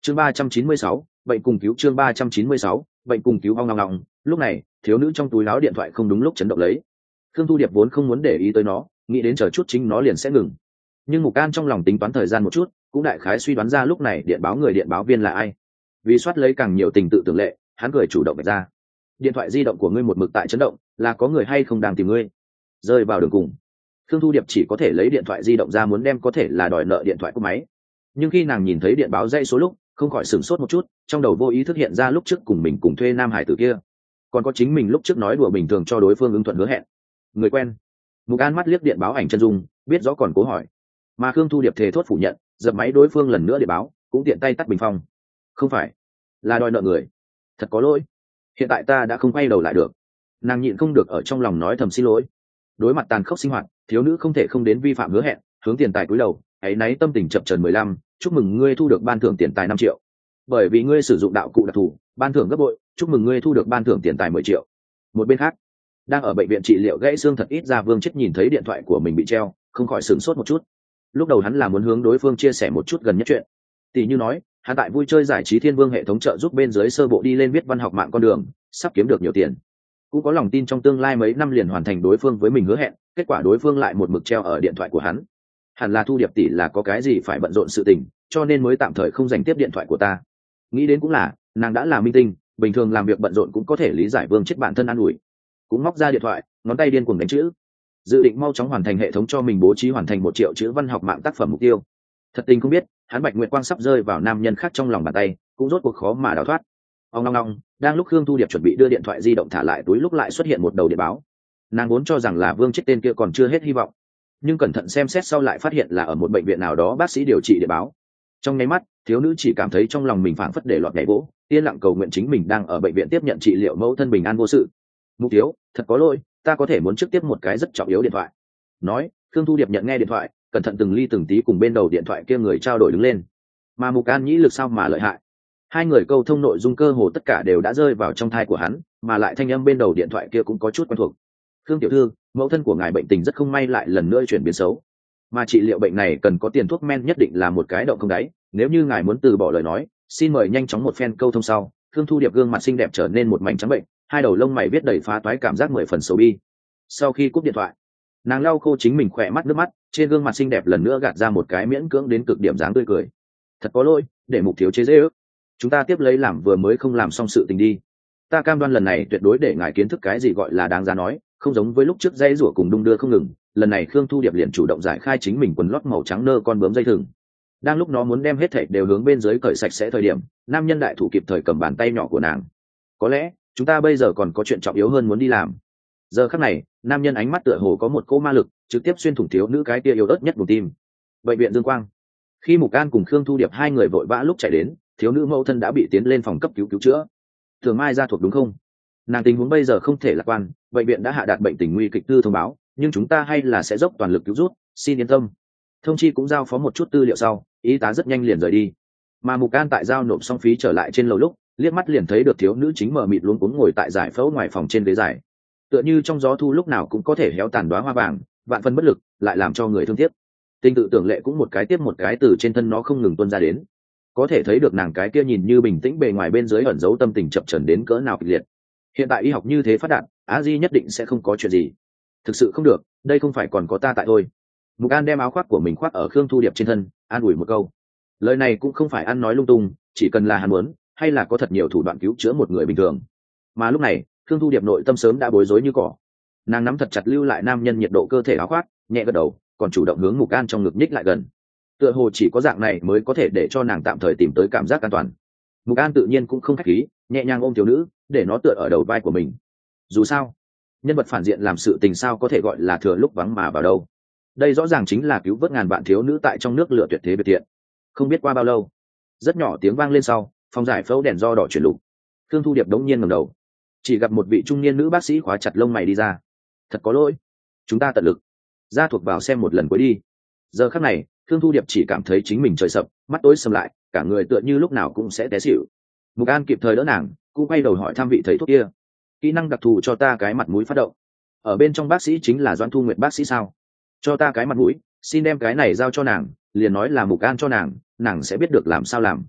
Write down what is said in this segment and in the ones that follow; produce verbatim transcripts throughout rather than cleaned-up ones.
chương ba trăm chín mươi sáu, bệnh cùng cứu. Chương ba trăm chín mươi sáu, bệnh cùng cứu. Hoang ngong ngong. Lúc này thiếu nữ trong túi áo điện thoại không đúng lúc chấn động lấy. Khương Thu Điệp vốn không muốn để ý tới nó, nghĩ đến chờ chút chính nó liền sẽ ngừng, nhưng Mục An trong lòng tính toán thời gian một chút, cũng đại khái suy đoán ra lúc này điện báo người điện báo viên là ai. Vì soát lấy càng nhiều tình tự tưởng lệ, hắn cười chủ động bật ra: điện thoại di động của ngươi một mực tại chấn động, là có người hay không đang tìm ngươi? Rơi vào đường cùng, Khương Thu Điệp chỉ có thể lấy điện thoại di động ra muốn đem có thể là đòi nợ điện thoại của máy. Nhưng khi nàng nhìn thấy điện báo dãy số lúc, không khỏi sửng sốt một chút, trong đầu vô ý thức hiện ra lúc trước cùng mình cùng thuê nam hải tử kia, còn có chính mình lúc trước nói đùa bình thường cho đối phương ứng thuận hứa hẹn. Người quen. Mục An mắt liếc điện báo ảnh chân dung, biết rõ còn cố hỏi. Mà Khương Thu Điệp thề thốt phủ nhận, dập máy đối phương lần nữa điện báo, cũng tiện tay tắt bình phong. Không phải, là đòi nợ người. Thật có lỗi, hiện tại ta đã không quay đầu lại được. Nàng nhịn không được ở trong lòng nói thầm xin lỗi. Đối mặt tàn khốc sinh hoạt, thiếu nữ không thể không đến vi phạm hứa hẹn, hướng tiền tài cúi đầu, ấy náy tâm tình chập chờn mười lăm, chúc mừng ngươi thu được ban thưởng tiền tài năm triệu. Bởi vì ngươi sử dụng đạo cụ đặc thù, ban thưởng gấp bội, chúc mừng ngươi thu được ban thưởng tiền tài mười triệu. Một bên khác, đang ở bệnh viện trị liệu gãy xương thật ít ra Vương Chết nhìn thấy điện thoại của mình bị treo, không khỏi sửng sốt một chút. Lúc đầu hắn là muốn hướng đối phương chia sẻ một chút gần nhất chuyện, tỷ như nói hắn tại vui chơi giải trí Thiên Vương hệ thống trợ giúp bên dưới sơ bộ đi lên viết văn học mạng con đường, sắp kiếm được nhiều tiền, cũng có lòng tin trong tương lai mấy năm liền hoàn thành đối phương với mình hứa hẹn. Kết quả đối phương lại một mực treo ở điện thoại của hắn. Hẳn là Thu Điệp tỷ là có cái gì phải bận rộn sự tình, cho nên mới tạm thời không dành tiếp điện thoại của ta. Nghĩ đến cũng là, nàng đã là minh tinh, bình thường làm việc bận rộn cũng có thể lý giải Vương Chết bản thân an ủi. Cũng móc ra điện thoại, ngón tay điên cuồng đánh chữ, dự định mau chóng hoàn thành hệ thống cho mình bố trí hoàn thành một triệu chữ văn học mạng tác phẩm mục tiêu. Thật tình không biết, hắn Bạch Nguyệt Quang sắp rơi vào nam nhân khác trong lòng bàn tay, cũng rốt cuộc khó mà đào thoát. Ông long long, đang lúc Khương Thu Điệp chuẩn bị đưa điện thoại di động thả lại túi lúc lại xuất hiện một đầu điện báo. Nàng vốn cho rằng là Vương Chết tên kia còn chưa hết hy vọng, nhưng cẩn thận xem xét sau lại phát hiện là ở một bệnh viện nào đó bác sĩ điều trị điện báo. Trong nháy mắt, thiếu nữ chỉ cảm thấy trong lòng mình phảng phất để lọt nhảy vỗ, yên lặng cầu nguyện chính mình đang ở bệnh viện tiếp nhận trị liệu mẫu thân bình an vô sự. Mục Thiếu, thật có lỗi, ta có thể muốn trước tiếp một cái rất trọng yếu điện thoại. Nói, Khương Thu Điệp nhận nghe điện thoại, cẩn thận từng ly từng tí cùng bên đầu điện thoại kia người trao đổi đứng lên. Mà Mục An nhĩ lực sao mà lợi hại, hai người câu thông nội dung cơ hồ tất cả đều đã rơi vào trong thai của hắn, mà lại thanh âm bên đầu điện thoại kia cũng có chút quen thuộc. Khương tiểu thư, mẫu thân của ngài bệnh tình rất không may lại lần nữa chuyển biến xấu, mà trị liệu bệnh này cần có tiền thuốc men nhất định là một cái động không đáy, nếu như ngài muốn từ bỏ lời nói, xin mời nhanh chóng một phen câu thông sau. Khương Thu Điệp gương mặt xinh đẹp trở nên một mảnh trắng bệnh, hai đầu lông mày viết đầy phá toái cảm giác mười phần xấu bi. Sau khi cúp điện thoại, nàng lau khô chính mình khỏe mắt nước mắt, trên gương mặt xinh đẹp lần nữa gạt ra một cái miễn cưỡng đến cực điểm dáng tươi cười. Thật có lỗi, để Mục Thiếu chế dễ ước, chúng ta tiếp lấy làm vừa mới không làm xong sự tình đi. Ta cam đoan lần này tuyệt đối để ngài kiến thức cái gì gọi là đáng giá nói, không giống với lúc trước dây rủa cùng đung đưa không ngừng. Lần này Khương Thu Điệp liền chủ động giải khai chính mình quần lót màu trắng nơ con bướm dây thừng. Đang lúc nó muốn đem hết thảy đều hướng bên dưới cởi sạch sẽ thời điểm, nam nhân đại thủ kịp thời cầm bàn tay nhỏ của nàng. Có lẽ chúng ta bây giờ còn có chuyện trọng yếu hơn muốn đi làm. Giờ khắc này, nam nhân ánh mắt tựa hồ có một cỗ ma lực trực tiếp xuyên thủng thiếu nữ cái kia yếu ớt nhất vùng tim. Bệnh viện Dương Quang, khi Mục An cùng Khương Thu Điệp hai người vội vã lúc chạy đến, thiếu nữ mẫu thân đã bị tiến lên phòng cấp cứu cứu chữa. Thường Mai ra thuộc đúng không? Nàng tình huống bây giờ không thể lạc quan, bệnh viện đã hạ đạt bệnh tình nguy kịch thư thông báo, nhưng chúng ta hay là sẽ dốc toàn lực cứu rút, xin yên tâm. Thông chi cũng giao phó một chút tư liệu sau, y tá rất nhanh liền rời đi. Mà Mục An tại giao nộp xong phí trở lại trên lầu lúc, liếc mắt liền thấy được thiếu nữ chính mờ mịt luống cuống ngồi tại giải phẫu ngoài phòng trên ghế dài, tựa như trong gió thu lúc nào cũng có thể héo tàn đóa hoa vàng, vạn phân bất lực, lại làm cho người thương tiếc. Tình tự tưởng lệ cũng một cái tiếp một cái từ trên thân nó không ngừng tuôn ra đến, có thể thấy được nàng cái kia nhìn như bình tĩnh bề ngoài bên dưới ẩn giấu tâm tình chập chờn đến cỡ nào kịch liệt. Hiện tại y học như thế phát đạt, Á Di nhất định sẽ không có chuyện gì. Thực sự không được, đây không phải còn có ta tại thôi. Mục An đem áo khoác của mình khoác ở Khương Thu Điệp trên thân, an ủi một câu. Lời này cũng không phải ăn nói lung tung, chỉ cần là hắn muốn, hay là có thật nhiều thủ đoạn cứu chữa một người bình thường. Mà lúc này, Khương Thu Điệp nội tâm sớm đã bối rối như cỏ. Nàng nắm thật chặt lưu lại nam nhân nhiệt độ cơ thể áo khoác, nhẹ gật đầu, còn chủ động hướng Mục An trong ngực nhích lại gần. Tựa hồ chỉ có dạng này mới có thể để cho nàng tạm thời tìm tới cảm giác an toàn. Mục An tự nhiên cũng không khách khí, nhẹ nhàng ôm thiếu nữ, để nó tựa ở đầu vai của mình. Dù sao, nhân vật phản diện làm sự tình sao có thể gọi là thừa lúc vắng mà vào đâu. Đây rõ ràng chính là cứu vớt ngàn vạn thiếu nữ tại trong nước lửa tuyệt thế biệt thiện. Không biết qua bao lâu, rất nhỏ tiếng vang lên sau, phòng giải phẫu đèn do đỏ chuyển lục. Khương Thu Điệp đống nhiên ngẩng đầu, chỉ gặp một vị trung niên nữ bác sĩ khóa chặt lông mày đi ra. Thật có lỗi, chúng ta tận lực ra thuộc vào xem một lần cuối đi. Giờ khắc này, Khương Thu Điệp chỉ cảm thấy chính mình trời sập, mắt tối sầm lại, cả người tựa như lúc nào cũng sẽ té xỉu. Mục An kịp thời đỡ nàng, cũng quay đầu hỏi thăm vị thầy thuốc kia, kỹ năng đặc thù cho ta cái mặt mũi phát động. Ở bên trong bác sĩ chính là Doãn Thu Nguyệt bác sĩ sao? Cho ta cái mặt mũi, xin đem cái này giao cho nàng, liền nói là Mục An cho nàng, nàng sẽ biết được làm sao làm.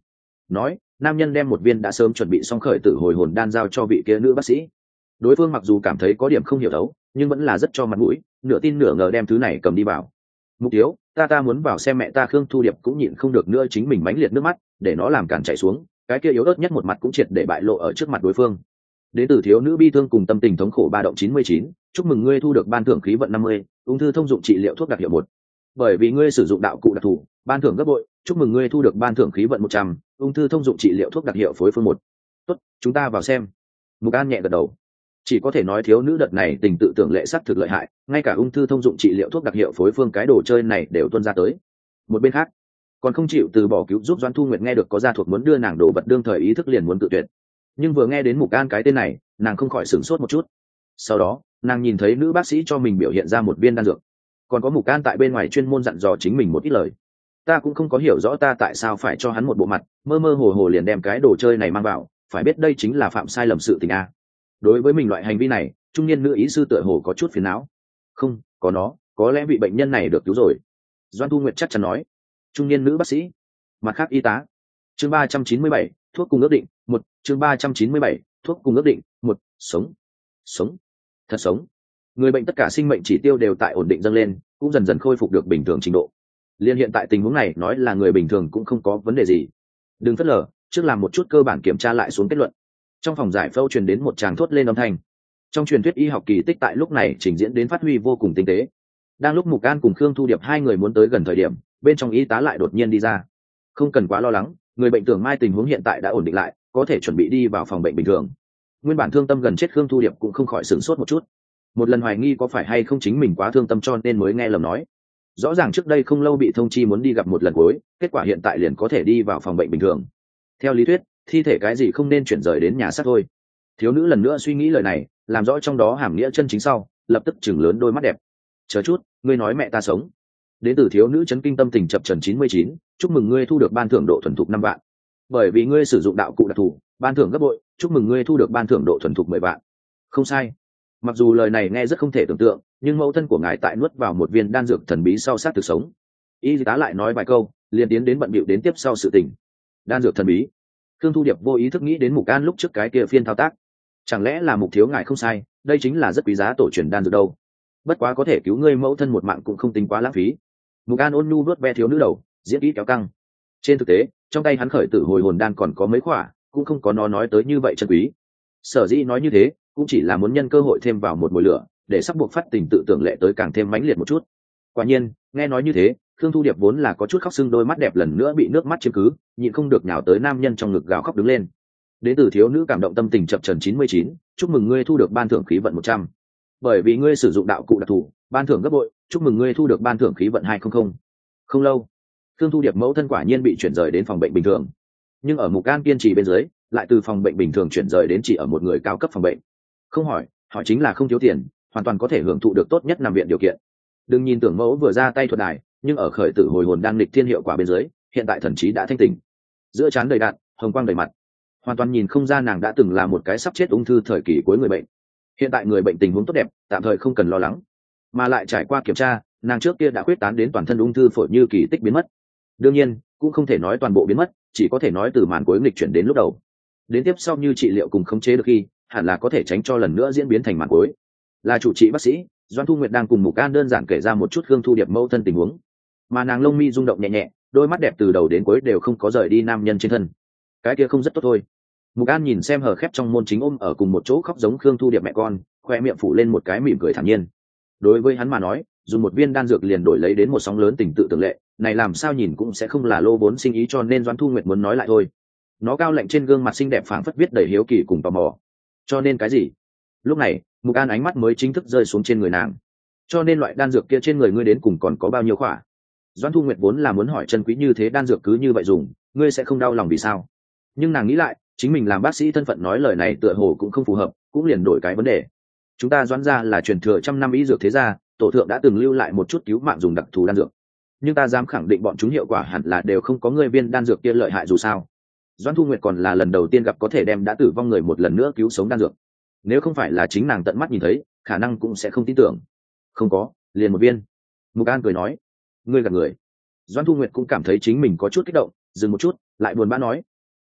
nói nam nhân đem một viên đã sớm chuẩn bị xong khởi tử hồi hồn đan giao cho vị kia nữ bác sĩ. Đối phương mặc dù cảm thấy có điểm không hiểu thấu nhưng vẫn là rất cho mặt mũi, nửa tin nửa ngờ đem thứ này cầm đi vào. Mục Tiếu, ta ta muốn vào xem mẹ ta. Khương Thu Điệp cũng nhịn không được nữa chính mình mãnh liệt nước mắt để nó làm cản chạy xuống, cái kia yếu ớt nhất một mặt cũng triệt để bại lộ ở trước mặt đối phương. Đến từ thiếu nữ bi thương cùng tâm tình thống khổ ba động chín mươi chín, chúc mừng ngươi thu được ban thưởng khí vận năm mươi, ung thư thông dụng trị liệu thuốc đặc hiệu một. Bởi vì ngươi sử dụng đạo cụ đặc thù, ban thưởng gấp bội, chúc mừng ngươi thu được ban thưởng khí vận một trăm, ung thư thông dụng trị liệu thuốc đặc hiệu phối phương một. Tốt, chúng ta vào xem. Mục An nhẹ gật đầu. Chỉ có thể nói thiếu nữ đợt này tình tự tưởng lệ sắc thực lợi hại, ngay cả ung thư thông dụng trị liệu thuốc đặc hiệu phối phương cái đồ chơi này đều tuân ra tới. Một bên khác, còn không chịu từ bỏ cứu giúp Doãn Thu Nguyệt nghe được có gia thuộc muốn đưa nàng đồ vật đương thời ý thức liền muốn tự tuyệt. Nhưng vừa nghe đến Mục An cái tên này, nàng không khỏi sửng sốt một chút. Sau đó, nàng nhìn thấy nữ bác sĩ cho mình biểu hiện ra một viên đan dược, còn có Mục An tại bên ngoài chuyên môn dặn dò chính mình một ít lời. Ta cũng không có hiểu rõ ta tại sao phải cho hắn một bộ mặt, mơ mơ hồ hồ liền đem cái đồ chơi này mang vào, phải biết đây chính là phạm sai lầm sự tình a. Đối với mình loại hành vi này, trung niên nữ ý sư tựa hồ có chút phiền não. Không, có nó, có lẽ vị bệnh nhân này được cứu rồi. Doãn Thu Nguyệt chắc chắn nói. Trung niên nữ bác sĩ. Mặt khác y tá. Chương ba trăm chín mươi bảy, thuốc cùng ước định một. Chương ba trăm chín mươi bảy, thuốc cùng ước định một. Sống, sống, thật sống. Người bệnh tất cả sinh mệnh chỉ tiêu đều tại ổn định dâng lên, cũng dần dần khôi phục được bình thường trình độ. Liên hiện tại tình huống này nói là người bình thường cũng không có vấn đề gì. Đừng phớt lờ, trước làm một chút cơ bản kiểm tra lại xuống kết luận. Trong phòng giải phẫu truyền đến một tràng thốt lên âm thanh. Trong truyền thuyết y học kỳ tích tại lúc này trình diễn đến phát huy vô cùng tinh tế. Đang lúc Mục An cùng Khương Thu Điệp hai người muốn tới gần thời điểm, bên trong y tá lại đột nhiên đi ra. Không cần quá lo lắng, người bệnh tưởng mai tình huống hiện tại đã ổn định lại, có thể chuẩn bị đi vào phòng bệnh bình thường. Nguyên bản thương tâm gần chết Khương Thu Điệp cũng không khỏi sửng sốt một chút. Một lần hoài nghi có phải hay không chính mình quá thương tâm cho nên mới nghe lầm nói. Rõ ràng trước đây không lâu bị thông chi muốn đi gặp một lần cuối, kết quả hiện tại liền có thể đi vào phòng bệnh bình thường. Theo lý thuyết, thi thể cái gì không nên chuyển rời đến nhà xác thôi. Thiếu nữ lần nữa suy nghĩ lời này, làm rõ trong đó hàm nghĩa chân chính sau, lập tức chừng lớn đôi mắt đẹp. Chờ chút, ngươi nói mẹ ta sống. Đến từ thiếu nữ chấn kinh tâm tình chập trần chín mươi chín, chúc mừng ngươi thu được ban thưởng độ thuần thục năm vạn. Bởi vì ngươi sử dụng đạo cụ đặc thù, ban thưởng gấp bội, chúc mừng ngươi thu được ban thưởng độ thuần thục mười vạn. Không sai. Mặc dù lời này nghe rất không thể tưởng tượng, nhưng mẫu thân của ngài tại nuốt vào một viên đan dược thần bí sau sát thực sống. Y tá lại nói vài câu, liền tiến đến bận bịu đến tiếp sau sự tình. Đan dược thần bí. Khương Thu Điệp vô ý thức nghĩ đến Mục An lúc trước cái kia phiên thao tác. Chẳng lẽ là Mục thiếu ngài không sai, đây chính là rất quý giá tổ truyền đan dược đâu. Bất quá có thể cứu ngươi mẫu thân một mạng cũng không tính quá lãng phí. Mục An ôn nhu vuốt ve thiếu nữ đầu, diễn kỹ kéo căng. Trên thực tế, trong tay hắn khởi tử hồi hồn đan còn có mấy khỏa, cũng không có nó nói tới như vậy chân quý. Sở dĩ nói như thế, cũng chỉ là muốn nhân cơ hội thêm vào một mùi lửa, để sắp buộc phát tình tự tưởng lệ tới càng thêm mãnh liệt một chút. Quả nhiên, nghe nói như thế, Khương Thu Điệp vốn là có chút khóc sưng đôi mắt đẹp lần nữa bị nước mắt chiếm cứ, nhịn không được nhào tới nam nhân trong ngực gào khóc đứng lên. Đến từ thiếu nữ cảm động tâm tình chập trần chín mươi chín, chúc mừng ngươi thu được ban thưởng khí vận một trăm. Bởi vì ngươi sử dụng đạo cụ đặc thù, ban thưởng gấp bội, chúc mừng ngươi thu được ban thưởng khí vận hai trăm. Không lâu, Khương Thu Điệp mẫu thân quả nhiên bị chuyển rời đến phòng bệnh bình thường. Nhưng ở Mục An kiên trì bên dưới, lại từ phòng bệnh bình thường chuyển rời đến chỉ ở một người cao cấp phòng bệnh. Không hỏi, hỏi chính là không thiếu tiền, hoàn toàn có thể hưởng thụ được tốt nhất nằm viện điều kiện. Đừng nhìn tưởng mẫu vừa ra tay thuật đài, nhưng ở khởi tử hồi hồn đang nghịch thiên hiệu quả bên dưới, hiện tại thần trí đã thanh tỉnh, giữa trán đầy đạn, hồng quang đầy mặt, hoàn toàn nhìn không ra nàng đã từng là một cái sắp chết ung thư thời kỳ cuối người bệnh. Hiện tại người bệnh tình huống tốt đẹp, tạm thời không cần lo lắng, mà lại trải qua kiểm tra, nàng trước kia đã khuyết tán đến toàn thân ung thư phổi như kỳ tích biến mất. Đương nhiên, cũng không thể nói toàn bộ biến mất, chỉ có thể nói từ màn cuối nghịch chuyển đến lúc đầu. Đến tiếp sau như trị liệu cùng khống chế được khi, hẳn là có thể tránh cho lần nữa diễn biến thành màn cuối. Là chủ trị bác sĩ Doãn Thu Nguyệt đang cùng Mục An đơn giản kể ra một chút Khương Thu Điệp mẫu thân tình huống, mà nàng lông mi rung động nhẹ nhẹ, đôi mắt đẹp từ đầu đến cuối đều không có rời đi nam nhân trên thân. Cái kia không rất tốt thôi. Mục An nhìn xem hờ khép trong môn chính ôm ở cùng một chỗ khóc giống Khương Thu Điệp mẹ con, khoe miệng phủ lên một cái mỉm cười thản nhiên. Đối với hắn mà nói, dùng một viên đan dược liền đổi lấy đến một sóng lớn tình tự tưởng lệ, này làm sao nhìn cũng sẽ không là lô vốn sinh ý, cho nên Doãn Thu Nguyệt muốn nói lại thôi. Nó cao lạnh trên gương mặt xinh đẹp phảng phất viết đầy hiếu kỳ cùng tò mò. Cho nên cái gì? Lúc này, Mục An ánh mắt mới chính thức rơi xuống trên người nàng. Cho nên loại đan dược kia trên người ngươi đến cùng còn có bao nhiêu khỏa? Doãn Thu Nguyệt vốn là muốn hỏi chân quý như thế đan dược cứ như vậy dùng, ngươi sẽ không đau lòng vì sao? Nhưng nàng nghĩ lại, chính mình làm bác sĩ thân phận nói lời này tựa hồ cũng không phù hợp, cũng liền đổi cái vấn đề. Chúng ta Doãn gia là truyền thừa trăm năm y dược thế gia, tổ thượng đã từng lưu lại một chút cứu mạng dùng đặc thù đan dược. Nhưng ta dám khẳng định bọn chúng hiệu quả hẳn là đều không có ngươi viên đan dược kia lợi hại dù sao. Doãn Thu Nguyệt còn là lần đầu tiên gặp có thể đem đã tử vong người một lần nữa cứu sống đan dược. Nếu không phải là chính nàng tận mắt nhìn thấy, khả năng cũng sẽ không tin tưởng. Không có, liền một viên. Mục An cười nói, ngươi gạt người. Doãn Thu Nguyệt cũng cảm thấy chính mình có chút kích động, dừng một chút, lại buồn bã nói,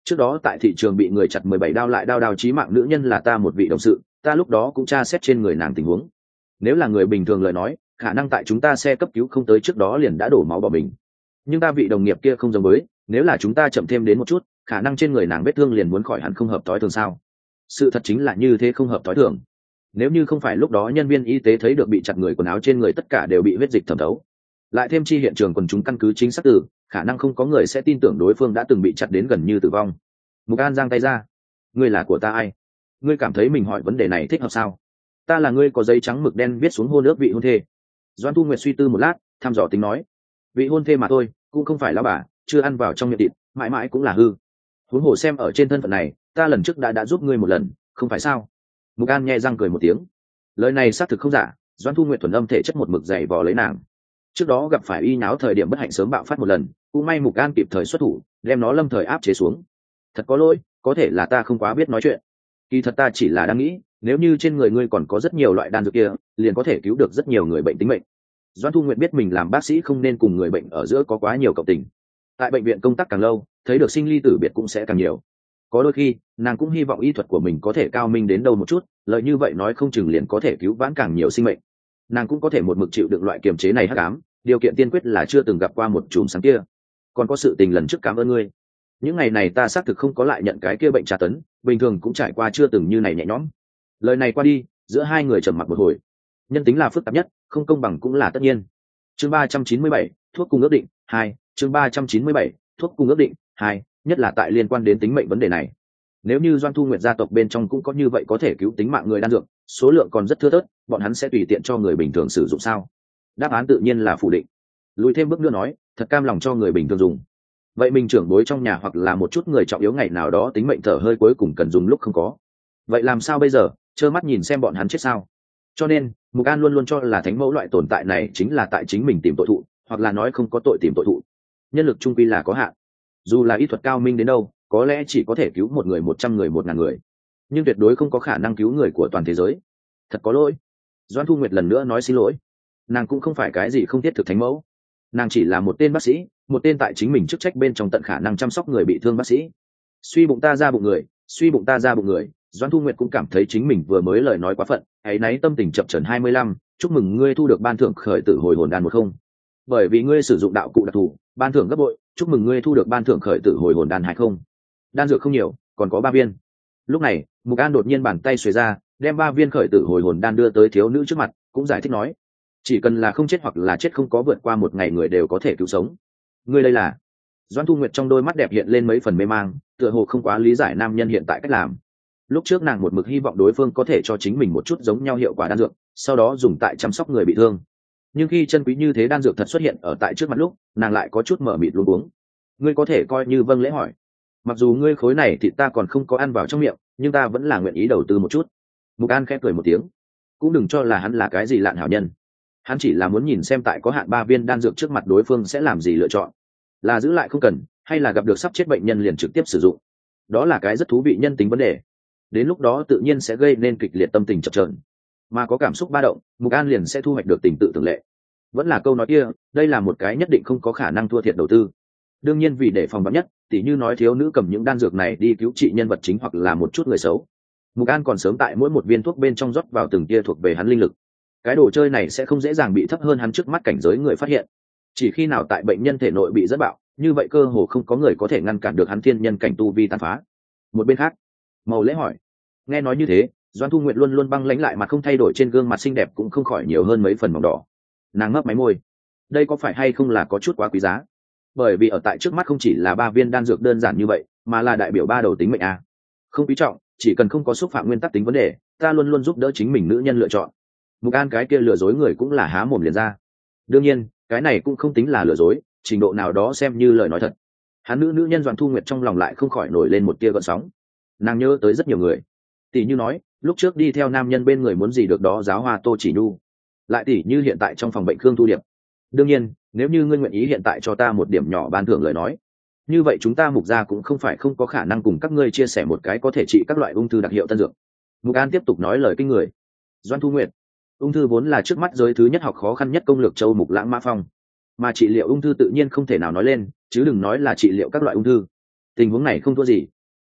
trước đó tại thị trường bị người chặt mười bảy đao lại đao đao chí mạng nữ nhân là ta một vị đồng sự, ta lúc đó cũng tra xét trên người nàng tình huống. Nếu là người bình thường lời nói, khả năng tại chúng ta xe cấp cứu không tới trước đó liền đã đổ máu bỏ mình. Nhưng ta vị đồng nghiệp kia không giống với, nếu là chúng ta chậm thêm đến một chút, khả năng trên người nàng vết thương liền muốn khỏi hẳn không hợp tối thường sao? Sự thật chính là như thế, không hợp tối thường. Nếu như không phải lúc đó nhân viên y tế thấy được bị chặt người quần áo trên người tất cả đều bị huyết dịch thẩm thấu, lại thêm chi hiện trường quần chúng căn cứ chính xác từ, khả năng không có người sẽ tin tưởng đối phương đã từng bị chặt đến gần như tử vong. Mục An giang tay ra. Ngươi là của ta ai? Ngươi cảm thấy mình hỏi vấn đề này thích hợp sao? Ta là ngươi có giấy trắng mực đen viết xuống hôn ước vị hôn thê. Doãn Thu Nguyệt suy tư một lát, thăm dò tính nói, vị hôn thê mà thôi, cũng không phải lão bà, chưa ăn vào trong miệng thịt, mãi mãi cũng là hư. Huống hồ xem ở trên thân phận này, ta lần trước đã đã giúp ngươi một lần, không phải sao? Mục An nhẹ răng cười một tiếng. Lời này xác thực không giả, Doãn Thu Nguyệt thuần âm thể chất một mực dày vò lấy nàng. Trước đó gặp phải y nháo thời điểm bất hạnh sớm bạo phát một lần, cũng may Mục An kịp thời xuất thủ, đem nó lâm thời áp chế xuống. Thật có lỗi, có thể là ta không quá biết nói chuyện. Kỳ thật ta chỉ là đang nghĩ, nếu như trên người ngươi còn có rất nhiều loại đan dược kia, liền có thể cứu được rất nhiều người bệnh tính mệnh. Doãn Thu Nguyệt biết mình làm bác sĩ không nên cùng người bệnh ở giữa có quá nhiều cộng tình. Tại bệnh viện công tác càng lâu, thấy được sinh ly tử biệt cũng sẽ càng nhiều. Có đôi khi, nàng cũng hy vọng y thuật của mình có thể cao minh đến đâu một chút, lời như vậy nói không chừng liền có thể cứu vãn càng nhiều sinh mệnh. Nàng cũng có thể một mực chịu đựng loại kiềm chế này hắc ám, điều kiện tiên quyết là chưa từng gặp qua một chùm sáng kia. Còn có sự tình lần trước, cảm ơn ngươi. Những ngày này ta xác thực không có lại nhận cái kia bệnh tra tấn, bình thường cũng trải qua chưa từng như này nhẹ nhõm. Lời này qua đi, giữa hai người trầm mặc một hồi. Nhân tính là phức tạp nhất, không công bằng cũng là tất nhiên. Chương ba trăm chín mươi bảy, thuốc cung ước định hai. Chương ba trăm chín mươi bảy, thuốc cung ước định hai, nhất là tại liên quan đến tính mệnh vấn đề này. Nếu như Doan Thu Nguyệt gia tộc bên trong cũng có như vậy có thể cứu tính mạng người đan dược, số lượng còn rất thưa thớt, bọn hắn sẽ tùy tiện cho người bình thường sử dụng sao? Đáp án tự nhiên là phủ định. Lùi thêm bước nữa nói, thật cam lòng cho người bình thường dùng. Vậy mình trưởng bối trong nhà hoặc là một chút người trọng yếu ngày nào đó tính mệnh thở hơi cuối cùng cần dùng lúc không có. Vậy làm sao bây giờ, trơ mắt nhìn xem bọn hắn chết sao? Cho nên, Mục An luôn luôn cho là thánh mẫu loại tồn tại này chính là tại chính mình tìm tội thụ, hoặc là nói không có tội tìm tội thụ. Nhân lực trung quy là có hạn. Dù là y thuật cao minh đến đâu, có lẽ chỉ có thể cứu một người một trăm người một ngàn người, nhưng tuyệt đối không có khả năng cứu người của toàn thế giới. Thật có lỗi. Doãn Thu Nguyệt lần nữa nói xin lỗi. Nàng cũng không phải cái gì không thiết thực thánh mẫu, nàng chỉ là một tên bác sĩ, một tên tại chính mình chức trách bên trong tận khả năng chăm sóc người bị thương bác sĩ. Suy bụng ta ra bụng người, suy bụng ta ra bụng người. Doãn Thu Nguyệt cũng cảm thấy chính mình vừa mới lời nói quá phận, ấy náy tâm tình chập chờn hai mươi lăm. Chúc mừng ngươi thu được ban thưởng khởi tử hồi hồn đan một không. Bởi vì ngươi sử dụng đạo cụ đặc thù, ban thưởng gấp bội. Chúc mừng ngươi thu được ban thưởng khởi tử hồi hồn đan hai không. Đan dược không nhiều, còn có ba viên. Lúc này, Mục An đột nhiên bàn tay xuề ra, đem ba viên khởi tử hồi hồn đan đưa tới thiếu nữ trước mặt, cũng giải thích nói, chỉ cần là không chết hoặc là chết không có vượt qua một ngày người đều có thể cứu sống. Ngươi đây là? Doãn Thu Nguyệt trong đôi mắt đẹp hiện lên mấy phần mê mang, tựa hồ không quá lý giải nam nhân hiện tại cách làm. Lúc trước nàng một mực hy vọng đối phương có thể cho chính mình một chút giống nhau hiệu quả đan dược, sau đó dùng tại chăm sóc người bị thương. Nhưng khi chân quý như thế đan dược thật xuất hiện ở tại trước mặt lúc, nàng lại có chút mở mịt luống cuống. Ngươi có thể coi như vâng lễ hỏi. Mặc dù ngươi khối này thì ta còn không có ăn vào trong miệng, nhưng ta vẫn là nguyện ý đầu tư một chút. Mục An khẽ cười một tiếng, cũng đừng cho là hắn là cái gì lạn hảo nhân. Hắn chỉ là muốn nhìn xem tại có hạn ba viên đan dược trước mặt đối phương sẽ làm gì lựa chọn, là giữ lại không cần, hay là gặp được sắp chết bệnh nhân liền trực tiếp sử dụng. Đó là cái rất thú vị nhân tính vấn đề. Đến lúc đó tự nhiên sẽ gây nên kịch liệt tâm tình chập chờn, mà có cảm xúc ba động, Mục An liền sẽ thu hoạch được tình tự tưởng lệ. Vẫn là câu nói kia, đây là một cái nhất định không có khả năng thua thiệt đầu tư. Đương nhiên vì để phòng vắn nhất, tỉ như nói thiếu nữ cầm những đan dược này đi cứu trị nhân vật chính hoặc là một chút người xấu, Mục An còn sớm tại mỗi một viên thuốc bên trong rót vào từng tia thuộc về hắn linh lực. Cái đồ chơi này sẽ không dễ dàng bị thấp hơn hắn trước mắt cảnh giới người phát hiện. Chỉ khi nào tại bệnh nhân thể nội bị dẫn bạo, như vậy cơ hồ không có người có thể ngăn cản được hắn thiên nhân cảnh tu vi tàn phá. Một bên khác, Màu Lễ hỏi. Nghe nói như thế, Doãn Thu Nguyệt luôn luôn băng lãnh lại mặt không thay đổi trên gương mặt xinh đẹp cũng không khỏi nhiều hơn mấy phần mỏng đỏ. Nàng ngấp máy môi. Đây có phải hay không là có chút quá quý giá? Bởi vì ở tại trước mắt không chỉ là ba viên đan dược đơn giản như vậy, mà là đại biểu ba đầu tính mệnh a. Không quý trọng, chỉ cần không có xúc phạm nguyên tắc tính vấn đề, ta luôn luôn giúp đỡ chính mình nữ nhân lựa chọn. Mục An cái kia lừa dối người cũng là há mồm liền ra. Đương nhiên, cái này cũng không tính là lừa dối, trình độ nào đó xem như lời nói thật. Hắn nữ nữ nhân Doãn Thu Nguyệt trong lòng lại không khỏi nổi lên một tia gợn sóng. Nàng nhớ tới rất nhiều người, tỷ như nói, lúc trước đi theo nam nhân bên người muốn gì được đó giáo hoa Tô Chỉ Nhu, lại tỷ như hiện tại trong phòng bệnh Khương Thu Điệp. Đương nhiên, nếu như ngươi nguyện ý hiện tại cho ta một điểm nhỏ ban thưởng lời nói, như vậy chúng ta Mục gia cũng không phải không có khả năng cùng các ngươi chia sẻ một cái có thể trị các loại ung thư đặc hiệu tân dược. Mục An tiếp tục nói lời kinh người. Doãn Thu Nguyệt, ung thư vốn là trước mắt giới thứ nhất học khó khăn nhất công lược châu Mục Lãng Mã Phong, mà trị liệu ung thư tự nhiên không thể nào nói lên, chứ đừng nói là trị liệu các loại ung thư. Tình huống này không thua gì,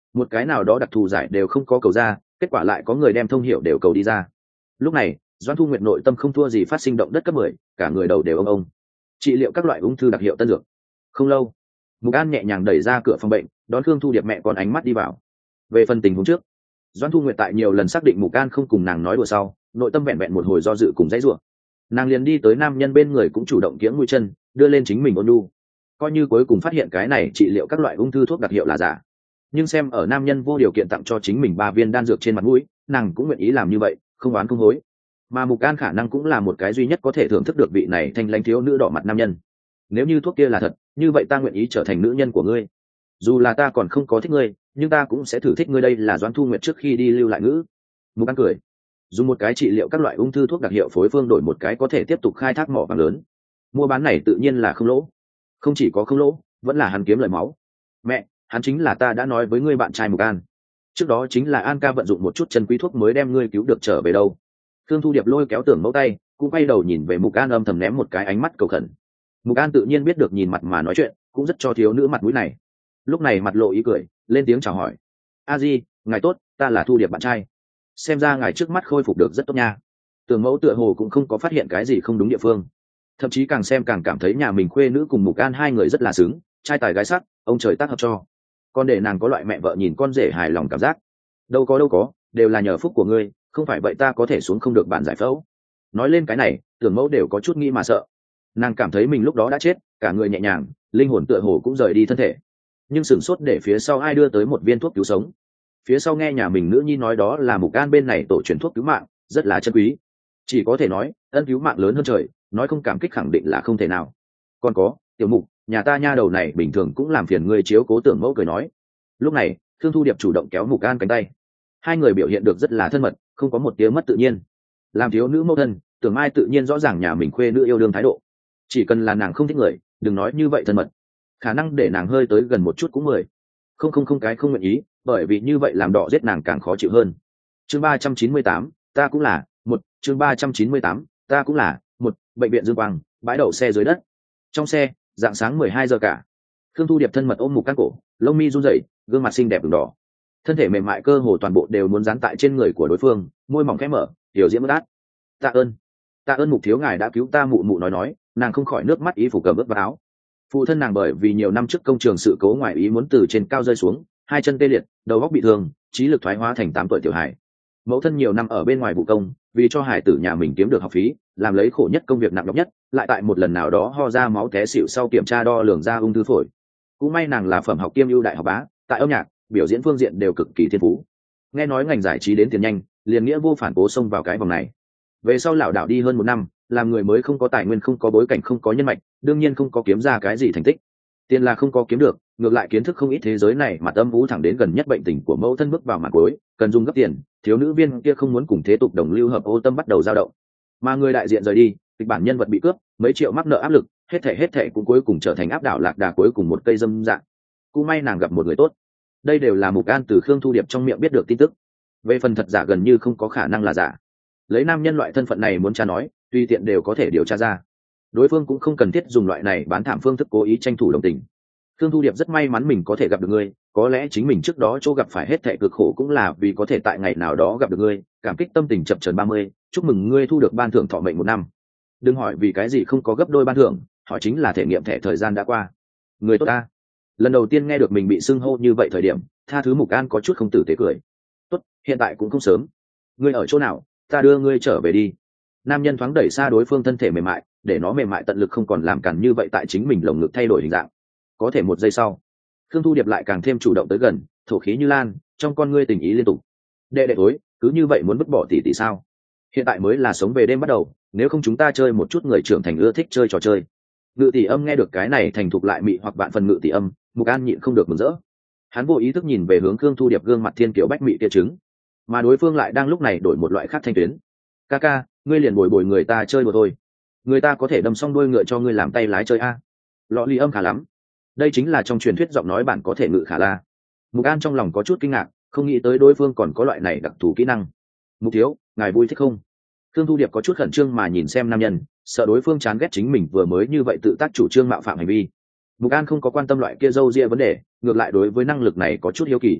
một cái nào đó đặc thù giải đều không có cầu ra, kết quả lại có người đem thông hiểu đều cầu đi ra. Lúc này Doãn Thu Nguyệt nội tâm không thua gì phát sinh động đất cấp mười, cả người đầu đều ông ông. Trị liệu các loại ung thư đặc hiệu tân dược. Không lâu, Mục An nhẹ nhàng đẩy ra cửa phòng bệnh, đón Khương Thu Điệp mẹ con ánh mắt đi vào. Về phần tình huống trước, Doãn Thu Nguyệt tại nhiều lần xác định Mục An không cùng nàng nói đùa sau, nội tâm vẹn vẹn một hồi do dự cùng dãy rủa. Nàng liền đi tới nam nhân bên người cũng chủ động kiễng mũi chân, đưa lên chính mình ôn nhu. Coi như cuối cùng phát hiện cái này trị liệu các loại ung thư thuốc đặc hiệu là giả, nhưng xem ở nam nhân vô điều kiện tặng cho chính mình ba viên đan dược trên mặt mũi, nàng cũng nguyện ý làm như vậy, không oán không hối. Mà Mục An khả năng cũng là một cái duy nhất có thể thưởng thức được vị này thanh lãnh thiếu nữ đỏ mặt nam nhân. Nếu như thuốc kia là thật, như vậy ta nguyện ý trở thành nữ nhân của ngươi. Dù là ta còn không có thích ngươi, nhưng ta cũng sẽ thử thích ngươi. Đây là Doãn Thu Nguyệt trước khi đi lưu lại ngữ. Mục An cười, dùng một cái trị liệu các loại ung thư thuốc đặc hiệu phối phương đổi một cái có thể tiếp tục khai thác mỏ vàng lớn. Mua bán này tự nhiên là không lỗ. Không chỉ có không lỗ, vẫn là hắn kiếm lời máu. Mẹ, hắn chính là ta đã nói với ngươi bạn trai Mục An. Trước đó chính là An ca vận dụng một chút chân quý thuốc mới đem ngươi cứu được trở về đâu. Thương Thu Điệp lôi kéo Tưởng Mẫu tay, cũng quay đầu nhìn về Mục An âm thầm ném một cái ánh mắt cầu khẩn. Mục An tự nhiên biết được nhìn mặt mà nói chuyện, cũng rất cho thiếu nữ mặt mũi này. Lúc này mặt lộ ý cười, lên tiếng chào hỏi. A Di, ngài tốt, ta là Thu Điệp bạn trai. Xem ra ngài trước mắt khôi phục được rất tốt nha. Tưởng Mẫu tựa hồ cũng không có phát hiện cái gì không đúng địa phương, thậm chí càng xem càng cảm thấy nhà mình khuê nữ cùng Mục An hai người rất là xứng, trai tài gái sắc, ông trời tác hợp cho. Còn để nàng có loại mẹ vợ nhìn con rể hài lòng cảm giác. Đâu có đâu có, đều là nhờ phúc của ngươi, không phải vậy ta có thể xuống không được bạn giải phẫu. Nói lên cái này, Tưởng Mẫu đều có chút nghĩ mà sợ. Nàng cảm thấy mình lúc đó đã chết, cả người nhẹ nhàng, linh hồn tựa hồ cũng rời đi thân thể, nhưng sửng sốt để phía sau ai đưa tới một viên thuốc cứu sống. Phía sau nghe nhà mình nữ nhi nói đó là Mục An bên này tổ truyền thuốc cứu mạng, rất là chân quý. Chỉ có thể nói ân cứu mạng lớn hơn trời, nói không cảm kích khẳng định là không thể nào. Còn có Tiểu Mục, nhà ta nha đầu này bình thường cũng làm phiền ngươi chiếu cố. Tưởng Mẫu cười nói. Lúc này Thương Thu Điệp chủ động kéo Mục An cánh tay, hai người biểu hiện được rất là thân mật, không có một tiếng mất tự nhiên. Làm thiếu nữ mẫu thân, Tưởng Mai tự nhiên rõ ràng nhà mình khuê nữ yêu đương thái độ. Chỉ cần là nàng không thích người, đừng nói như vậy thân mật, khả năng để nàng hơi tới gần một chút cũng mười không không không cái không nguyện ý, bởi vì như vậy làm đỏ giết nàng càng khó chịu hơn. Chương ba trăm chín mươi tám, ta cũng là một. Chương ba trăm chín mươi tám, ta cũng là một. Bệnh viện Dương Quang, bãi đậu xe dưới đất. Trong xe, dạng sáng mười hai giờ cả. Khương Thu Điệp thân mật ôm Mục An cổ, lông mi run rẩy, gương mặt xinh đẹp ửng đỏ, thân thể mềm mại cơ hồ toàn bộ đều muốn dán tại trên người của đối phương, môi mỏng khẽ mở, tiểu diễm ướt át. Tạ ơn, tạ ơn Mục thiếu ngài đã cứu ta. Mụ mụ nói nói, nàng không khỏi nước mắt ý phủ cầm ướt vào áo. Phụ thân nàng bởi vì nhiều năm trước công trường sự cố ngoài ý muốn từ trên cao rơi xuống, hai chân tê liệt, đầu óc bị thương, trí lực thoái hóa thành tám tuổi tiểu hải. Mẫu thân nhiều năm ở bên ngoài vụ công, vì cho hải tử nhà mình kiếm được học phí, làm lấy khổ nhất công việc nặng nhọc nhất, lại tại một lần nào đó ho ra máu té xỉu sau kiểm tra đo lường ra ung thư phổi. Cũng may nàng là phẩm học kiêm ưu đại học bá, tại âm nhạc, biểu diễn phương diện đều cực kỳ thiên phú. Nghe nói ngành giải trí đến tiền nhanh, liền nghĩa vô phản cố xông vào cái vòng này. Về sau lảo đảo đi hơn một năm, làm người mới không có tài nguyên, không có bối cảnh, không có nhân mạch, đương nhiên không có kiếm ra cái gì thành tích. Tiền là không có kiếm được, ngược lại kiến thức không ít thế giới này, mà tâm vũ thẳng đến gần nhất bệnh tình của mẫu thân bước vào mặt cuối, cần dùng gấp tiền, thiếu nữ viên kia không muốn cùng thế tục đồng lưu hợp ô tâm bắt đầu dao động. Mà người đại diện rời đi, kịch bản nhân vật bị cướp, mấy triệu mắc nợ áp lực, hết thảy hết thảy cũng cuối cùng trở thành áp đảo lạc đà cuối cùng một cây dâm dạng. Cũng may nàng gặp một người tốt. Đây đều là Mục An từ Khương Thu Điệp trong miệng biết được tin tức. Về phần thật giả gần như không có khả năng là giả. Lấy nam nhân loại thân phận này muốn tra nói, tùy tiện đều có thể điều tra ra. Đối phương cũng không cần thiết dùng loại này bán thảm phương thức cố ý tranh thủ đồng tình. Khương Thu Điệp rất may mắn mình có thể gặp được ngươi, có lẽ chính mình trước đó chỗ gặp phải hết thảy cực khổ cũng là vì có thể tại ngày nào đó gặp được ngươi, cảm kích tâm tình chập chờn ba mươi, chúc mừng ngươi thu được ban thưởng thọ mệnh một năm. Đừng hỏi vì cái gì không có gấp đôi ban thưởng, hỏi chính là thể nghiệm thẻ thời gian đã qua. Người tốt ta. Lần đầu tiên nghe được mình bị xưng hô như vậy thời điểm, tha thứ Mục An có chút không tử tế cười. Tốt, hiện tại cũng không sớm. Ngươi ở chỗ nào, ta đưa ngươi trở về đi. Nam nhân thoáng đẩy xa đối phương thân thể mềm mại, để nó mềm mại tận lực không còn làm cản như vậy tại chính mình lồng ngực thay đổi hình dạng. Có thể một giây sau, Khương Thu Điệp lại càng thêm chủ động tới gần, thổ khí như lan, trong con ngươi tình ý liên tục. Đệ đệ tối, cứ như vậy muốn vứt bỏ tỷ tỷ sao? Hiện tại mới là sống về đêm bắt đầu, nếu không chúng ta chơi một chút người trưởng thành ưa thích chơi trò chơi. Ngự tỷ âm nghe được cái này thành thục lại mị hoặc bạn phần ngự tỷ âm, Mục An nhịn không được mừng rỡ. Hắn vô ý thức nhìn về hướng Khương Thu Điệp gương mặt thiên kiều bách mị kia trứng, mà đối phương lại đang lúc này đổi một loại khác thanh tuyến. Ca ca, ngươi liền bồi bồi người ta chơi đùa thôi, người ta có thể đâm xong đuôi ngựa cho ngươi làm tay lái chơi a. Lọ ly âm khá lắm. Đây chính là trong truyền thuyết giọng nói bản có thể ngự khả la. Mục An trong lòng có chút kinh ngạc, không nghĩ tới đối phương còn có loại này đặc thù kỹ năng. Mục thiếu, ngài vui thích không? Khương Thu Điệp có chút khẩn trương mà nhìn xem nam nhân, sợ đối phương chán ghét chính mình vừa mới như vậy tự tác chủ trương mạo phạm hành vi. Mục An không có quan tâm loại kia râu ria vấn đề, ngược lại đối với năng lực này có chút hiếu kỳ.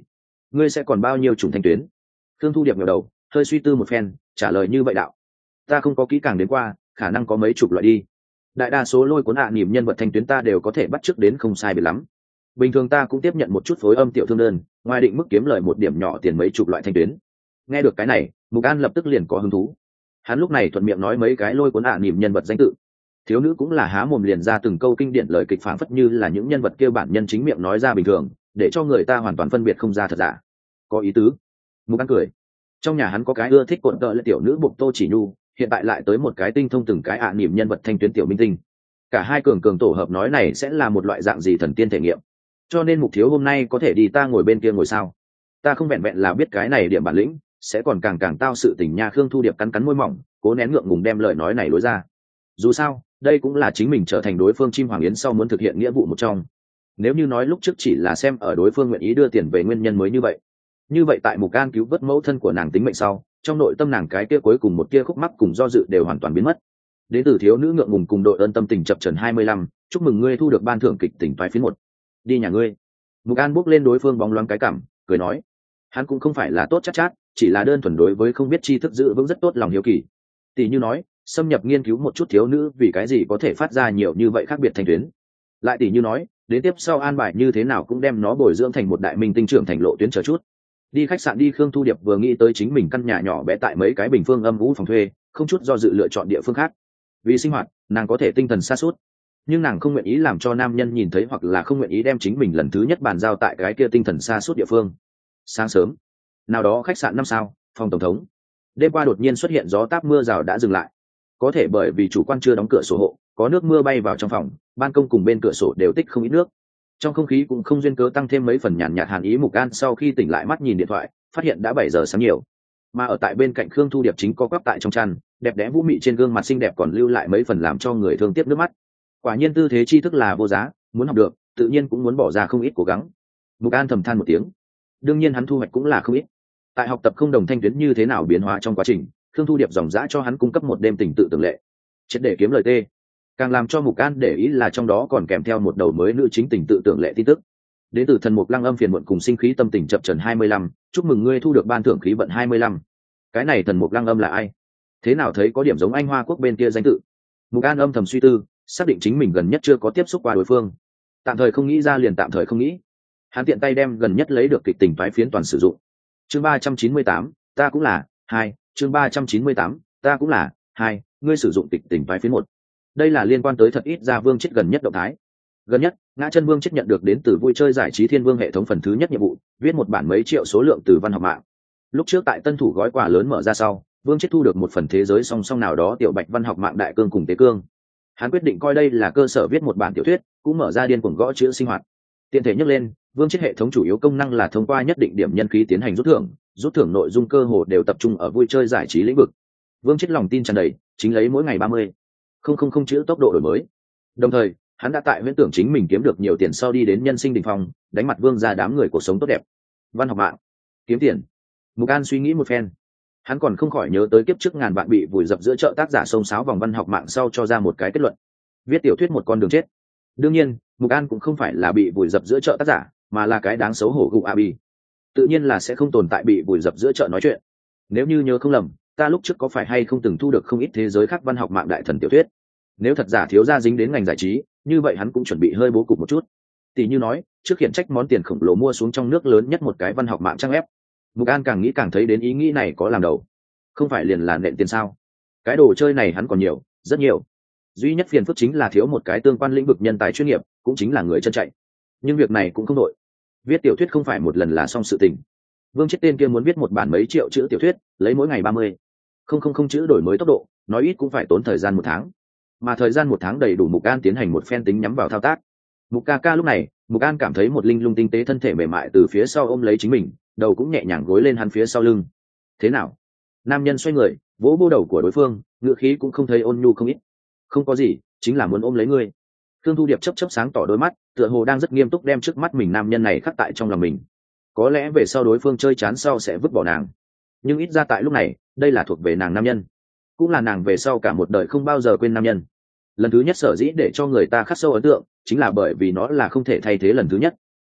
ngươi sẽ còn bao nhiêu chủng thanh tuyến? Khương Thu Điệp ngẩng đầu hơi suy tư một phen, trả lời như vậy đạo: ta không có kỹ càng đến qua, khả năng có mấy chục loại đi. Đại đa số lôi cuốn ạ à, niềm nhân vật thanh tuyến ta đều có thể bắt chước đến không sai biệt lắm. Bình thường ta cũng tiếp nhận một chút phối âm tiểu thương đơn, ngoài định mức kiếm lời một điểm nhỏ tiền mấy chục loại thanh tuyến. Nghe được cái này, Mục An lập tức liền có hứng thú. Hắn lúc này thuận miệng nói mấy cái lôi cuốn ạ à, niềm nhân vật danh tự. Thiếu nữ cũng là há mồm liền ra từng câu kinh điển lời kịch phảng phất như là những nhân vật kia bản nhân chính miệng nói ra bình thường, để cho người ta hoàn toàn phân biệt không ra thật giả. Có ý tứ. Mục An cười. Trong nhà hắn có cái ưa thích cuộn tợ là tiểu nữ Bộc Tô Chỉ Nhu, hiện tại lại tới một cái tinh thông từng cái ạ à, niềm nhân vật thanh tuyến tiểu minh tinh. Cả hai cường cường tổ hợp nói này sẽ là một loại dạng gì thần tiên thể nghiệm. Cho nên Mục thiếu hôm nay có thể đi ta ngồi bên kia ngồi sao? Ta không vẹn vẹn là biết cái này điểm bản lĩnh, sẽ còn càng càng tao sự tình nha. Khương Thu Điệp cắn cắn môi mỏng, cố nén ngượng ngùng đem lời nói này lối ra. Dù sao, đây cũng là chính mình trở thành đối phương chim hoàng yến sau muốn thực hiện nghĩa vụ một trong. Nếu như nói lúc trước chỉ là xem ở đối phương nguyện ý đưa tiền về nguyên nhân mới như vậy, như vậy tại Mục An cứu vớt mẫu thân của nàng tính mệnh sau, trong nội tâm nàng cái kia cuối cùng một kia khúc mắc cùng do dự đều hoàn toàn biến mất. Đến từ thiếu nữ ngượng ngùng cùng đội ơn tâm tình chập trần hai mươi lăm, chúc mừng ngươi thu được ban thưởng kịch tỉnh toái phiến một. Đi nhà ngươi. Mục An bước lên đối phương bóng loáng cái cảm, cười nói, hắn cũng không phải là tốt chắc chát, chát, chỉ là đơn thuần đối với không biết tri thức giữ vững rất tốt lòng hiếu kỳ. Tỷ như nói, xâm nhập nghiên cứu một chút thiếu nữ vì cái gì có thể phát ra nhiều như vậy khác biệt thanh tuyến. Lại tỷ như nói, đến tiếp sau an bài như thế nào cũng đem nó bồi dưỡng thành một đại minh tinh trưởng thành lộ tuyến chờ chút. Đi khách sạn đi. Khương Thu Điệp vừa nghĩ tới chính mình căn nhà nhỏ bé tại mấy cái bình phương âm vũ phòng thuê, không chút do dự lựa chọn địa phương khác. Vì sinh hoạt, nàng có thể tinh thần sa sút, nhưng nàng không nguyện ý làm cho nam nhân nhìn thấy, hoặc là không nguyện ý đem chính mình lần thứ nhất bàn giao tại cái kia tinh thần sa sút địa phương. Sáng sớm, nào đó khách sạn năm sao, phòng tổng thống. Đêm qua đột nhiên xuất hiện gió táp mưa rào đã dừng lại. Có thể bởi vì chủ quan chưa đóng cửa sổ hộ, có nước mưa bay vào trong phòng, ban công cùng bên cửa sổ đều tích không ít nước. Trong không khí cũng không duyên cớ tăng thêm mấy phần nhàn nhạt hàn ý. Mục An sau khi tỉnh lại mắt nhìn điện thoại, phát hiện đã bảy giờ sáng nhiều. Mà ở tại bên cạnh Khương Thu Điệp chính co quắp tại trong chăn, đẹp đẽ vũ mị trên gương mặt xinh đẹp còn lưu lại mấy phần làm cho người thương tiếc nước mắt. Quả nhiên tư thế tri thức là vô giá, muốn học được, tự nhiên cũng muốn bỏ ra không ít cố gắng. Mục An thầm than một tiếng. Đương nhiên hắn thu hoạch cũng là không ít. Tại học tập không đồng thanh tuyến như thế nào biến hóa trong quá trình, Khương Thu Điệp dòng dã cho hắn cung cấp một đêm tình tự tưởng lệ, triệt để kiếm lời tê. Càng làm cho Mục An để ý là trong đó còn kèm theo một đầu mới nữ chính tình tự tưởng lệ tin tức. Đến từ thần mục lăng âm phiền muộn cùng sinh khí tâm tình chập trần hai mươi lăm, chúc mừng ngươi thu được ban thưởng khí vận hai mươi lăm. Cái này thần mục lăng âm là ai? Thế nào thấy có điểm giống anh Hoa Quốc bên kia danh tự. Mục An âm thầm suy tư, xác định chính mình gần nhất chưa có tiếp xúc qua đối phương, tạm thời không nghĩ ra liền tạm thời không nghĩ. Hắn tiện tay đem gần nhất lấy được kịch tình toái phiến toàn sử dụng. Chương ba trăm chín mươi tám, ta cũng là hai. Chương ba trăm chín mươi tám, ta cũng là hai. Ngươi sử dụng kịch tình toái phiến một. Đây là liên quan tới thật ít ra Vương Chết gần nhất động thái. Gần nhất, Ngã Chân Vương Chết nhận được đến từ vui chơi giải trí Thiên Vương hệ thống phần thứ nhất nhiệm vụ, viết một bản mấy triệu số lượng từ văn học mạng. Lúc trước tại Tân Thủ gói quà lớn mở ra sau, Vương Chết thu được một phần thế giới song song nào đó tiểu bạch văn học mạng đại cương cùng tế cương. Hắn quyết định coi đây là cơ sở viết một bản tiểu thuyết, cũng mở ra điên cuồng gõ chữ sinh hoạt. Tiện thể nhắc lên, Vương Chết hệ thống chủ yếu công năng là thông qua nhất định điểm nhân khí tiến hành rút thưởng, rút thưởng nội dung cơ hồ đều tập trung ở vui chơi giải trí lĩnh vực. Vương Chết lòng tin tràn đầy, chính lấy mỗi ngày ba mươi không không không chữ tốc độ đổi mới. Đồng thời, hắn đã tại huyễn tưởng chính mình kiếm được nhiều tiền sau đi đến nhân sinh đỉnh phong, đánh mặt Vương gia đám người cuộc sống tốt đẹp. Văn học mạng, kiếm tiền. Mục An suy nghĩ một phen, hắn còn không khỏi nhớ tới kiếp trước ngàn vạn bị vùi dập giữa chợ tác giả xông xáo vòng văn học mạng sau cho ra một cái kết luận: viết tiểu thuyết một con đường chết. Đương nhiên, Mục An cũng không phải là bị vùi dập giữa chợ tác giả, mà là cái đáng xấu hổ gụ abi. Tự nhiên là sẽ không tồn tại bị vùi dập giữa chợ nói chuyện. Nếu như nhớ không lầm, ta lúc trước có phải hay không từng thu được không ít thế giới khác văn học mạng đại thần tiểu thuyết. Nếu thật giả thiếu gia dính đến ngành giải trí, như vậy hắn cũng chuẩn bị hơi bố cục một chút. Tỷ như nói, trước khiển trách món tiền khổng lồ mua xuống trong nước lớn nhất một cái văn học mạng trang ép. Mục An càng nghĩ càng thấy đến ý nghĩ này có làm đầu. Không phải liền là nện tiền sao? Cái đồ chơi này hắn còn nhiều, rất nhiều. Duy nhất phiền phức chính là thiếu một cái tương quan lĩnh vực nhân tài chuyên nghiệp, cũng chính là người chân chạy. Nhưng việc này cũng không đội. Viết tiểu thuyết không phải một lần là xong sự tình. Vương Chết tên kia muốn viết một bản mấy triệu chữ tiểu thuyết, lấy mỗi ngày ba mươi không không không chữ đổi mới tốc độ, nói ít cũng phải tốn thời gian một tháng. Mà thời gian một tháng đầy đủ Mục An tiến hành một phen tính nhắm vào thao tác. Mục ca ca lúc này, Mục An cảm thấy một linh lung tinh tế thân thể mềm mại từ phía sau ôm lấy chính mình, đầu cũng nhẹ nhàng gối lên hắn phía sau lưng. Thế nào? Nam nhân xoay người, vỗ vô đầu của đối phương, ngựa khí cũng không thấy ôn nhu không ít. Không có gì, chính là muốn ôm lấy ngươi. Thương Thu Điệp chớp chớp sáng tỏ đôi mắt, tựa hồ đang rất nghiêm túc đem trước mắt mình nam nhân này khắc tại trong lòng mình. Có lẽ về sau đối phương chơi chán sau sẽ vứt bỏ nàng, nhưng ít ra tại lúc này, đây là thuộc về nàng nam nhân, cũng là nàng về sau cả một đời không bao giờ quên nam nhân. Lần thứ nhất sở dĩ để cho người ta khắc sâu ấn tượng, chính là bởi vì nó là không thể thay thế lần thứ nhất.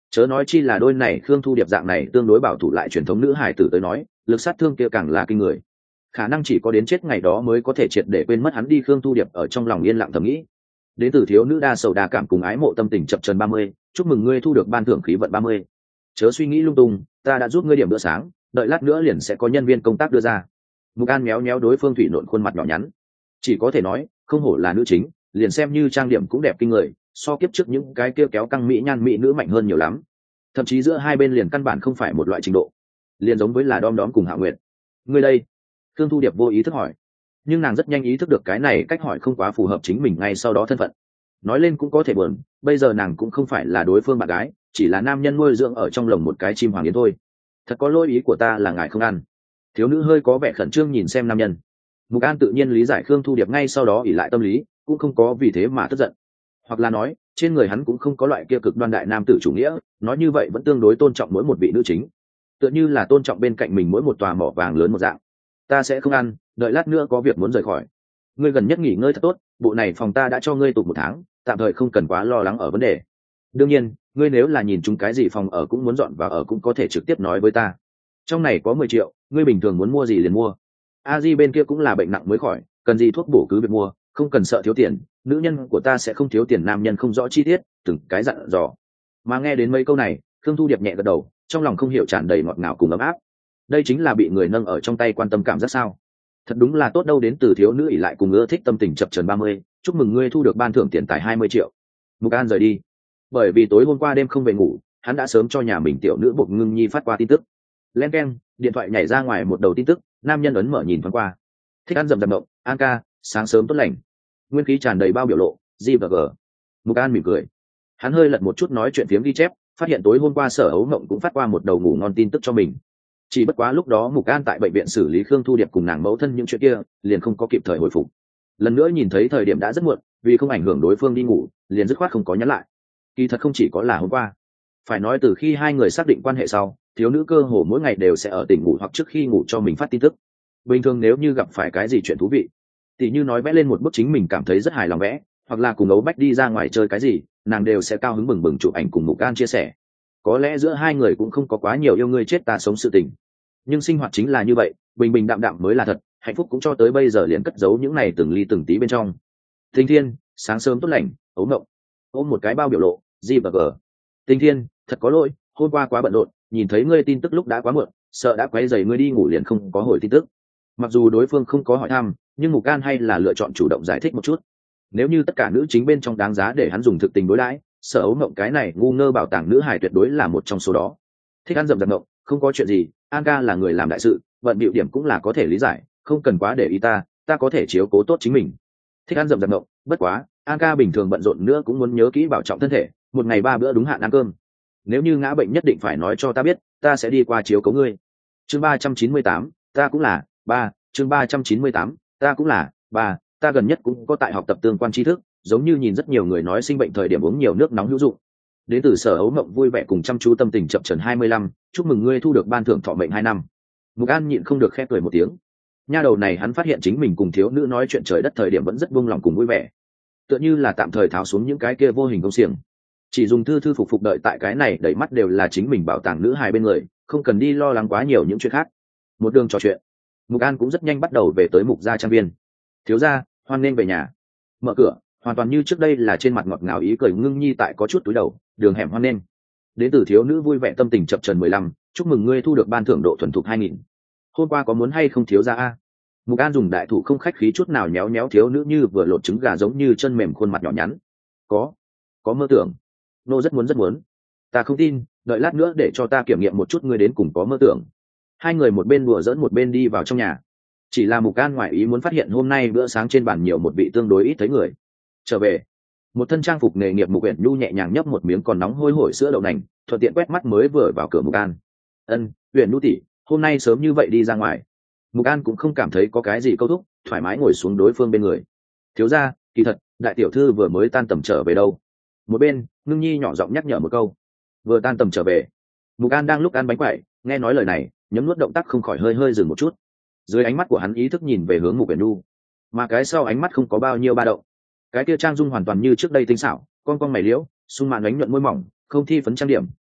Chớ nói chi là đôi này Khương Thu Điệp dạng này tương đối bảo thủ lại truyền thống nữ hài tử tới nói, lực sát thương kia càng là kinh người, khả năng chỉ có đến chết ngày đó mới có thể triệt để quên mất hắn đi. Khương Thu Điệp ở trong lòng yên lặng thầm nghĩ. Đến từ thiếu nữ đa sầu đa cảm cùng ái mộ tâm tình chập trần ba mươi, chúc mừng ngươi thu được ban thưởng khí vận ba mươi. Chớ suy nghĩ lung tung, ta đã giúp ngươi điểm bữa sáng, đợi lát nữa liền sẽ có nhân viên công tác đưa ra. Mục An méo méo đối phương thủy nộn khuôn mặt nhỏ nhắn, chỉ có thể nói không hổ là nữ chính, liền xem như trang điểm cũng đẹp kinh người, so kiếp trước những cái kia kéo căng mỹ nhan mỹ nữ mạnh hơn nhiều lắm, thậm chí giữa hai bên liền căn bản không phải một loại trình độ, liền giống với là đom đóm cùng Hạ Nguyệt. Ngươi đây? Thương Thu Điệp vô ý thức hỏi, nhưng nàng rất nhanh ý thức được cái này cách hỏi không quá phù hợp chính mình ngay sau đó thân phận. Nói lên cũng có thể buồn, bây giờ nàng cũng không phải là đối phương bạn gái, chỉ là nam nhân nuôi dưỡng ở trong lồng một cái chim hoàng yến thôi. Thật có lỗi, ý của ta là ngài không ăn. Thiếu nữ hơi có vẻ khẩn trương nhìn xem nam nhân. Mục An tự nhiên lý giải Khương Thu Điệp ngay sau đó ỉ lại tâm lý, cũng không có vì thế mà tức giận, hoặc là nói trên người hắn cũng không có loại kia cực đoan đại nam tử chủ nghĩa, nói như vậy vẫn tương đối tôn trọng mỗi một vị nữ chính, tựa như là tôn trọng bên cạnh mình mỗi một tòa mỏ vàng lớn một dạng. Ta sẽ không ăn, đợi lát nữa có việc muốn rời khỏi. Ngươi gần nhất nghỉ ngơi thật tốt, bộ này phòng ta đã cho ngươi tụt một tháng, tạm thời không cần quá lo lắng ở vấn đề. Đương nhiên ngươi nếu là nhìn chúng cái gì phòng ở cũng muốn dọn vào ở cũng có thể trực tiếp nói với ta, trong này có mười triệu, ngươi bình thường muốn mua gì liền mua. A Di bên kia cũng là bệnh nặng mới khỏi, cần gì thuốc bổ cứ việc mua, không cần sợ thiếu tiền, nữ nhân của ta sẽ không thiếu tiền. Nam nhân không rõ chi tiết từng cái dặn dò, mà nghe đến mấy câu này Khương Thu Điệp nhẹ gật đầu, trong lòng không hiểu tràn đầy ngọt ngào cùng ấm áp. Đây chính là bị người nâng ở trong tay quan tâm cảm giác sao? Thật đúng là tốt đâu. Đến từ thiếu nữ ỉ lại cùng ưa thích tâm tình chập trần ba mươi, chúc mừng ngươi thu được ban thưởng tiền tài hai mươi triệu. Mục An rời đi, bởi vì tối hôm qua đêm không về ngủ, hắn đã sớm cho nhà mình tiểu nữ Bộc Ngưng Nhi phát qua tin tức. Len keng, điện thoại nhảy ra ngoài một đầu tin tức, nam nhân ấn mở nhìn thoáng qua. Thích ăn dầm dầm động, An ca, sáng sớm tốt lành. Nguyên khí tràn đầy bao biểu lộ, G và G. Mục An mỉm cười, hắn hơi lật một chút nói chuyện phiếm ghi chép, phát hiện tối hôm qua Sở Ấu Mộng cũng phát qua một đầu ngủ ngon tin tức cho mình. Chỉ bất quá lúc đó Mục An tại bệnh viện xử lý Khương Thu Điệp cùng nàng mẫu thân những chuyện kia, liền không có kịp thời hồi phục. Lần nữa nhìn thấy thời điểm đã rất muộn, vì không ảnh hưởng đối phương đi ngủ, liền dứt khoát không có nhắn lại. Kỳ thật không chỉ có là hôm qua, phải nói từ khi hai người xác định quan hệ sau, thiếu nữ cơ hồ mỗi ngày đều sẽ ở tỉnh ngủ hoặc trước khi ngủ cho mình phát tin tức. Bình thường nếu như gặp phải cái gì chuyện thú vị, tỉ như nói vẽ lên một bức chính mình cảm thấy rất hài lòng vẽ, hoặc là cùng Ấu Bách đi ra ngoài chơi cái gì, nàng đều sẽ cao hứng bừng bừng chụp ảnh cùng Mục An chia sẻ. Có lẽ giữa hai người cũng không có quá nhiều yêu ngươi chết ta sống sự tình, nhưng sinh hoạt chính là như vậy, bình bình đạm đạm mới là thật. Hạnh phúc cũng cho tới bây giờ liền cất giấu những này từng ly từng tí bên trong. Tinh Thiên, sáng sớm tốt lành, Ấu Mộng. Ôm một cái bao biểu lộ, G và G. Tinh Thiên, thật có lỗi, hôm qua quá bận rộn, nhìn thấy ngươi tin tức lúc đã quá muộn, sợ đã quấy rầy ngươi đi ngủ liền không có hồi tin tức. Mặc dù đối phương không có hỏi thăm, nhưng Mục An hay là lựa chọn chủ động giải thích một chút. Nếu như tất cả nữ chính bên trong đáng giá để hắn dùng thực tình đối đãi, Sở Ấu Mộng cái này ngu ngơ bảo tàng nữ hài tuyệt đối là một trong số đó. Thích ăn dầm dầm mộng, không có chuyện gì, An ca là người làm đại sự, bận bịu điểm cũng là có thể lý giải, không cần quá để ý ta, ta có thể chiếu cố tốt chính mình. Thích ăn dầm dầm mộng, bất quá An ca bình thường bận rộn nữa cũng muốn nhớ kỹ bảo trọng thân thể, một ngày ba bữa đúng hạn ăn cơm. Nếu như ngã bệnh nhất định phải nói cho ta biết, ta sẽ đi qua chiếu cố ngươi. Chương ba trăm chín mươi tám, ta cũng là ba. Chương ba trăm chín mươi tám, ta cũng là ba. Ta gần nhất cũng có tại học tập tương quan tri thức, giống như nhìn rất nhiều người nói sinh bệnh thời điểm uống nhiều nước nóng hữu dụng. Đến từ Sở Ấu Mộng vui vẻ cùng chăm chú tâm tình chập trần hai mươi lăm, chúc mừng ngươi thu được ban thưởng thọ mệnh hai năm. Mục An nhịn không được khẽ cười một tiếng. Nha đầu này hắn phát hiện chính mình cùng thiếu nữ nói chuyện trời đất thời điểm vẫn rất buông lòng cùng vui vẻ, tựa như là tạm thời tháo xuống những cái kia vô hình công xiềng, chỉ dùng thư thư phục phục đợi tại cái này đẩy mắt đều là chính mình bảo tàng nữ hài bên người, không cần đi lo lắng quá nhiều những chuyện khác. Một đường trò chuyện, Mục An cũng rất nhanh bắt đầu về tới Mục gia trang viên. Thiếu gia, hoan nên về nhà. Mở cửa, hoàn toàn như trước đây là trên mặt ngọt ngào ý cười Ngưng Nhi tại có chút túi đầu, đường hẻm hoan nên. Đến từ thiếu nữ vui vẻ tâm tình chập trần mười lăm, chúc mừng ngươi thu được ban thưởng độ thuần thục hai nghìn. Hôm qua có muốn hay không thiếu gia a? Mục An dùng đại thủ không khách khí chút nào nhéo nhéo thiếu nữ như vừa lột trứng gà giống như chân mềm khuôn mặt nhỏ nhắn. Có, có mơ tưởng. Nô rất muốn rất muốn. Ta không tin, đợi lát nữa để cho ta kiểm nghiệm một chút ngươi đến cùng có mơ tưởng. Hai người một bên đùa giỡn một bên đi vào trong nhà. Chỉ là Mục An ngoại ý muốn phát hiện hôm nay bữa sáng trên bàn nhiều một vị tương đối ít thấy người. Trở về, một thân trang phục nghề nghiệp Mục Uyển Nhu nhẹ nhàng nhấp một miếng còn nóng hôi hổi sữa đậu nành, thuận tiện quét mắt mới vừa vào cửa Mục An. Ân, Uyển Nhu tỷ, hôm nay sớm như vậy đi ra ngoài. Mục An cũng không cảm thấy có cái gì câu thúc, thoải mái ngồi xuống đối phương bên người. Thiếu gia, kỳ thật, đại tiểu thư vừa mới tan tầm trở về đâu. Một bên, Ngưng Nhi nhỏ giọng nhắc nhở một câu. Vừa tan tầm trở về. Mục An đang lúc ăn bánh quẩy, nghe nói lời này, nhấm nuốt động tác không khỏi hơi hơi dừng một chút. Dưới ánh mắt của hắn ý thức nhìn về hướng Mục Uyển Nhu, mà cái sau ánh mắt không có bao nhiêu ba động. Cái kia trang dung hoàn toàn như trước đây tinh xảo, con con mày liễu, sung mạn ánh nhuận môi mỏng, không thi phấn trang điểm,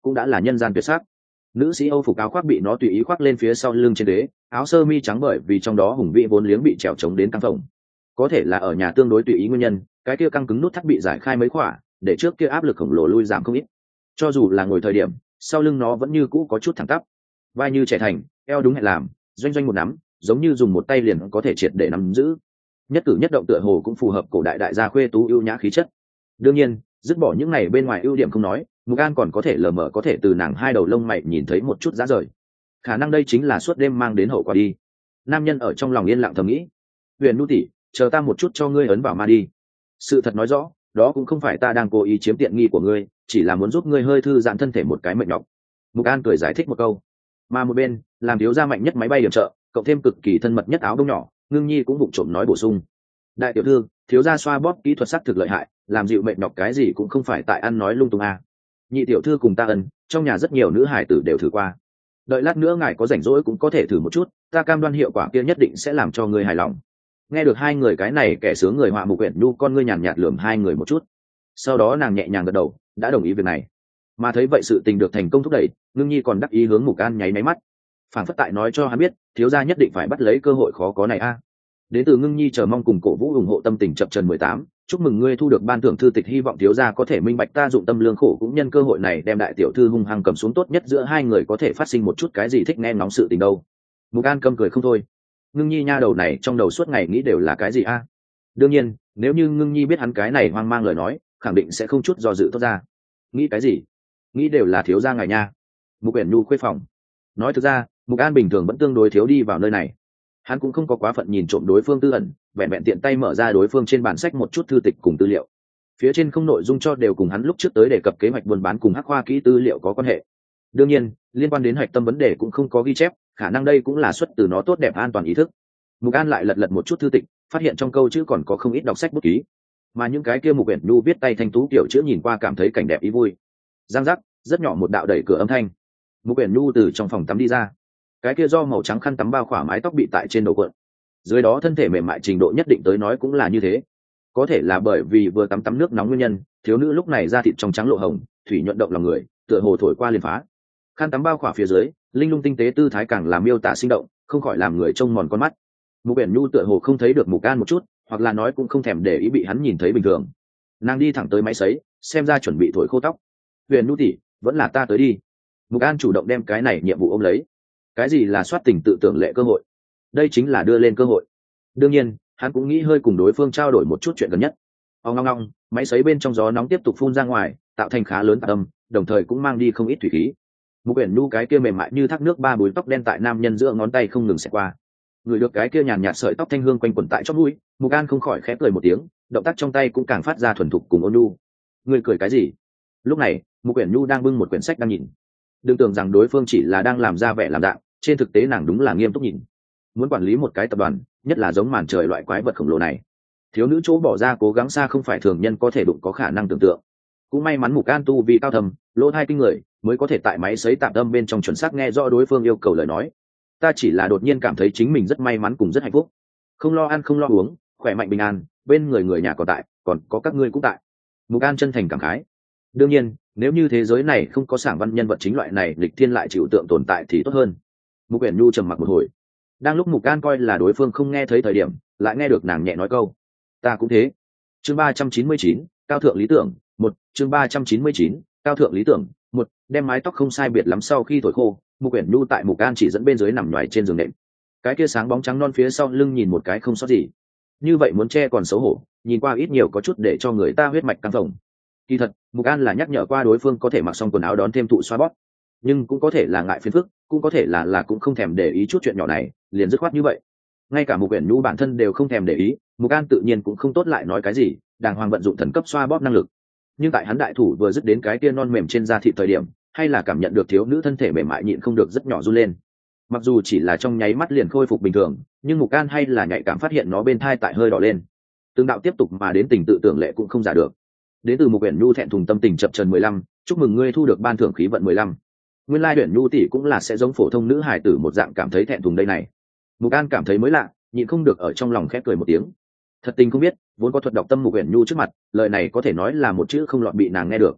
cũng đã là nhân gian tuyệt sắc. Nữ sĩ Âu phục áo khoác bị nó tùy ý khoác lên phía sau lưng trên đế, áo sơ mi trắng bởi vì trong đó hùng vĩ vốn liếng bị trèo chống đến căng phồng. Có thể là ở nhà tương đối tùy ý nguyên nhân, cái kia căng cứng nút thắt bị giải khai mấy khỏa, để trước kia áp lực khổng lồ lui giảm không ít. Cho dù là ngồi thời điểm, sau lưng nó vẫn như cũ có chút thẳng tắp, vai như trẻ thành, eo đúng hẹn làm, doanh doanh một nắm, giống như dùng một tay liền có thể triệt để nắm giữ. Nhất cử nhất động tựa hồ cũng phù hợp cổ đại đại gia khuê tú ưu nhã khí chất. Đương nhiên, dứt bỏ những này bên ngoài ưu điểm không nói, Mục An còn có thể lờ mờ có thể từ nàng hai đầu lông mày nhìn thấy một chút giá rời. Khả năng đây chính là suốt đêm mang đến hậu quả đi. Nam nhân ở trong lòng yên lặng thầm nghĩ. Huyền Nu tỷ, chờ ta một chút cho ngươi ấn vào ma đi. Sự thật nói rõ, đó cũng không phải ta đang cố ý chiếm tiện nghi của ngươi, chỉ là muốn giúp ngươi hơi thư giãn thân thể một cái mệt nhọc. Mục An cười giải thích một câu. Mà một bên, làm thiếu gia mạnh nhất máy bay điểm trợ, cộng thêm cực kỳ thân mật nhất áo bông nhỏ, Ngưng Nhi cũng vụng trộm nói bổ sung. Đại tiểu thư, thiếu gia xoa bóp kỹ thuật sắc thực lợi hại, làm dịu mệt nhọc cái gì cũng không phải tại ăn nói lung tung à. Nhị tiểu thư cùng ta ân, trong nhà rất nhiều nữ hải tử đều thử qua. Đợi lát nữa ngài có rảnh rỗi cũng có thể thử một chút, ta cam đoan hiệu quả kia nhất định sẽ làm cho ngươi hài lòng. Nghe được hai người cái này kẻ sướng người họa Mục Uyển Nhu con ngươi nhàn nhạt lườm hai người một chút. Sau đó nàng nhẹ nhàng gật đầu, đã đồng ý việc này. Mà thấy vậy sự tình được thành công thúc đẩy, Ngưng Nhi còn đắc ý hướng Mục An nháy máy mắt, phản phất tại nói cho hắn biết, thiếu gia nhất định phải bắt lấy cơ hội khó có này a. À. Đến từ Ngưng Nhi chờ mong cùng cổ vũ ủng hộ tâm tình chập chờn mười tám, chúc mừng ngươi thu được ban thưởng thư tịch, hy vọng thiếu gia có thể minh bạch ta dụng tâm lương khổ, cũng nhân cơ hội này đem đại tiểu thư hung hăng cầm xuống, tốt nhất giữa hai người có thể phát sinh một chút cái gì thích nghe ngóng sự tình đâu. Mục An câm cười không thôi. Ngưng Nhi nha đầu này trong đầu suốt ngày nghĩ đều là cái gì a? À? Đương nhiên, nếu như Ngưng Nhi biết hắn cái này hoang mang lời nói, khẳng định sẽ không chút do dự tốt ra. Nghĩ cái gì? Nghĩ đều là thiếu gia ngài nha. Mục Uyển Nhu khuê phòng. Nói thực ra, Mục An bình thường vẫn tương đối thiếu đi vào nơi này. Hắn cũng không có quá phận nhìn trộm đối phương tư ẩn, vẹn vẹn tiện tay mở ra đối phương trên bản sách một chút thư tịch cùng tư liệu. Phía trên không nội dung cho đều cùng hắn lúc trước tới đề cập kế hoạch buôn bán cùng Hắc Hoa kỹ tư liệu có quan hệ. Đương nhiên, liên quan đến hạch tâm vấn đề cũng không có ghi chép, khả năng đây cũng là xuất từ nó tốt đẹp an toàn ý thức. Mục An lại lật lật một chút thư tịch, phát hiện trong câu chữ còn có không ít đọc sách bút ký, mà những cái kia Mục Uyển Nhu viết tay thanh tú kiểu chữ nhìn qua cảm thấy cảnh đẹp ý vui. Giang giác, rất nhỏ một đạo đẩy cửa âm thanh. Mục Uyển Nhu từ trong phòng tắm đi ra, cái kia do màu trắng khăn tắm bao khỏa mái tóc bị tại trên đầu cuộn, dưới đó thân thể mềm mại trình độ nhất định tới nói cũng là như thế. Có thể là bởi vì vừa tắm tắm nước nóng nguyên nhân, thiếu nữ lúc này da thịt trong trắng lộ hồng, thủy nhuận động lòng người, tựa hồ thổi qua liền phá. Khăn tắm bao khỏa phía dưới, linh lung tinh tế tư thái càng làm miêu tả sinh động, không khỏi làm người trông mòn con mắt. Mục Uyển Nhu tựa hồ không thấy được Mục An một chút, hoặc là nói cũng không thèm để ý bị hắn nhìn thấy bình thường. Nàng đi thẳng tới máy sấy, xem ra chuẩn bị thổi khô tóc. Uyển Nhu tỷ, vẫn là ta tới đi. Mục An chủ động đem cái này nhiệm vụ ôm lấy. Cái gì là soát tình tự tưởng lệ cơ hội? Đây chính là đưa lên cơ hội. Đương nhiên, hắn cũng nghĩ hơi cùng đối phương trao đổi một chút chuyện gần nhất. Ong ong ong, máy sấy bên trong gió nóng tiếp tục phun ra ngoài, tạo thành khá lớn tạc âm, đồng thời cũng mang đi không ít thủy khí. Mục Uyển Nhu cái kia mềm mại như thác nước ba búi tóc đen tại nam nhân giữa ngón tay không ngừng xẹt qua. Người được cái kia nhàn nhạt sợi tóc thanh hương quanh quẩn tại chóp mũi, Mục An không khỏi khẽ cười một tiếng, động tác trong tay cũng càng phát ra thuần thục cùng ôn nhu. Người cười cái gì? Lúc này, Mục Uyển Nhu đang bưng một quyển sách đang nhìn. Đừng tưởng rằng đối phương chỉ là đang làm ra vẻ làm dạng, trên thực tế nàng đúng là nghiêm túc nhìn. Muốn quản lý một cái tập đoàn, nhất là giống màn trời loại quái vật khổng lồ này, thiếu nữ chỗ bỏ ra cố gắng xa không phải thường nhân có thể đụng có khả năng tưởng tượng. Cũng may mắn Mục An tu vì cao thầm, lỗ hai kinh người, mới có thể tại máy sấy tạm âm bên trong chuẩn xác nghe rõ đối phương yêu cầu lời nói. Ta chỉ là đột nhiên cảm thấy chính mình rất may mắn cùng rất hạnh phúc, không lo ăn không lo uống, khỏe mạnh bình an, bên người người nhà còn tại, còn có các ngươi cũng tại. Mục An chân thành cảm khái. Đương nhiên, nếu như thế giới này không có sảng văn nhân vật chính loại này lịch thiên lại chịu tượng tồn tại thì tốt hơn. Mục Uyển Nhu trầm mặc một hồi, đang lúc Mục An coi là đối phương không nghe thấy thời điểm, lại nghe được nàng nhẹ nói câu: ta cũng thế. Chương ba trăm chín mươi chín, cao thượng lý tưởng một. Chương ba trăm chín mươi chín, cao thượng lý tưởng một. Đem mái tóc không sai biệt lắm sau khi thổi khô, Mục Uyển Nhu tại Mục An chỉ dẫn bên dưới nằm nhoài trên giường nệm. Cái kia sáng bóng trắng non phía sau lưng nhìn một cái không sót gì. Như vậy muốn che còn xấu hổ, nhìn qua ít nhiều có chút để cho người ta huyết mạch căng phồng. Kỳ thật, Mục An là nhắc nhở qua đối phương có thể mặc xong quần áo đón thêm thụ xoa bóp, nhưng cũng có thể là ngại phiền phức, cũng có thể là là cũng không thèm để ý chút chuyện nhỏ này, liền dứt khoát như vậy. Ngay cả Mục Uyển Nhu bản thân đều không thèm để ý, Mục An tự nhiên cũng không tốt lại nói cái gì, đàng hoàng vận dụng thần cấp xoa bóp năng lực. Nhưng tại hắn đại thủ vừa dứt đến cái kia non mềm trên da thịt thời điểm, hay là cảm nhận được thiếu nữ thân thể mềm mại nhịn không được rất nhỏ run lên. Mặc dù chỉ là trong nháy mắt liền khôi phục bình thường, nhưng Mục An hay là nhạy cảm phát hiện nó bên thai tại hơi đỏ lên. Tương đạo tiếp tục mà đến tình tự tưởng lệ cũng không giả được. Đến từ Mục Uyển Nhu thẹn thùng tâm tình chập chờn mười lăm, chúc mừng ngươi thu được ban thưởng khí vận mười lăm. Nguyên lai Uyển Nhu tỷ cũng là sẽ giống phổ thông nữ hài tử một dạng cảm thấy thẹn thùng đây này. Mục An cảm thấy mới lạ, nhịn không được ở trong lòng khẽ cười một tiếng. Thật tình không biết, vốn có thuật đọc tâm Mục Uyển Nhu trước mặt, lời này có thể nói là một chữ không lọt bị nàng nghe được.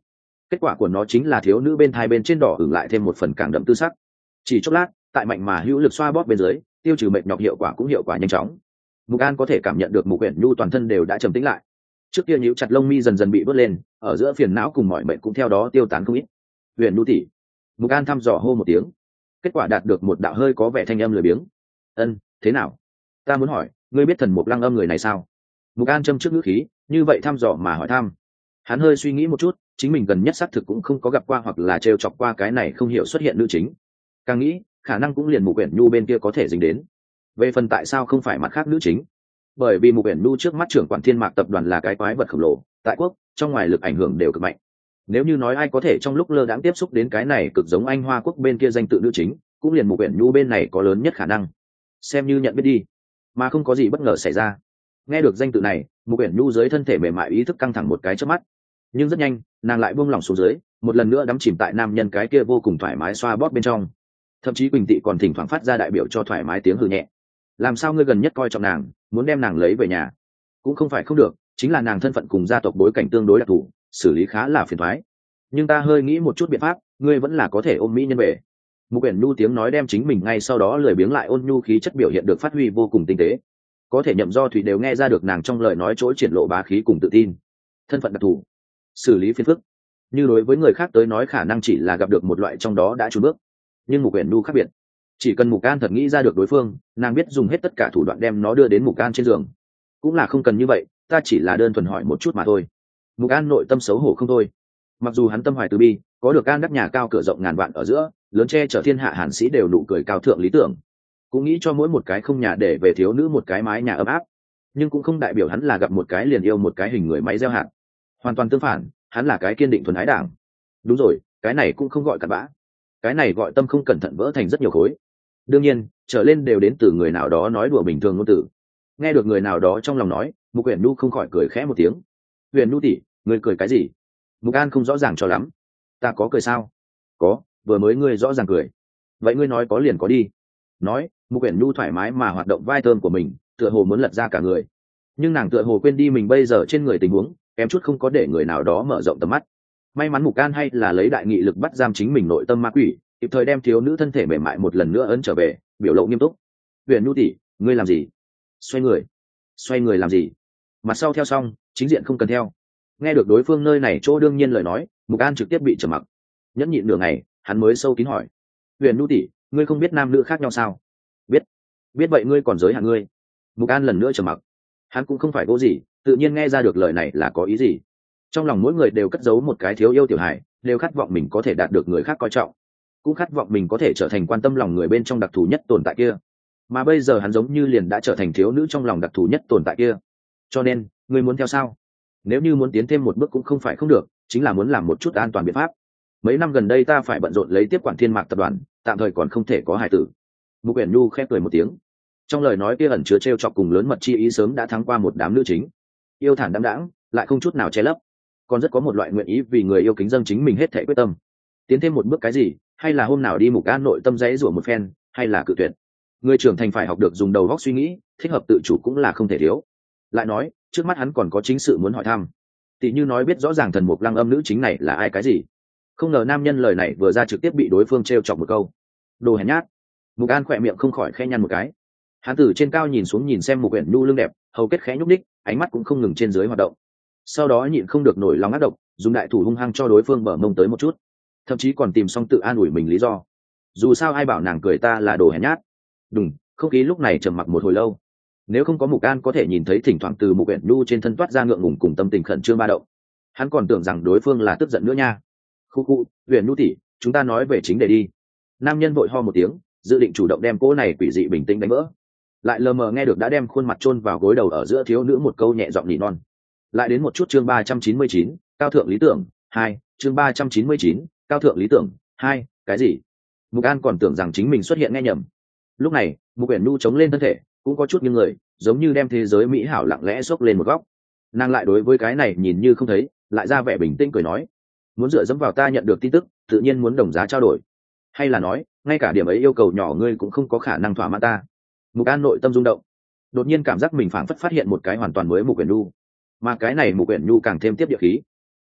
kết quả của nó chính là thiếu nữ bên thai bên trên đỏ hưởng lại thêm một phần càng đậm tư sắc. Chỉ chốc lát, tại mạnh mà hữu lực xoa bóp bên dưới, tiêu trừ mệt nhọc hiệu quả cũng hiệu quả nhanh chóng. Mục An có thể cảm nhận được Mục Uyển Nhu toàn thân đều đã trầm tĩnh lại, trước kia nhíu chặt lông mi dần dần bị bớt lên, ở giữa phiền não cùng mọi mệnh cũng theo đó tiêu tán không ít. Uyển Nhu tỷ. Mục An thăm dò hô một tiếng, kết quả đạt được một đạo hơi có vẻ thanh âm lười biếng. Ân, thế nào? Ta muốn hỏi, ngươi biết thần Mục Lăng Âm người này sao? Mục An châm trước ngữ khí, như vậy thăm dò mà hỏi thăm. Hắn hơi suy nghĩ một chút, chính mình gần nhất xác thực cũng không có gặp qua hoặc là trêu chọc qua cái này không hiểu xuất hiện nữ chính. Càng nghĩ, khả năng cũng liền Mục Uyển Nhu bên kia có thể dính đến. Về phần tại sao không phải mặt khác nữ chính, bởi vì Mục Uyển Nhu trước mắt trưởng quản Thiên Mạc tập đoàn là cái quái vật khổng lồ, tại quốc, trong ngoài lực ảnh hưởng đều cực mạnh. Nếu như nói ai có thể trong lúc lơ đãng tiếp xúc đến cái này cực giống Anh Hoa quốc bên kia danh tự nữ chính, cũng liền Mục Uyển Nhu bên này có lớn nhất khả năng. Xem như nhận biết đi, mà không có gì bất ngờ xảy ra. Nghe được danh tự này, Mục Uyển Nhu dưới thân thể mềm mại ý thức căng thẳng một cái chớp mắt, nhưng rất nhanh, nàng lại buông lỏng xuống dưới, một lần nữa đắm chìm tại nam nhân cái kia vô cùng thoải mái xoa bóp bên trong. Thậm chí Quỳnh Tị còn thỉnh thoảng phát ra đại biểu cho thoải mái tiếng hừ nhẹ. Làm sao ngươi gần nhất coi trọng nàng, muốn đem nàng lấy về nhà? Cũng không phải không được, chính là nàng thân phận cùng gia tộc bối cảnh tương đối đặc thù, xử lý khá là phiền toái. Nhưng ta hơi nghĩ một chút biện pháp, ngươi vẫn là có thể ôm mỹ nhân về. Mục Uyển Nhu tiếng nói đem chính mình ngay sau đó lười biếng lại ôn nhu khí chất biểu hiện được phát huy vô cùng tinh tế. Có thể Nhậm Do Thủy đều nghe ra được nàng trong lời nói chỗ triển lộ bá khí cùng tự tin. Thân phận đặc thù, xử lý phiền phức, như đối với người khác tới nói khả năng chỉ là gặp được một loại trong đó đã trùn bước, nhưng Mục Uyển Nhu khác biệt. Chỉ cần Mục An thật nghĩ ra được đối phương, nàng biết dùng hết tất cả thủ đoạn đem nó đưa đến Mục An trên giường. Cũng là không cần như vậy, ta chỉ là đơn thuần hỏi một chút mà thôi. Mục An nội tâm xấu hổ không thôi. Mặc dù hắn tâm hoài từ bi, có được An đắc nhà cao cửa rộng ngàn vạn ở giữa, lớn che chở thiên hạ hàn sĩ đều nụ cười cao thượng lý tưởng, cũng nghĩ cho mỗi một cái không nhà để về thiếu nữ một cái mái nhà ấm áp, nhưng cũng không đại biểu hắn là gặp một cái liền yêu một cái hình người máy gieo hạt. Hoàn toàn tương phản, hắn là cái kiên định thuần ái đảng. Đúng rồi, cái này cũng không gọi cặn bã, cái này gọi tâm không cẩn thận vỡ thành rất nhiều khối. Đương nhiên, trở lên đều đến từ người nào đó nói đùa bình thường ngôn từ. Nghe được người nào đó trong lòng nói, Mục Uyển Nhu không khỏi cười khẽ một tiếng. Uyển Nhu tỷ, ngươi cười cái gì? Mục An không rõ ràng cho lắm. Ta có cười sao? Có, vừa mới ngươi rõ ràng cười. Vậy ngươi nói có liền có đi. Nói, Mục Uyển Nhu thoải mái mà hoạt động vai thơm của mình, tựa hồ muốn lật ra cả người. Nhưng nàng tựa hồ quên đi mình bây giờ trên người tình huống, kém chút không có để người nào đó mở rộng tầm mắt. May mắn Mục An hay là lấy đại nghị lực bắt giam chính mình nội tâm ma quỷ, kịp thời đem thiếu nữ thân thể mềm mại một lần nữa ấn trở về, biểu lộ nghiêm túc. Uyển Nhu tỷ, ngươi làm gì? Xoay người. Xoay người làm gì? Mặt sau theo xong, chính diện không cần theo. Nghe được đối phương nơi này chỗ đương nhiên lời nói, Mục An trực tiếp bị trầm mặc. Nhẫn nhịn nửa ngày, hắn mới sâu kín hỏi. Uyển Nhu tỷ, ngươi không biết nam nữ khác nhau sao? Biết. Biết vậy ngươi còn giới hạn ngươi? Mục An lần nữa trầm mặc. Hắn cũng không phải vô gì, tự nhiên nghe ra được lời này là có ý gì. Trong lòng mỗi người đều cất giấu một cái thiếu yêu tiểu hài, đều khát vọng mình có thể đạt được người khác coi trọng, cũng khát vọng mình có thể trở thành quan tâm lòng người bên trong đặc thù nhất tồn tại kia. Mà bây giờ hắn giống như liền đã trở thành thiếu nữ trong lòng đặc thù nhất tồn tại kia. Cho nên, ngươi muốn theo sao? Nếu như muốn tiến thêm một bước cũng không phải không được, chính là muốn làm một chút an toàn biện pháp. Mấy năm gần đây ta phải bận rộn lấy tiếp quản Thiên Mạc tập đoàn, tạm thời còn không thể có hài tử. Mục Uyển Nhu khép cười một tiếng, trong lời nói kia ẩn chứa trêu chọc cùng lớn mật chi ý sớm đã thắng qua một đám nữ chính. Yêu thản đạm đãng, lại không chút nào che lấp, còn rất có một loại nguyện ý vì người yêu kính dâng chính mình hết thảy quyết tâm. Tiến thêm một bước cái gì, hay là hôm nào đi Mục An nội tâm dãy rủa một phen, hay là cự tuyệt. Người trưởng thành phải học được dùng đầu óc suy nghĩ, thích hợp tự chủ cũng là không thể thiếu. Lại nói, trước mắt hắn còn có chính sự muốn hỏi thăm. Tỷ như nói biết rõ ràng thần Mục Lăng Âm nữ chính này là ai cái gì. Không ngờ nam nhân lời này vừa ra trực tiếp bị đối phương trêu chọc một câu. Đồ hèn nhát. Mục An khỏe miệng không khỏi khẽ nhăn một cái. Hắn từ trên cao nhìn xuống nhìn xem Mục Uyển Nhu lưng đẹp, hầu kết khẽ nhúc nhích, ánh mắt cũng không ngừng trên dưới hoạt động. Sau đó nhịn không được nổi lòng ác độc, dùng đại thủ hung hăng cho đối phương bở mông tới một chút, thậm chí còn tìm xong tự an ủi mình lý do. Dù sao ai bảo nàng cười ta là đồ hèn nhát. Đúng, không khí lúc này trầm mặc một hồi lâu. Nếu không có Mục An có thể nhìn thấy thỉnh thoảng từ Mục Uyển Nhu trên thân toát ra ngượng ngùng cùng tâm tình khẩn trương ba động, hắn còn tưởng rằng đối phương là tức giận nữa nha. Khu khu, Uyển Nhu tỷ, chúng ta nói về chính đề đi. Nam nhân vội ho một tiếng, dự định chủ động đem cô này quỷ dị bình tĩnh đánh vỡ. Lại lờ mờ nghe được đã đem khuôn mặt chôn vào gối đầu ở giữa thiếu nữ một câu nhẹ giọng nỉ non. Lại đến một chút chương ba trăm chín mươi chín, cao thượng lý tưởng hai, chương ba trăm chín mươi chín, cao thượng lý tưởng hai, cái gì? Mục An còn tưởng rằng chính mình xuất hiện nghe nhầm. Lúc này, Mục Uyển Nhu chống lên thân thể, cũng có chút như người, giống như đem thế giới mỹ hảo lặng lẽ xốc lên một góc. Nàng lại đối với cái này nhìn như không thấy, lại ra vẻ bình tĩnh cười nói: "Muốn dựa dẫm vào ta nhận được tin tức, tự nhiên muốn đồng giá trao đổi. Hay là nói, ngay cả điểm ấy yêu cầu nhỏ ngươi cũng không có khả năng thỏa mãn ta?" Mục An nội tâm rung động, đột nhiên cảm giác mình phảng phất phát hiện một cái hoàn toàn mới Mục Uyển Nhu, mà cái này Mục Uyển Nhu càng thêm tiếp địa khí.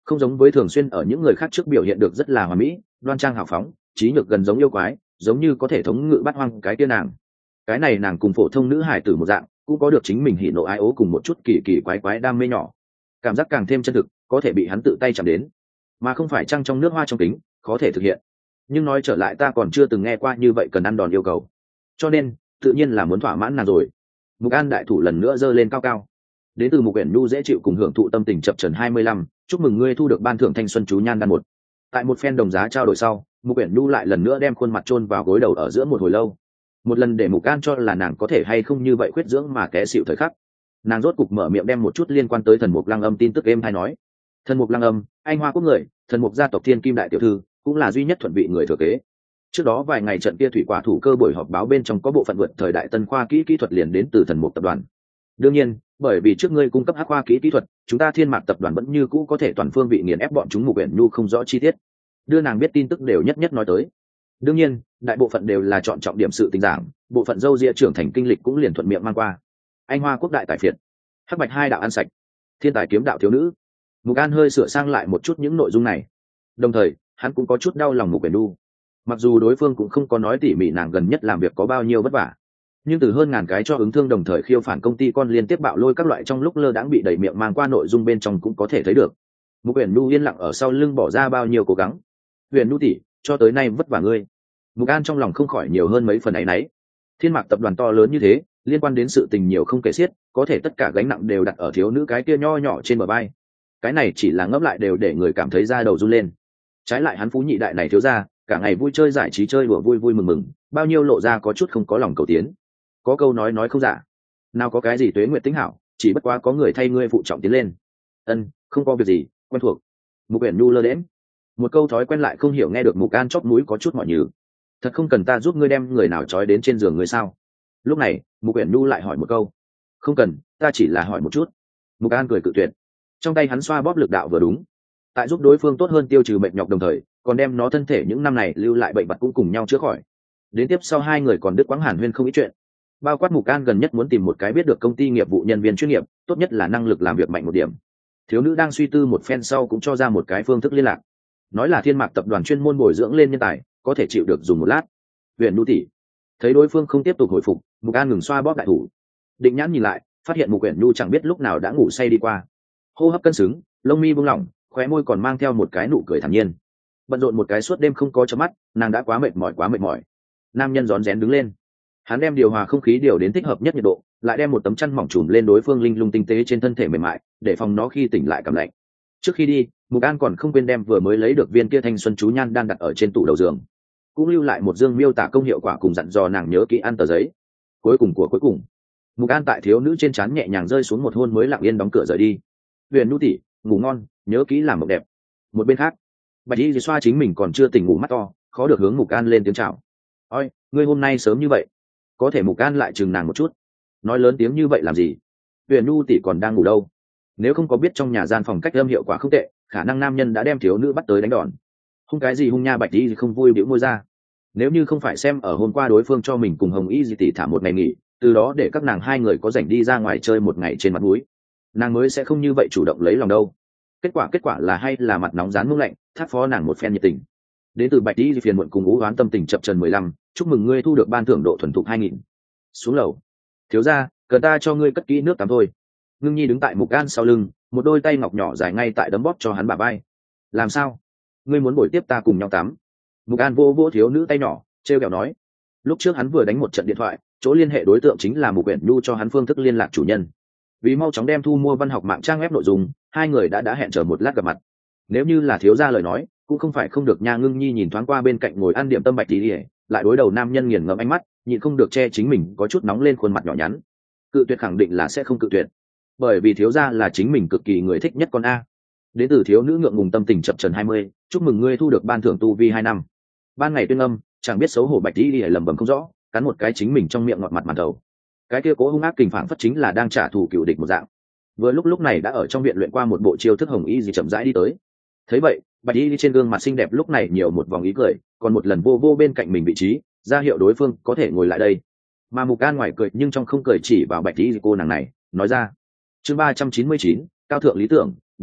không giống với thường xuyên ở những người khác trước biểu hiện được rất là hoàn mỹ, đoan trang hào phóng, trí nhược gần giống yêu quái, giống như có thể thống ngự bắt hoang cái kia nàng. Cái này nàng cùng phổ thông nữ hải tử một dạng, cũng có được chính mình hỉ nộ ái ố cùng một chút kỳ kỳ quái quái đam mê nhỏ, cảm giác càng thêm chân thực, có thể bị hắn tự tay chạm đến, mà không phải trăng trong nước hoa trong kính, có thể thực hiện. Nhưng nói trở lại, ta còn chưa từng nghe qua như vậy cần ăn đòn yêu cầu, cho nên tự nhiên là muốn thỏa mãn nàng rồi. Mục An đại thủ lần nữa giơ lên cao cao. Đến từ Mục Uyển Nhu dễ chịu cùng hưởng thụ tâm tình chập chờn hai mươi lăm, chúc mừng ngươi thu được ban thưởng thanh xuân chú nhan đan một. Tại một phen đồng giá trao đổi sau, Mục Uyển Nhu lại lần nữa đem khuôn mặt chôn vào gối đầu ở giữa một hồi lâu. Một lần để Mục An cho là nàng có thể hay không như vậy khuyết dưỡng mà té xỉu thời khắc. Nàng rốt cục mở miệng đem một chút liên quan tới thần mục lăng âm tin tức êm hay nói. Thần mục lăng âm, anh hoa quốc người, thần mục gia tộc thiên kim đại tiểu thư, cũng là duy nhất thuận vị người thừa kế. Trước đó vài ngày trận kia thủy quả thủ cơ buổi họp báo bên trong có bộ phận vượt thời đại tân khoa kỹ kỹ thuật liền đến từ thần mục tập đoàn. Đương nhiên, bởi vì trước ngươi cung cấp hắc khoa kỹ kỹ thuật, chúng ta thiên mạc tập đoàn vẫn như cũ có thể toàn phương vị nghiền ép bọn chúng. Mục Uyển Nhu không rõ chi tiết, đưa nàng biết tin tức đều nhất nhất nói tới. Đương nhiên, đại bộ phận đều là chọn trọng điểm sự tình giảng, bộ phận dâu ria trưởng thành kinh lịch cũng liền thuận miệng mang qua. Anh hoa quốc đại tài phiệt, hắc bạch hai đạo ăn sạch, thiên tài kiếm đạo thiếu nữ. Mục An hơi sửa sang lại một chút những nội dung này, đồng thời hắn cũng có chút đau lòng Mục Uyển Nhu. Mặc dù đối phương cũng không có nói tỉ mỉ nàng gần nhất làm việc có bao nhiêu vất vả, nhưng từ hơn ngàn cái cho ứng thương đồng thời khiêu phản công ty con liên tiếp bạo lôi các loại trong lúc lơ đãng bị đẩy miệng mang qua nội dung bên trong cũng có thể thấy được. Mục Uyển Nhu yên lặng ở sau lưng bỏ ra bao nhiêu cố gắng. Uyển Nhu tỷ, cho tới nay vất vả ngươi. Mục An trong lòng không khỏi nhiều hơn mấy phần áy náy. Thiên mạc tập đoàn to lớn như thế, liên quan đến sự tình nhiều không kể xiết, có thể tất cả gánh nặng đều đặt ở thiếu nữ cái kia nho nhỏ trên bờ vai. Cái này chỉ là ngẫm lại đều để người cảm thấy da đầu run lên. Trái lại hắn phú nhị đại này thiếu ra, cả ngày vui chơi giải trí chơi đùa vui vui mừng mừng, bao nhiêu lộ ra có chút không có lòng cầu tiến. Có câu nói nói không giả, nào có cái gì tuế nguyệt tính hảo, chỉ bất quá có người thay ngươi phụ trọng tiến lên. Ân, không có việc gì, quen thuộc. Mục Uyển Nhu lơ đễm, một câu thói quen lại không hiểu nghe được Mục An chóp mũi có chút mỏi nhừ. Thật không cần ta giúp ngươi đem người nào trói đến trên giường ngươi sao? Lúc này Mục Uyển Nhu lại hỏi một câu. Không cần, ta chỉ là hỏi một chút. Mục An cười cự tuyệt. Trong tay hắn xoa bóp lực đạo vừa đúng, tại giúp đối phương tốt hơn tiêu trừ mệt nhọc, đồng thời còn đem nó thân thể những năm này lưu lại bệnh vật cũng cùng nhau chữa khỏi. Đến tiếp sau hai người còn đứt quãng hàn huyên không ít chuyện, bao quát Mục An gần nhất muốn tìm một cái biết được công ty nghiệp vụ nhân viên chuyên nghiệp, tốt nhất là năng lực làm việc mạnh một điểm. Thiếu nữ đang suy tư một phen sau cũng cho ra một cái phương thức liên lạc, nói là thiên mạc tập đoàn chuyên môn bồi dưỡng lên nhân tài, có thể chịu được dùng một lát. Uyển Nhu tỷ. Thấy đối phương không tiếp tục hồi phục, Mục An ngừng xoa bóp đại thủ, định nhãn nhìn lại, phát hiện Mục Uyển Nhu chẳng biết lúc nào đã ngủ say đi qua, hô hấp cân xứng, lông mi buông lỏng, khóe môi còn mang theo một cái nụ cười thản nhiên. Bận rộn một cái suốt đêm không có chớp mắt, nàng đã quá mệt mỏi quá mệt mỏi. Nam nhân rón rén đứng lên, hắn đem điều hòa không khí điều đến thích hợp nhất nhiệt độ, lại đem một tấm chăn mỏng trùm lên đối phương linh lung tinh tế trên thân thể mềm mại, để phòng nó khi tỉnh lại cảm lạnh. Trước khi đi, Mục An còn không quên đem vừa mới lấy được viên kia thanh xuân chú nhan đang đặt ở trên tủ đầu giường, cũng lưu lại một dương miêu tả công hiệu quả cùng dặn dò nàng nhớ kỹ ăn tờ giấy. Cuối cùng của cuối cùng, Mục An tại thiếu nữ trên trán nhẹ nhàng rơi xuống một hôn mới lặng yên đóng cửa rời đi. Uyển Nhu tỷ, ngủ ngon, nhớ kỹ làm mộng đẹp. Một bên khác, Bạch Y xoa chính mình còn chưa tỉnh ngủ mắt to, khó được hướng Mục An lên tiếng chào. Ôi, ngươi hôm nay sớm như vậy? Có thể Mục An lại chừng nàng một chút, nói lớn tiếng như vậy làm gì? Uyển Nhu tỷ còn đang ngủ đâu? Nếu không có biết trong nhà gian phòng cách âm hiệu quả không tệ, khả năng nam nhân đã đem thiếu nữ bắt tới đánh đòn. Hung cái gì hung nha? Bạch Y không vui bĩu môi ra. Nếu như không phải xem ở hôm qua đối phương cho mình cùng Hồng Y tỷ thả một ngày nghỉ, từ đó để các nàng hai người có rảnh đi ra ngoài chơi một ngày trên mặt núi, nàng mới sẽ không như vậy chủ động lấy lòng đâu. Kết quả kết quả là hay là mặt nóng rán mông lạnh, thác phó nàng một phen nhiệt tình. Đến từ Bạch Y phiền muộn cùng ú oán tâm tình chập chờn mười lăm, chúc mừng ngươi thu được ban thưởng độ thuần thục hai nghìn. Xuống lầu. Thiếu gia, cần ta cho ngươi cất kỹ nước tắm thôi. Ngưng Nhi đứng tại Mục An sau lưng, một đôi tay ngọc nhỏ dài ngay tại đấm bóp cho hắn bả vai. Làm sao? Ngươi muốn buổi tiếp ta cùng nhau tắm? Mục An vô vô thiếu nữ tay nhỏ, trêu ghẹo nói. Lúc trước hắn vừa đánh một trận điện thoại, chỗ liên hệ đối tượng chính là Mục Uyển Nhu cho hắn phương thức liên lạc chủ nhân. Vì mau chóng đem thu mua văn học mạng trang web nội dung, hai người đã đã hẹn chờ một lát gặp mặt. Nếu như là thiếu gia lời nói, cũng không phải không được nha. Ngưng Nhi nhìn thoáng qua bên cạnh ngồi ăn điểm tâm Bạch Tỷ, lại đối đầu nam nhân nghiền ngẫm ánh mắt, nhịn không được che chính mình có chút nóng lên khuôn mặt nhỏ nhắn. Cự tuyệt khẳng định là sẽ không cự tuyệt, bởi vì thiếu gia là chính mình cực kỳ người thích nhất con a. Đến từ thiếu nữ ngượng ngùng tâm tình chập chờn hai mươi, chúc mừng ngươi thu được ban thưởng tu vi hai năm. Ban ngày tuyên âm, chẳng biết xấu hổ Bạch Tỷ lẩm bẩm không rõ, cắn một cái chính mình trong miệng ngọt mặt màn đầu. Cái kia cố hung ác kình phảng phất chính là đang trả thù cựu địch một dạng. Vừa lúc lúc này đã ở trong viện luyện qua một bộ chiêu thức Hồng Y gì chậm rãi đi tới. Thấy vậy, Bạch Y trên gương mặt xinh đẹp lúc này nhiều một vòng ý cười, còn một lần vô vô bên cạnh mình vị trí, ra hiệu đối phương có thể ngồi lại đây. Mà Mục An ngoài cười nhưng trong không cười chỉ vào Bạch Y cô nàng này, nói ra. Chương ba trăm chín mươi chín, cao thượng lý tưởng, ba,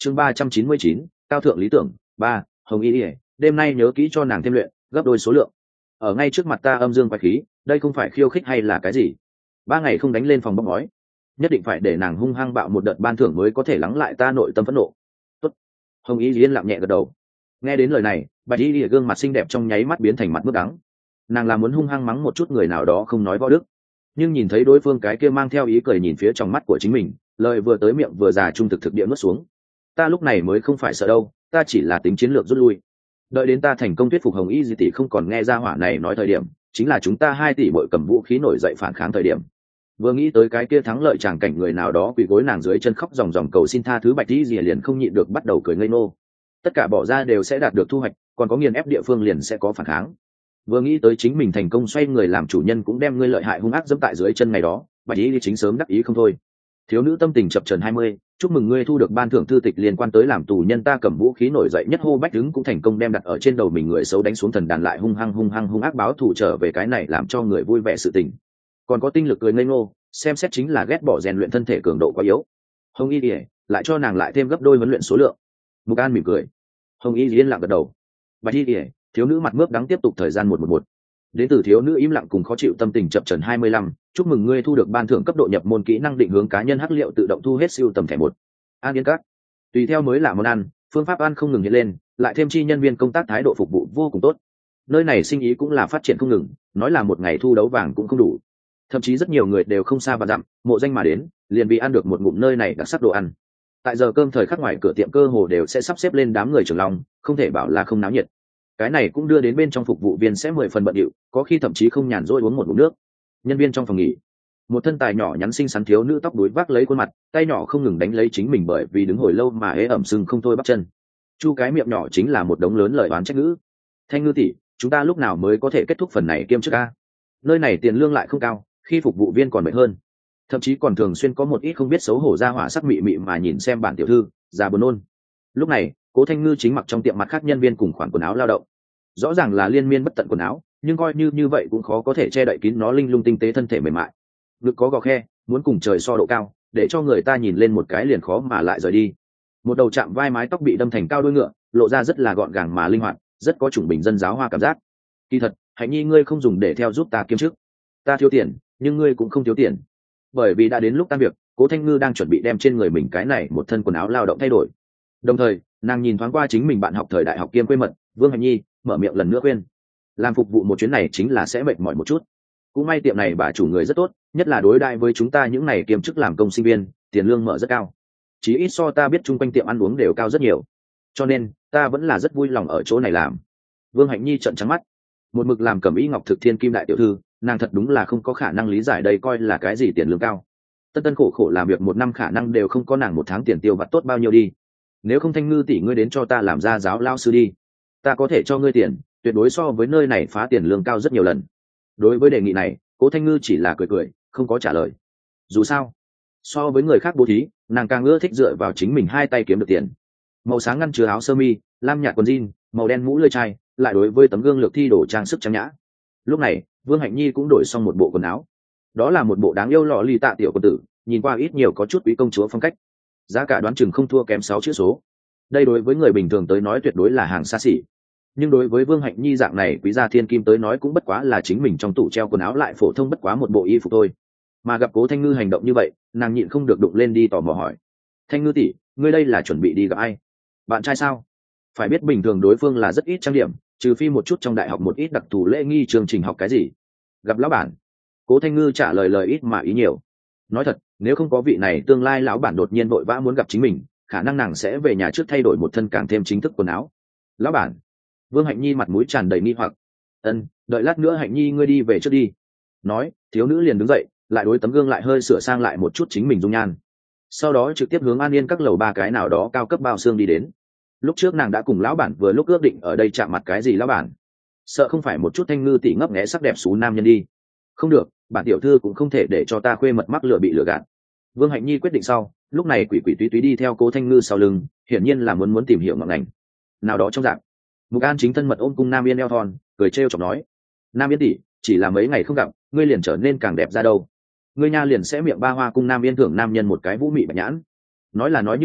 chương ba trăm chín mươi chín, cao thượng lý tưởng. Ba, Hồng Y ỉa, đêm nay nhớ kỹ cho nàng thêm luyện gấp đôi số lượng. Ở ngay trước mặt ta âm dương quái khí, đây không phải khiêu khích hay là cái gì? Ba ngày không đánh lên phòng bóng ngói, nhất định phải để nàng hung hăng bạo một đợt ban thưởng mới có thể lắng lại ta nội tâm phẫn nộ. Tốt. Hồng Y yên lặng nhẹ gật đầu. Nghe đến lời này, bạch y lìa gương mặt xinh đẹp trong nháy mắt biến thành mặt nước đắng. Nàng là muốn hung hăng mắng một chút người nào đó không nói võ đức, nhưng nhìn thấy đối phương cái kia mang theo ý cười nhìn phía trong mắt của chính mình, lời vừa tới miệng vừa già trung thực thực địa nuốt xuống. Ta lúc này mới không phải sợ đâu, ta chỉ là tính chiến lược rút lui. Đợi đến ta thành công thuyết phục Hồng Y di tỷ không còn nghe ra hỏa này nói thời điểm, chính là chúng ta hai tỷ bội cầm vũ khí nổi dậy phản kháng thời điểm. Vừa nghĩ tới cái kia thắng lợi tràng cảnh người nào đó quỳ gối nàng dưới chân khóc ròng ròng cầu xin tha thứ, bạch y lìa liền không nhịn được bắt đầu cười ngây ngô. Tất cả bỏ ra đều sẽ đạt được thu hoạch, còn có nghiền ép địa phương liền sẽ có phản kháng. Vừa nghĩ tới chính mình thành công xoay người làm chủ nhân cũng đem ngươi lợi hại hung ác dẫm tại dưới chân ngày đó, bạch y chính sớm đắc ý không thôi. Thiếu nữ tâm tình chập chờn hai mươi, chúc mừng ngươi thu được ban thưởng thư tịch liên quan tới làm tù nhân ta cầm vũ khí nổi dậy nhất hô bách đứng cũng thành công đem đặt ở trên đầu mình người xấu đánh xuống thần đàn lại hung hăng hung hăng hung ác báo thù trở về, cái này làm cho người vui vẻ sự tình. Còn có tinh lực cười ngây ngô, xem xét chính là ghét bỏ rèn luyện thân thể cường độ quá yếu. Hồng Y ỉa lại cho nàng lại thêm gấp đôi huấn luyện số lượng. Mục An mỉm cười. Hồng Y yên lặng gật đầu. Bạch Y ỉa, thiếu nữ mặt mướp đắng tiếp tục thời gian một một một. Đến từ thiếu nữ im lặng cùng khó chịu tâm tình chập chờn hai mươi lăm, chúc mừng ngươi thu được ban thưởng cấp độ nhập môn kỹ năng định hướng cá nhân hắc liệu tự động thu hết siêu tầm thẻ một. An Yên Các. Tùy theo mới là món ăn, phương pháp ăn không ngừng hiện lên, lại thêm chi nhân viên công tác thái độ phục vụ vô cùng tốt. Nơi này sinh ý cũng là phát triển không ngừng, nói là một ngày thu đấu vàng cũng không đủ. Thậm chí rất nhiều người đều không xa và dặm, mộ danh mà đến, liền vì ăn được một ngụm nơi này đặc sắc đồ ăn. Tại giờ cơm thời khắc ngoài cửa tiệm cơ hồ đều sẽ sắp xếp lên đám người trưởng lòng, không thể bảo là không náo nhiệt. Cái này cũng đưa đến bên trong phục vụ viên sẽ mười phần bận rộn, có khi thậm chí không nhàn rỗi uống một ngụm nước. Nhân viên trong phòng nghỉ, một thân tài nhỏ nhắn xinh xắn thiếu nữ tóc đuối vác lấy khuôn mặt, tay nhỏ không ngừng đánh lấy chính mình bởi vì đứng hồi lâu mà ế ẩm sưng không thôi bắp chân. Chu cái miệng nhỏ chính là một đống lớn lời oán trách ngữ. Thanh Ngư tỷ, chúng ta lúc nào mới có thể kết thúc phần này kiêm chức a? Nơi này tiền lương lại không cao, khi phục vụ viên còn mệt hơn, thậm chí còn thường xuyên có một ít không biết xấu hổ ra hỏa sắc mị mị mà nhìn xem bản tiểu thư, già buồn nôn. Lúc này, Cố Thanh Ngư chính mặc trong tiệm mặt khác nhân viên cùng khoản quần áo lao động, rõ ràng là liên miên bất tận quần áo, nhưng coi như như vậy cũng khó có thể che đậy kín nó linh lung tinh tế thân thể mềm mại. Ngực có gò khe, muốn cùng trời so độ cao, để cho người ta nhìn lên một cái liền khó mà lại rời đi. Một đầu chạm vai mái tóc bị đâm thành cao đuôi ngựa, lộ ra rất là gọn gàng mà linh hoạt, rất có chủng bình dân giáo hoa cảm giác. Kỳ thật, Hạnh Nhi ngươi không dùng để theo giúp ta kiếm chức. Ta thiếu tiền, nhưng ngươi cũng không thiếu tiền. Bởi vì đã đến lúc tan việc, Cố Thanh Ngư đang chuẩn bị đem trên người mình cái này một thân quần áo lao động thay đổi. Đồng thời, nàng nhìn thoáng qua chính mình bạn học thời đại học kiêm quê mật, Vương Hạnh Nhi, mở miệng lần nữa khuyên. Làm phục vụ một chuyến này chính là sẽ mệt mỏi một chút. Cũng may tiệm này bà chủ người rất tốt, nhất là đối đãi với chúng ta những này kiêm chức làm công sinh viên, tiền lương mở rất cao. Chí ít so ta biết chung quanh tiệm ăn uống đều cao rất nhiều. Cho nên, ta vẫn là rất vui lòng ở chỗ này làm. Vương Hạnh Nhi trợn trắng mắt. Một mực làm cẩm y ngọc thực thiên kim đại tiểu thư, nàng thật đúng là không có khả năng lý giải đây coi là cái gì tiền lương cao. Tân tân khổ khổ làm việc một năm khả năng đều không có nàng một tháng tiền tiêu vặt tốt bao nhiêu đi. Nếu không Thanh Ngư tỷ ngươi đến cho ta làm gia giáo lao sư đi, ta có thể cho ngươi tiền, tuyệt đối so với nơi này phá tiền lương cao rất nhiều lần. Đối với đề nghị này, Cố Thanh Ngư chỉ là cười cười, không có trả lời. Dù sao, so với người khác bố thí, nàng càng ưa thích dựa vào chính mình hai tay kiếm được tiền. Màu sáng ngăn chứa áo sơ mi, lam nhạt quần jean, màu đen mũ lưỡi chai, lại đối với tấm gương lược thi đổ trang sức trang nhã. Lúc này, Vương Hạnh Nhi cũng đổi xong một bộ quần áo. Đó là một bộ đáng yêu lọ ly tạ tiểu quân tử, nhìn qua ít nhiều có chút quý công chúa phong cách. Giá cả đoán chừng không thua kém sáu chữ số. Đây đối với người bình thường tới nói tuyệt đối là hàng xa xỉ. Nhưng đối với Vương Hạnh Nhi dạng này quý gia thiên kim tới nói cũng bất quá là chính mình trong tủ treo quần áo lại phổ thông bất quá một bộ y phục thôi. Mà gặp Cố Thanh Ngư hành động như vậy, nàng nhịn không được đụng lên đi tò mò hỏi: Thanh Ngư tỷ, ngươi đây là chuẩn bị đi gặp ai? Bạn trai sao? Phải biết bình thường đối phương là rất ít trang điểm, trừ phi một chút trong đại học một ít đặc thù lễ nghi chương trình học cái gì. Gặp lão bản. Cố Thanh Ngư trả lời lời ít mà ý nhiều. Nói thật, nếu không có vị này tương lai lão bản đột nhiên vội vã muốn gặp chính mình, khả năng nàng sẽ về nhà trước thay đổi một thân càng thêm chính thức quần áo. Lão bản. Vương Hạnh Nhi mặt mũi tràn đầy nghi hoặc. Ân, đợi lát nữa Hạnh Nhi ngươi đi về trước đi. Nói, thiếu nữ liền đứng dậy, lại đối tấm gương lại hơi sửa sang lại một chút chính mình dung nhan. Sau đó trực tiếp hướng An Yên các lầu ba cái nào đó cao cấp bao xương đi đến. Lúc trước nàng đã cùng lão bản vừa lúc ước định ở đây chạm mặt cái gì lão bản. Sợ không phải một chút Thanh Ngư tỷ ngấp nghé sắc đẹp xú nam nhân đi. Không được, bản tiểu thư cũng không thể để cho ta khuê mật mắc lừa bị lừa gạt. Vương Hạnh Nhi quyết định sau, lúc này quỷ quỷ túy túy đi theo Cố Thanh Ngư sau lưng, hiển nhiên là muốn muốn tìm hiểu ngọn ngành nào đó trong dạng. Mục An chính thân mật ôm cung Nam Yên eo thon, cười trêu chọc nói: Nam Yên tỷ, chỉ là mấy ngày không gặp, ngươi liền trở nên càng đẹp ra đâu. Ngươi nha liền sẽ miệng ba hoa cung Nam Yên thưởng nam nhân một cái vũ mị bạch nhãn. Nói là nói như vậy,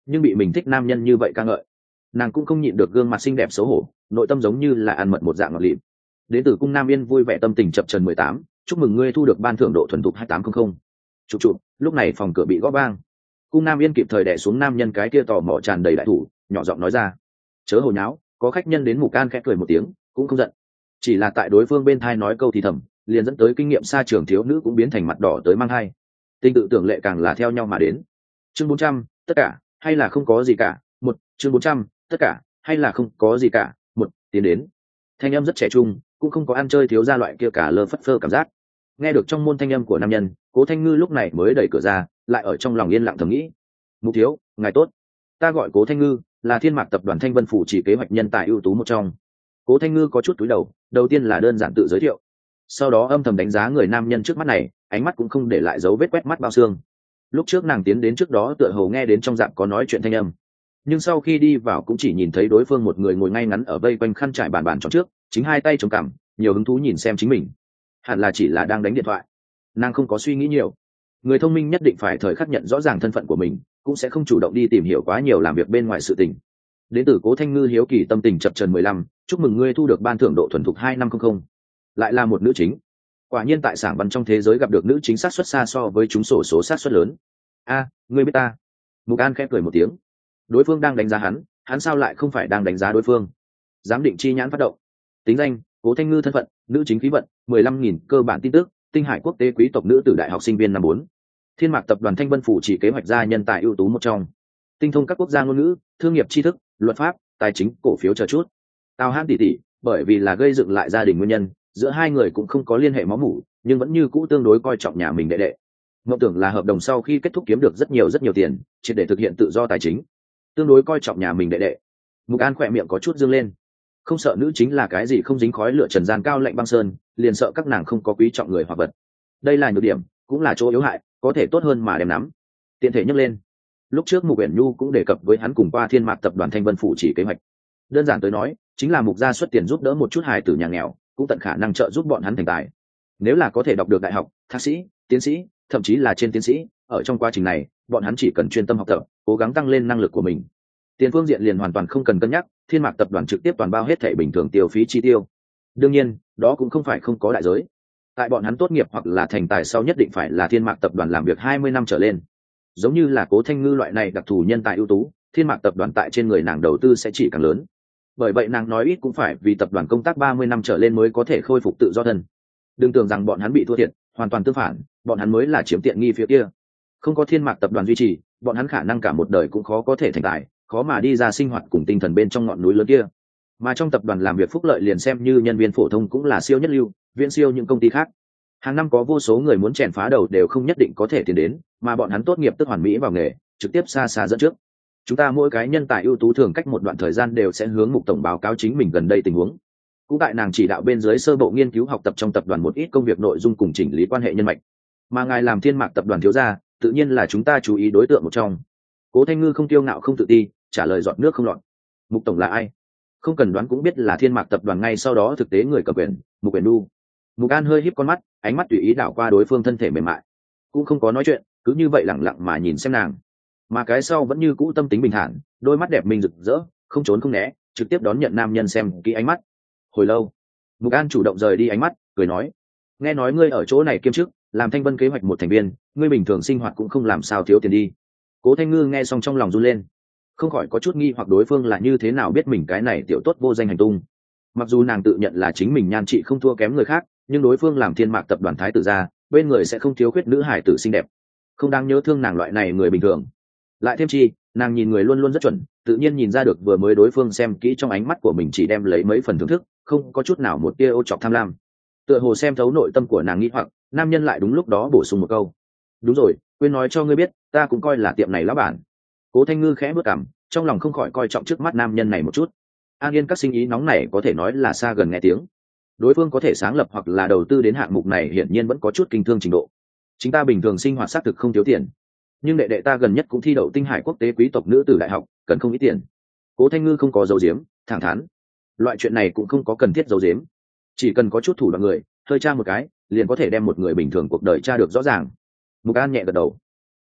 nhưng bị mình thích nam nhân như vậy ca ngợi, nàng cũng không nhịn được gương mặt xinh đẹp xấu hổ, nội tâm giống như là ăn mật một dạng ngọt lịm. Đến từ cung Nam Yên vui vẻ tâm tình chập trần mười tám, chúc mừng ngươi thu được ban thưởng độ thuần thục hai tám không không. Chụp chụp, lúc này phòng cửa bị gõ vang. Cung Nam Yên kịp thời đè xuống nam nhân cái kia tò mò tràn đầy đại thủ, nhỏ giọng nói ra: chớ hồ nháo, có khách nhân đến. Mục An khẽ cười một tiếng, cũng không giận, chỉ là tại đối phương bên thai nói câu thì thầm, liền dẫn tới kinh nghiệm xa trường thiếu nữ cũng biến thành mặt đỏ tới mang hai. Tình tự tưởng lệ càng là theo nhau mà đến. Chương bốn trăm, tất cả hay là không có gì cả. Một, chương bốn trăm, tất cả hay là không có gì cả. Một, tiến đến. Thanh âm rất trẻ trung, cũng không có ăn chơi thiếu gia loại kia cả lơ phất phơ cảm giác. Nghe được trong môn thanh âm của nam nhân, Cố Thanh Ngư lúc này mới đẩy cửa ra, lại ở trong lòng yên lặng thầm nghĩ: Mục thiếu, ngài tốt, ta gọi Cố Thanh Ngư, là Thiên Mạc tập đoàn Thanh Vân phủ chỉ kế hoạch nhân tài ưu tú một trong. Cố Thanh Ngư có chút cúi đầu, đầu tiên là đơn giản tự giới thiệu, sau đó âm thầm đánh giá người nam nhân trước mắt này, ánh mắt cũng không để lại dấu vết quét mắt bao xương. Lúc trước nàng tiến đến trước đó tựa hồ nghe đến trong dạng có nói chuyện thanh âm, nhưng sau khi đi vào cũng chỉ nhìn thấy đối phương một người ngồi ngay ngắn ở vây quanh khăn trải bàn bàn tròn trước, chính hai tay chống cằm, nhiều hứng thú nhìn xem chính mình. Hẳn là chỉ là đang đánh điện thoại. Nàng không có suy nghĩ nhiều. Người thông minh nhất định phải thời khắc nhận rõ ràng thân phận của mình, cũng sẽ không chủ động đi tìm hiểu quá nhiều làm việc bên ngoài sự tình. Đến từ Cố Thanh Ngư hiếu kỳ tâm tình chập chờn mười lăm, chúc mừng ngươi thu được ban thưởng độ thuần thục hai năm không không. Lại là một nữ chính. Quả nhiên tại sảng văn trong thế giới gặp được nữ chính sát suất xa so với chúng sổ số sát suất lớn. A, ngươi biết ta? Mục An khẽ cười một tiếng. Đối phương đang đánh giá hắn, hắn sao lại không phải đang đánh giá đối phương? Giám định chi nhãn phát động. Tính danh: Cố Thanh Ngư. Thân phận: nữ chính khí vận, mười lăm nghìn. Cơ bản tin tức: Tinh Hải quốc tế quý tộc nữ tử đại học sinh viên năm bốn. Thiên Mạc tập đoàn Thanh Vân phủ chỉ kế hoạch gia nhân tài ưu tú một trong. Tinh thông các quốc gia ngôn ngữ, thương nghiệp tri thức, luật pháp, tài chính, cổ phiếu chờ chút. Tào Hãn tỷ tỷ, bởi vì là gây dựng lại gia đình nguyên nhân, giữa hai người cũng không có liên hệ máu mủ, nhưng vẫn như cũ tương đối coi trọng nhà mình đệ đệ. Mộng tưởng là hợp đồng sau khi kết thúc kiếm được rất nhiều rất nhiều tiền, triệt để thực hiện tự do tài chính. Tương đối coi trọng nhà mình đệ đệ. Mục An khỏe miệng có chút dương lên. Không sợ nữ chính là cái gì không dính khói lửa trần gian cao lạnh băng sơn, liền sợ các nàng không có quý trọng người hoặc vật. Đây là nhược điểm, cũng là chỗ yếu hại, có thể tốt hơn mà đem nắm. Tiện thể nhắc lên, lúc trước Mục Uyển Nhu cũng đề cập với hắn cùng qua Thiên Mạc tập đoàn Thanh Vân phủ chỉ kế hoạch. Đơn giản tới nói, chính là Mục gia xuất tiền giúp đỡ một chút hài tử nhà nghèo, cũng tận khả năng trợ giúp bọn hắn thành tài. Nếu là có thể đọc được đại học, thạc sĩ, tiến sĩ, thậm chí là trên tiến sĩ, ở trong quá trình này, bọn hắn chỉ cần chuyên tâm học tập, cố gắng tăng lên năng lực của mình. Tiền phương diện liền hoàn toàn không cần cân nhắc, Thiên Mạc tập đoàn trực tiếp toàn bao hết thảy bình thường tiêu phí chi tiêu. Đương nhiên, đó cũng không phải không có đại giới. Tại bọn hắn tốt nghiệp hoặc là thành tài sau nhất định phải là Thiên Mạc tập đoàn làm việc hai mươi năm trở lên. Giống như là Cố Thanh Ngư loại này đặc thù nhân tài ưu tú, Thiên Mạc tập đoàn tại trên người nàng đầu tư sẽ chỉ càng lớn. Bởi vậy nàng nói ít cũng phải vì tập đoàn công tác ba mươi năm trở lên mới có thể khôi phục tự do thân. Đừng tưởng rằng bọn hắn bị thua thiệt, hoàn toàn tương phản, bọn hắn mới là chiếm tiện nghi phía kia. Không có Thiên Mạc tập đoàn duy trì, bọn hắn khả năng cả một đời cũng khó có thể thành tài, khó mà đi ra sinh hoạt cùng tinh thần bên trong ngọn núi lớn kia. Mà trong tập đoàn làm việc phúc lợi liền xem như nhân viên phổ thông cũng là siêu nhất lưu, viễn siêu những công ty khác. Hàng năm có vô số người muốn chèn phá đầu đều không nhất định có thể tiến đến, mà bọn hắn tốt nghiệp tức hoàn mỹ vào nghề, trực tiếp xa xa dẫn trước. Chúng ta mỗi cái nhân tài ưu tú thường cách một đoạn thời gian đều sẽ hướng Mục tổng báo cáo chính mình gần đây tình huống. Cũng tại nàng chỉ đạo bên dưới sơ bộ nghiên cứu học tập trong tập đoàn một ít công việc nội dung cùng chỉnh lý quan hệ nhân mạch. Mà ngài làm Thiên Mạc tập đoàn thiếu gia, tự nhiên là chúng ta chú ý đối tượng một trong. Cố Thanh Ngư không kiêu ngạo không tự ti, trả lời giọt nước không lọt. Mục tổng là ai? Không cần đoán cũng biết là Thiên Mạc tập đoàn, ngay sau đó thực tế người cầm quyền, Mục Uyển Nhu. Mục An hơi híp con mắt, ánh mắt tùy ý đảo qua đối phương thân thể mềm mại, cũng không có nói chuyện, cứ như vậy lặng lặng mà nhìn xem nàng. Mà cái sau vẫn như cũ tâm tính bình thản, đôi mắt đẹp mình rực rỡ, không trốn không né, trực tiếp đón nhận nam nhân xem kỹ ánh mắt. Hồi lâu, Mục An chủ động rời đi ánh mắt, cười nói: nghe nói ngươi ở chỗ này kiêm chức, làm Thanh Vân kế hoạch một thành viên, ngươi bình thường sinh hoạt cũng không làm sao thiếu tiền đi. Cố Thanh Ngư nghe xong trong lòng run lên, không khỏi có chút nghi hoặc đối phương là như thế nào biết mình cái này tiểu tốt vô danh hành tung. Mặc dù nàng tự nhận là chính mình nhan trị không thua kém người khác, nhưng đối phương làm Thiên Mạc tập đoàn thái tử gia, bên người sẽ không thiếu khuyết nữ hải tử xinh đẹp, không đáng nhớ thương nàng loại này người bình thường. Lại thêm chi, nàng nhìn người luôn luôn rất chuẩn, tự nhiên nhìn ra được vừa mới đối phương xem kỹ trong ánh mắt của mình chỉ đem lấy mấy phần thưởng thức, không có chút nào một tia ô chọc tham lam. Tựa hồ xem thấu nội tâm của nàng nghĩ hoặc, nam nhân lại đúng lúc đó bổ sung một câu: đúng rồi, quên nói cho ngươi biết, ta cũng coi là tiệm này lão bản. Cố Thanh Ngư khẽ bước cằm, trong lòng không khỏi coi trọng trước mắt nam nhân này một chút. An Yên các sinh ý nóng này có thể nói là xa gần nghe tiếng. Đối phương có thể sáng lập hoặc là đầu tư đến hạng mục này hiển nhiên vẫn có chút kinh thương trình độ. Chính ta bình thường sinh hoạt xác thực không thiếu tiền, nhưng đệ đệ ta gần nhất cũng thi đậu Tinh Hải quốc tế quý tộc nữ tử đại học, cần không ít tiền. Cố Thanh Ngư không có giấu giếm, thẳng thắn. Loại chuyện này cũng không có cần thiết giấu giếm, chỉ cần có chút thủ đoạn người, hơi tra một cái, liền có thể đem một người bình thường cuộc đời tra được rõ ràng. Mục An nhẹ gật đầu.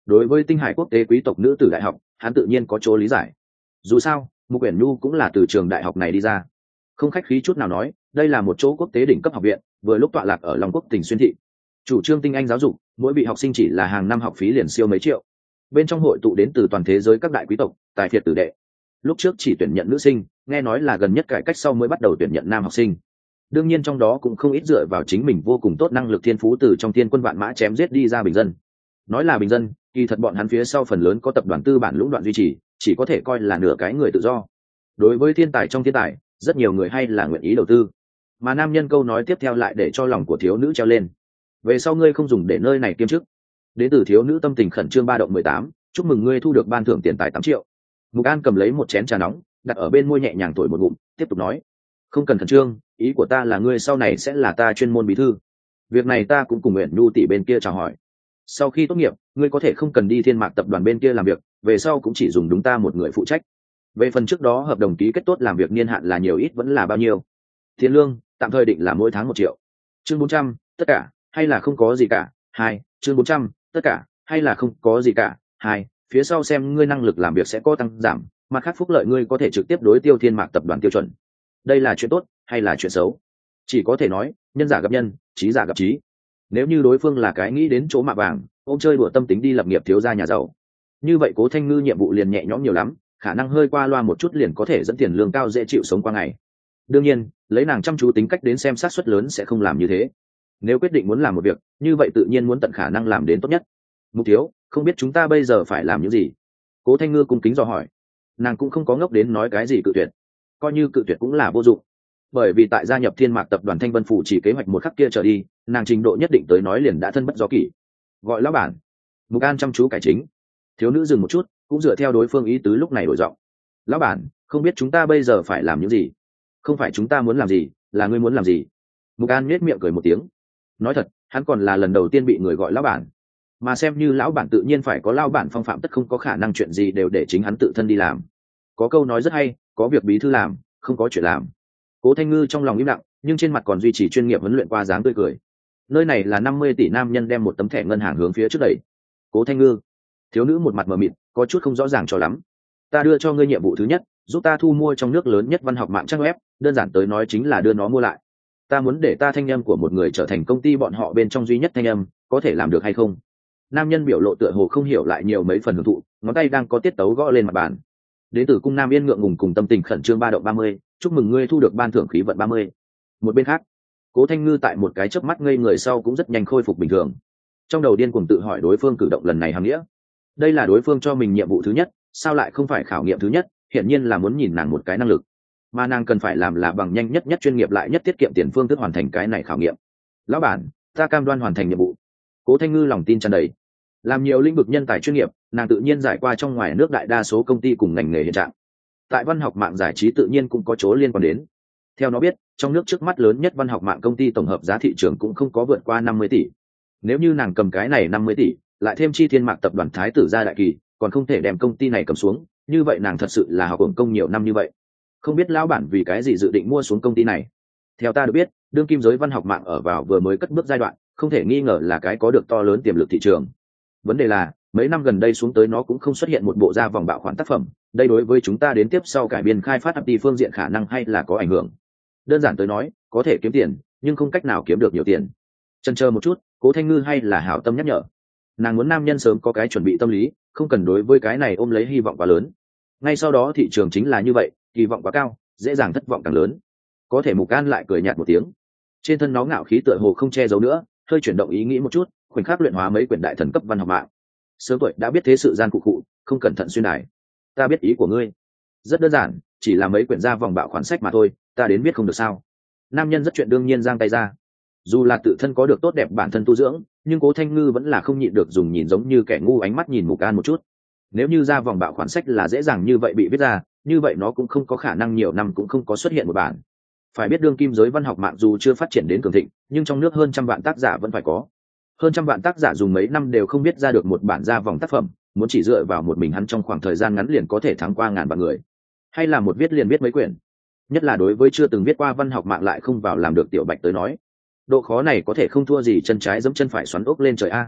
Đối với tinh hải quốc tế quý tộc nữ tử đại học, hắn tự nhiên có chỗ lý giải. Dù sao Mục Uyển Nhu cũng là từ trường đại học này đi ra, không khách khí chút nào nói đây là một chỗ quốc tế đỉnh cấp học viện, vừa lúc tọa lạc ở Long Quốc tỉnh Xuyên thị. Chủ trương tinh anh giáo dục, mỗi vị học sinh chỉ là hàng năm học phí liền siêu mấy triệu. Bên trong hội tụ đến từ toàn thế giới các đại quý tộc, tài phiệt tử đệ. Lúc trước chỉ tuyển nhận nữ sinh, nghe nói là gần nhất cải cách sau mới bắt đầu tuyển nhận nam học sinh. Đương nhiên trong đó cũng không ít dựa vào chính mình vô cùng tốt năng lực thiên phú từ trong thiên quân vạn mã chém giết đi ra bình dân. Nói là bình dân, kỳ thật bọn hắn phía sau phần lớn có tập đoàn tư bản lũng đoạn duy trì, chỉ có thể coi là nửa cái người tự do. Đối với thiên tài trong thiên tài, rất nhiều người hay là nguyện ý đầu tư. Mà nam nhân câu nói tiếp theo lại để cho lòng của thiếu nữ treo lên. Về sau ngươi không dùng để nơi này kiêm chức. Đến từ thiếu nữ tâm tình khẩn trương ba động mười tám, chúc mừng ngươi thu được ban thưởng tiền tài tám triệu. Mục An cầm lấy một chén trà nóng, đặt ở bên môi nhẹ nhàng thổi một ngụm, tiếp tục nói: không cần khẩn trương, ý của ta là ngươi sau này sẽ là ta chuyên môn bí thư. Việc này ta cũng cùng Uyển Nhu tỷ bên kia chào hỏi. Sau khi tốt nghiệp, ngươi có thể không cần đi Thiên Mạc tập đoàn bên kia làm việc, về sau cũng chỉ dùng đúng ta một người phụ trách. Về phần trước đó hợp đồng ký kết tốt làm việc niên hạn là nhiều ít vẫn là bao nhiêu? Tiền lương tạm thời định là mỗi tháng một triệu. Chương bốn trăm, tất cả hay là không có gì cả? Hai, chương bốn trăm, tất cả hay là không có gì cả? Hai, phía sau xem ngươi năng lực làm việc sẽ có tăng giảm, mặt khác phúc lợi ngươi có thể trực tiếp đối tiêu Thiên Mạc tập đoàn tiêu chuẩn. Đây là chuyện tốt hay là chuyện xấu? Chỉ có thể nói, nhân giả gặp nhân, trí giả gặp trí. Nếu như đối phương là cái nghĩ đến chỗ mạ vàng, ôm chơi đùa tâm tính đi lập nghiệp thiếu gia nhà giàu, như vậy Cố Thanh Ngư nhiệm vụ liền nhẹ nhõm nhiều lắm, khả năng hơi qua loa một chút liền có thể dẫn tiền lương cao dễ chịu sống qua ngày. Đương nhiên, lấy nàng chăm chú tính cách đến xem xác suất lớn sẽ không làm như thế. Nếu quyết định muốn làm một việc, như vậy tự nhiên muốn tận khả năng làm đến tốt nhất. Mục thiếu, không biết chúng ta bây giờ phải làm những gì? Cố Thanh Ngư cung kính dò hỏi. Nàng cũng không có ngốc đến nói cái gì cự tuyệt, coi như cự tuyệt cũng là vô dụng, bởi vì tại gia nhập Thiên Mạc tập đoàn Thanh Vân phủ chỉ kế hoạch một khắc kia trở đi, nàng trình độ nhất định tới nói liền đã thân bất do kỷ. Gọi lão bản. Mục An chăm chú cải chính. Thiếu nữ dừng một chút, cũng dựa theo đối phương ý tứ lúc này đổi giọng. Lão bản, không biết chúng ta bây giờ phải làm những gì? Không phải chúng ta muốn làm gì, là ngươi muốn làm gì? Mục An nhếch miệng cười một tiếng. Nói thật, hắn còn là lần đầu tiên bị người gọi lão bản, mà xem như lão bản tự nhiên phải có lão bản phong phạm, tất không có khả năng chuyện gì đều để chính hắn tự thân đi làm. Có câu nói rất hay, có việc bí thư làm, không có chuyện làm. Cố Thanh Ngư trong lòng im lặng, nhưng trên mặt còn duy trì chuyên nghiệp huấn luyện qua dáng tươi cười. Nơi này là năm mươi tỷ nam nhân đem một tấm thẻ ngân hàng hướng phía trước đẩy. Cố Thanh Ngư. Thiếu nữ một mặt mờ mịt, có chút không rõ ràng cho lắm. Ta đưa cho ngươi nhiệm vụ thứ nhất, giúp ta thu mua trong nước lớn nhất văn học mạng trang web, đơn giản tới nói chính là đưa nó mua lại. Ta muốn để ta thanh âm của một người trở thành công ty bọn họ bên trong duy nhất thanh âm, có thể làm được hay không? Nam nhân biểu lộ tựa hồ không hiểu lại nhiều mấy phần hưởng thụ, ngón tay đang có tiết tấu gõ lên mặt bàn. Đến từ cung Nam Yên ngượng ngùng cùng tâm tình khẩn trương ba động ba mươi, chúc mừng ngươi thu được ban thưởng khí vận ba mươi. Một bên khác, Cố Thanh Ngư tại một cái chớp mắt ngây người sau cũng rất nhanh khôi phục bình thường. Trong đầu điên cuồng tự hỏi đối phương cử động lần này hàm nghĩa. Đây là đối phương cho mình nhiệm vụ thứ nhất, sao lại không phải khảo nghiệm thứ nhất? Hiển nhiên là muốn nhìn nàng một cái năng lực, mà nàng cần phải làm là bằng nhanh nhất nhất chuyên nghiệp lại nhất tiết kiệm tiền phương thức hoàn thành cái này khảo nghiệm. Lão bản, ta cam đoan hoàn thành nhiệm vụ. Cố Thanh Ngư lòng tin tràn đầy. Làm nhiều lĩnh vực nhân tài chuyên nghiệp, nàng tự nhiên giải qua trong ngoài nước đại đa số công ty cùng ngành nghề hiện trạng. Tại văn học mạng giải trí tự nhiên cũng có chỗ liên quan đến. Theo nó biết, trong nước trước mắt lớn nhất văn học mạng công ty tổng hợp giá thị trường cũng không có vượt qua năm mươi tỷ. Nếu như nàng cầm cái này năm mươi tỷ, lại thêm chi Thiên Mạc tập đoàn Thái tử gia đại kỳ, còn không thể đem công ty này cầm xuống, như vậy nàng thật sự là học hưởng công nhiều năm như vậy. Không biết lão bản vì cái gì dự định mua xuống công ty này? Theo ta được biết, đương kim giới văn học mạng ở vào vừa mới cất bước giai đoạn, không thể nghi ngờ là cái có được to lớn tiềm lực thị trường. Vấn đề là, mấy năm gần đây xuống tới nó cũng không xuất hiện một bộ da vòng bạo khoản tác phẩm, đây đối với chúng ta đến tiếp sau cải biên khai phát ép đi phương diện khả năng hay là có ảnh hưởng. Đơn giản tới nói, có thể kiếm tiền, nhưng không cách nào kiếm được nhiều tiền. Chần chờ một chút, Cố Thanh Ngư hay là hảo tâm nhắc nhở. Nàng muốn nam nhân sớm có cái chuẩn bị tâm lý, không cần đối với cái này ôm lấy hy vọng quá lớn. Ngay sau đó thị trường chính là như vậy, kỳ vọng quá cao, dễ dàng thất vọng càng lớn. Có thể Mục An lại cười nhạt một tiếng. Trên thân nó ngạo khí tựa hồ không che giấu nữa, hơi chuyển động ý nghĩ một chút, khoảnh khắc luyện hóa mấy quyển đại thần cấp văn học mạng. Sớm tuổi đã biết thế sự gian cụ cụ, không cẩn thận xuyên đài. Ta biết ý của ngươi. Rất đơn giản, chỉ là mấy quyển ra vòng bạo khoản sách mà thôi, ta đến biết không được sao? Nam nhân rất chuyện đương nhiên giang tay ra. Dù là tự thân có được tốt đẹp bản thân tu dưỡng, nhưng Cố Thanh Ngư vẫn là không nhịn được dùng nhìn giống như kẻ ngu ánh mắt nhìn Mục An một chút. Nếu như ra vòng bạo khoản sách là dễ dàng như vậy bị viết ra, như vậy nó cũng không có khả năng nhiều năm cũng không có xuất hiện một bản. Phải biết đương kim giới văn học mạng dù chưa phát triển đến cường thịnh, nhưng trong nước hơn trăm vạn tác giả vẫn phải có. Hơn trăm vạn tác giả dùng mấy năm đều không biết ra được một bản ra vòng tác phẩm, muốn chỉ dựa vào một mình hắn trong khoảng thời gian ngắn liền có thể thắng qua ngàn vạn người. Hay là một viết liền viết mấy quyển. Nhất là đối với chưa từng viết qua văn học mạng lại không vào làm được tiểu Bạch tới nói, độ khó này có thể không thua gì chân trái giẫm chân phải xoắn ốc lên trời a.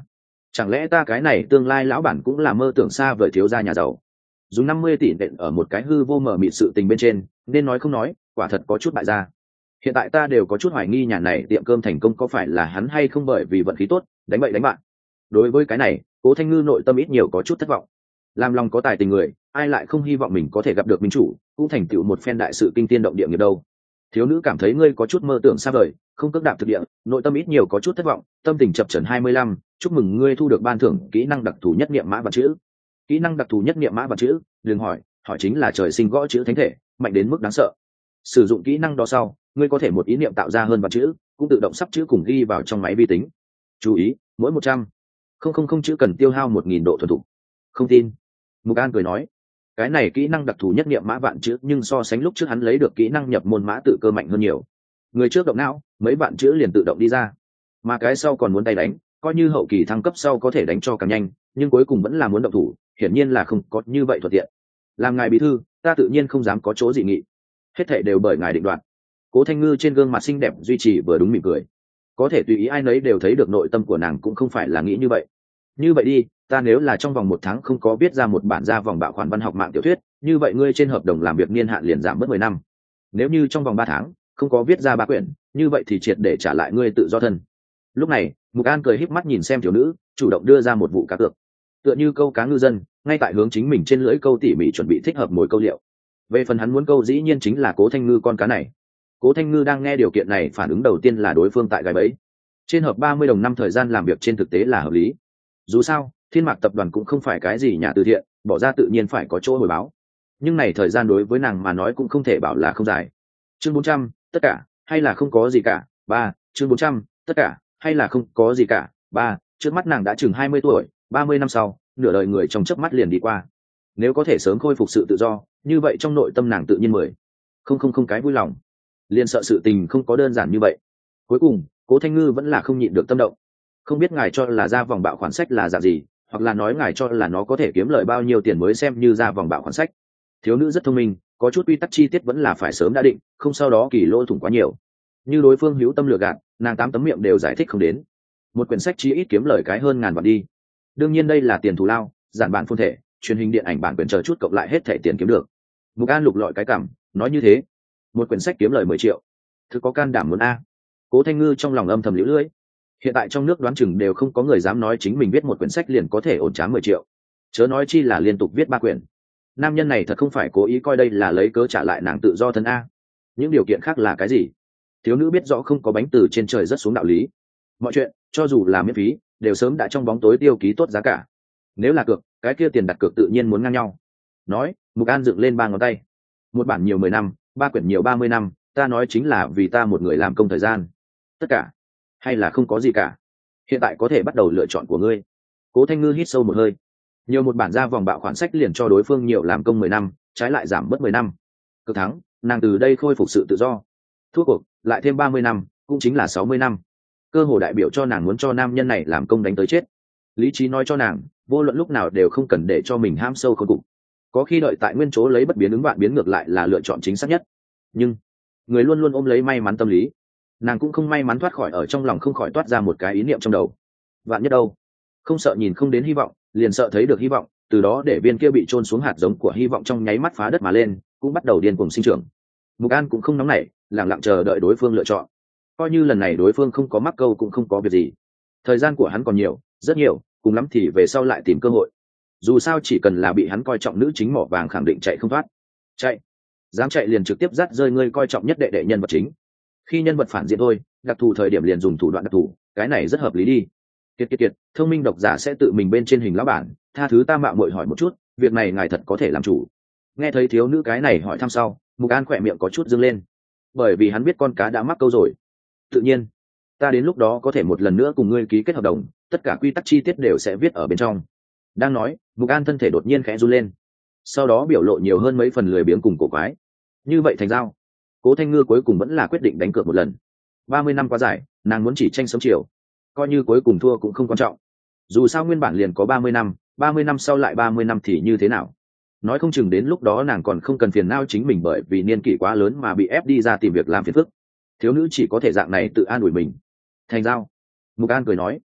Chẳng lẽ ta cái này tương lai lão bản cũng là mơ tưởng xa vời thiếu gia nhà giàu, dùng năm mươi tỷ nện ở một cái hư vô mờ mịt sự tình bên trên, nên nói không nói, quả thật có chút bại gia. Hiện tại ta đều có chút hoài nghi nhà này tiệm cơm thành công có phải là hắn hay không, bởi vì vận khí tốt đánh bậy đánh bạn. Đối với cái này, Cố Thanh Ngư nội tâm ít nhiều có chút thất vọng. Làm lòng có tài tình người, ai lại không hy vọng mình có thể gặp được minh chủ, cũng thành tựu một phen đại sự kinh tiên động địa nghiệp đâu. Thiếu nữ cảm thấy ngươi có chút mơ tưởng xa vời, không cước đạp thực địa, nội tâm ít nhiều có chút thất vọng, tâm tình chập chờn hai mươi lăm, chúc mừng ngươi thu được ban thưởng kỹ năng đặc thù nhất niệm mã và chữ. Kỹ năng đặc thù nhất niệm mã và chữ, đừng hỏi, hỏi chính là trời sinh gõ chữ thánh thể, mạnh đến mức đáng sợ. Sử dụng kỹ năng đó sau, ngươi có thể một ý niệm tạo ra hơn vạn chữ, cũng tự động sắp chữ cùng ghi vào trong máy vi tính. Chú ý, mỗi một trăm không không không chữ cần tiêu hao một nghìn độ thuần thục. Không tin? Mục An cười nói, cái này kỹ năng đặc thù nhất niệm mã vạn chữ, nhưng so sánh lúc trước hắn lấy được kỹ năng nhập môn mã tự cơ mạnh hơn nhiều. Người trước động não, mấy vạn chữ liền tự động đi ra, mà cái sau còn muốn tay đánh, coi như hậu kỳ thăng cấp sau có thể đánh cho càng nhanh, nhưng cuối cùng vẫn là muốn động thủ, hiển nhiên là không có như vậy thuận tiện. Làm ngài bí thư, ta tự nhiên không dám có chỗ dị nghị, hết thảy đều bởi ngài định đoạt. Cố Thanh Ngư trên gương mặt xinh đẹp duy trì vừa đúng mỉm cười, có thể tùy ý ai nấy đều thấy được nội tâm của nàng cũng không phải là nghĩ như vậy. Như vậy đi, ta nếu là trong vòng một tháng không có viết ra một bản ra vòng bạo khoản văn học mạng tiểu thuyết, như vậy ngươi trên hợp đồng làm việc niên hạn liền giảm mất mười năm. Nếu như trong vòng ba tháng không có viết ra ba quyển, như vậy thì triệt để trả lại ngươi tự do thân. Lúc này, Mục An cười híp mắt nhìn xem thiếu nữ, chủ động đưa ra một vụ cá cược, tựa như câu cá ngư dân, ngay tại hướng chính mình trên lưỡi câu tỉ mỉ chuẩn bị thích hợp mồi câu liệu. Về phần hắn muốn câu dĩ nhiên chính là Cố Thanh Ngư con cá này. Cố Thanh Ngư đang nghe điều kiện này, phản ứng đầu tiên là đối phương tại gái bẫy. Trên hợp ba mươi đồng năm thời gian làm việc trên thực tế là hợp lý. Dù sao, Thiên Mạc tập đoàn cũng không phải cái gì nhà từ thiện, bỏ ra tự nhiên phải có chỗ hồi báo. Nhưng này thời gian đối với nàng mà nói cũng không thể bảo là không dài. Chương bốn trăm, tất cả hay là không có gì cả. Ba, chương bốn trăm, tất cả hay là không có gì cả. Ba, trước mắt nàng đã chừng hai mươi tuổi, ba mươi năm sau, nửa đời người trong chớp mắt liền đi qua. Nếu có thể sớm khôi phục sự tự do, như vậy trong nội tâm nàng tự nhiên mười không không không cái vui lòng. Liền sợ sự tình không có đơn giản như vậy. Cuối cùng, Cố Thanh Ngư vẫn là không nhịn được tâm động. Không biết ngài cho là ra vòng bạo khoản sách là dạng gì, hoặc là nói ngài cho là nó có thể kiếm lợi bao nhiêu tiền mới xem như ra vòng bạo khoản sách. Thiếu nữ rất thông minh, có chút quy tắc chi tiết vẫn là phải sớm đã định, không sau đó kỳ lỗ thủng quá nhiều. Như đối phương hữu tâm lừa gạt, nàng tám tấm miệng đều giải thích không đến. Một quyển sách chí ít kiếm lời cái hơn ngàn vạn đi. Đương nhiên đây là tiền thù lao, giản bản phôn thể, truyền hình điện ảnh bản quyền chờ chút cộng lại hết thẻ tiền kiếm được. Mục An lục lọi cái cảm, nói như thế, một quyển sách kiếm lời mười triệu, thực có can đảm muốn a. Cố Thanh Ngư trong lòng âm thầm liễu lưỡi. Hiện tại trong nước đoán chừng đều không có người dám nói chính mình viết một quyển sách liền có thể ổn tráng mười triệu, chớ nói chi là liên tục viết ba quyển. Nam nhân này thật không phải cố ý coi đây là lấy cớ trả lại nàng tự do thân a. Những điều kiện khác là cái gì? Thiếu nữ biết rõ không có bánh từ trên trời rớt xuống đạo lý. Mọi chuyện, cho dù là miễn phí, đều sớm đã trong bóng tối tiêu ký tốt giá cả. Nếu là cược, cái kia tiền đặt cược tự nhiên muốn ngang nhau. Nói, Mục An dựng lên ba ngón tay. Một bản nhiều mười năm, ba quyển nhiều ba mươi năm, ta nói chính là vì ta một người làm công thời gian. Tất cả hay là không có gì cả. Hiện tại có thể bắt đầu lựa chọn của ngươi. Cố Thanh Ngư hít sâu một hơi. Nhiều một bản ra vòng bạo khoản sách liền cho đối phương nhiều làm công mười năm, trái lại giảm bớt mười năm. Cực thắng, nàng từ đây khôi phục sự tự do. Thua cuộc, lại thêm ba mươi năm, cũng chính là sáu mươi năm. Cơ hồ đại biểu cho nàng muốn cho nam nhân này làm công đánh tới chết. Lý trí nói cho nàng, vô luận lúc nào đều không cần để cho mình ham sâu khốn cục. Có khi đợi tại nguyên chỗ lấy bất biến ứng vạn biến ngược lại là lựa chọn chính xác nhất. Nhưng người luôn luôn ôm lấy may mắn tâm lý, nàng cũng không may mắn thoát khỏi, ở trong lòng không khỏi toát ra một cái ý niệm trong đầu. Vạn nhất đâu? Không sợ nhìn không đến hy vọng, liền sợ thấy được hy vọng, từ đó để viên kia bị chôn xuống hạt giống của hy vọng trong nháy mắt phá đất mà lên, cũng bắt đầu điên cuồng sinh trưởng. Mục An cũng không nóng nảy, lặng lặng chờ đợi đối phương lựa chọn. Coi như lần này đối phương không có mắc câu cũng không có việc gì. Thời gian của hắn còn nhiều, rất nhiều, cùng lắm thì về sau lại tìm cơ hội. Dù sao chỉ cần là bị hắn coi trọng nữ chính mỏ vàng khẳng định chạy không thoát. Chạy, dám chạy liền trực tiếp dắt rơi ngươi coi trọng nhất đệ đệ nhân vật chính. Khi nhân vật phản diện thôi, đặc thù thời điểm liền dùng thủ đoạn đặc thù, cái này rất hợp lý đi. Kiệt kiệt kiệt, thông minh độc giả sẽ tự mình bên trên hình lão bản, tha thứ ta mạo muội hỏi một chút, việc này ngài thật có thể làm chủ. Nghe thấy thiếu nữ cái này hỏi thăm sau, Mục An khỏe miệng có chút dương lên, bởi vì hắn biết con cá đã mắc câu rồi. Tự nhiên, ta đến lúc đó có thể một lần nữa cùng ngươi ký kết hợp đồng, tất cả quy tắc chi tiết đều sẽ viết ở bên trong. Đang nói, Mục An thân thể đột nhiên khẽ run lên, sau đó biểu lộ nhiều hơn mấy phần lười biếng cùng cổ quái. Như vậy thành giao. Cố Thanh Ngư cuối cùng vẫn là quyết định đánh cược một lần. ba mươi năm quá dài, nàng muốn chỉ tranh sớm chiều, coi như cuối cùng thua cũng không quan trọng. Dù sao nguyên bản liền có ba mươi năm, ba mươi năm sau lại ba mươi năm thì như thế nào? Nói không chừng đến lúc đó nàng còn không cần phiền não chính mình bởi vì niên kỷ quá lớn mà bị ép đi ra tìm việc làm phiền phức. Thiếu nữ chỉ có thể dạng này tự an ủi mình. Thành giao. Mục An cười nói.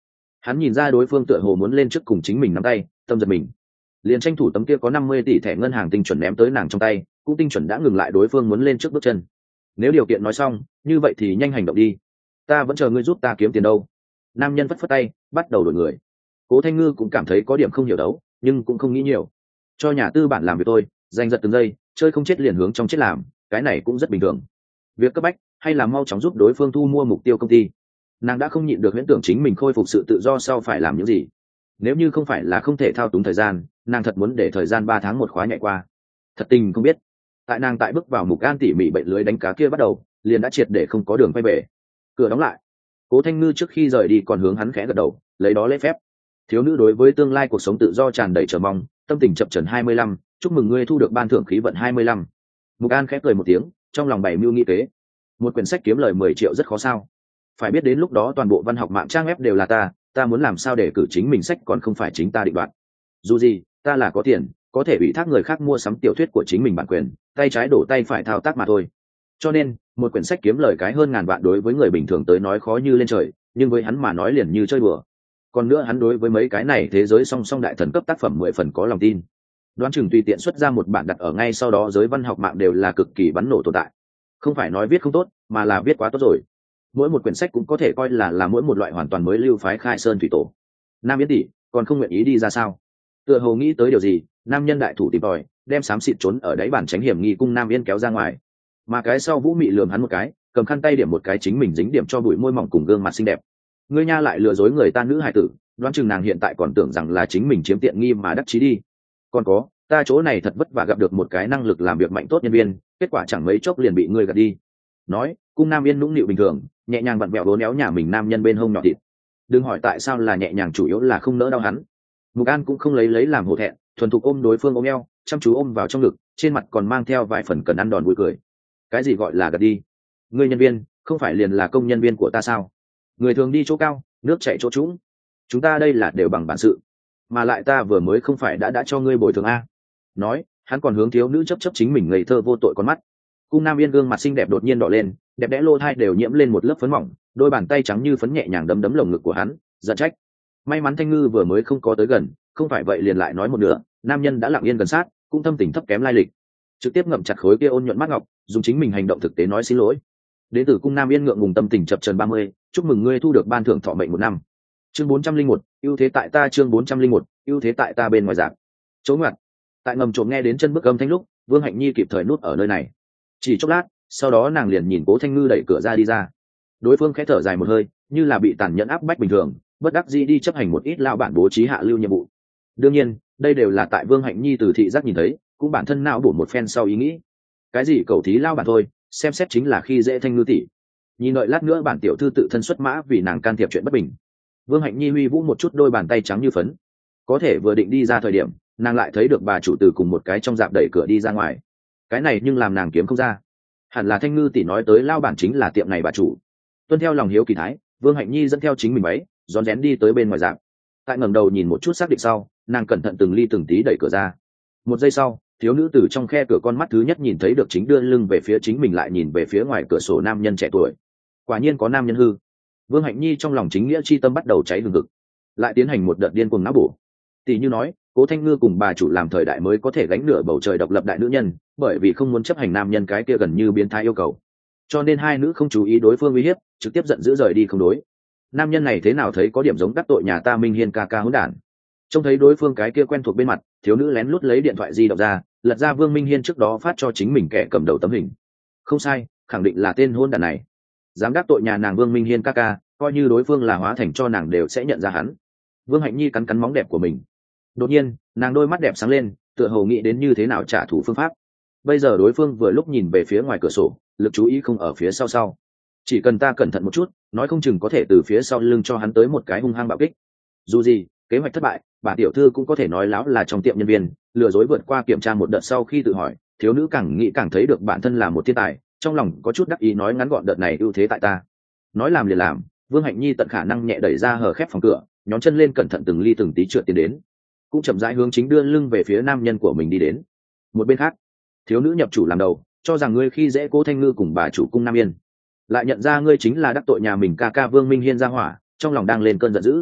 Hắn nhìn ra đối phương tựa hồ muốn lên trước cùng chính mình nắm tay, tâm giật mình, liền tranh thủ tấm kia có năm mươi tỷ thẻ ngân hàng tinh chuẩn ném tới nàng trong tay, cũng tinh chuẩn đã ngừng lại đối phương muốn lên trước bước chân. Nếu điều kiện nói xong, như vậy thì nhanh hành động đi, ta vẫn chờ ngươi giúp ta kiếm tiền đâu. Nam nhân phất phất tay, bắt đầu đổi người. Cố Thanh Ngư cũng cảm thấy có điểm không hiểu đấu, nhưng cũng không nghĩ nhiều, cho nhà tư bản làm việc tôi, giành giật từng giây, chơi không chết liền hướng trong chết làm, cái này cũng rất bình thường. Việc cấp bách hay là mau chóng giúp đối phương thu mua mục tiêu công ty. Nàng đã không nhịn được huyễn tưởng chính mình khôi phục sự tự do sau phải làm những gì. Nếu như không phải là không thể thao túng thời gian, nàng thật muốn để thời gian ba tháng một khóa nhẹ qua. Thật tình không biết, tại nàng tại bước vào mục an tỉ mỉ bệnh lưới đánh cá kia bắt đầu, liền đã triệt để không có đường quay về. Cửa đóng lại. Cố Thanh Ngư trước khi rời đi còn hướng hắn khẽ gật đầu, lấy đó lễ phép. Thiếu nữ đối với tương lai cuộc sống tự do tràn đầy chờ mong, tâm tình chập chờn hai mươi lăm, chúc mừng ngươi thu được ban thưởng khí vận hai mươi lăm. Mục An khẽ cười một tiếng, trong lòng bày mưu nghĩ kế. Một quyển sách kiếm lời mười triệu rất khó sao? Phải biết đến lúc đó toàn bộ văn học mạng trang web đều là ta, ta muốn làm sao để cử chính mình sách còn không phải chính ta định đoạt. Dù gì, ta là có tiền, có thể ủy thác người khác mua sắm tiểu thuyết của chính mình bản quyền, tay trái đổ tay phải thao tác mà thôi. Cho nên, một quyển sách kiếm lời cái hơn ngàn vạn đối với người bình thường tới nói khó như lên trời, nhưng với hắn mà nói liền như chơi đùa. Còn nữa hắn đối với mấy cái này thế giới song song đại thần cấp tác phẩm mười phần có lòng tin. Đoán chừng tùy tiện xuất ra một bản đặt ở ngay sau đó giới văn học mạng đều là cực kỳ bắn nổ tồn tại. Không phải nói viết không tốt, mà là viết quá tốt rồi. Mỗi một quyển sách cũng có thể coi là là mỗi một loại hoàn toàn mới lưu phái khai sơn thủy tổ. Nam Yến tỷ còn không nguyện ý đi ra sao? Tựa hồ nghĩ tới điều gì, nam nhân đại thủ tìm tòi, đem xám xịt trốn ở đáy bàn tránh hiểm nghi cung Nam Yên kéo ra ngoài. Mà cái sau Vũ Mị lườm hắn một cái, cầm khăn tay điểm một cái chính mình dính điểm cho bụi môi mỏng cùng gương mặt xinh đẹp. Ngươi nha lại lừa dối người ta nữ hài tử, đoán chừng nàng hiện tại còn tưởng rằng là chính mình chiếm tiện nghi mà đắc chí đi. Còn có, ta chỗ này thật vất vả gặp được một cái năng lực làm việc mạnh tốt nhân viên, kết quả chẳng mấy chốc liền bị ngươi gạt đi. Nói, cung Nam Yên nũng nịu bình thường, nhẹ nhàng vặn vẹo đốn éo nhà mình nam nhân bên hông nhỏ thịt. Đừng hỏi tại sao là nhẹ nhàng, chủ yếu là không nỡ đau hắn. Mục An cũng không lấy lấy làm hổ thẹn, thuần thục ôm đối phương ôm eo, chăm chú ôm vào trong ngực, trên mặt còn mang theo vài phần cần ăn đòn vui cười. Cái gì gọi là gạt đi? Ngươi nhân viên, không phải liền là công nhân viên của ta sao? Người thường đi chỗ cao, nước chảy chỗ trũng. Chúng ta đây là đều bằng bản sự, mà lại ta vừa mới không phải đã đã cho ngươi bồi thường a? Nói, hắn còn hướng thiếu nữ chấp chấp chính mình ngây thơ vô tội con mắt. Cung Nam Yên gương mặt xinh đẹp đột nhiên đỏ lên, đẹp đẽ lô thai đều nhiễm lên một lớp phấn mỏng, đôi bàn tay trắng như phấn nhẹ nhàng đấm đấm lồng ngực của hắn, giận trách. May mắn Thanh Ngư vừa mới không có tới gần, không phải vậy liền lại nói một nửa, nam nhân đã lặng yên gần sát, cũng thâm tình thấp kém lai lịch, trực tiếp ngậm chặt khối kia ôn nhuận mắt ngọc, dùng chính mình hành động thực tế nói xin lỗi. Đến từ Cung Nam Yên ngượng ngùng tâm tình chập chờn ba mươi, chúc mừng ngươi thu được ban thưởng thọ mệnh một năm. Chương bốn trăm linh một, ưu thế tại ta chương bốn trăm linh một, ưu thế tại ta bên ngoài dạng. Chỗ ngoặt. Tại ngầm trộm nghe đến chân bước âm thanh lúc, Vương Hạnh Nhi kịp thời nút ở nơi này. Chỉ chốc lát, sau đó nàng liền nhìn Cố Thanh Ngư đẩy cửa ra đi ra. Đối phương khẽ thở dài một hơi, như là bị tàn nhẫn áp bách bình thường, bất đắc dĩ đi chấp hành một ít lao bản bố trí hạ lưu nhiệm vụ. Đương nhiên, đây đều là tại Vương Hạnh Nhi từ thị giác nhìn thấy, cũng bản thân não bổ một phen sau ý nghĩ. Cái gì cầu thí lao bản thôi, xem xét chính là khi dễ Thanh Ngư tỷ. Nhìn đợi lát nữa bản tiểu thư tự thân xuất mã vì nàng can thiệp chuyện bất bình. Vương Hạnh Nhi huy vũ một chút đôi bàn tay trắng như phấn. Có thể vừa định đi ra thời điểm, nàng lại thấy được bà chủ từ cùng một cái trong dạp đẩy cửa đi ra ngoài. Cái này nhưng làm nàng kiếm không ra. Hẳn là Thanh Ngư tỷ nói tới lao bản chính là tiệm này bà chủ. Tuân theo lòng hiếu kỳ thái, Vương Hạnh Nhi dẫn theo chính mình váy, rón rén đi tới bên ngoài dạp. Tại ngẩng đầu nhìn một chút xác định sau, nàng cẩn thận từng ly từng tí đẩy cửa ra. Một giây sau, thiếu nữ từ trong khe cửa con mắt thứ nhất nhìn thấy được chính đưa lưng về phía chính mình lại nhìn về phía ngoài cửa sổ nam nhân trẻ tuổi. Quả nhiên có nam nhân hư. Vương Hạnh Nhi trong lòng chính nghĩa chi tâm bắt đầu cháy hừng hực, lại tiến hành một đợt điên cuồng não bổ. Tỷ như nói, Cố Thanh Ngư cùng bà chủ làm thời đại mới có thể gánh nửa bầu trời độc lập đại nữ nhân, bởi vì không muốn chấp hành nam nhân cái kia gần như biến thái yêu cầu, cho nên hai nữ không chú ý đối phương uy hiếp, trực tiếp giận dữ rời đi không đối. Nam nhân này thế nào thấy có điểm giống đắc tội nhà ta Minh Hiên ca ca hỗn đản. Trông thấy đối phương cái kia quen thuộc bên mặt, thiếu nữ lén lút lấy điện thoại di động ra, lật ra Vương Minh Hiên trước đó phát cho chính mình kẻ cầm đầu tấm hình. Không sai, khẳng định là tên hỗn đản này. Dám đắc tội nhà nàng Vương Minh Hiên ca ca, coi như đối phương là hóa thành cho nàng đều sẽ nhận ra hắn. Vương Hạnh Nhi cắn cắn móng đẹp của mình. Đột nhiên, nàng đôi mắt đẹp sáng lên, tựa hồ nghĩ đến như thế nào trả thù phương pháp. Bây giờ đối phương vừa lúc nhìn về phía ngoài cửa sổ, lực chú ý không ở phía sau sau. Chỉ cần ta cẩn thận một chút, nói không chừng có thể từ phía sau lưng cho hắn tới một cái hung hăng bạo kích. Dù gì, kế hoạch thất bại, bà tiểu thư cũng có thể nói láo là trong tiệm nhân viên, lừa dối vượt qua kiểm tra một đợt sau khi tự hỏi, thiếu nữ càng nghĩ càng thấy được bản thân là một thiên tài, trong lòng có chút đắc ý nói ngắn gọn đợt này ưu thế tại ta. Nói làm liền làm, Vương Hạnh Nhi tận khả năng nhẹ đẩy ra hở khép phòng cửa, nhón chân lên cẩn thận từng ly từng tí trượt tiến đến, cũng chậm rãi hướng chính đưa lưng về phía nam nhân của mình đi đến. Một bên khác, thiếu nữ nhập chủ làm đầu, cho rằng ngươi khi dễ Cố Thanh Ngư cùng bà chủ cung Nam Yên, lại nhận ra ngươi chính là đắc tội nhà mình ca ca Vương Minh Hiên ra hỏa, trong lòng đang lên cơn giận dữ.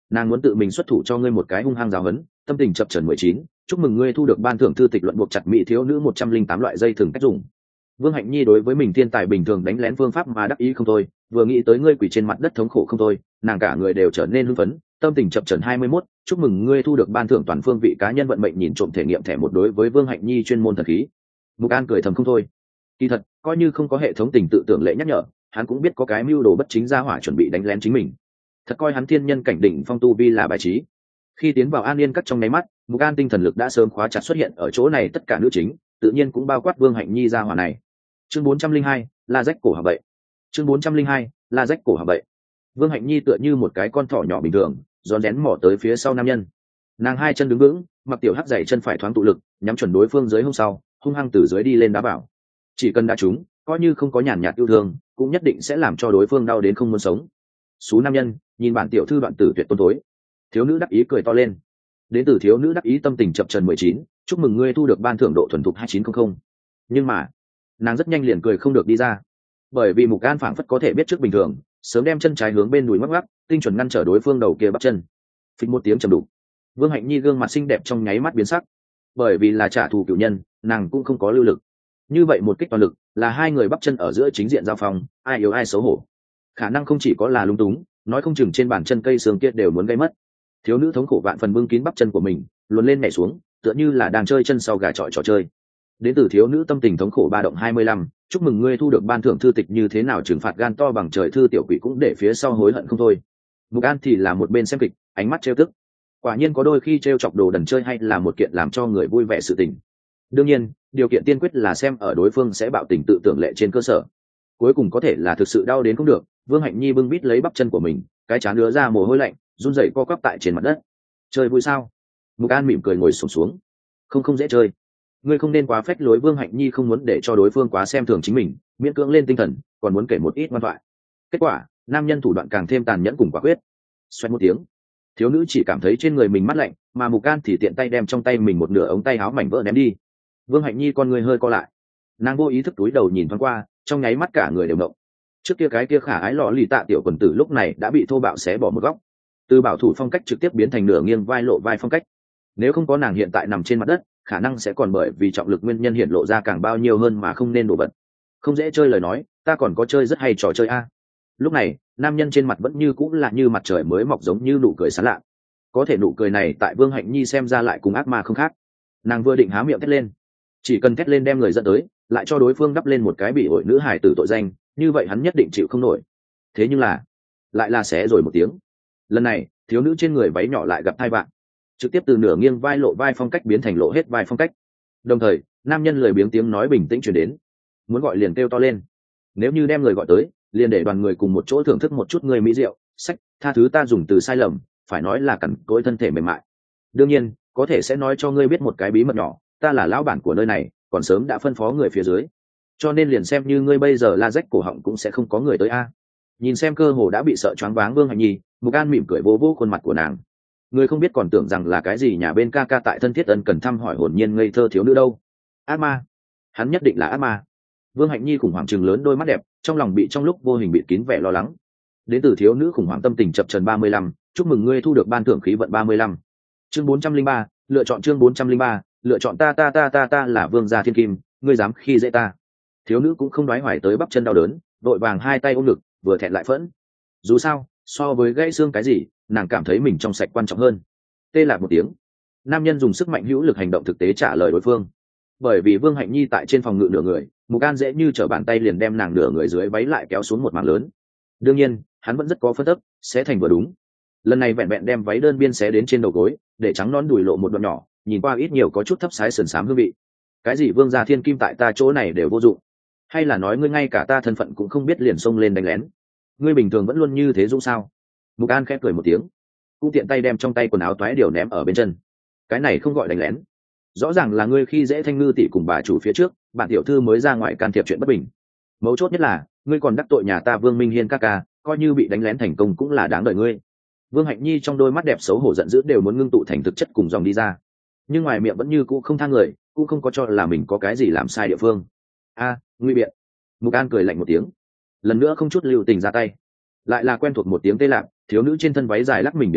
nàng muốn tự mình xuất thủ cho ngươi một cái hung hăng giáo huấn. Tâm tình chập chờn mười chín, chúc mừng ngươi thu được ban thưởng thư tịch luận buộc chặt mỹ thiếu nữ một trăm linh tám loại dây thường cách dùng. Vương Hạnh Nhi đối với mình thiên tài bình thường đánh lén phương pháp mà đắc ý không thôi, vừa nghĩ tới ngươi quỳ trên mặt đất thống khổ không thôi, nàng cả người đều trở nên hưng phấn. Tâm tình chập chờn hai mươi mốt, chúc mừng ngươi thu được ban thưởng toàn phương vị cá nhân vận mệnh nhìn trộm thể nghiệm thẻ một đối với Vương Hạnh Nhi chuyên môn thần khí. Mục An cười thầm không thôi. Kỳ thật, coi như không có hệ thống tình tự tưởng lệ nhắc nhở, hắn cũng biết có cái mưu đồ bất chính ra hỏa chuẩn bị đánh lén chính mình. Thật coi hắn thiên nhân cảnh đỉnh phong tu vi là bài trí. Khi tiến vào An Yên Các trong nháy mắt, Mục An tinh thần lực đã sớm khóa chặt xuất hiện ở chỗ này tất cả nữ chính, tự nhiên cũng bao quát Vương Hạnh Nhi ra hỏa này. Chương bốn trăm linh hai, La rách cổ hả vậy. Chương bốn trăm linh hai, La rách cổ hả vậy. Vương Hạnh Nhi tựa như một cái con thỏ nhỏ bình thường, rón rén mò tới phía sau nam nhân. Nàng hai chân đứng vững, mặc tiểu hắc giày chân phải thoáng tụ lực, nhắm chuẩn đối phương dưới hông sau, hung hăng từ dưới đi lên đá bảo. Chỉ cần đã trúng, coi như không có nhàn nhạt yêu thương, cũng nhất định sẽ làm cho đối phương đau đến không muốn sống. Sú nam nhân, nhìn bản tiểu thư đoạn tử tuyệt tôn thối. Thiếu nữ đắc ý cười to lên. Đến từ thiếu nữ đắc ý tâm tình chập chờn mười chín, chúc mừng ngươi thu được ban thưởng độ thuần thục hai chín không không. Nhưng mà, nàng rất nhanh liền cười không được đi ra, bởi vì Mục An phảng phất có thể biết trước bình thường, sớm đem chân trái hướng bên đùi mắc mắc, tinh chuẩn ngăn trở đối phương đầu kia bắp chân. Phịch một tiếng trầm đục, Vương Hạnh Nhi gương mặt xinh đẹp trong nháy mắt biến sắc, bởi vì là trả thù cửu nhân, nàng cũng không có lưu lực. Như vậy một kích toàn lực, là hai người bắp chân ở giữa chính diện giao phong, ai yếu ai xấu hổ. Khả năng không chỉ có là lung túng, nói không chừng trên bàn chân cây xương kia đều muốn gây mất. Thiếu nữ thống khổ vạn phần bưng kín bắp chân của mình, luồn lên nhảy xuống, tựa như là đang chơi chân sau gà trọi trò chơi. Đến từ thiếu nữ tâm tình thống khổ ba động hai mươi lăm, chúc mừng ngươi thu được ban thưởng thư tịch như thế nào trừng phạt gan to bằng trời thư tiểu quỷ cũng để phía sau hối hận không thôi. Mục An thì là một bên xem kịch, ánh mắt trêu tức. Quả nhiên có đôi khi trêu chọc đồ đần chơi hay là một kiện làm cho người vui vẻ sự tình. Đương nhiên, điều kiện tiên quyết là xem ở đối phương sẽ bạo tình tự tưởng lệ trên cơ sở. Cuối cùng có thể là thực sự đau đến cũng được. Vương Hạnh Nhi bưng bít lấy bắp chân của mình, cái trán đứa ra mồ hôi lạnh, run rẩy co quắp tại trên mặt đất. Chơi vui sao? Mục An mỉm cười ngồi xổm xuống. Không không dễ chơi. Ngươi không nên quá phách lối. Vương Hạnh Nhi không muốn để cho đối phương quá xem thường chính mình, miễn cưỡng lên tinh thần, còn muốn kể một ít ngoan thoại. Kết quả, nam nhân thủ đoạn càng thêm tàn nhẫn cùng quả quyết. Xoẹt một tiếng, thiếu nữ chỉ cảm thấy trên người mình mát lạnh, mà Mục An thì tiện tay đem trong tay mình một nửa ống tay áo mảnh vỡ ném đi. Vương Hạnh Nhi con người hơi co lại, nàng vô ý thức túi đầu nhìn thoáng qua, trong nháy mắt cả người đều động. Trước kia cái kia khả ái lọ lì tạ tiểu quần tử lúc này đã bị thô bạo xé bỏ một góc, từ bảo thủ phong cách trực tiếp biến thành nửa nghiêng vai lộ vai phong cách. Nếu không có nàng hiện tại nằm trên mặt đất, khả năng sẽ còn bởi vì trọng lực nguyên nhân hiện lộ ra càng bao nhiêu hơn mà không nên đổ bật. Không dễ chơi lời nói, ta còn có chơi rất hay trò chơi a. Lúc này, nam nhân trên mặt vẫn như cũng là như mặt trời mới mọc, giống như nụ cười sán lạ. Có thể nụ cười này tại Vương Hạnh Nhi xem ra lại cùng ác ma không khác. Nàng vừa định há miệng thét lên, chỉ cần thét lên đem người dẫn tới, lại cho đối phương đắp lên một cái bị hội nữ hài tử tội danh, như vậy hắn nhất định chịu không nổi. Thế nhưng là, lại là xé rồi một tiếng. Lần này, thiếu nữ trên người váy nhỏ lại gặp thai vạn, trực tiếp từ nửa nghiêng vai lộ vai phong cách biến thành lộ hết vai phong cách. Đồng thời, nam nhân lười biếng tiếng nói bình tĩnh truyền đến, muốn gọi liền kêu to lên. Nếu như đem người gọi tới, liền để đoàn người cùng một chỗ thưởng thức một chút người mỹ rượu. Sách, tha thứ ta dùng từ sai lầm, phải nói là cằn cỗi thân thể mềm mại. Đương nhiên, có thể sẽ nói cho ngươi biết một cái bí mật nhỏ, ta là lão bản của nơi này, còn sớm đã phân phó người phía dưới, cho nên liền xem như ngươi bây giờ la rách cổ họng cũng sẽ không có người tới a. Nhìn xem cơ hồ đã bị sợ choáng váng Vương Hạnh Nhi, Mục An mỉm cười vô vô khuôn mặt của nàng. Người không biết còn tưởng rằng là cái gì nhà bên ca ca tại thân thiết ân cần thăm hỏi hồn nhiên ngây thơ thiếu nữ đâu. Ác ma, hắn nhất định là ác ma. Vương Hạnh Nhi khủng hoảng trừng lớn đôi mắt đẹp, trong lòng bị trong lúc vô hình bị kín vẻ lo lắng. Đến từ thiếu nữ khủng hoảng tâm tình chập chờn ba mươi lăm, chúc mừng ngươi thu được ban thưởng khí vận ba mươi lăm. Chương bốn trăm linh ba, lựa chọn chương bốn trăm linh ba, lựa chọn ta ta ta ta ta là Vương gia thiên kim, ngươi dám khi dễ ta. Thiếu nữ cũng không đoái hoài tới bắp chân đau đớn, đội vàng hai tay ôm ngực, vừa thẹn lại phẫn. Dù sao, so với gãy xương cái gì, nàng cảm thấy mình trong sạch quan trọng hơn. Tê lạc một tiếng, nam nhân dùng sức mạnh hữu lực hành động thực tế trả lời đối phương. Bởi vì Vương Hạnh Nhi tại trên phòng ngự nửa người, Mục An dễ như trở bàn tay liền đem nàng nửa người dưới váy lại kéo xuống một mảng lớn. Đương nhiên, hắn vẫn rất có phân tích, sẽ thành vừa đúng. Lần này vẹn vẹn đem váy đơn biên xé đến trên đầu gối, để trắng nón đùi lộ một đoạn nhỏ, nhìn qua ít nhiều có chút thấp sái sườn xám hương vị. Cái gì Vương gia thiên kim tại ta chỗ này đều vô dụng, hay là nói ngươi ngay cả ta thân phận cũng không biết liền xông lên đánh lén? Ngươi bình thường vẫn luôn như thế dũng sao? Mục An khẽ cười một tiếng, cũng tiện tay đem trong tay quần áo toái điều ném ở bên chân. Cái này không gọi đánh lén, rõ ràng là ngươi khi dễ Thanh Ngư tỷ cùng bà chủ phía trước, bản tiểu thư mới ra ngoài can thiệp chuyện bất bình. Mấu chốt nhất là ngươi còn đắc tội nhà ta Vương Minh Hiên ca ca, coi như bị đánh lén thành công cũng là đáng đời ngươi. Vương Hạnh Nhi trong đôi mắt đẹp xấu hổ giận dữ đều muốn ngưng tụ thành thực chất cùng dòng đi ra, nhưng ngoài miệng vẫn như cũ không tha người, cũng không có cho là mình có cái gì làm sai địa phương. A, nguy biện. Mục An cười lạnh một tiếng, lần nữa không chút lưu tình ra tay, lại là quen thuộc một tiếng tê lạc. Thiếu nữ trên thân váy dài lắc mình biến hóa,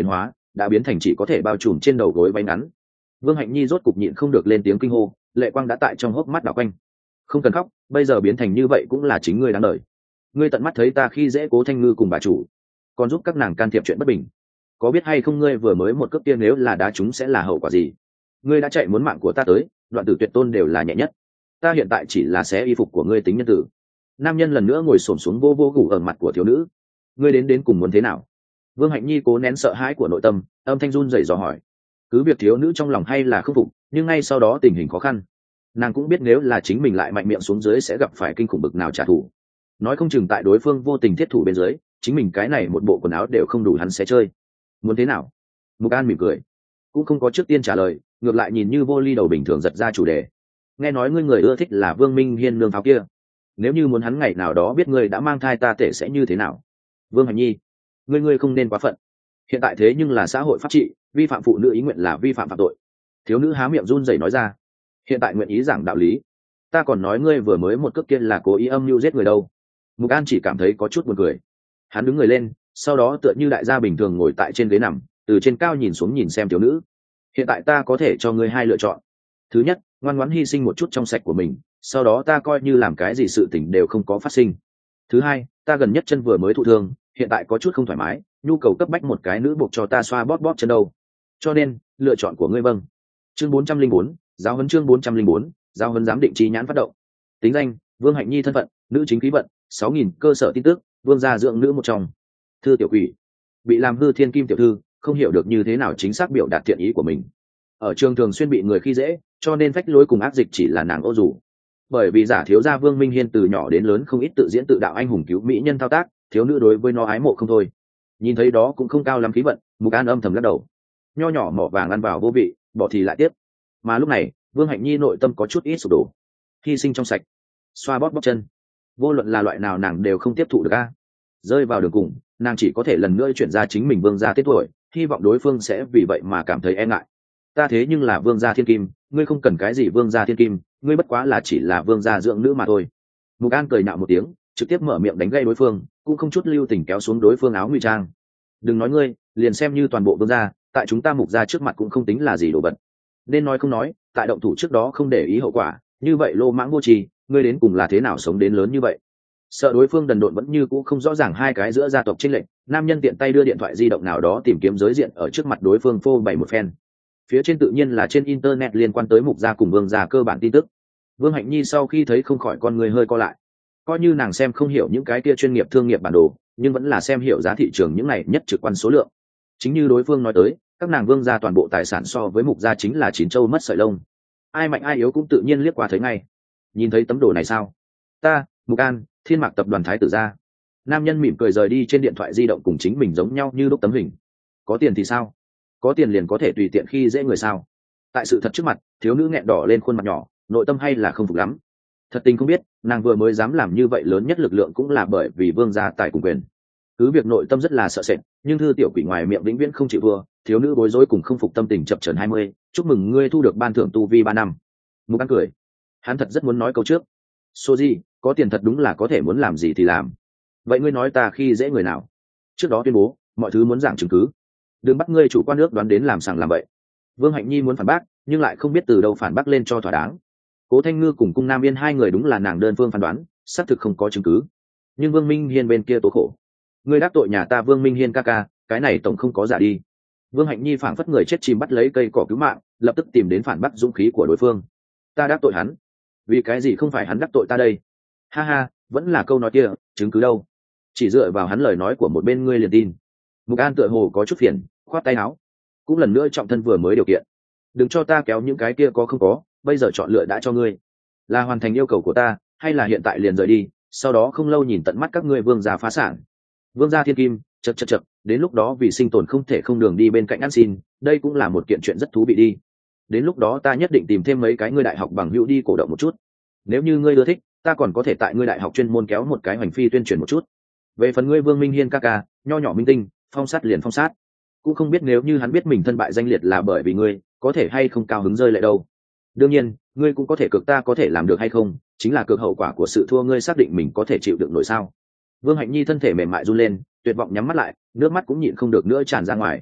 đã biến thành chỉ có thể bao trùm trên đầu gối váy ngắn. Vương Hạnh Nhi rốt cục nhịn không được lên tiếng kinh hô, lệ quang đã tại trong hốc mắt đảo quanh. Không cần khóc, bây giờ biến thành như vậy cũng là chính ngươi đáng đời. Ngươi tận mắt thấy ta khi dễ Cố Thanh Ngư cùng bà chủ, còn giúp các nàng can thiệp chuyện bất bình, có biết hay không ngươi vừa mới một cước kia nếu là đá chúng sẽ là hậu quả gì? Ngươi đã chạy muốn mạng của ta tới, đoạn tử tuyệt tôn đều là nhẹ nhất, ta hiện tại chỉ là xé y phục của ngươi tính nhân tử. Nam nhân lần nữa ngồi xổm xuống vô vô gù ở mặt của thiếu nữ. Ngươi đến đến cùng muốn thế nào? Vương Hạnh Nhi cố nén sợ hãi của nội tâm, âm thanh run rẩy dò hỏi. Cứ việc thiếu nữ trong lòng hay là không phục, nhưng ngay sau đó tình hình khó khăn, nàng cũng biết nếu là chính mình lại mạnh miệng xuống dưới sẽ gặp phải kinh khủng bực nào trả thù. Nói không chừng tại đối phương vô tình thiết thủ bên dưới, chính mình cái này một bộ quần áo đều không đủ hắn sẽ chơi. Muốn thế nào? Mục An mỉm cười, cũng không có trước tiên trả lời, ngược lại nhìn như vô ly đầu bình thường giật ra chủ đề. Nghe nói ngươi người ưa thích là Vương Minh Hiên nương pháo kia, nếu như muốn hắn ngày nào đó biết ngươi đã mang thai ta tể sẽ như thế nào? Vương Hạnh Nhi, ngươi ngươi không nên quá phận, hiện tại thế nhưng là xã hội pháp trị, vi phạm phụ nữ ý nguyện là vi phạm phạm tội. Thiếu nữ há miệng run rẩy nói ra. Hiện tại nguyện ý giảng đạo lý, ta còn nói ngươi vừa mới một cước kia là cố ý âm mưu giết người đâu. Mục An chỉ cảm thấy có chút buồn cười. Hắn đứng người lên, sau đó tựa như đại gia bình thường ngồi tại trên ghế nằm, từ trên cao nhìn xuống nhìn xem thiếu nữ. Hiện tại ta có thể cho ngươi hai lựa chọn. Thứ nhất, ngoan ngoãn hy sinh một chút trong sạch của mình, sau đó ta coi như làm cái gì sự tình đều không có phát sinh. Thứ hai, ta gần nhất chân vừa mới thụ thương, hiện tại có chút không thoải mái, nhu cầu cấp bách một cái nữ buộc cho ta xoa bóp bóp chân đâu. Cho nên, lựa chọn của ngươi vâng. Chương bốn trăm linh bốn, giáo huấn chương bốn trăm linh bốn, giáo huấn giám định trí nhãn phát động. Tính danh: Vương Hạnh Nhi thân phận: nữ chính khí vận, sáu nghìn cơ sở tin tức, vương gia dưỡng nữ một trong. Thư tiểu quỷ, bị làm hư thiên kim tiểu thư, không hiểu được như thế nào chính xác biểu đạt thiện ý của mình. Ở trường thường xuyên bị người khi dễ, cho nên phách lối cùng ác dịch chỉ là nàng ô dù. Bởi vì giả thiếu gia Vương Minh Hiên từ nhỏ đến lớn không ít tự diễn tự đạo anh hùng cứu mỹ nhân thao tác, thiếu nữ đối với nó ái mộ không thôi. Nhìn thấy đó cũng không cao lắm khí vận, Mục An âm thầm lắc đầu. Nho nhỏ mỏ vàng ăn vào vô vị, bỏ thì lại tiếp. Mà lúc này, Vương Hạnh Nhi nội tâm có chút ít sụp đổ. Hy sinh trong sạch, xoa bóp bóp chân, vô luận là loại nào nàng đều không tiếp thụ được a. Rơi vào đường cùng, nàng chỉ có thể lần nữa chuyển ra chính mình Vương gia tên tuổi, hy vọng đối phương sẽ vì vậy mà cảm thấy e ngại. Ta thế nhưng là Vương gia thiên kim, ngươi không cần cái gì Vương gia thiên kim, ngươi bất quá là chỉ là Vương gia dưỡng nữ mà thôi. Mục An cười nạo một tiếng, trực tiếp mở miệng đánh gây đối phương, cũng không chút lưu tình kéo xuống đối phương áo ngụy trang. Đừng nói ngươi, liền xem như toàn bộ Vương gia, tại chúng ta Mục gia trước mặt cũng không tính là gì đồ vật. Nên nói không nói, tại động thủ trước đó không để ý hậu quả, như vậy lô mãng vô tri, ngươi đến cùng là thế nào sống đến lớn như vậy? Sợ đối phương đần độn vẫn như cũ không rõ ràng hai cái giữa gia tộc chênh lệch, nam nhân tiện tay đưa điện thoại di động nào đó tìm kiếm giới diện ở trước mặt đối phương phô bày một phen. Phía trên tự nhiên là trên internet liên quan tới Mục gia cùng Vương gia cơ bản tin tức. Vương Hạnh Nhi sau khi thấy không khỏi con người hơi co lại. Coi như nàng xem không hiểu những cái kia chuyên nghiệp thương nghiệp bản đồ, nhưng vẫn là xem hiểu giá thị trường những này nhất trực quan số lượng. Chính như đối phương nói tới, các nàng Vương gia toàn bộ tài sản so với Mục gia chính là chín châu mất sợi lông. Ai mạnh ai yếu cũng tự nhiên liếc qua thấy ngay. Nhìn thấy tấm đồ này sao? Ta, Mục An, Thiên Mạc tập đoàn thái tử gia. Nam nhân mỉm cười rời đi, trên điện thoại di động cùng chính mình giống nhau như lúc tấm hình. Có tiền thì sao? Có tiền liền có thể tùy tiện khi dễ người sao? Tại sự thật trước mặt, thiếu nữ nghẹn đỏ lên khuôn mặt nhỏ, nội tâm hay là không phục lắm. Thật tình không biết, nàng vừa mới dám làm như vậy lớn nhất lực lượng cũng là bởi vì Vương gia tài cùng quyền. Cứ việc nội tâm rất là sợ sệt, nhưng thư tiểu quỷ ngoài miệng vĩnh viễn không chịu vừa, thiếu nữ bối rối cùng không phục tâm tình chập chờn hai mươi, chúc mừng ngươi thu được ban thưởng tu vi ba năm. Mục An cười, hắn thật rất muốn nói câu trước. Soji, có tiền thật đúng là có thể muốn làm gì thì làm. Vậy ngươi nói ta khi dễ người nào? Trước đó tuyên bố, mọi thứ muốn giảng chứng cứ. Đừng bắt ngươi chủ quan nước đoán đến làm sằng làm bậy. Vương Hạnh Nhi muốn phản bác, nhưng lại không biết từ đâu phản bác lên cho thỏa đáng. Cố Thanh Ngư cùng Cung Nam Yên hai người đúng là nàng đơn phương phán đoán, xác thực không có chứng cứ. Nhưng Vương Minh Hiên bên kia tố khổ. Ngươi đắc tội nhà ta Vương Minh Hiên ca ca, cái này tổng không có giả đi. Vương Hạnh Nhi phảng phất người chết chìm bắt lấy cây cỏ cứu mạng, lập tức tìm đến phản bác dũng khí của đối phương. Ta đắc tội hắn, vì cái gì không phải hắn đắc tội ta đây? Ha ha, vẫn là câu nói kia, chứng cứ đâu? Chỉ dựa vào hắn lời nói của một bên ngươi liền tin. Mục An tựa hồ có chút phiền, khoát tay áo. Cũng lần nữa trọng thân vừa mới điều kiện, đừng cho ta kéo những cái kia có không có, bây giờ chọn lựa đã cho ngươi, là hoàn thành yêu cầu của ta, hay là hiện tại liền rời đi, sau đó không lâu nhìn tận mắt các ngươi Vương gia phá sản. Vương gia thiên kim, chật chật chật, đến lúc đó vì sinh tồn không thể không đường đi bên cạnh ăn xin, đây cũng là một kiện chuyện rất thú vị đi. Đến lúc đó ta nhất định tìm thêm mấy cái ngươi đại học bằng hữu đi cổ động một chút. Nếu như ngươi ưa thích, ta còn có thể tại ngươi đại học chuyên môn kéo một cái hoành phi tuyên truyền một chút. Về phần ngươi Vương Minh Hiên ca ca, nho nhỏ minh tinh, phong sát liền phong sát. Cũng không biết nếu như hắn biết mình thân bại danh liệt là bởi vì ngươi, có thể hay không cao hứng rơi lại đâu. Đương nhiên, ngươi cũng có thể cược ta có thể làm được hay không, chính là cược hậu quả của sự thua ngươi xác định mình có thể chịu được nổi sao. Vương Hạnh Nhi thân thể mềm mại run lên, tuyệt vọng nhắm mắt lại, nước mắt cũng nhịn không được nữa tràn ra ngoài.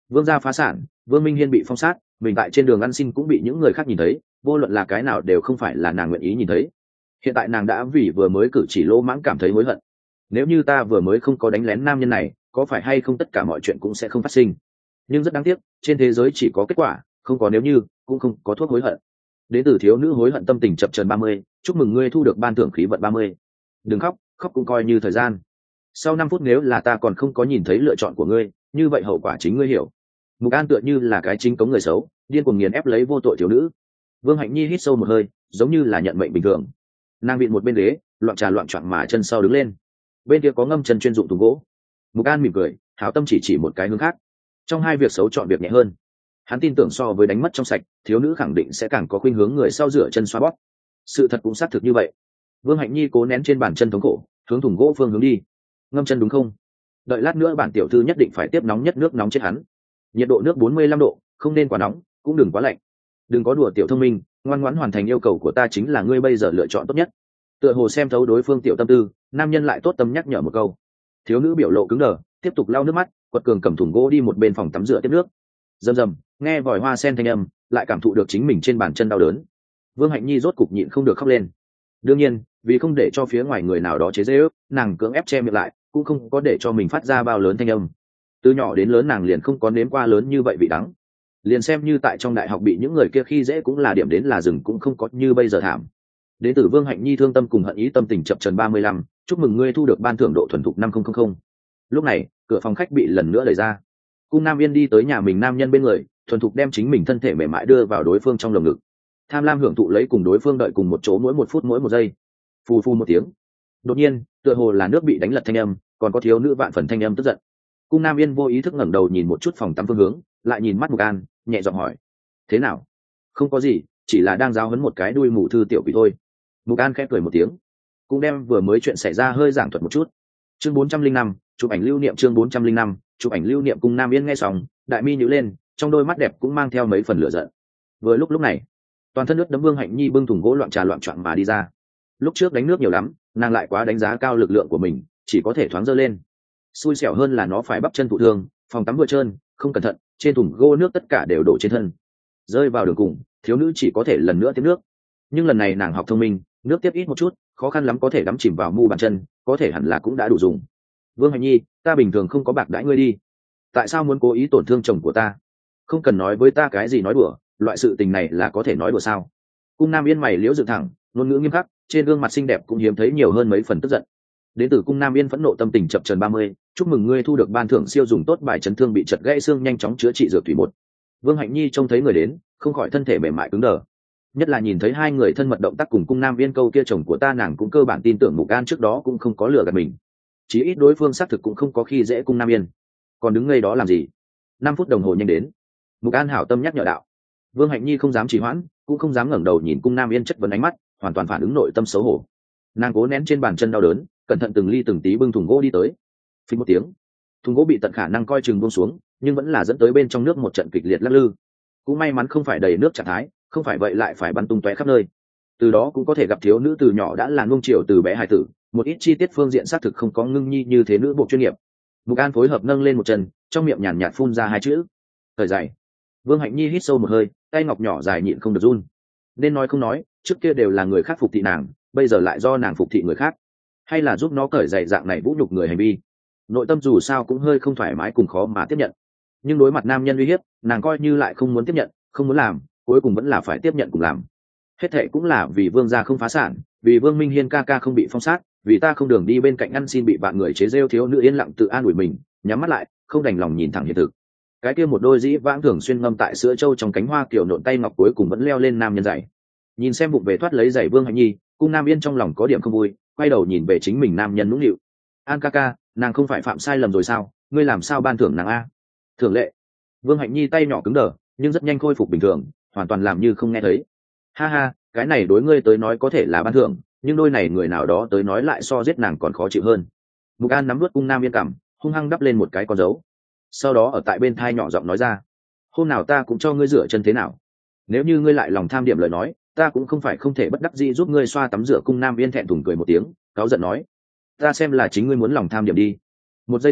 Vương gia phá sản, Vương Minh Hiên bị phong sát, mình tại trên đường ăn xin cũng bị những người khác nhìn thấy, vô luận là cái nào đều không phải là nàng nguyện ý nhìn thấy. Hiện tại nàng đã vì vừa mới cử chỉ lỗ mãng cảm thấy hối hận. Nếu như ta vừa mới không có đánh lén nam nhân này, có phải hay không tất cả mọi chuyện cũng sẽ không phát sinh. Nhưng rất đáng tiếc, trên thế giới chỉ có kết quả, không có nếu như, cũng không có thuốc hối hận. Đến từ thiếu nữ hối hận tâm tình chập chờn ba mươi, chúc mừng ngươi thu được ban thưởng khí vận ba mươi. Đừng khóc, khóc cũng coi như thời gian. Sau năm phút nếu là ta còn không có nhìn thấy lựa chọn của ngươi, như vậy hậu quả chính ngươi hiểu. Mục An tựa như là cái chính cống người xấu, điên cuồng nghiền ép lấy vô tội thiếu nữ. Vương Hạnh Nhi hít sâu một hơi, giống như là nhận mệnh bình thường. Nàng bị một bên ghế, loạn trà loạn choạng mà chân sau đứng lên. Bên kia có ngâm chân chuyên dụng thùng gỗ. Mục An mỉm cười, hảo tâm chỉ chỉ một cái hướng khác. Trong hai việc xấu chọn việc nhẹ hơn. Hắn tin tưởng so với đánh mất trong sạch, thiếu nữ khẳng định sẽ càng có khuynh hướng người sau rửa chân xoa bóp. Sự thật cũng xác thực như vậy. Vương Hạnh Nhi cố nén trên bàn chân thống khổ, hướng thùng gỗ phương hướng đi. Ngâm chân đúng không? Đợi lát nữa bản tiểu thư nhất định phải tiếp nóng nhất nước nóng chết hắn. Nhiệt độ nước bốn mươi lăm độ, không nên quá nóng, cũng đừng quá lạnh. Đừng có đùa tiểu thông minh, ngoan ngoãn hoàn thành yêu cầu của ta chính là ngươi bây giờ lựa chọn tốt nhất. Tựa hồ xem thấu đối phương tiểu tâm tư, nam nhân lại tốt tâm nhắc nhở một câu. Thiếu nữ biểu lộ cứng đờ, tiếp tục lau nước mắt, quật cường cầm thùng gỗ đi một bên phòng tắm rửa tiếp nước. Rầm rầm, nghe vòi hoa sen thanh âm, lại cảm thụ được chính mình trên bàn chân đau đớn. Vương Hạnh Nhi rốt cục nhịn không được khóc lên. Đương nhiên, vì không để cho phía ngoài người nào đó chế giễu, nàng cưỡng ép che miệng lại, cũng không có để cho mình phát ra bao lớn thanh âm. Từ nhỏ đến lớn nàng liền không có nếm qua lớn như vậy vị đắng. Liền xem như tại trong đại học bị những người kia khi dễ cũng là điểm đến là dừng, cũng không có như bây giờ thảm. Đến từ Vương Hạnh Nhi thương tâm cùng hận ý tâm tình chập chờn ba mươi lăm, chúc mừng ngươi thu được ban thưởng độ thuần thục năm nghìn. Lúc này, cửa phòng khách bị lần nữa đẩy ra. Cung Nam Yên đi tới nhà mình nam nhân bên người, thuần thục đem chính mình thân thể mềm mại đưa vào đối phương trong lồng ngực. Tham lam hưởng thụ lấy cùng đối phương đợi cùng một chỗ mỗi một phút mỗi một giây. Phù phù một tiếng. Đột nhiên, tựa hồ là nước bị đánh lật thanh âm, còn có thiếu nữ vạn phần thanh âm tức giận. Cung Nam Yên vô ý thức ngẩng đầu nhìn một chút phòng tắm phương hướng, lại nhìn mắt Mục An, nhẹ giọng hỏi: thế nào? Không có gì, chỉ là đang giáo huấn một cái đuôi mù thư tiểu quỷ thôi. Mục An khẽ cười một tiếng, cũng đem vừa mới chuyện xảy ra hơi giảng thuật một chút. Chương bốn trăm linh năm, chụp ảnh lưu niệm. Chương bốn trăm linh năm, chụp ảnh lưu niệm. Cung Nam Yên nghe xong, đại mi nhíu lên, trong đôi mắt đẹp cũng mang theo mấy phần lửa giận. Vừa lúc lúc này, toàn thân nước đấm Vương Hạnh Nhi bưng thùng gỗ loạn trà loạn choạng mà đi ra. Lúc trước đánh nước nhiều lắm, nàng lại quá đánh giá cao lực lượng của mình, chỉ có thể thoáng dơ lên. Xui xẻo hơn là nó phải bắp chân thụ thương, phòng tắm vừa trơn, không cẩn thận, trên thùng gỗ nước tất cả đều đổ trên thân. Rơi vào đường cùng, thiếu nữ chỉ có thể lần nữa tiếp nước. Nhưng lần này nàng học thông minh, nước tiếp ít một chút, khó khăn lắm có thể đắm chìm vào mu bàn chân, có thể hẳn là cũng đã đủ dùng. Vương Hạnh Nhi, ta bình thường không có bạc đãi ngươi đi, tại sao muốn cố ý tổn thương chồng của ta? Không cần nói với ta cái gì nói đùa, loại sự tình này là có thể nói đùa sao? Cung Nam Yên mày liễu dựng thẳng, ngôn ngữ nghiêm khắc, trên gương mặt xinh đẹp cũng hiếm thấy nhiều hơn mấy phần tức giận. Đến từ Cung Nam Yên phẫn nộ tâm tình chập chờn ba mươi, chúc mừng ngươi thu được ban thưởng siêu dùng tốt bài chấn thương bị chật gãy xương nhanh chóng chữa trị dược thủy một. Vương Hạnh Nhi trông thấy người đến, không khỏi thân thể mềm mại cứng đờ. Nhất là nhìn thấy hai người thân mật động tác cùng Cung Nam Yên câu kia chồng của ta, nàng cũng cơ bản tin tưởng Mục An trước đó cũng không có lừa gạt mình. Chí ít đối phương xác thực cũng không có khi dễ Cung Nam Yên. Còn đứng ngây đó làm gì? Năm phút đồng hồ nhanh đến. Mục An hảo tâm nhắc nhở đạo. Vương Hạnh Nhi không dám trì hoãn, cũng không dám ngẩng đầu nhìn Cung Nam Yên chất vấn ánh mắt, hoàn toàn phản ứng nội tâm xấu hổ. Nàng cố nén trên bàn chân đau đớn, cẩn thận từng ly từng tí bưng thùng gỗ đi tới. Phình một tiếng, thùng gỗ bị tận khả năng coi chừng buông xuống, nhưng vẫn là dẫn tới bên trong nước một trận kịch liệt lắc lư. Cũng may mắn không phải đầy nước trạng thái, không phải vậy lại phải bắn tung tóe khắp nơi. Từ đó cũng có thể gặp thiếu nữ từ nhỏ đã là nuông chiều từ bé hài tử, một ít chi tiết phương diện xác thực không có ngưng nhi như thế nữ bộ chuyên nghiệp. Mục An phối hợp nâng lên một chân, trong miệng nhàn nhạt phun ra hai chữ: thời dài. Vương Hạnh Nhi hít sâu một hơi, tay ngọc nhỏ dài nhịn không được run. Nên nói không nói, trước kia đều là người khác phục thị nàng, bây giờ lại do nàng phục thị người khác, hay là giúp nó cởi giày dạng này vũ nhục người hành vi. Nội tâm dù sao cũng hơi không thoải mái cùng khó mà tiếp nhận, nhưng đối mặt nam nhân uy hiếp, nàng coi như lại không muốn tiếp nhận, không muốn làm, cuối cùng vẫn là phải tiếp nhận cùng làm. Hết thệ cũng là vì Vương gia không phá sản, vì Vương Minh Hiên ca ca không bị phong sát, vì ta không đường đi bên cạnh ăn xin bị vạn người chế rêu. Thiếu nữ yên lặng tự an ủi mình, nhắm mắt lại, không đành lòng nhìn thẳng hiện thực. Cái kia một đôi dĩ vãng thường xuyên ngâm tại sữa trâu trong cánh hoa kiểu nộn tay ngọc cuối cùng vẫn leo lên nam nhân giày. Nhìn xem bụng về thoát lấy giày Vương Hạnh Nhi, Cung Nam Yên trong lòng có điểm không vui, quay đầu nhìn về chính mình nam nhân nũng nịu. An ca ca, nàng không phải phạm sai lầm rồi sao? Ngươi làm sao ban thưởng nàng a? Thường lệ. Vương Hạnh Nhi tay nhỏ cứng đờ, nhưng rất nhanh khôi phục bình thường, hoàn toàn làm như không nghe thấy. Ha ha, cái này đối ngươi tới nói có thể là ban thưởng, nhưng đôi này người nào đó tới nói lại so giết nàng còn khó chịu hơn. Mục An nắm vớt Cung Nam Yên cằm, hung hăng đắp lên một cái con dấu. Sau đó ở tại bên thai nhỏ giọng nói ra: hôm nào ta cũng cho ngươi rửa chân thế nào? Nếu như ngươi lại lòng tham điểm lời nói, ta cũng không phải không thể bất đắc dĩ giúp ngươi xoa tắm rửa. Cung Nam Yên thẹn thùng cười một tiếng, cáu giận nói: ta xem là chính ngươi muốn lòng tham điểm đi. Một giây sau,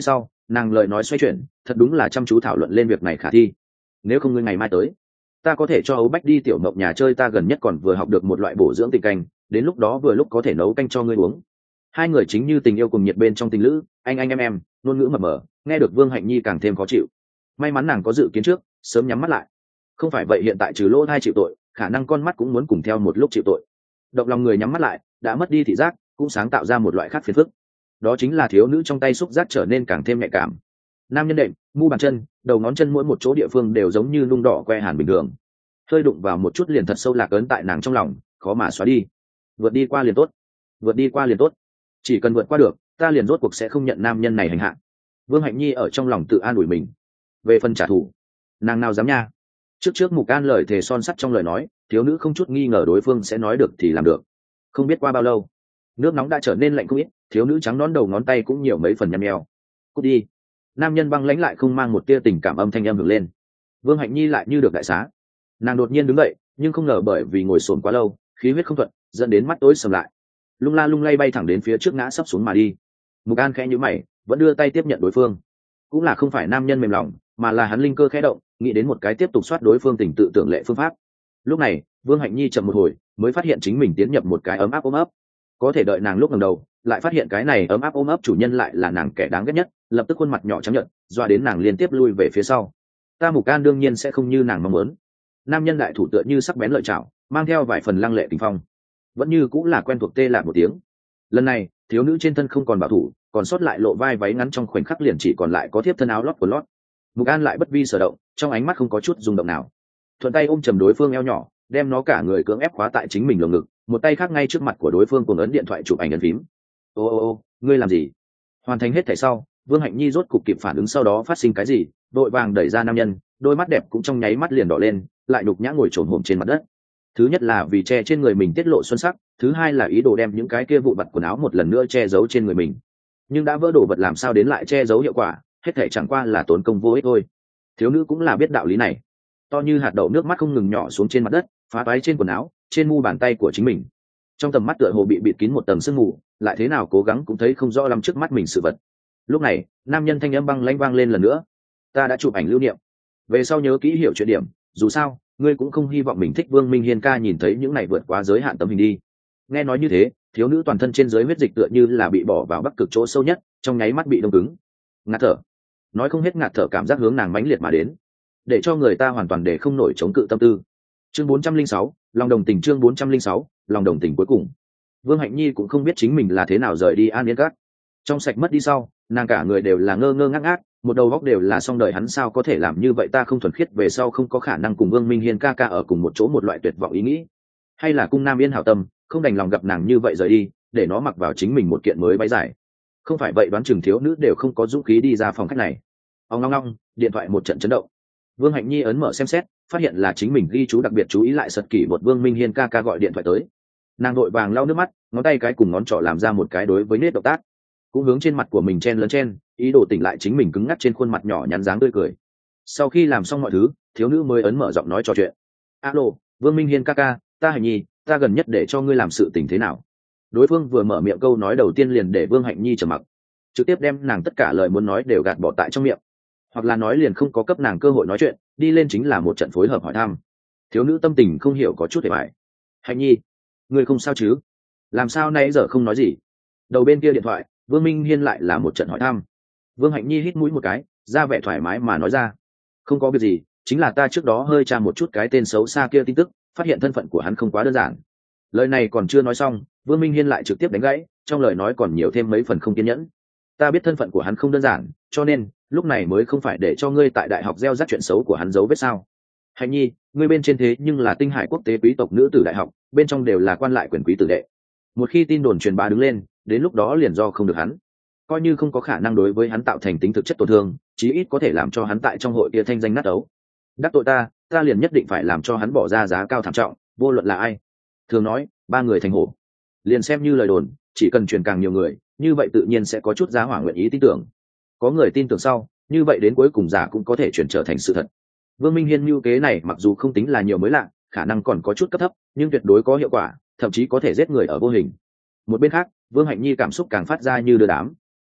nàng lời nói xoay chuyển, thật đúng là chăm chú thảo luận lên việc này khả thi. Nếu không ngươi ngày mai tới, ta có thể cho Âu Bách đi tiểu mộng nhà chơi, ta gần nhất còn vừa học được một loại bổ dưỡng tình canh, đến lúc đó vừa lúc có thể nấu canh cho ngươi uống. Hai người chính như tình yêu cùng nhiệt bên trong tình lữ, anh anh em em, ngôn ngữ mập mờ, nghe được Vương Hạnh Nhi càng thêm khó chịu. May mắn nàng có dự kiến trước, sớm nhắm mắt lại. Không phải vậy hiện tại trừ lỗ thai chịu tội, khả năng con mắt cũng muốn cùng theo một lúc chịu tội. Động lòng người nhắm mắt lại, đã mất đi thị giác, cũng sáng tạo ra một loại khác phiền phức. Đó chính là thiếu nữ trong tay xúc giác trở nên càng thêm nhạy cảm. Nam nhân đệm, mu bàn chân, đầu ngón chân mỗi một chỗ địa phương đều giống như nung đỏ que hàn bình thường, hơi đụng vào một chút liền thật sâu lạc ấn tại nàng trong lòng, khó mà xóa đi. Vượt đi qua liền tốt, vượt đi qua liền tốt, chỉ cần vượt qua được, ta liền rốt cuộc sẽ không nhận nam nhân này hành hạ. Vương Hạnh Nhi ở trong lòng tự an ủi mình. Về phần trả thù, nàng nào dám nha. Trước trước Mục An lời thề son sắt trong lời nói, thiếu nữ không chút nghi ngờ đối phương sẽ nói được thì làm được. Không biết qua bao lâu, nước nóng đã trở nên lạnh không ít, thiếu nữ trắng nón đầu ngón tay cũng nhiều mấy phần nhăn nheo. Cút đi. Nam nhân băng lãnh lại không mang một tia tình cảm âm thanh âm hưởng lên. Vương Hạnh Nhi lại như được đại xá. Nàng đột nhiên đứng dậy, nhưng không ngờ bởi vì ngồi xổm quá lâu, khí huyết không thuận, dẫn đến mắt tối sầm lại, lung la lung lay bay thẳng đến phía trước ngã sấp xuống mà đi. Mục An khẽ nhíu mày, vẫn đưa tay tiếp nhận đối phương. Cũng là không phải nam nhân mềm lòng, mà là hắn linh cơ khẽ động, nghĩ đến một cái tiếp tục soát đối phương tình tự tưởng lệ phương pháp. Lúc này, Vương Hạnh Nhi chậm một hồi, mới phát hiện chính mình tiến nhập một cái ấm áp ôm ấp. Có thể đợi nàng lúc ngẩng đầu, lại phát hiện cái này ấm áp ôm ấp chủ nhân lại là nàng kẻ đáng ghét nhất, lập tức khuôn mặt nhỏ trắng nhợt, doa đến nàng liên tiếp lui về phía sau. Ta Mục An đương nhiên sẽ không như nàng mong muốn. Nam nhân đại thủ tựa như sắc bén lợi chảo, mang theo vài phần lăng lệ tình phong, vẫn như cũng là quen thuộc tê lạc một tiếng. Lần này, thiếu nữ trên thân không còn bảo thủ, còn sót lại lộ vai váy ngắn trong khoảnh khắc liền chỉ còn lại có thiếp thân áo lót của lót. Mục An lại bất vi sở động, trong ánh mắt không có chút rung động nào, thuận tay ôm chầm đối phương eo nhỏ, đem nó cả người cưỡng ép khóa tại chính mình lồng ngực, một tay khác ngay trước mặt của đối phương cuồng ấn điện thoại chụp ảnh ấn phím. Ô ô ô, ngươi làm gì? Hoàn thành hết thảy sau, Vương Hạnh Nhi rốt cục kịp phản ứng sau đó phát sinh cái gì, đội vàng đẩy ra nam nhân, đôi mắt đẹp cũng trong nháy mắt liền đỏ lên, lại nhục nhã ngồi trồn hổm trên mặt đất. Thứ nhất là vì che trên người mình tiết lộ xuân sắc, thứ hai là ý đồ đem những cái kia vụ vặt quần áo một lần nữa che giấu trên người mình. Nhưng đã vỡ đồ vật làm sao đến lại che giấu hiệu quả, hết thảy chẳng qua là tốn công vô ích thôi. Thiếu nữ cũng là biết đạo lý này, to như hạt đậu nước mắt không ngừng nhỏ xuống trên mặt đất, phá toái trên quần áo, trên mu bàn tay của chính mình. Trong tầm mắt tựa hồ bị bịt kín một tầng sương mù, lại thế nào cố gắng cũng thấy không rõ lắm trước mắt mình sự vật. Lúc này, nam nhân thanh âm băng lãnh vang lên lần nữa. Ta đã chụp ảnh lưu niệm, về sau nhớ kỹ hiểu chuyện điểm, dù sao, ngươi cũng không hy vọng mình thích Vương Minh Hiên ca nhìn thấy những này vượt quá giới hạn tấm hình đi. Nghe nói như thế, thiếu nữ toàn thân trên dưới huyết dịch tựa như là bị bỏ vào bắc cực chỗ sâu nhất, trong nháy mắt bị đông cứng. Ngạt thở, nói không hết ngạt thở cảm giác hướng nàng mãnh liệt mà đến, để cho người ta hoàn toàn để không nổi chống cự tâm tư. Chương bốn trăm linh sáu, lòng đồng tình. Chương bốn trăm linh sáu, lòng đồng tình cuối cùng. Vương Hạnh Nhi cũng không biết chính mình là thế nào rời đi An Yên Các. Trong sạch mất đi sau, nàng cả người đều là ngơ ngơ ngác ngác, một đầu góc đều là xong đời, hắn sao có thể làm như vậy, ta không thuần khiết, về sau không có khả năng cùng Vương Minh Hiên ca ca ở cùng một chỗ, một loại tuyệt vọng ý nghĩ. Hay là cung Nam Yên hảo tâm, không đành lòng gặp nàng như vậy rời đi, để nó mặc vào chính mình một kiện mới váy dài. Không phải vậy đoán chừng thiếu nữ đều không có dũng khí đi ra phòng khách này. Ong long long, điện thoại một trận chấn động. Vương Hạnh Nhi ấn mở xem xét, phát hiện là chính mình ghi chú đặc biệt chú ý lại sật kỷ một Vương Minh Hiên ca ca gọi điện thoại tới. Nàng đội vàng lau nước mắt, ngón tay cái cùng ngón trỏ làm ra một cái đối với nét động tác, cũng hướng trên mặt của mình chen lấn chen, ý đồ tỉnh lại chính mình cứng ngắc trên khuôn mặt nhỏ nhắn dáng tươi cười. Sau khi làm xong mọi thứ, thiếu nữ mới ấn mở giọng nói trò chuyện. Alo, Vương Minh Hiên ca ca, ta Hạnh Nhi, ta gần nhất để cho ngươi làm sự tình thế nào? Đối phương vừa mở miệng câu nói đầu tiên liền để Vương Hạnh Nhi trầm mặc, trực tiếp đem nàng tất cả lời muốn nói đều gạt bỏ tại trong miệng, hoặc là nói liền không có cấp nàng cơ hội nói chuyện, đi lên chính là một trận phối hợp hỏi thăm. Thiếu nữ tâm tình không hiểu có chút để bại. Hạnh Nhi, ngươi không sao chứ? Làm sao nãy giờ không nói gì? Đầu bên kia điện thoại, Vương Minh Hiên lại là một trận hỏi thăm. Vương Hạnh Nhi hít mũi một cái, ra vẻ thoải mái mà nói ra. Không có việc gì, chính là ta trước đó hơi tra một chút cái tên xấu xa kia tin tức, phát hiện thân phận của hắn không quá đơn giản. Lời này còn chưa nói xong, Vương Minh Hiên lại trực tiếp đánh gãy, trong lời nói còn nhiều thêm mấy phần không kiên nhẫn. Ta biết thân phận của hắn không đơn giản, cho nên lúc này mới không phải để cho ngươi tại đại học gieo rắc chuyện xấu của hắn giấu vết sao? Hạnh Nhi, ngươi bên trên thế nhưng là Tinh Hải quốc tế quý tộc nữ tử đại học, bên trong đều là quan lại quyền quý tử đệ. Một khi tin đồn truyền bá đứng lên, đến lúc đó liền do không được hắn, coi như không có khả năng đối với hắn tạo thành tính thực chất tổn thương, chí ít có thể làm cho hắn tại trong hội kia thanh danh nát ấu. Đắc tội ta, ta liền nhất định phải làm cho hắn bỏ ra giá cao thảm trọng, vô luận là ai. Thường nói, ba người thành hổ. Liền xem như lời đồn, chỉ cần truyền càng nhiều người, như vậy tự nhiên sẽ có chút giá hỏa nguyện ý tin tưởng. Có người tin tưởng sau, như vậy đến cuối cùng giả cũng có thể chuyển trở thành sự thật. Vương Minh Hiên mưu kế này mặc dù không tính là nhiều mới lạ, khả năng còn có chút cấp thấp, nhưng tuyệt đối có hiệu quả, thậm chí có thể giết người ở vô hình. Một bên khác, Vương Hạnh Nhi cảm xúc càng phát ra như đưa đám.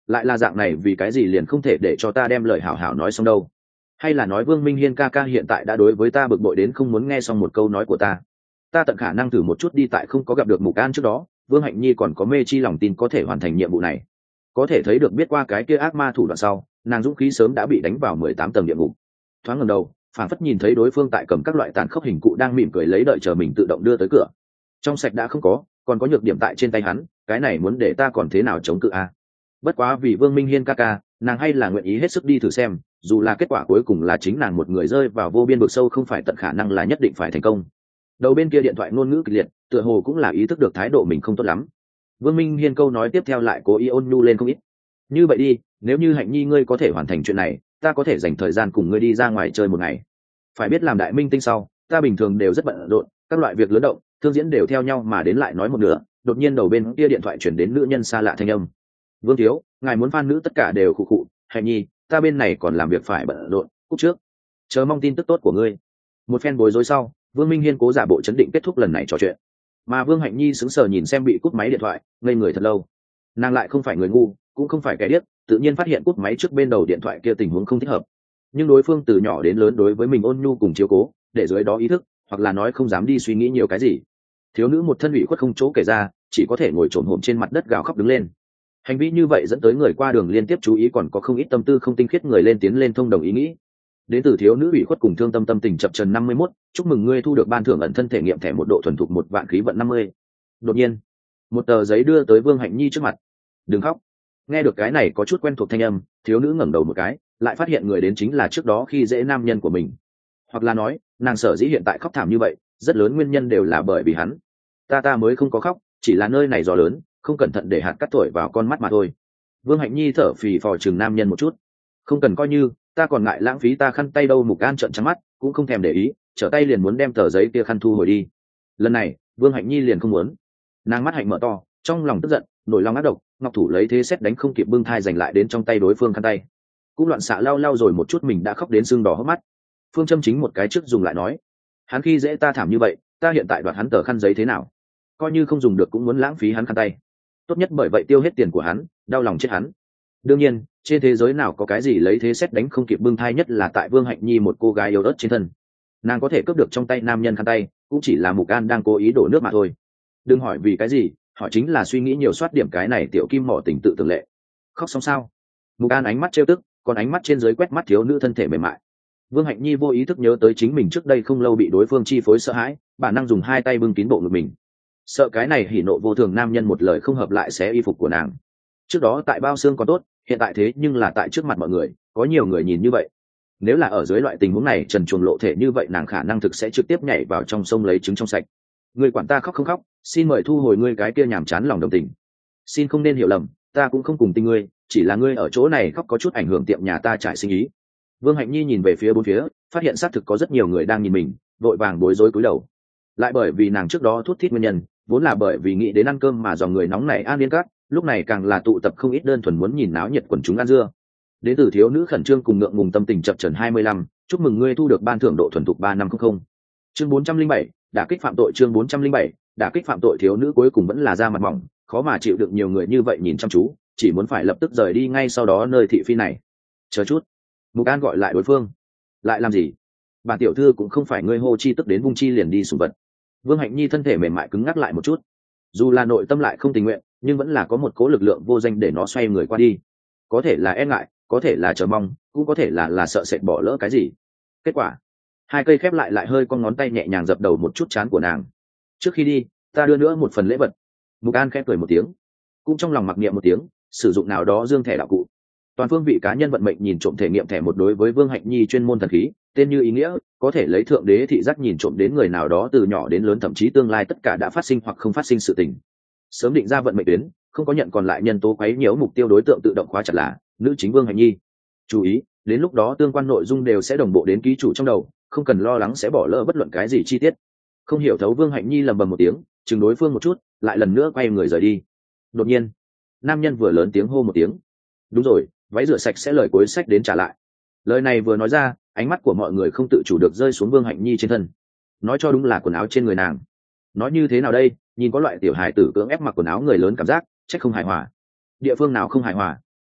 lại là dạng này, vì cái gì liền không thể để cho ta đem lời hảo hảo nói xong đâu? Hay là nói Vương Minh Hiên ca ca hiện tại đã đối với ta bực bội đến không muốn nghe xong một câu nói của ta? Ta tận khả năng thử một chút đi, tại không có gặp được Mục An trước đó, Vương Hạnh Nhi còn có mê chi lòng tin có thể hoàn thành nhiệm vụ này. Có thể thấy được biết qua cái kia ác ma thủ đoạn sau, nàng dũng khí sớm đã bị đánh vào mười tám tầng địa ngục. Thoáng ngẩng đầu, phản phất nhìn thấy đối phương tại cầm các loại tàn khốc hình cụ đang mỉm cười lấy đợi chờ mình tự động đưa tới cửa. Trong sạch đã không có, còn có nhược điểm tại trên tay hắn, cái này muốn để ta còn thế nào chống cự a? Bất quá vì Vương Minh Hiên ca ca, nàng hay là nguyện ý hết sức đi thử xem, dù là kết quả cuối cùng là chính nàng một người rơi vào vô biên vực sâu, không phải tận khả năng là nhất định phải thành công. Đầu bên kia điện thoại ngôn ngữ kịch liệt, tựa hồ cũng là ý thức được thái độ mình không tốt lắm. Vương Minh Hiên câu nói tiếp theo lại cố ý ôn nhu lên không ít. Như vậy đi, nếu như Hạnh Nhi ngươi có thể hoàn thành chuyện này, ta có thể dành thời gian cùng ngươi đi ra ngoài chơi một ngày. Phải biết làm đại minh tinh sau, ta bình thường đều rất bận rộn, các loại việc lớn động, thương diễn đều theo nhau mà đến, lại nói một nửa, đột nhiên đầu bên kia điện thoại chuyển đến nữ nhân xa lạ thanh âm. Vương thiếu, ngài muốn fan nữ tất cả đều khụ khụ, Hạnh Nhi, ta bên này còn làm việc phải bận rộn, cúp trước. Chờ mong tin tức tốt của ngươi. Một phen bối rối sau, Vương Minh Hiên cố giả bộ chấn định kết thúc lần này trò chuyện. Mà Vương Hạnh Nhi sững sờ nhìn xem bị cúp máy điện thoại, ngây người thật lâu. Nàng lại không phải người ngu, cũng không phải kẻ điếc, tự nhiên phát hiện cúp máy trước bên đầu điện thoại kia tình huống không thích hợp. Nhưng đối phương từ nhỏ đến lớn đối với mình ôn nhu cùng chiếu cố, để dưới đó ý thức, hoặc là nói không dám đi suy nghĩ nhiều cái gì. Thiếu nữ một thân ủy khuất không chỗ kể ra, chỉ có thể ngồi trồn hổm trên mặt đất gào khóc đứng lên. Hành vi như vậy dẫn tới người qua đường liên tiếp chú ý, còn có không ít tâm tư không tinh khiết người lên tiến lên thông đồng ý nghĩ. Đến từ thiếu nữ ủy khuất cùng thương tâm tâm tình chập trần năm mươi mốt, chúc mừng ngươi thu được ban thưởng ẩn thân thể nghiệm thẻ một độ thuần thục một vạn khí vận năm mươi. Đột nhiên, một tờ giấy đưa tới Vương Hạnh Nhi trước mặt. Đừng khóc. Nghe được cái này có chút quen thuộc thanh âm, thiếu nữ ngẩng đầu một cái, lại phát hiện người đến chính là trước đó khi dễ nam nhân của mình. Hoặc là nói, nàng sở dĩ hiện tại khóc thảm như vậy, rất lớn nguyên nhân đều là bởi vì hắn. Ta ta mới không có khóc, chỉ là nơi này gió lớn, không cẩn thận để hạt cắt thổi vào con mắt mà thôi. Vương Hạnh Nhi thở phì phò chừng nam nhân một chút. Không cần coi như, ta còn ngại lãng phí ta khăn tay đâu. Mục An trợn trắng mắt, cũng không thèm để ý, trở tay liền muốn đem tờ giấy kia khăn thu hồi đi. Lần này, Vương Hạnh Nhi liền không muốn. Nàng mắt hạnh mở to, trong lòng tức giận, nổi lòng ác độc, ngọc thủ lấy thế xét đánh không kịp bưng thai giành lại đến trong tay đối phương khăn tay. Cũng loạn xạ lau lau rồi một chút mình đã khóc đến sưng đỏ hốc mắt. Phương châm chính một cái trước dùng lại nói, hắn khi dễ ta thảm như vậy, ta hiện tại đoạt hắn tờ khăn giấy thế nào? Coi như không dùng được cũng muốn lãng phí hắn khăn tay. Tốt nhất bởi vậy tiêu hết tiền của hắn, đau lòng chết hắn. Đương nhiên, trên thế giới nào có cái gì lấy thế xét đánh không kịp bưng thai, nhất là tại Vương Hạnh Nhi một cô gái yếu ớt trên thân. Nàng có thể cướp được trong tay nam nhân khăn tay, cũng chỉ là Mục An đang cố ý đổ nước mà thôi. Đừng hỏi vì cái gì, họ chính là suy nghĩ nhiều soát điểm cái này tiểu kim mỏ tình tự tưởng lệ. Khóc xong sao? Mục An ánh mắt trêu tức, còn ánh mắt trên dưới quét mắt thiếu nữ thân thể mềm mại. Vương Hạnh Nhi vô ý thức nhớ tới chính mình trước đây không lâu bị đối phương chi phối sợ hãi, bản năng dùng hai tay bưng kín bộ ngực mình. Sợ cái này hỉ nộ vô thường nam nhân một lời không hợp lại xé y phục của nàng. Trước đó tại bao xương còn tốt, hiện tại thế nhưng là tại trước mặt mọi người, có nhiều người nhìn như vậy. Nếu là ở dưới loại tình huống này trần truồng lộ thể như vậy, nàng khả năng thực sẽ trực tiếp nhảy vào trong sông lấy trứng trong sạch. Người quản ta khóc không khóc, xin mời thu hồi ngươi cái kia nhàm chán lòng đồng tình. Xin không nên hiểu lầm, ta cũng không cùng tình ngươi, chỉ là ngươi ở chỗ này khóc có chút ảnh hưởng tiệm nhà ta trải sinh ý. Vương Hạnh Nhi nhìn về phía bốn phía, phát hiện xác thực có rất nhiều người đang nhìn mình, vội vàng bối rối cúi đầu. Lại bởi vì nàng trước đó thút thít nguyên nhân, vốn là bởi vì nghĩ đến ăn cơm mà dòng người nóng này An Liên Cát, lúc này càng là tụ tập không ít đơn thuần muốn nhìn náo nhiệt quần chúng ăn dưa. Đến từ thiếu nữ khẩn trương cùng ngượng ngùng tâm tình chập chờn hai mươi lăm, chúc mừng ngươi thu được ban thưởng độ thuần thục ba năm không không. Chương bốn trăm linh bảy, đả kích phạm tội. Chương bốn trăm linh bảy, đả kích phạm tội. Thiếu nữ cuối cùng vẫn là da mặt mỏng, khó mà chịu được nhiều người như vậy nhìn chăm chú, chỉ muốn phải lập tức rời đi ngay sau đó nơi thị phi này. Chờ chút. Mục An gọi lại đối phương. Lại làm gì? Bản tiểu thư cũng không phải ngươi hô chi tức đến vung chi liền đi sủng vật. Vương Hạnh Nhi thân thể mềm mại cứng ngắc lại một chút, dù là nội tâm lại không tình nguyện, nhưng vẫn là có một cố lực lượng vô danh để nó xoay người qua đi. Có thể là e ngại, có thể là chờ mong, cũng có thể là là sợ sệt bỏ lỡ cái gì. Kết quả, hai cây khép lại lại hơi con ngón tay nhẹ nhàng dập đầu một chút trán của nàng. Trước khi đi, ta đưa nữa một phần lễ vật. Mục An khép cười một tiếng, cũng trong lòng mặc niệm một tiếng, sử dụng nào đó dương thẻ đạo cụ. Toàn phương vị cá nhân vận mệnh nhìn trộm thể nghiệm thẻ một đối với Vương Hạnh Nhi chuyên môn thần khí, tên như ý nghĩa, có thể lấy thượng đế thị giác nhìn trộm đến người nào đó từ nhỏ đến lớn, thậm chí tương lai tất cả đã phát sinh hoặc không phát sinh sự tình. Sớm định ra vận mệnh tuyến, không có nhận còn lại nhân tố quấy nhiễu mục tiêu đối tượng tự động khóa chặt là nữ chính Vương Hạnh Nhi. Chú ý, đến lúc đó tương quan nội dung đều sẽ đồng bộ đến ký chủ trong đầu, không cần lo lắng sẽ bỏ lỡ bất luận cái gì chi tiết. Không hiểu thấu Vương Hạnh Nhi lầm bầm một tiếng, chừng đối phương một chút, lại lần nữa quay người rời đi. Đột nhiên, nam nhân vừa lớn tiếng hô một tiếng. Đúng rồi, váy rửa sạch sẽ lời cuối sách đến trả lại. Lời này vừa nói ra, ánh mắt của mọi người không tự chủ được rơi xuống Vương Hạnh Nhi trên thân. Nói cho đúng là quần áo trên người nàng. Nói như thế nào đây, nhìn có loại tiểu hài tử cưỡng ép mặc quần áo người lớn cảm giác trách không hài hòa. Địa phương nào không hài hòa?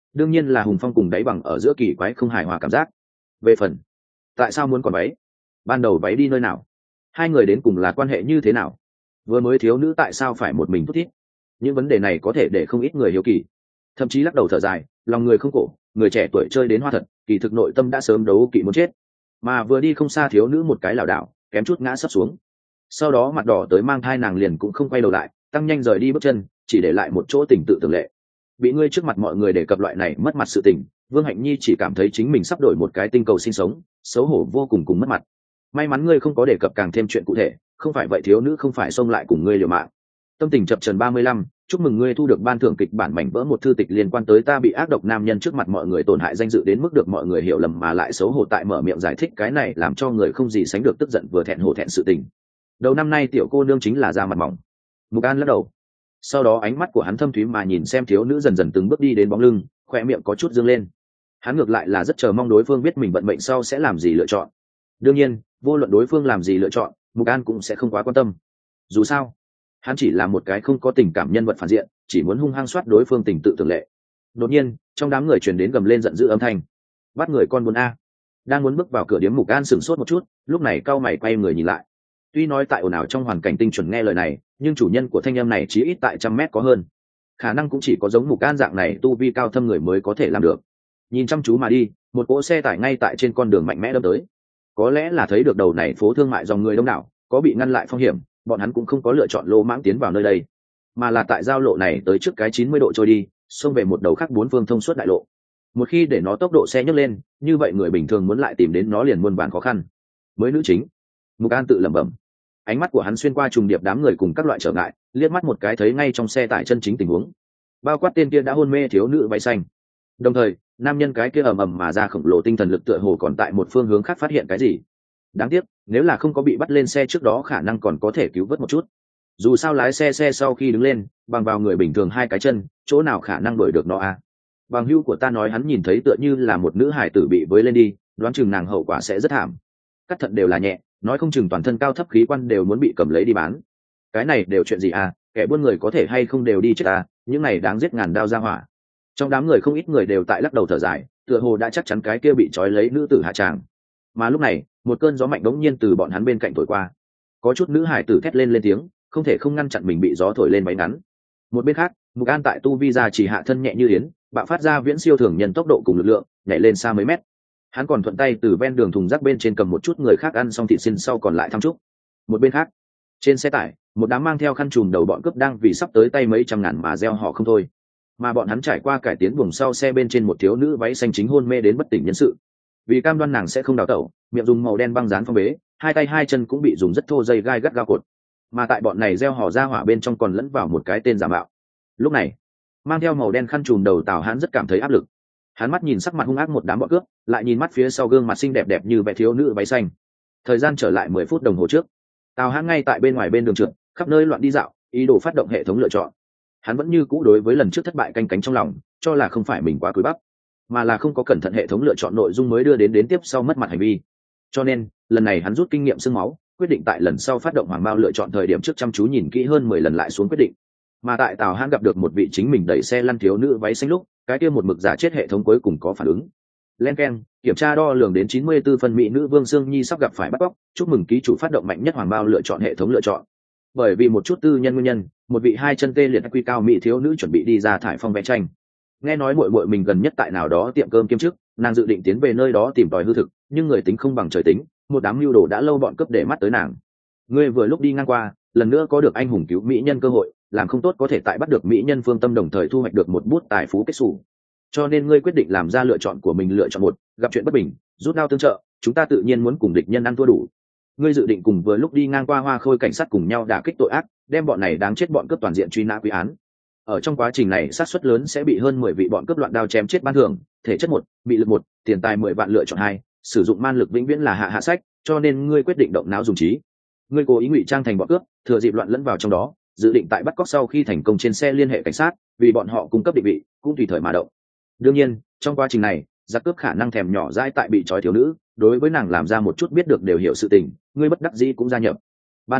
đương nhiên là Hùng Phong cùng Đáy Bằng ở giữa kỳ quái không hài hòa cảm giác. Về phần tại sao muốn còn váy, ban đầu váy đi nơi nào, hai người đến cùng là quan hệ như thế nào, vừa mới thiếu nữ tại sao phải một mình thút thít, những vấn đề này có thể để không ít người hiếu kỳ, thậm chí lắc đầu thở dài, lòng người không cổ, người trẻ tuổi chơi đến hoa thật, kỳ thực nội tâm đã sớm đấu kỵ muốn chết. Mà vừa đi không xa thiếu nữ một cái lảo đảo kém chút ngã sấp xuống, sau đó mặt đỏ tới mang thai nàng liền cũng không quay đầu lại, tăng nhanh rời đi bước chân, chỉ để lại một chỗ tình tự tưởng lệ. Bị ngươi trước mặt mọi người đề cập loại này mất mặt sự tình, Vương Hạnh Nhi chỉ cảm thấy chính mình sắp đổi một cái tinh cầu sinh sống, xấu hổ vô cùng cùng mất mặt. May mắn ngươi không có đề cập càng thêm chuyện cụ thể, không phải vậy thiếu nữ không phải xông lại cùng ngươi liều mạng. Tâm tình chập chờn ba mươi lăm, chúc mừng ngươi thu được ban thưởng kịch bản mảnh vỡ một thư tịch liên quan tới ta bị ác độc nam nhân trước mặt mọi người tổn hại danh dự đến mức được mọi người hiểu lầm mà lại xấu hổ tại mở miệng giải thích cái này làm cho người không gì sánh được tức giận vừa thẹn hổ thẹn sự tình. Đầu năm nay tiểu cô nương chính là da mặt mỏng. Mục An lắc đầu, sau đó ánh mắt của hắn thâm thúy mà nhìn xem thiếu nữ dần dần từng bước đi đến bóng lưng, khoe miệng có chút dương lên. Hắn ngược lại là rất chờ mong đối phương biết mình vận mệnh sau sẽ làm gì lựa chọn. Đương nhiên, vô luận đối phương làm gì lựa chọn, Mục An cũng sẽ không quá quan tâm. Dù sao, hắn chỉ là một cái không có tình cảm nhân vật phản diện, chỉ muốn hung hăng soát đối phương tình tự tưởng lệ. Đột nhiên, trong đám người truyền đến gầm lên giận dữ âm thanh. Bắt người con buôn a. Đang muốn bước vào cửa điếm, Mục An sửng sốt một chút, lúc này cau mày quay người nhìn lại. Tuy nói tại ồn ào trong hoàn cảnh tinh chuẩn nghe lời này, nhưng chủ nhân của thanh âm này chỉ ít tại trăm mét có hơn. Khả năng cũng chỉ có giống Mục An dạng này tu vi cao thâm người mới có thể làm được. Nhìn chăm chú mà đi, một cỗ xe tải ngay tại trên con đường mạnh mẽ đâm tới. Có lẽ là thấy được đầu này phố thương mại dòng người đông đảo, có bị ngăn lại phong hiểm, bọn hắn cũng không có lựa chọn lô mãng tiến vào nơi đây, mà là tại giao lộ này tới trước cái chín mươi độ trôi đi, xông về một đầu khác bốn phương thông suốt đại lộ. Một khi để nó tốc độ xe nhấc lên, như vậy người bình thường muốn lại tìm đến nó liền muôn vàn khó khăn. Mới nữ chính, Mục An tự lẩm bẩm. Ánh mắt của hắn xuyên qua trùng điệp đám người cùng các loại trở ngại, liếc mắt một cái thấy ngay trong xe tải chân chính tình huống, bao quát tên kia đã hôn mê thiếu nữ váy xanh. Đồng thời, nam nhân cái kia ầm ầm mà ra khổng lồ tinh thần lực tựa hồ còn tại một phương hướng khác phát hiện cái gì. Đáng tiếc, nếu là không có bị bắt lên xe trước đó khả năng còn có thể cứu vớt một chút. Dù sao lái xe xe sau khi đứng lên, bằng vào người bình thường hai cái chân, chỗ nào khả năng đuổi được nó à? Bằng hữu của ta nói hắn nhìn thấy tựa như là một nữ hải tử bị với lên đi, đoán chừng nàng hậu quả sẽ rất thảm. Cắt thận đều là nhẹ, nói không chừng toàn thân cao thấp khí quan đều muốn bị cầm lấy đi bán. Cái này đều chuyện gì à? Kẻ buôn người có thể hay không đều đi chết à? Những này đáng giết ngàn đao ra hỏa. Trong đám người không ít người đều tại lắc đầu thở dài, tựa hồ đã chắc chắn cái kia bị trói lấy nữ tử hạ tràng. Mà lúc này, một cơn gió mạnh đống nhiên từ bọn hắn bên cạnh thổi qua, có chút nữ hải tử thét lên lên tiếng, không thể không ngăn chặn mình bị gió thổi lên váy ngắn. Một bên khác, Mục An tại tu vi ra chỉ hạ thân nhẹ như yến, bạo phát ra viễn siêu thường nhân tốc độ cùng lực lượng, nhảy lên xa mấy mét. Hắn còn thuận tay từ ven đường thùng rác bên trên cầm một chút người khác ăn xong thịt xin sau còn lại thăm chúc. Một bên khác, trên xe tải, một đám mang theo khăn trùm đầu bọn cướp đang vì sắp tới tay mấy trăm ngàn mà gieo họ không thôi. Mà bọn hắn trải qua cải tiến buồng sau xe bên trên một thiếu nữ váy xanh chính hôn mê đến bất tỉnh nhân sự. Vì cam đoan nàng sẽ không đào tẩu, miệng dùng màu đen băng dán phong bế, hai tay hai chân cũng bị dùng rất thô dây gai gắt gao cột. Mà tại bọn này gieo họ ra hỏa bên trong còn lẫn vào một cái tên giả mạo. Lúc này, mang theo màu đen khăn trùm đầu Tào Hãn rất cảm thấy áp lực. Hắn mắt nhìn sắc mặt hung ác một đám bọn cướp, lại nhìn mắt phía sau gương mặt xinh đẹp đẹp như vẻ thiếu nữ váy xanh. Thời gian trở lại mười phút đồng hồ trước, Tào Hãn ngay tại bên ngoài bên đường trượt, khắp nơi loạn đi dạo, ý đồ phát động hệ thống lựa chọn. Hắn vẫn như cũ đối với lần trước thất bại canh cánh trong lòng, cho là không phải mình quá cúi bắp, mà là không có cẩn thận hệ thống lựa chọn nội dung mới đưa đến đến tiếp sau mất mặt hành vi. Cho nên, lần này hắn rút kinh nghiệm xương máu, quyết định tại lần sau phát động hoàng bao lựa chọn thời điểm trước chăm chú nhìn kỹ hơn mười lần lại xuống quyết định. Mà tại Tào Hãn gặp được một vị chính mình đẩy xe lăn thiếu nữ váy xanh lúc, cái kia một mực giả chết hệ thống cuối cùng có phản ứng. Len keng, kiểm tra đo lường đến chín mươi tư phân mỹ nữ Vương Sương Nhi sắp gặp phải bắt cóc, chúc mừng ký chủ phát động mạnh nhất hoàng bao lựa chọn hệ thống lựa chọn. Bởi vì một chút tư nhân nguyên nhân, một vị hai chân tê liệt quy cao mỹ thiếu nữ chuẩn bị đi ra thải phong vẽ tranh. Nghe nói muội muội mình gần nhất tại nào đó tiệm cơm kiêm chức, nàng dự định tiến về nơi đó tìm tòi hư thực, nhưng người tính không bằng trời tính, một đám mưu đồ đã lâu bọn cướp để mắt tới nàng. Ngươi vừa lúc đi ngang qua, lần nữa có được anh hùng cứu mỹ nhân cơ hội, làm không tốt có thể tại bắt được mỹ nhân phương tâm đồng thời thu hoạch được một bút tài phú kết xù. Cho nên ngươi quyết định làm ra lựa chọn của mình, lựa chọn một, gặp chuyện bất bình, rút đao tương trợ, chúng ta tự nhiên muốn cùng địch nhân ăn thua đủ. Ngươi dự định cùng vừa lúc đi ngang qua Hoa Khôi cảnh sát cùng nhau đả kích tội ác, đem bọn này đáng chết bọn cướp toàn diện truy nã quy án. Ở trong quá trình này sát suất lớn sẽ bị hơn mười vị bọn cướp loạn đao chém chết ban thưởng, thể chất một, bị lực một, tiền tài mười vạn lựa chọn hai, sử dụng man lực vĩnh viễn là hạ hạ sách, cho nên ngươi quyết định động não dùng trí. Ngươi cố ý ngụy trang thành bọn cướp, thừa dịp loạn lẫn vào trong đó, dự định tại bắt cóc sau khi thành công trên xe liên hệ cảnh sát, vì bọn họ cung cấp định vị, cũng tùy thời mà động. Đương nhiên, trong quá trình này, giặc cướp khả năng thèm nhỏ dãi tại bị trói thiếu nữ, đối với nàng làm ra một chút biết được đều hiểu sự tình, ngươi bất đắc dĩ cũng gia nhập. Ban thưởng,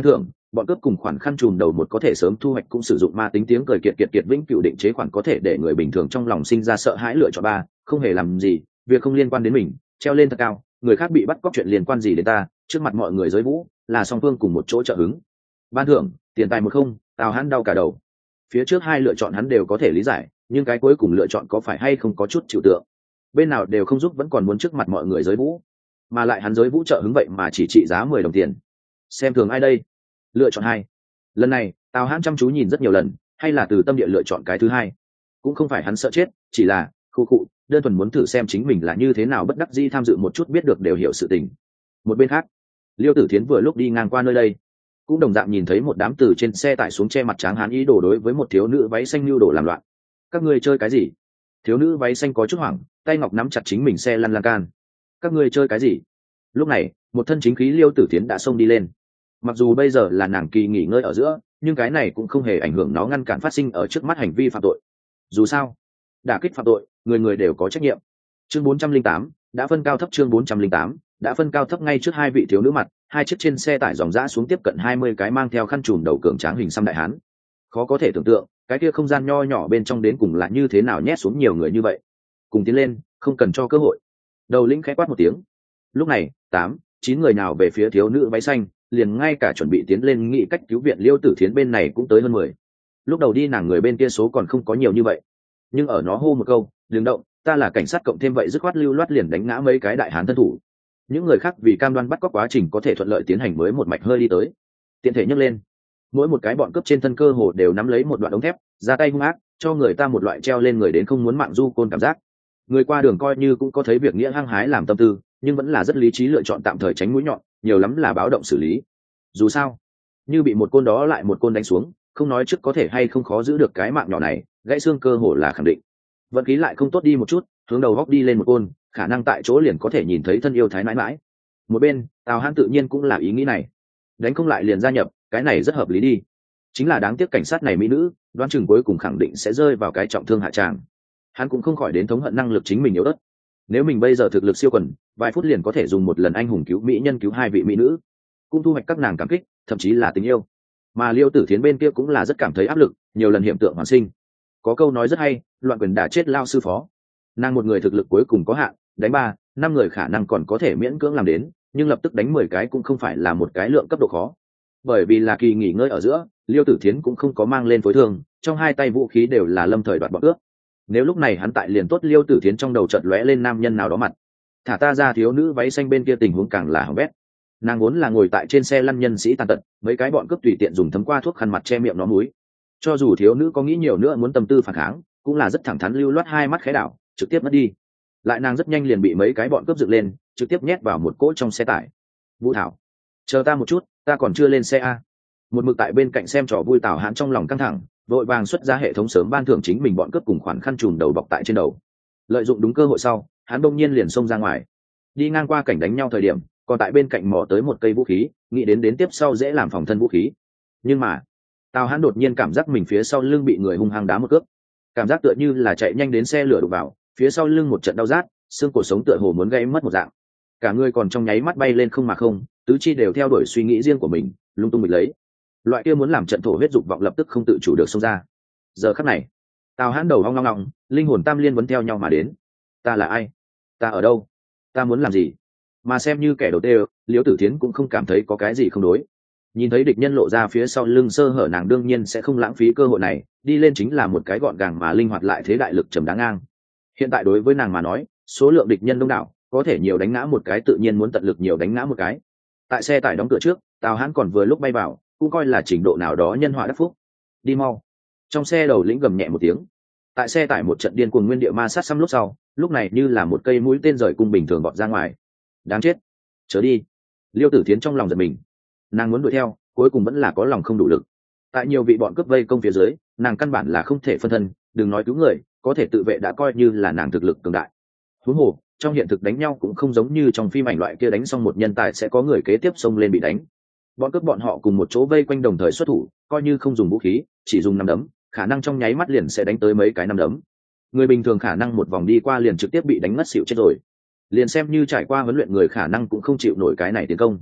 bọn cướp cùng khoản khăn trùm đầu một có thể sớm thu hoạch cũng sử dụng ma tính tiếng cười kiệt kiệt kiệt vĩnh cửu định chế khoản có thể để người bình thường trong lòng sinh ra sợ hãi lựa chọn ba không hề làm gì việc không liên quan đến mình treo lên thật cao người khác bị bắt cóc chuyện liên quan gì đến ta trước mặt mọi người giới vũ là song phương cùng một chỗ trợ hứng ban thưởng tiền tài một không tào hắn đau cả đầu. Phía trước hai lựa chọn hắn đều có thể lý giải nhưng cái cuối cùng lựa chọn có phải hay không có chút chịu tượng bên nào đều không giúp vẫn còn muốn trước mặt mọi người giới vũ mà lại hắn giới vũ trợ hứng vậy mà chỉ trị giá mười đồng tiền xem thường ai đây. Lựa chọn hai lần này tào hãn chăm chú nhìn rất nhiều lần hay là từ tâm địa lựa chọn cái thứ hai cũng không phải hắn sợ chết chỉ là khu cụ đơn thuần muốn thử xem chính mình là như thế nào bất đắc dĩ tham dự một chút biết được đều hiểu sự tình. Một bên khác Liêu Tử Thiến vừa lúc đi ngang qua nơi đây cũng đồng dạng nhìn thấy một đám từ trên xe tải xuống che mặt tráng hán ý đồ đối với một thiếu nữ váy xanh lưu đồ làm loạn. Các ngươi chơi cái gì? Thiếu nữ váy xanh có chút hoảng, tay ngọc nắm chặt chính mình xe lăn lan can. Các ngươi chơi cái gì? Lúc này một thân chính khí Liêu Tử Thiến đã xông đi lên. Mặc dù bây giờ là nàng kỳ nghỉ ngơi ở giữa nhưng cái này cũng không hề ảnh hưởng nó ngăn cản phát sinh ở trước mắt hành vi phạm tội. Dù sao đả kích phạm tội người người đều có trách nhiệm. Chương bốn trăm linh tám đã phân cao thấp. Chương bốn trăm linh tám đã phân cao thấp. Ngay trước hai vị thiếu nữ mặt hai chiếc trên xe tải dòng dã xuống tiếp cận hai mươi cái mang theo khăn trùm đầu cường tráng hình xăm đại hán. Khó có thể tưởng tượng cái kia không gian nho nhỏ bên trong đến cùng là như thế nào nhét xuống nhiều người như vậy. Cùng tiến lên không cần cho cơ hội. Đầu lĩnh khẽ quát một tiếng. Lúc này tám chín người nào về phía thiếu nữ váy xanh liền ngay cả chuẩn bị tiến lên nghĩ cách cứu viện Liêu Tử Thiến bên này cũng tới hơn mười. Lúc đầu đi nàng người bên kia số còn không có nhiều như vậy nhưng ở nó hô một câu đừng động ta là cảnh sát cộng thêm vậy dứt khoát lưu loát liền đánh ngã mấy cái đại hán thân thủ. Những người khác vì cam đoan bắt cóc quá trình có thể thuận lợi tiến hành mới một mạch hơi đi tới tiện thể nhấc lên mỗi một cái bọn cướp trên thân cơ hồ đều nắm lấy một đoạn ống thép ra tay hung ác cho người ta một loại treo lên người đến không muốn mạng du côn cảm giác. Người qua đường coi như cũng có thấy việc nghĩa hăng hái làm tâm tư nhưng vẫn là rất lý trí lựa chọn tạm thời tránh mũi nhọn nhiều lắm là báo động xử lý. Dù sao như bị một côn đó lại một côn đánh xuống không nói trước có thể hay không khó giữ được cái mạng nhỏ này gãy xương cơ hồ là khẳng định. Vận khí lại không tốt đi một chút hướng đầu góc đi lên một côn khả năng tại chỗ liền có thể nhìn thấy thân yêu thái mãi mãi. Một bên tào hãn tự nhiên cũng là ý nghĩ này đánh không lại liền gia nhập cái này rất hợp lý đi chính là đáng tiếc cảnh sát này mỹ nữ đoán chừng cuối cùng khẳng định sẽ rơi vào cái trọng thương hạ tràng. Hắn cũng không khỏi đến thống hận năng lực chính mình yếu ớt nếu mình bây giờ thực lực siêu quần vài phút liền có thể dùng một lần anh hùng cứu mỹ nhân cứu hai vị mỹ nữ cũng thu hoạch các nàng cảm kích thậm chí là tình yêu. Mà Liêu Tử Thiến bên kia cũng là rất cảm thấy áp lực nhiều lần hiện tượng hoàn sinh. Có câu nói rất hay loạn quyền đã chết lao sư phó. Nàng một người thực lực cuối cùng có hạn đánh ba năm người khả năng còn có thể miễn cưỡng làm đến nhưng lập tức đánh mười cái cũng không phải là một cái lượng cấp độ khó. Bởi vì là kỳ nghỉ ngơi ở giữa Liêu Tử Thiến cũng không có mang lên phối thương trong hai tay vũ khí đều là lâm thời đoạt bọn ước. Nếu lúc này hắn tại liền tốt Liêu Tử Thiến trong đầu chợt lóe lên nam nhân nào đó mặt thả ta ra thiếu nữ váy xanh bên kia tình huống càng là hỏng bét. Nàng vốn là ngồi tại trên xe lăn nhân sĩ tàn tật mấy cái bọn cướp tùy tiện dùng thấm qua thuốc khăn mặt che miệng nó múi cho dù thiếu nữ có nghĩ nhiều nữa muốn tâm tư phản kháng cũng là rất thẳng thắn lưu loát hai mắt khẽ đảo trực tiếp mất đi. Lại nàng rất nhanh liền bị mấy cái bọn cướp dựng lên trực tiếp nhét vào một cỗ trong xe tải. Vũ Thảo chờ ta một chút ta còn chưa lên xe a. Một mực tại bên cạnh xem trò vui Tào Hãn trong lòng căng thẳng vội vàng xuất ra hệ thống sớm ban thưởng chính mình bọn cướp cùng khoản khăn trùm đầu bọc tại trên đầu. Lợi dụng đúng cơ hội sau hắn đông nhiên liền xông ra ngoài đi ngang qua cảnh đánh nhau thời điểm còn tại bên cạnh mò tới một cây vũ khí nghĩ đến đến tiếp sau dễ làm phòng thân vũ khí. Nhưng mà Tào Hãn đột nhiên cảm giác mình phía sau lưng bị người hung hăng đá một cước cảm giác tựa như là chạy nhanh đến xe lửa đụng vào phía sau lưng một trận đau rát xương cổ sống tựa hồ muốn gây mất một dạng cả người còn trong nháy mắt bay lên không mà không tứ chi đều theo đuổi suy nghĩ riêng của mình lung tung mình lấy loại kia muốn làm trận thổ huyết dục vọng lập tức không tự chủ được xông ra. Giờ khắc này Tào Hãn đầu hoang ngong ngong linh hồn tam liên vẫn theo nhau mà đến. Ta là ai? Ta ở đâu? Ta muốn làm gì? Mà xem như kẻ đầu tê Liễu Tử Thiến cũng không cảm thấy có cái gì không đối. Nhìn thấy địch nhân lộ ra phía sau lưng sơ hở nàng đương nhiên sẽ không lãng phí cơ hội này đi lên chính là một cái gọn gàng mà linh hoạt lại thế đại lực trầm đáng ngang. Hiện tại đối với nàng mà nói số lượng địch nhân đông đảo có thể nhiều đánh ngã một cái tự nhiên muốn tận lực nhiều đánh ngã một cái. Tại xe tải đóng cửa trước Tào Hãn còn vừa lúc bay vào cũng coi là trình độ nào đó nhân họa đắc phúc. Đi mau. Trong xe đầu lĩnh gầm nhẹ một tiếng. Tại xe tải một trận điên cuồng nguyên địa ma sát xăm lúc sau lúc này như là một cây mũi tên rời cung bình thường bọt ra ngoài. Đáng chết, chớ đi. Liêu Tử Thiến trong lòng giật mình nàng muốn đuổi theo cuối cùng vẫn là có lòng không đủ lực. Tại nhiều vị bọn cướp vây công phía dưới nàng căn bản là không thể phân thân đừng nói cứu người có thể tự vệ đã coi như là nàng thực lực cường đại. Huống hồ trong hiện thực đánh nhau cũng không giống như trong phim ảnh loại kia đánh xong một nhân tài sẽ có người kế tiếp xông lên bị đánh. Bọn cướp bọn họ cùng một chỗ vây quanh đồng thời xuất thủ coi như không dùng vũ khí chỉ dùng nắm đấm khả năng trong nháy mắt liền sẽ đánh tới mấy cái nắm đấm. Người bình thường khả năng một vòng đi qua liền trực tiếp bị đánh ngất xỉu chết rồi liền xem như trải qua huấn luyện người khả năng cũng không chịu nổi cái này tiến công.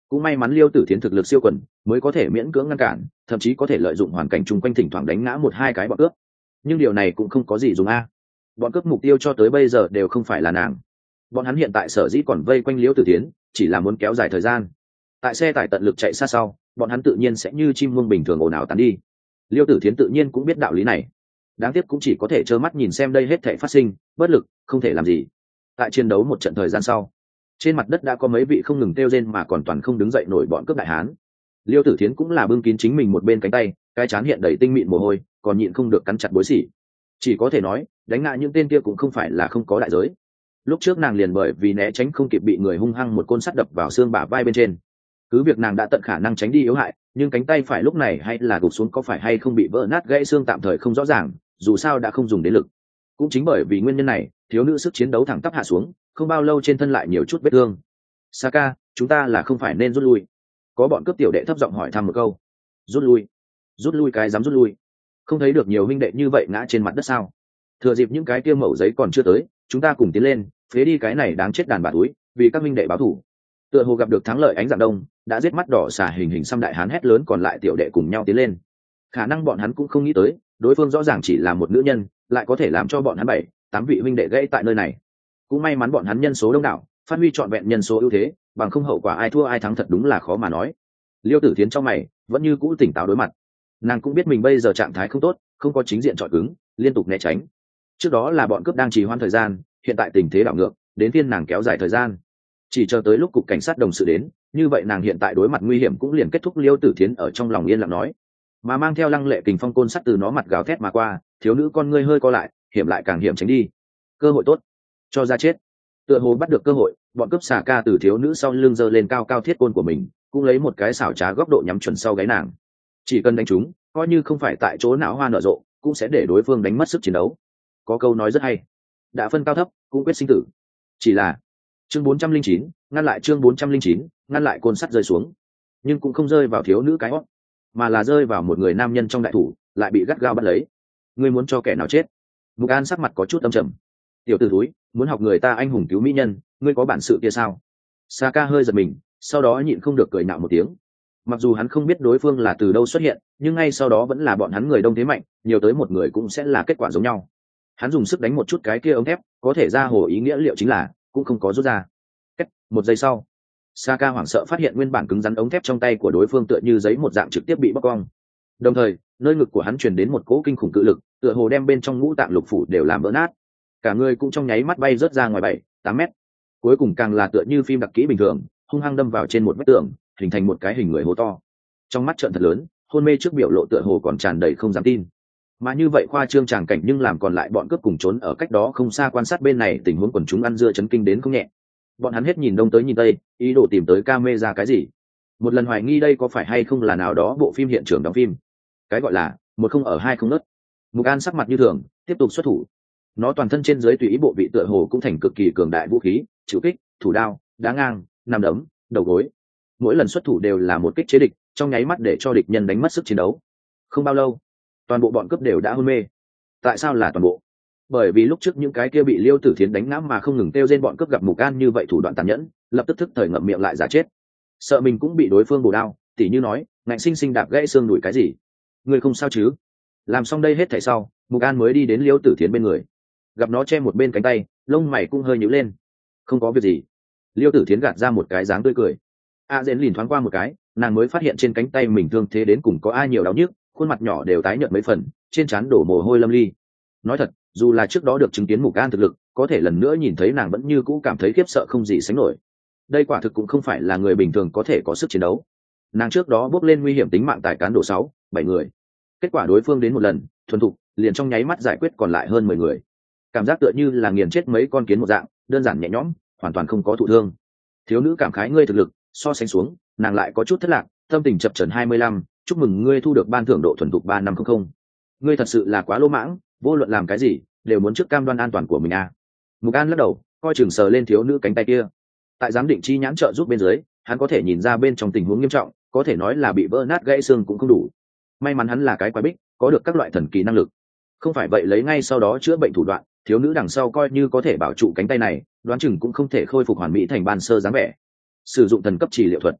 cũng may mắn Liêu Tử Thiến thực lực siêu quần mới có thể miễn cưỡng ngăn cản, thậm chí có thể lợi dụng hoàn cảnh chung quanh thỉnh thoảng đánh ngã một hai cái bọn cướp. Nhưng điều này cũng không có gì dùng a. Bọn cướp mục tiêu cho tới bây giờ đều không phải là nàng. Bọn hắn hiện tại sở dĩ còn vây quanh Liêu Tử Thiến, chỉ là muốn kéo dài thời gian. Tại xe tải tận lực chạy xa sau, bọn hắn tự nhiên sẽ như chim muông bình thường ồn ào tán đi. Liêu Tử Thiến tự nhiên cũng biết đạo lý này, đáng tiếc cũng chỉ có thể trơ mắt nhìn xem đây hết thảy phát sinh, bất lực không thể làm gì. Tại chiến đấu một trận thời gian sau, trên mặt đất đã có mấy vị không ngừng kêu rên mà còn toàn không đứng dậy nổi bọn cướp đại hán. Liêu Tử Thiến cũng là bưng kín chính mình một bên cánh tay, cái trán hiện đầy tinh mịn mồ hôi, còn nhịn không được cắn chặt bối xỉ. Chỉ có thể nói, đánh ngã những tên kia cũng không phải là không có đại giới. Lúc trước nàng liền bởi vì né tránh không kịp bị người hung hăng một côn sắt đập vào xương bả vai bên trên. Cứ việc nàng đã tận khả năng tránh đi yếu hại, nhưng cánh tay phải lúc này hay là gục xuống có phải hay không bị vỡ nát gãy xương tạm thời không rõ ràng, dù sao đã không dùng đến lực. Cũng chính bởi vì nguyên nhân này, thiếu nữ sức chiến đấu thẳng tắp hạ xuống, không bao lâu trên thân lại nhiều chút vết thương. Saka, chúng ta là không phải nên rút lui? Có bọn cướp tiểu đệ thấp giọng hỏi thăm một câu. Rút lui? Rút lui cái dám rút lui? Không thấy được nhiều huynh đệ như vậy ngã trên mặt đất sao? Thừa dịp những cái kia mẩu giấy còn chưa tới, chúng ta cùng tiến lên, phế đi cái này đáng chết đàn bà túi, vì các huynh đệ báo thù. Tựa hồ gặp được thắng lợi ánh dạng đông, đã giết mắt đỏ xà hình hình xăm đại hán hét lớn còn lại tiểu đệ cùng nhau tiến lên. Khả năng bọn hắn cũng không nghĩ tới, đối phương rõ ràng chỉ là một nữ nhân, lại có thể làm cho bọn hắn bảy, tám vị huynh đệ gãy tại nơi này. Cũng may mắn bọn hắn nhân số đông đảo, phát huy trọn vẹn nhân số ưu thế, bằng không hậu quả ai thua ai thắng thật đúng là khó mà nói. Liêu Tử Thiến trong mày vẫn như cũ tỉnh táo đối mặt. Nàng cũng biết mình bây giờ trạng thái không tốt, không có chính diện chọi cứng, liên tục né tránh. Trước đó là bọn cướp đang trì hoãn thời gian, hiện tại tình thế đảo ngược, đến phiên nàng kéo dài thời gian. Chỉ chờ tới lúc cục cảnh sát đồng sự đến, như vậy nàng hiện tại đối mặt nguy hiểm cũng liền kết thúc. Liêu Tử Thiến ở trong lòng yên lặng nói, mà mang theo lăng lệ kình phong côn sắt từ nó mặt gào thét mà qua, thiếu nữ con ngươi hơi co lại, hiểm lại càng hiểm tránh đi. Cơ hội tốt, cho ra chết. Tựa hồ bắt được cơ hội, bọn cướp xà ca từ thiếu nữ sau lưng giơ lên cao cao thiết côn của mình, cũng lấy một cái xảo trá góc độ nhắm chuẩn sau gáy nàng. Chỉ cần đánh trúng, coi như không phải tại chỗ não hoa nở rộ, cũng sẽ để đối phương đánh mất sức chiến đấu. Có câu nói rất hay, đã phân cao thấp cũng quyết sinh tử. Chỉ là chương bốn trăm linh chín ngăn lại chương bốn trăm linh chín ngăn lại côn sắt rơi xuống, nhưng cũng không rơi vào thiếu nữ cái hót, mà là rơi vào một người nam nhân trong đại thủ, lại bị gắt gao bắt lấy. Ngươi muốn cho kẻ nào chết? Mục An sắc mặt có chút âm trầm. Tiểu tử thúi, muốn học người ta anh hùng cứu mỹ nhân, ngươi có bản sự kia sao? Saka hơi giật mình, sau đó nhịn không được cười nhạo một tiếng. Mặc dù hắn không biết đối phương là từ đâu xuất hiện, nhưng ngay sau đó vẫn là bọn hắn người đông thế mạnh, nhiều tới một người cũng sẽ là kết quả giống nhau. Hắn dùng sức đánh một chút cái kia ống thép, có thể ra hồ ý nghĩa liệu chính là cũng không có rút ra. Cách một giây sau, Saka hoảng sợ phát hiện nguyên bản cứng rắn ống thép trong tay của đối phương tựa như giấy một dạng trực tiếp bị bóc cong. Đồng thời, nơi ngực của hắn truyền đến một cỗ kinh khủng cự lực, tựa hồ đem bên trong ngũ tạng lục phủ đều làm vỡ nát. Cả người cũng trong nháy mắt bay rớt ra ngoài bảy, tám mét. Cuối cùng càng là tựa như phim đặc kỹ bình thường, hung hăng đâm vào trên một vách tường, hình thành một cái hình người hố to. Trong mắt trợn thật lớn, hôn mê trước biểu lộ tựa hồ còn tràn đầy không dám tin. Mà như vậy khoa trương tràng cảnh nhưng làm còn lại bọn cướp cùng trốn ở cách đó không xa quan sát bên này tình huống quần chúng ăn dưa chấn kinh đến không nhẹ. Bọn hắn hết nhìn đông tới nhìn tây, ý đồ tìm tới camera cái gì. Một lần hoài nghi đây có phải hay không là nào đó bộ phim hiện trường đóng phim. Cái gọi là một không ở hai không nớt. Mục An sắc mặt như thường, tiếp tục xuất thủ. Nó toàn thân trên dưới tùy ý bộ vị tựa hồ cũng thành cực kỳ cường đại vũ khí, chịu kích, thủ đao, đá ngang, nằm đấm, đầu gối. Mỗi lần xuất thủ đều là một kích chế địch, trong nháy mắt để cho địch nhân đánh mất sức chiến đấu. Không bao lâu, toàn bộ bọn cướp đều đã hôn mê. Tại sao là toàn bộ? Bởi vì lúc trước những cái kia bị Liêu Tử Thiến đánh ngã mà không ngừng kêu trên bọn cướp gặp Mục An như vậy thủ đoạn tàn nhẫn, lập tức thức thời ngậm miệng lại giả chết. Sợ mình cũng bị đối phương bổ đao, tỉ như nói, ngạnh sinh sinh đạp gãy xương đùi cái gì. Người không sao chứ? Làm xong đây hết thảy sau, Mục An mới đi đến Liêu Tử Thiến bên người. Gặp nó che một bên cánh tay, lông mày cũng hơi nhíu lên. Không có việc gì. Liêu Tử Thiến gạt ra một cái dáng tươi cười. A Dễn lìn thoáng qua một cái, nàng mới phát hiện trên cánh tay mình thương thế đến cùng có ai nhiều đau nhức, khuôn mặt nhỏ đều tái nhợt mấy phần, trên trán đổ mồ hôi lâm ly. Nói thật, dù là trước đó được chứng kiến Mục An thực lực, có thể lần nữa nhìn thấy nàng vẫn như cũ cảm thấy khiếp sợ không gì sánh nổi. Đây quả thực cũng không phải là người bình thường có thể có sức chiến đấu. Nàng trước đó bước lên nguy hiểm tính mạng tại cán đổ sáu, bảy người. Kết quả đối phương đến một lần, thuần thục, liền trong nháy mắt giải quyết còn lại hơn mười người. Cảm giác tựa như là nghiền chết mấy con kiến một dạng, đơn giản nhẹ nhõm, hoàn toàn không có thụ thương. Thiếu nữ cảm khái ngươi thực lực, so sánh xuống, nàng lại có chút thất lạc, tâm tình chập chờn hai mươi lăm, chúc mừng ngươi thu được ban thưởng độ thuần thục ba năm không không. Ngươi thật sự là quá lỗ mãng, vô luận làm cái gì, đều muốn trước cam đoan an toàn của mình à. Mục An lắc đầu, coi chừng sờ lên thiếu nữ cánh tay kia. Tại giám định chi nhãn trợ giúp bên dưới, hắn có thể nhìn ra bên trong tình huống nghiêm trọng, có thể nói là bị vỡ nát gãy xương cũng không đủ. May mắn hắn là cái quái bích, có được các loại thần kỳ năng lực. Không phải vậy lấy ngay sau đó chữa bệnh thủ đoạn, thiếu nữ đằng sau coi như có thể bảo trụ cánh tay này, đoán chừng cũng không thể khôi phục hoàn mỹ thành ban sơ dáng vẻ. Sử dụng thần cấp trị liệu thuật.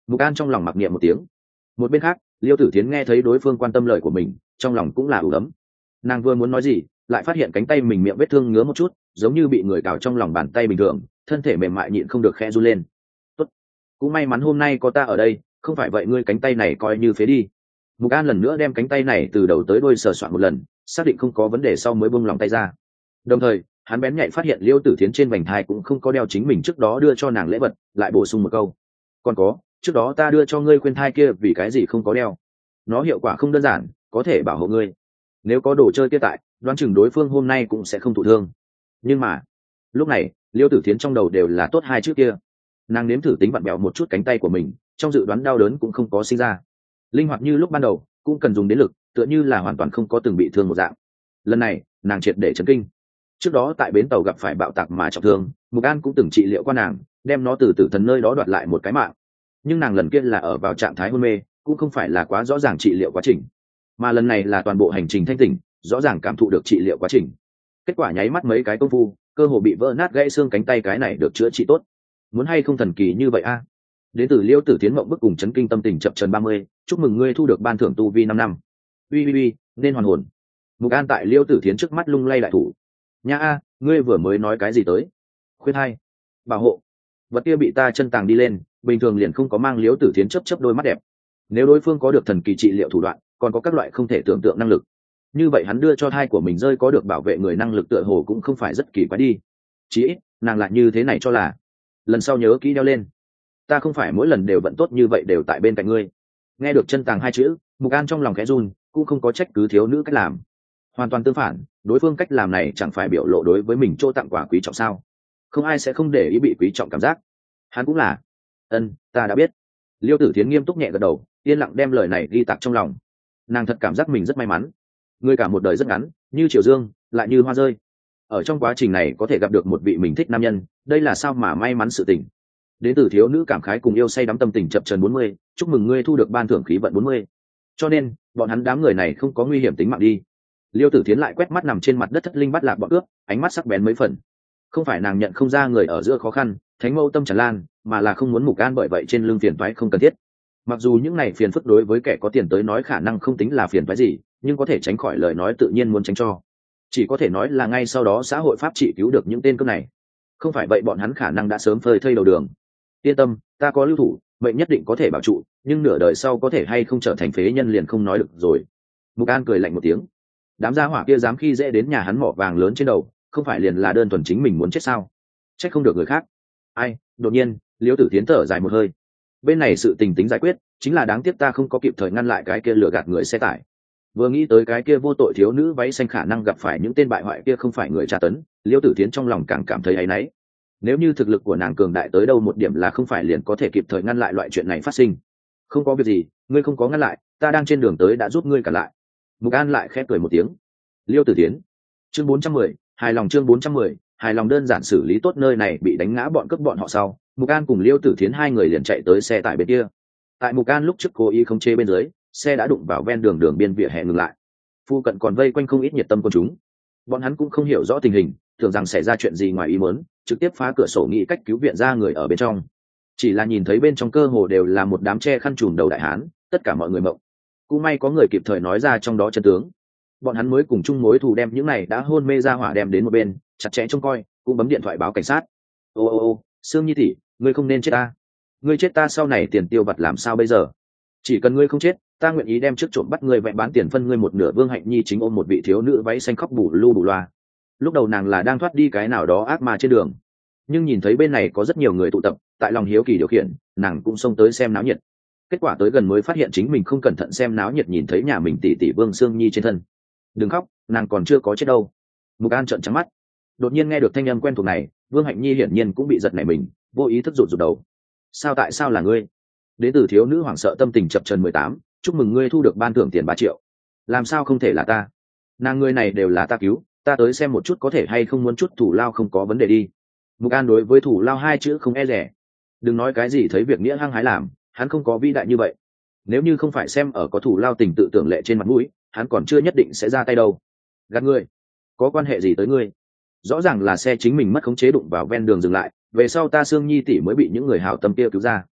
Mục An trong lòng mặc niệm một tiếng. Một bên khác, Liêu Tử Thiến nghe thấy đối phương quan tâm lời của mình, trong lòng cũng là ủ ấm. Nàng vừa muốn nói gì, lại phát hiện cánh tay mình miệng vết thương ngứa một chút, giống như bị người cào trong lòng bàn tay bình thường, thân thể mềm mại nhịn không được khẽ run lên. Tốt, cũng may mắn hôm nay có ta ở đây, không phải vậy ngươi cánh tay này coi như phế đi. Mục An lần nữa đem cánh tay này từ đầu tới đuôi sờ soạn một lần, xác định không có vấn đề sau mới buông lòng tay ra. Đồng thời, hắn bén nhạy phát hiện Liêu Tử Thiến trên vành thai cũng không có đeo chính mình trước đó đưa cho nàng lễ vật, lại bổ sung một câu: còn có, trước đó ta đưa cho ngươi khuyên thai kia vì cái gì không có đeo? Nó hiệu quả không đơn giản, có thể bảo hộ ngươi. Nếu có đồ chơi kia tại, đoán chừng đối phương hôm nay cũng sẽ không thụ thương. Nhưng mà lúc này, Liêu Tử Thiến trong đầu đều là tốt hai chữ kia. Nàng nếm thử tính vặn bẹo một chút cánh tay của mình, trong dự đoán đau đớn cũng không có sinh ra. Linh hoạt như lúc ban đầu, cũng cần dùng đến lực, tựa như là hoàn toàn không có từng bị thương một dạng. Lần này, nàng triệt để chấn kinh. Trước đó tại bến tàu gặp phải bạo tạc mà trọng thương, Mục An cũng từng trị liệu qua nàng, đem nó từ tử thần nơi đó đoạt lại một cái mạng. Nhưng nàng lần kia là ở vào trạng thái hôn mê, cũng không phải là quá rõ ràng trị liệu quá trình, mà lần này là toàn bộ hành trình thanh tỉnh, rõ ràng cảm thụ được trị liệu quá trình. Kết quả nháy mắt mấy cái công phu, cơ hồ bị vỡ nát gãy xương cánh tay cái này được chữa trị tốt. Muốn hay không thần kỳ như vậy a? Đến từ Liêu Tử Tiến mộng bức cùng chấn kinh tâm tình chập chờn ba mươi, chúc mừng ngươi thu được ban thưởng tu vi năm năm. Uy uy uy, nên hoàn hồn. Mục An tại Liêu Tử Tiến trước mắt lung lay đại thủ. Nha a, ngươi vừa mới nói cái gì tới? Khuyên hai, bảo hộ. Vật kia bị ta chân tàng đi lên, bình thường liền không có mang. Liêu Tử Tiến chớp chớp đôi mắt đẹp. Nếu đối phương có được thần kỳ trị liệu thủ đoạn, còn có các loại không thể tưởng tượng năng lực, như vậy hắn đưa cho thai của mình rơi có được bảo vệ người năng lực tựa hồ cũng không phải rất kỳ quái đi. Chí ít nàng lại như thế này cho là. Lần sau nhớ kỹ đeo lên. Ta không phải mỗi lần đều vận tốt như vậy đều tại bên cạnh ngươi. Nghe được chân tàng hai chữ, Mục An trong lòng khẽ run, cũng không có trách cứ thiếu nữ cách làm. Hoàn toàn tương phản, đối phương cách làm này chẳng phải biểu lộ đối với mình chỗ tặng quà quý trọng sao? Không ai sẽ không để ý bị quý trọng cảm giác. Hắn cũng là. Ân, ta đã biết. Liêu Tử Thiến nghiêm túc nhẹ gật đầu, yên lặng đem lời này ghi tạc trong lòng. Nàng thật cảm giác mình rất may mắn. Người cả một đời rất ngắn, như triều dương, lại như hoa rơi. Ở trong quá trình này có thể gặp được một vị mình thích nam nhân, đây là sao mà may mắn sự tình. Đến từ thiếu nữ cảm khái cùng yêu say đắm tâm tình chập chờn bốn mươi, chúc mừng ngươi thu được ban thưởng khí vận bốn mươi. Cho nên, bọn hắn đám người này không có nguy hiểm tính mạng đi. Liêu Tử Thiến lại quét mắt nằm trên mặt đất thất linh bắt lạc bọn cướp, ánh mắt sắc bén mấy phần. Không phải nàng nhận không ra người ở giữa khó khăn, thánh mâu tâm tràn lan, mà là không muốn Mục An bởi vậy trên lưng phiền toái không cần thiết. Mặc dù những này phiền phức đối với kẻ có tiền tới nói khả năng không tính là phiền toái gì, nhưng có thể tránh khỏi lời nói tự nhiên muốn tránh cho. Chỉ có thể nói là ngay sau đó xã hội pháp trị cứu được những tên cướp này. Không phải vậy bọn hắn khả năng đã sớm phơi thây đầu đường. Yên tâm, ta có lưu thủ, mệnh nhất định có thể bảo trụ, nhưng nửa đời sau có thể hay không trở thành phế nhân liền không nói được rồi. Mục An cười lạnh một tiếng. Đám gia hỏa kia dám khi dễ đến nhà hắn mỏ vàng lớn trên đầu, không phải liền là đơn thuần chính mình muốn chết sao? Trách không được người khác. Ai? Đột nhiên, Liêu Tử Tiến thở dài một hơi. Bên này sự tình tính giải quyết, chính là đáng tiếc ta không có kịp thời ngăn lại cái kia lừa gạt người xe tải. Vừa nghĩ tới cái kia vô tội thiếu nữ váy xanh khả năng gặp phải những tên bại hoại kia không phải người tra tấn, Liêu Tử Tiến trong lòng càng cảm thấy áy náy. Nếu như thực lực của nàng cường đại tới đâu một điểm là không phải liền có thể kịp thời ngăn lại loại chuyện này phát sinh. Không có việc gì, ngươi không có ngăn lại, ta đang trên đường tới đã giúp ngươi cả lại. Mục An lại khẽ cười một tiếng. Liêu Tử Tiến. Chương bốn trăm mười, hài lòng chương bốn trăm mười, hài lòng đơn giản xử lý tốt nơi này bị đánh ngã bọn cướp bọn họ sau, Mục An cùng Liêu Tử Thiến hai người liền chạy tới xe tải bên kia. Tại Mục An lúc trước cố ý không chế bên dưới, xe đã đụng vào ven đường đường biên vỉa hè ngừng lại. Phu cận còn vây quanh không ít nhiệt tâm quân chúng. Bọn hắn cũng không hiểu rõ tình hình, tưởng rằng xảy ra chuyện gì ngoài ý muốn, trực tiếp phá cửa sổ nghĩ cách cứu viện ra người ở bên trong. Chỉ là nhìn thấy bên trong cơ hồ đều là một đám che khăn trùm đầu đại hán, tất cả mọi người mộng. Cũng may có người kịp thời nói ra trong đó chân tướng. Bọn hắn mới cùng chung mối thù đem những này đã hôn mê ra hỏa đem đến một bên, chặt chẽ trông coi, cũng bấm điện thoại báo cảnh sát. Ô ô ô, Sương Nhi tỷ, ngươi không nên chết ta. Ngươi chết ta sau này tiền tiêu vặt làm sao bây giờ? Chỉ cần ngươi không chết, ta nguyện ý đem trước trộm bắt ngươi vẹn bán tiền phân ngươi một nửa. Vương Hạnh Nhi chính ôm một vị thiếu nữ váy xanh khóc bù lu bù loa. Lúc đầu nàng là đang thoát đi cái nào đó ác ma trên đường, nhưng nhìn thấy bên này có rất nhiều người tụ tập, tại lòng hiếu kỳ điều khiển, nàng cũng xông tới xem náo nhiệt. Kết quả tới gần mới phát hiện chính mình không cẩn thận xem náo nhiệt nhìn thấy nhà mình tỷ tỷ Vương Sương Nhi trên thân. Đừng khóc, nàng còn chưa có chết đâu. Mục An trợn trắng mắt. Đột nhiên nghe được thanh âm quen thuộc này, Vương Hạnh Nhi hiển nhiên cũng bị giật nảy mình, vô ý thức rụt rụt đầu. Sao tại sao là ngươi? Đến từ thiếu nữ hoảng sợ tâm tình chập chờn mười tám, chúc mừng ngươi thu được ban thưởng tiền ba triệu. Làm sao không thể là ta? Nàng ngươi này đều là ta cứu, ta tới xem một chút có thể hay không muốn chút thủ lao không có vấn đề đi. Mục An đối với thủ lao hai chữ không e rẻ. Đừng nói cái gì thấy việc nghĩa hăng hái làm, hắn không có vĩ đại như vậy. Nếu như không phải xem ở có thủ lao tình tự tưởng lệ trên mặt mũi, hắn còn chưa nhất định sẽ ra tay đâu. Gạt ngươi, có quan hệ gì tới ngươi? Rõ ràng là xe chính mình mất khống chế đụng vào ven đường dừng lại, về sau ta Sương Nhi tỷ mới bị những người hảo tâm kia cứu ra.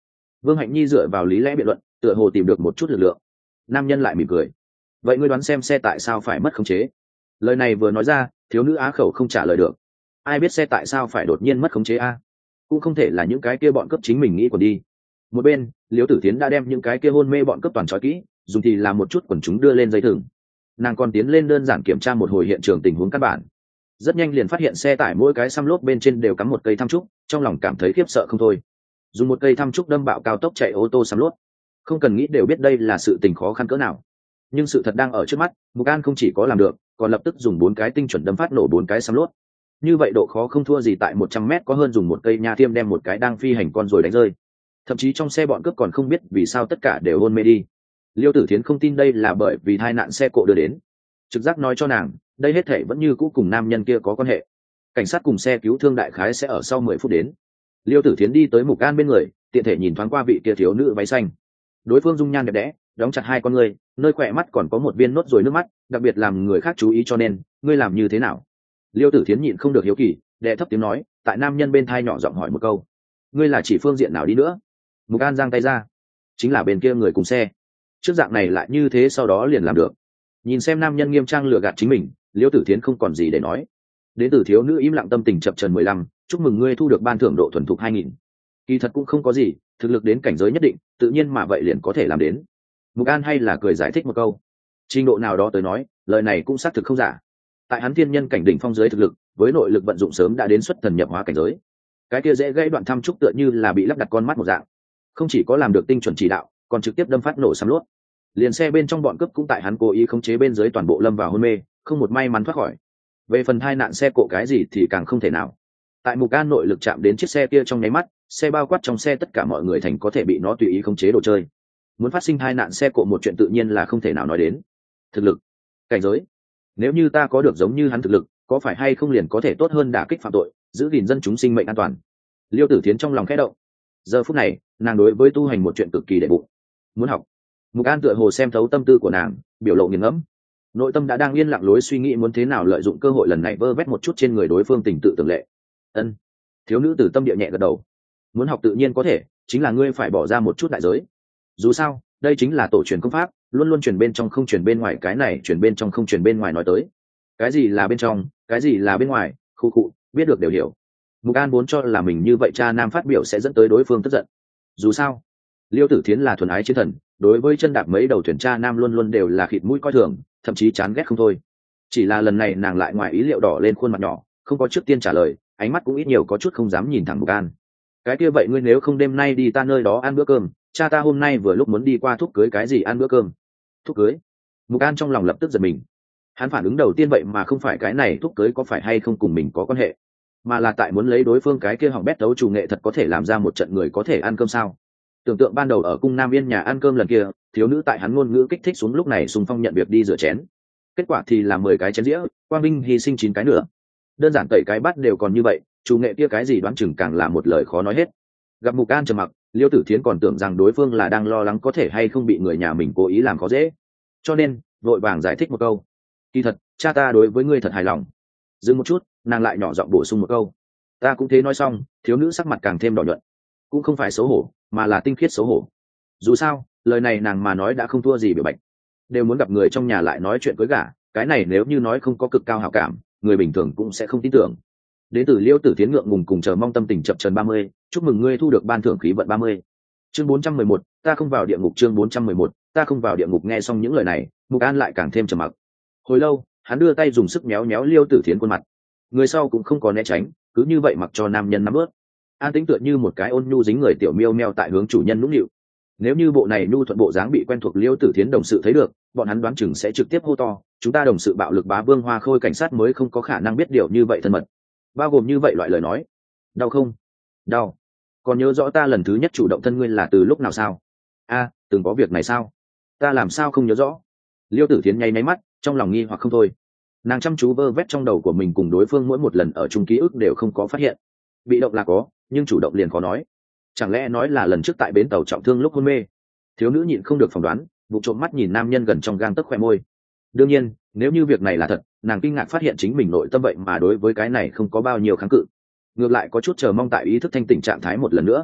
Vương Hạnh Nhi dựa vào lý lẽ biện luận, tựa hồ tìm được một chút lực lượng. Nam nhân lại mỉm cười. Vậy ngươi đoán xem xe tại sao phải mất khống chế? Lời này vừa nói ra, thiếu nữ á khẩu không trả lời được. Ai biết xe tại sao phải đột nhiên mất khống chế a? Cũng không thể là những cái kia bọn cướp chính mình nghĩ còn đi. Một bên, Liễu Tử Tiến đã đem những cái kia hôn mê bọn cướp toàn trói kỹ, dùng thì làm một chút quần chúng đưa lên dây thừng. Nàng còn tiến lên đơn giản kiểm tra một hồi hiện trường tình huống căn bản. Rất nhanh liền phát hiện xe tải mỗi cái xăm lốp bên trên đều cắm một cây thăm trúc, trong lòng cảm thấy khiếp sợ không thôi. Dùng một cây thăm trúc đâm bạo cao tốc chạy ô tô xăm lốp, không cần nghĩ đều biết đây là sự tình khó khăn cỡ nào. Nhưng sự thật đang ở trước mắt, Mục An không chỉ có làm được, còn lập tức dùng bốn cái tinh chuẩn đâm phát nổ bốn cái xăm lốp. Như vậy độ khó không thua gì tại một trăm mét có hơn dùng một cây nha tiêm đem một cái đang phi hành con rồi đánh rơi. Thậm chí trong xe bọn cướp còn không biết vì sao tất cả đều hôn mê đi. Liêu Tử Thiến không tin đây là bởi vì tai nạn xe cộ đưa đến. Trực giác nói cho nàng, đây hết thảy vẫn như cũ cùng nam nhân kia có quan hệ. Cảnh sát cùng xe cứu thương đại khái sẽ ở sau mười phút đến. Liêu Tử Thiến đi tới Mục An bên người, tiện thể nhìn thoáng qua vị kia thiếu nữ váy xanh. Đối phương dung nhan đẹp đẽ, đóng chặt hai con ngươi, nơi khỏe mắt còn có một viên nốt ruồi nước mắt, đặc biệt làm người khác chú ý, cho nên, ngươi làm như thế nào? Liêu Tử Thiến nhịn không được hiếu kỳ, đệ thấp tiếng nói, tại nam nhân bên thai nhỏ giọng hỏi một câu, ngươi là chỉ phương diện nào đi nữa? Mục An giang tay ra, chính là bên kia người cùng xe. Trước dạng này lại như thế, sau đó liền làm được. Nhìn xem nam nhân nghiêm trang lừa gạt chính mình, Liêu Tử Thiến không còn gì để nói. Đến từ thiếu nữ im lặng tâm tình chập chờn mười lăm, chúc mừng ngươi thu được ban thưởng độ thuần thục hai nghìn. Kỳ thật cũng không có gì, thực lực đến cảnh giới nhất định, tự nhiên mà vậy liền có thể làm đến. Mục An hay là cười giải thích một câu. Trình độ nào đó tới nói, lời này cũng xác thực không giả. Tại hắn thiên nhân cảnh đỉnh phong giới thực lực, với nội lực vận dụng sớm đã đến xuất thần nhập hóa cảnh giới. Cái kia dễ gãy đoạn thăm trúc tựa như là bị lắp đặt con mắt một dạng, không chỉ có làm được tinh chuẩn chỉ đạo, còn trực tiếp đâm phát nổ xăm lốt. Liền xe bên trong bọn cướp cũng tại hắn cố ý khống chế bên dưới toàn bộ lâm vào hôn mê, không một may mắn thoát khỏi. Về phần tai nạn xe cộ cái gì thì càng không thể nào. Tại Mục An nội lực chạm đến chiếc xe kia trong nháy mắt, xe bao quát trong xe tất cả mọi người thành có thể bị nó tùy ý khống chế đồ chơi. Muốn phát sinh tai nạn xe cộ một chuyện tự nhiên là không thể nào nói đến. Thực lực, cảnh giới, nếu như ta có được giống như hắn thực lực, có phải hay không liền có thể tốt hơn đả kích phạm tội, giữ gìn dân chúng sinh mệnh an toàn. Liêu Tử Thiến trong lòng khẽ động. Giờ phút này, nàng đối với tu hành một chuyện cực kỳ đệ bụng. Muốn học. Mục An tựa hồ xem thấu tâm tư của nàng, biểu lộ nghiền ngẫm. Nội tâm đã đang yên lặng lối suy nghĩ muốn thế nào lợi dụng cơ hội lần này vơ vét một chút trên người đối phương tình tự tưởng lệ. Ân. Thiếu nữ từ tâm địa nhẹ gật đầu. Muốn học tự nhiên có thể, chính là ngươi phải bỏ ra một chút đại giới. Dù sao, đây chính là tổ truyền công pháp, luôn luôn truyền bên trong không truyền bên ngoài, cái này truyền bên trong không truyền bên ngoài nói tới. Cái gì là bên trong, cái gì là bên ngoài, khu cụ, biết được đều hiểu. Mục An vốn cho là mình như vậy cha nam phát biểu sẽ dẫn tới đối phương tức giận. Dù sao, Liêu Tử Thiến là thuần ái chiến thần, đối với chân đạp mấy đầu thuyền cha nam luôn luôn đều là khịt mũi coi thường, thậm chí chán ghét không thôi. Chỉ là lần này nàng lại ngoài ý liệu đỏ lên khuôn mặt nhỏ, không có trước tiên trả lời, ánh mắt cũng ít nhiều có chút không dám nhìn thẳng Mục An. Cái kia vậy ngươi nếu không đêm nay đi ta nơi đó ăn bữa cơm, cha ta hôm nay vừa lúc muốn đi qua thúc cưới cái gì ăn bữa cơm. Thúc cưới? Mục An trong lòng lập tức giật mình. Hắn phản ứng đầu tiên vậy mà không phải cái này thúc cưới có phải hay không cùng mình có quan hệ, mà là tại muốn lấy đối phương cái kia hỏng bét đấu chủ nghệ thật có thể làm ra một trận người có thể ăn cơm sao. Tưởng tượng ban đầu ở cung Nam Yên nhà ăn cơm lần kia, thiếu nữ tại hắn ngôn ngữ kích thích xuống lúc này xung phong nhận việc đi rửa chén. Kết quả thì là mười cái chén dĩa, Quang Minh hy sinh chín cái nữa. Đơn giản tẩy cái bát đều còn như vậy, chủ nghệ kia cái gì đoán chừng càng là một lời khó nói hết. Gặp Mục An trầm mặc, Liêu Tử Thiến còn tưởng rằng đối phương là đang lo lắng có thể hay không bị người nhà mình cố ý làm khó dễ, cho nên vội vàng giải thích một câu. Kỳ thật, cha ta đối với ngươi thật hài lòng. Dừng một chút, nàng lại nhỏ giọng bổ sung một câu. Ta cũng thế. Nói xong, thiếu nữ sắc mặt càng thêm đỏ nhuận. Cũng không phải xấu hổ, mà là tinh khiết xấu hổ. Dù sao, lời này nàng mà nói đã không thua gì biểu bạch. Đều muốn gặp người trong nhà lại nói chuyện cưới gả, cái này nếu như nói không có cực cao hảo cảm, người bình thường cũng sẽ không tin tưởng. Đến từ Liêu Tử Thiến ngượng ngùng cùng chờ mong tâm tình chập chờn ba mươi, chúc mừng ngươi thu được ban thưởng khí vận ba mươi. Chương bốn trăm mười một, ta không vào địa ngục. Chương bốn trăm mười một, ta không vào địa ngục. Nghe xong những lời này, Mục An lại càng thêm trầm mặc. Hồi lâu, hắn đưa tay dùng sức méo méo Liêu Tử Thiến khuôn mặt. Người sau cũng không có né tránh, cứ như vậy mặc cho nam nhân nắm ướt. An tĩnh tựa như một cái ôn nhu dính người tiểu miêu meo tại hướng chủ nhân nũng nịu. Nếu như bộ này nhu thuận bộ dáng bị quen thuộc Liêu Tử Thiến đồng sự thấy được, bọn hắn đoán chừng sẽ trực tiếp hô to, chúng ta đồng sự bạo lực bá vương hoa khôi cảnh sát mới không có khả năng biết điều như vậy thân mật. Bao gồm như vậy loại lời nói. Đau không? Đau. Còn nhớ rõ ta lần thứ nhất chủ động thân ngươi là từ lúc nào sao? A, từng có việc này sao? Ta làm sao không nhớ rõ? Liêu Tử Thiến nháy máy mắt, trong lòng nghi hoặc không thôi. Nàng chăm chú vơ vét trong đầu của mình cùng đối phương mỗi một lần ở chung ký ức đều không có phát hiện. Bị động là có, nhưng chủ động liền khó nói. Chẳng lẽ nói là lần trước tại bến tàu trọng thương lúc hôn mê? Thiếu nữ nhịn không được phỏng đoán, vụ trộm mắt nhìn nam nhân gần trong gang tấc khoe môi. Đương nhiên, nếu như việc này là thật, nàng kinh ngạc phát hiện chính mình nội tâm vậy mà đối với cái này không có bao nhiêu kháng cự, ngược lại có chút chờ mong tại ý thức thanh tỉnh trạng thái một lần nữa.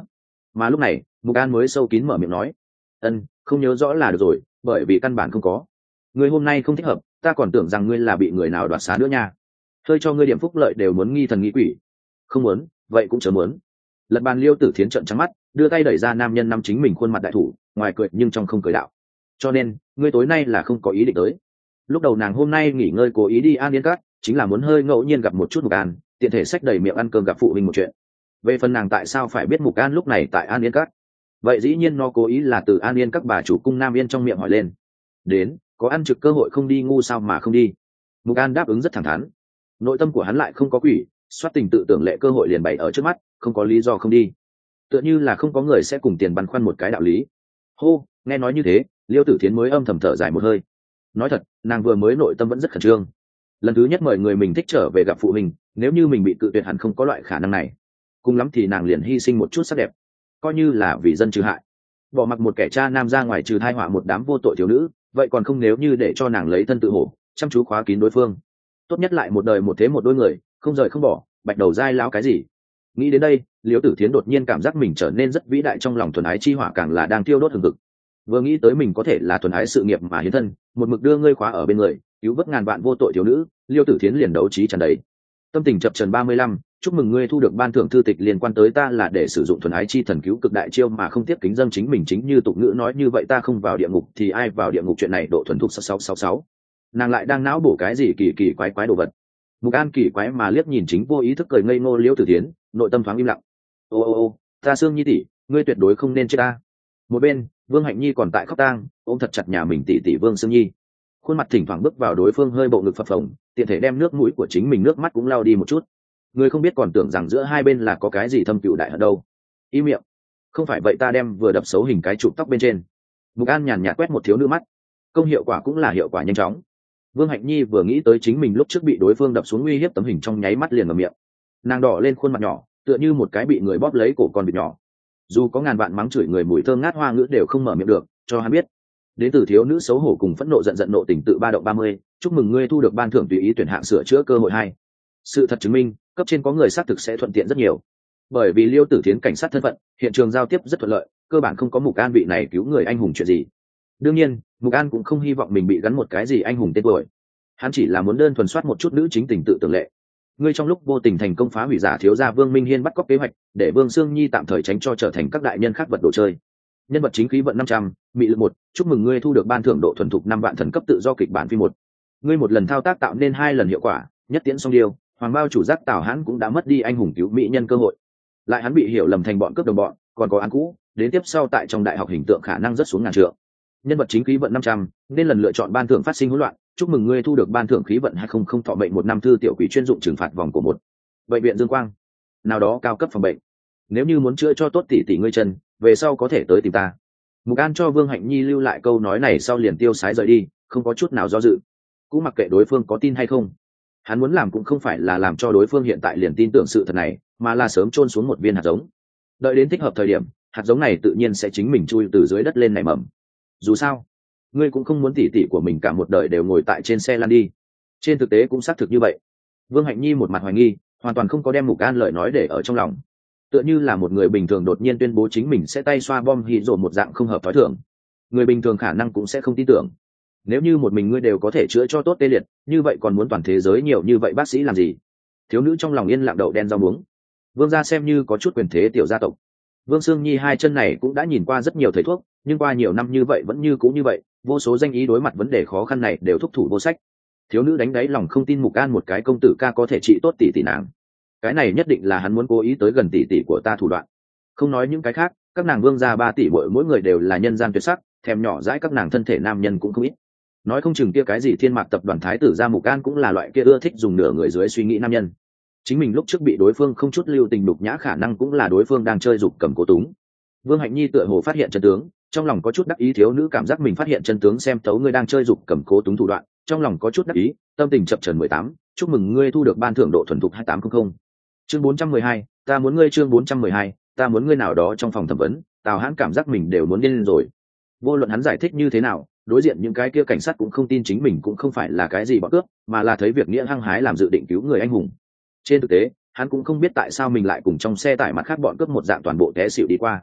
Mà lúc này Mục An mới sâu kín mở miệng nói: ân, không nhớ rõ là được rồi, bởi vì căn bản không có. Ngươi hôm nay không thích hợp, ta còn tưởng rằng ngươi là bị người nào đoạt xá nữa nha. Hơi cho ngươi điểm phúc lợi đều muốn nghi thần nghi quỷ. Không muốn, vậy cũng chớ muốn. Lật bàn Liêu Tử Thiến trợn trắng mắt, đưa tay đẩy ra nam nhân năm chính mình khuôn mặt đại thủ, ngoài cười nhưng trong không cười đạo: cho nên ngươi tối nay là không có ý định tới. Lúc đầu nàng hôm nay nghỉ ngơi cố ý đi An Yên Các, chính là muốn hơi ngẫu nhiên gặp một chút Mục An, tiện thể xách đầy miệng ăn cơm gặp phụ huynh một chuyện. Về phần nàng tại sao phải biết Mục An lúc này tại An Yên Các, vậy dĩ nhiên nó cố ý là từ An Yên Các bà chủ cung Nam Yên trong miệng hỏi lên. Đến, có ăn trực cơ hội không đi ngu sao mà không đi. Mục An đáp ứng rất thẳng thắn. Nội tâm của hắn lại không có quỷ, soát tình tự tưởng lệ cơ hội liền bày ở trước mắt, không có lý do không đi. Tựa như là không có người sẽ cùng tiền băn khoăn một cái đạo lý. Hô, nghe nói như thế, Liêu Tử Thiến mới âm thầm thở dài một hơi. Nói thật, nàng vừa mới nội tâm vẫn rất khẩn trương. Lần thứ nhất mời người mình thích trở về gặp phụ huynh, nếu như mình bị cự tuyệt hẳn không có loại khả năng này. Cùng lắm thì nàng liền hy sinh một chút sắc đẹp, coi như là vì dân trừ hại. Bỏ mặc một kẻ cha nam ra ngoài trừ thai họa một đám vô tội thiếu nữ, vậy còn không nếu như để cho nàng lấy thân tự hổ, chăm chú khóa kín đối phương. Tốt nhất lại một đời một thế một đôi người, không rời không bỏ, bạch đầu dai lao cái gì. Nghĩ đến đây, Liêu Tử Thiến đột nhiên cảm giác mình trở nên rất vĩ đại, trong lòng thuần ái chi hỏa càng là đang thiêu đốt hừng hực. Vừa nghĩ tới mình có thể là thuần ái sự nghiệp mà hiến thân, một mực đưa ngươi khóa ở bên người, cứu vớt ngàn vạn vô tội thiếu nữ, Liêu Tử Thiến liền đấu trí tràn đầy. Tâm tình chập chờn ba mươi lăm, chúc mừng ngươi thu được ban thưởng thư tịch liên quan tới ta là để sử dụng thuần ái chi thần cứu cực đại chiêu mà không tiếp kính dâng chính mình, chính như tục ngữ nói như vậy, ta không vào địa ngục thì ai vào địa ngục, chuyện này độ thuần thục sáu sáu sáu sáu. Nàng lại đang não bổ cái gì kỳ kỳ quái quái đồ vật. Mục An kỳ quái mà liếc nhìn chính vô ý thức cười ngây ngô Liêu Tử Thiến, nội tâm thoáng im lặng. Ô ô ô, ta Sương Nhi tỷ, ngươi tuyệt đối không nên chết ta. Một bên, Vương Hạnh Nhi còn tại khóc tang, ôm thật chặt nhà mình tỷ tỷ Vương Sương Nhi, khuôn mặt thỉnh thoảng bước vào đối phương hơi bộ ngực phập phồng, tiện thể đem nước mũi của chính mình nước mắt cũng lau đi một chút. Người không biết còn tưởng rằng giữa hai bên là có cái gì thâm cựu đại hận đâu. Im miệng, không phải vậy ta đem vừa đập xấu hình cái chụp tóc bên trên. Mục An nhàn nhạt quét một thiếu nữ mắt, công hiệu quả cũng là hiệu quả nhanh chóng. Vương Hạnh Nhi vừa nghĩ tới chính mình lúc trước bị đối phương đập xuống uy hiếp tấm hình, trong nháy mắt liền mở miệng. Nàng đỏ lên khuôn mặt nhỏ, tựa như một cái bị người bóp lấy cổ con vịt nhỏ. Dù có ngàn vạn mắng chửi người mùi thơm ngát hoa ngữ đều không mở miệng được, cho hắn biết. Đến từ thiếu nữ xấu hổ cùng phẫn nộ giận giận nộ tình tự ba động ba mươi, chúc mừng ngươi thu được ban thưởng tùy ý tuyển hạng sửa chữa cơ hội hai. Sự thật chứng minh, cấp trên có người xác thực sẽ thuận tiện rất nhiều. Bởi vì Liêu Tử Thiến cảnh sát thân phận, hiện trường giao tiếp rất thuận lợi, cơ bản không có Mục An vị này cứu người anh hùng chuyện gì. Đương nhiên, Mục An cũng không hy vọng mình bị gắn một cái gì anh hùng tên tuổi. Hắn chỉ là muốn đơn thuần soát một chút nữ chính tình tự tưởng lệ. Ngươi trong lúc vô tình thành công phá hủy giả thiếu gia Vương Minh Hiên bắt cóc kế hoạch, để Vương Sương Nhi tạm thời tránh cho trở thành các đại nhân khác vật đồ chơi. Nhân vật chính khí vận năm trăm, mị lực một, chúc mừng ngươi thu được ban thưởng độ thuần thục năm vạn thần cấp tự do kịch bản phim một. Ngươi một lần thao tác tạo nên hai lần hiệu quả, nhất tiễn song điều, hoàng bao chủ giác Tào Hãn cũng đã mất đi anh hùng cứu mỹ nhân cơ hội. Lại hắn bị hiểu lầm thành bọn cướp đồng bọn, còn có án cũ, đến tiếp sau tại trong đại học hình tượng khả năng rất xuống ngàn trượng. Nhân vật chính khí vận năm trăm, nên lần lựa chọn ban thưởng phát sinh hỗn loạn, chúc mừng ngươi thu được ban thưởng khí vận hai không không thọ mệnh một năm thư tiểu quỷ chuyên dụng trừng phạt vòng của một bệnh viện Dương Quang nào đó cao cấp phòng bệnh. Nếu như muốn chữa cho tốt tỷ tỷ ngươi chân, về sau có thể tới tìm ta. Mục An cho Vương Hạnh Nhi lưu lại câu nói này sau liền tiêu sái rời đi, không có chút nào do dự. Cũng mặc kệ đối phương có tin hay không, hắn muốn làm cũng không phải là làm cho đối phương hiện tại liền tin tưởng sự thật này, mà là sớm chôn xuống một viên hạt giống. Đợi đến thích hợp thời điểm, hạt giống này tự nhiên sẽ chính mình chui từ dưới đất lên nảy mầm. Dù sao, ngươi cũng không muốn tỷ tỷ của mình cả một đời đều ngồi tại trên xe lăn đi. Trên thực tế cũng xác thực như vậy. Vương Hạnh Nhi một mặt hoài nghi, hoàn toàn không có đem Mục An lời nói để ở trong lòng, tựa như là một người bình thường đột nhiên tuyên bố chính mình sẽ tay xoa bom hì rồ một dạng không hợp thói thường. Người bình thường khả năng cũng sẽ không tin tưởng. Nếu như một mình ngươi đều có thể chữa cho tốt tê liệt, như vậy còn muốn toàn thế giới nhiều như vậy bác sĩ làm gì? Thiếu nữ trong lòng yên lặng đậu đen rau muống. Vương gia xem như có chút quyền thế tiểu gia tộc. Vương Sương Nhi hai chân này cũng đã nhìn qua rất nhiều thầy thuốc, nhưng qua nhiều năm như vậy vẫn như cũ như vậy, vô số danh ý đối mặt vấn đề khó khăn này đều thúc thủ vô sách. Thiếu nữ đánh đáy lòng không tin Mục An một cái công tử ca có thể trị tốt tỷ tỷ nàng. Cái này nhất định là hắn muốn cố ý tới gần tỷ tỷ của ta thủ đoạn. Không nói những cái khác, các nàng Vương gia ba tỷ mỗi mỗi người đều là nhân gian tuyệt sắc, thèm nhỏ dãi các nàng thân thể nam nhân cũng không ít. Nói không chừng kia cái gì Thiên Mạc tập đoàn thái tử gia Mục An cũng là loại kia ưa thích dùng nửa người dưới suy nghĩ nam nhân. Chính mình lúc trước bị đối phương không chút lưu tình đục nhã, khả năng cũng là đối phương đang chơi dục cầm cố túng. Vương Hạnh Nhi tựa hồ phát hiện chân tướng, trong lòng có chút đắc ý. Thiếu nữ cảm giác mình phát hiện chân tướng, xem tấu ngươi đang chơi dục cầm cố túng thủ đoạn, trong lòng có chút đắc ý, tâm tình chập chờn mười tám, chúc mừng ngươi thu được ban thưởng độ thuần thục hai tám không không. Chương bốn trăm mười hai, ta muốn ngươi chương bốn trăm mười hai, ta muốn ngươi nào đó trong phòng thẩm vấn, Tào Hãn cảm giác mình đều muốn điên lên rồi. Vô luận hắn giải thích như thế nào, đối diện những cái kia cảnh sát cũng không tin chính mình cũng không phải là cái gì bọn cướp, mà là thấy việc nghĩa hăng hái làm dự định cứu người anh hùng. Trên thực tế, hắn cũng không biết tại sao mình lại cùng trong xe tải mặt khác bọn cướp một dạng toàn bộ té xỉu đi qua.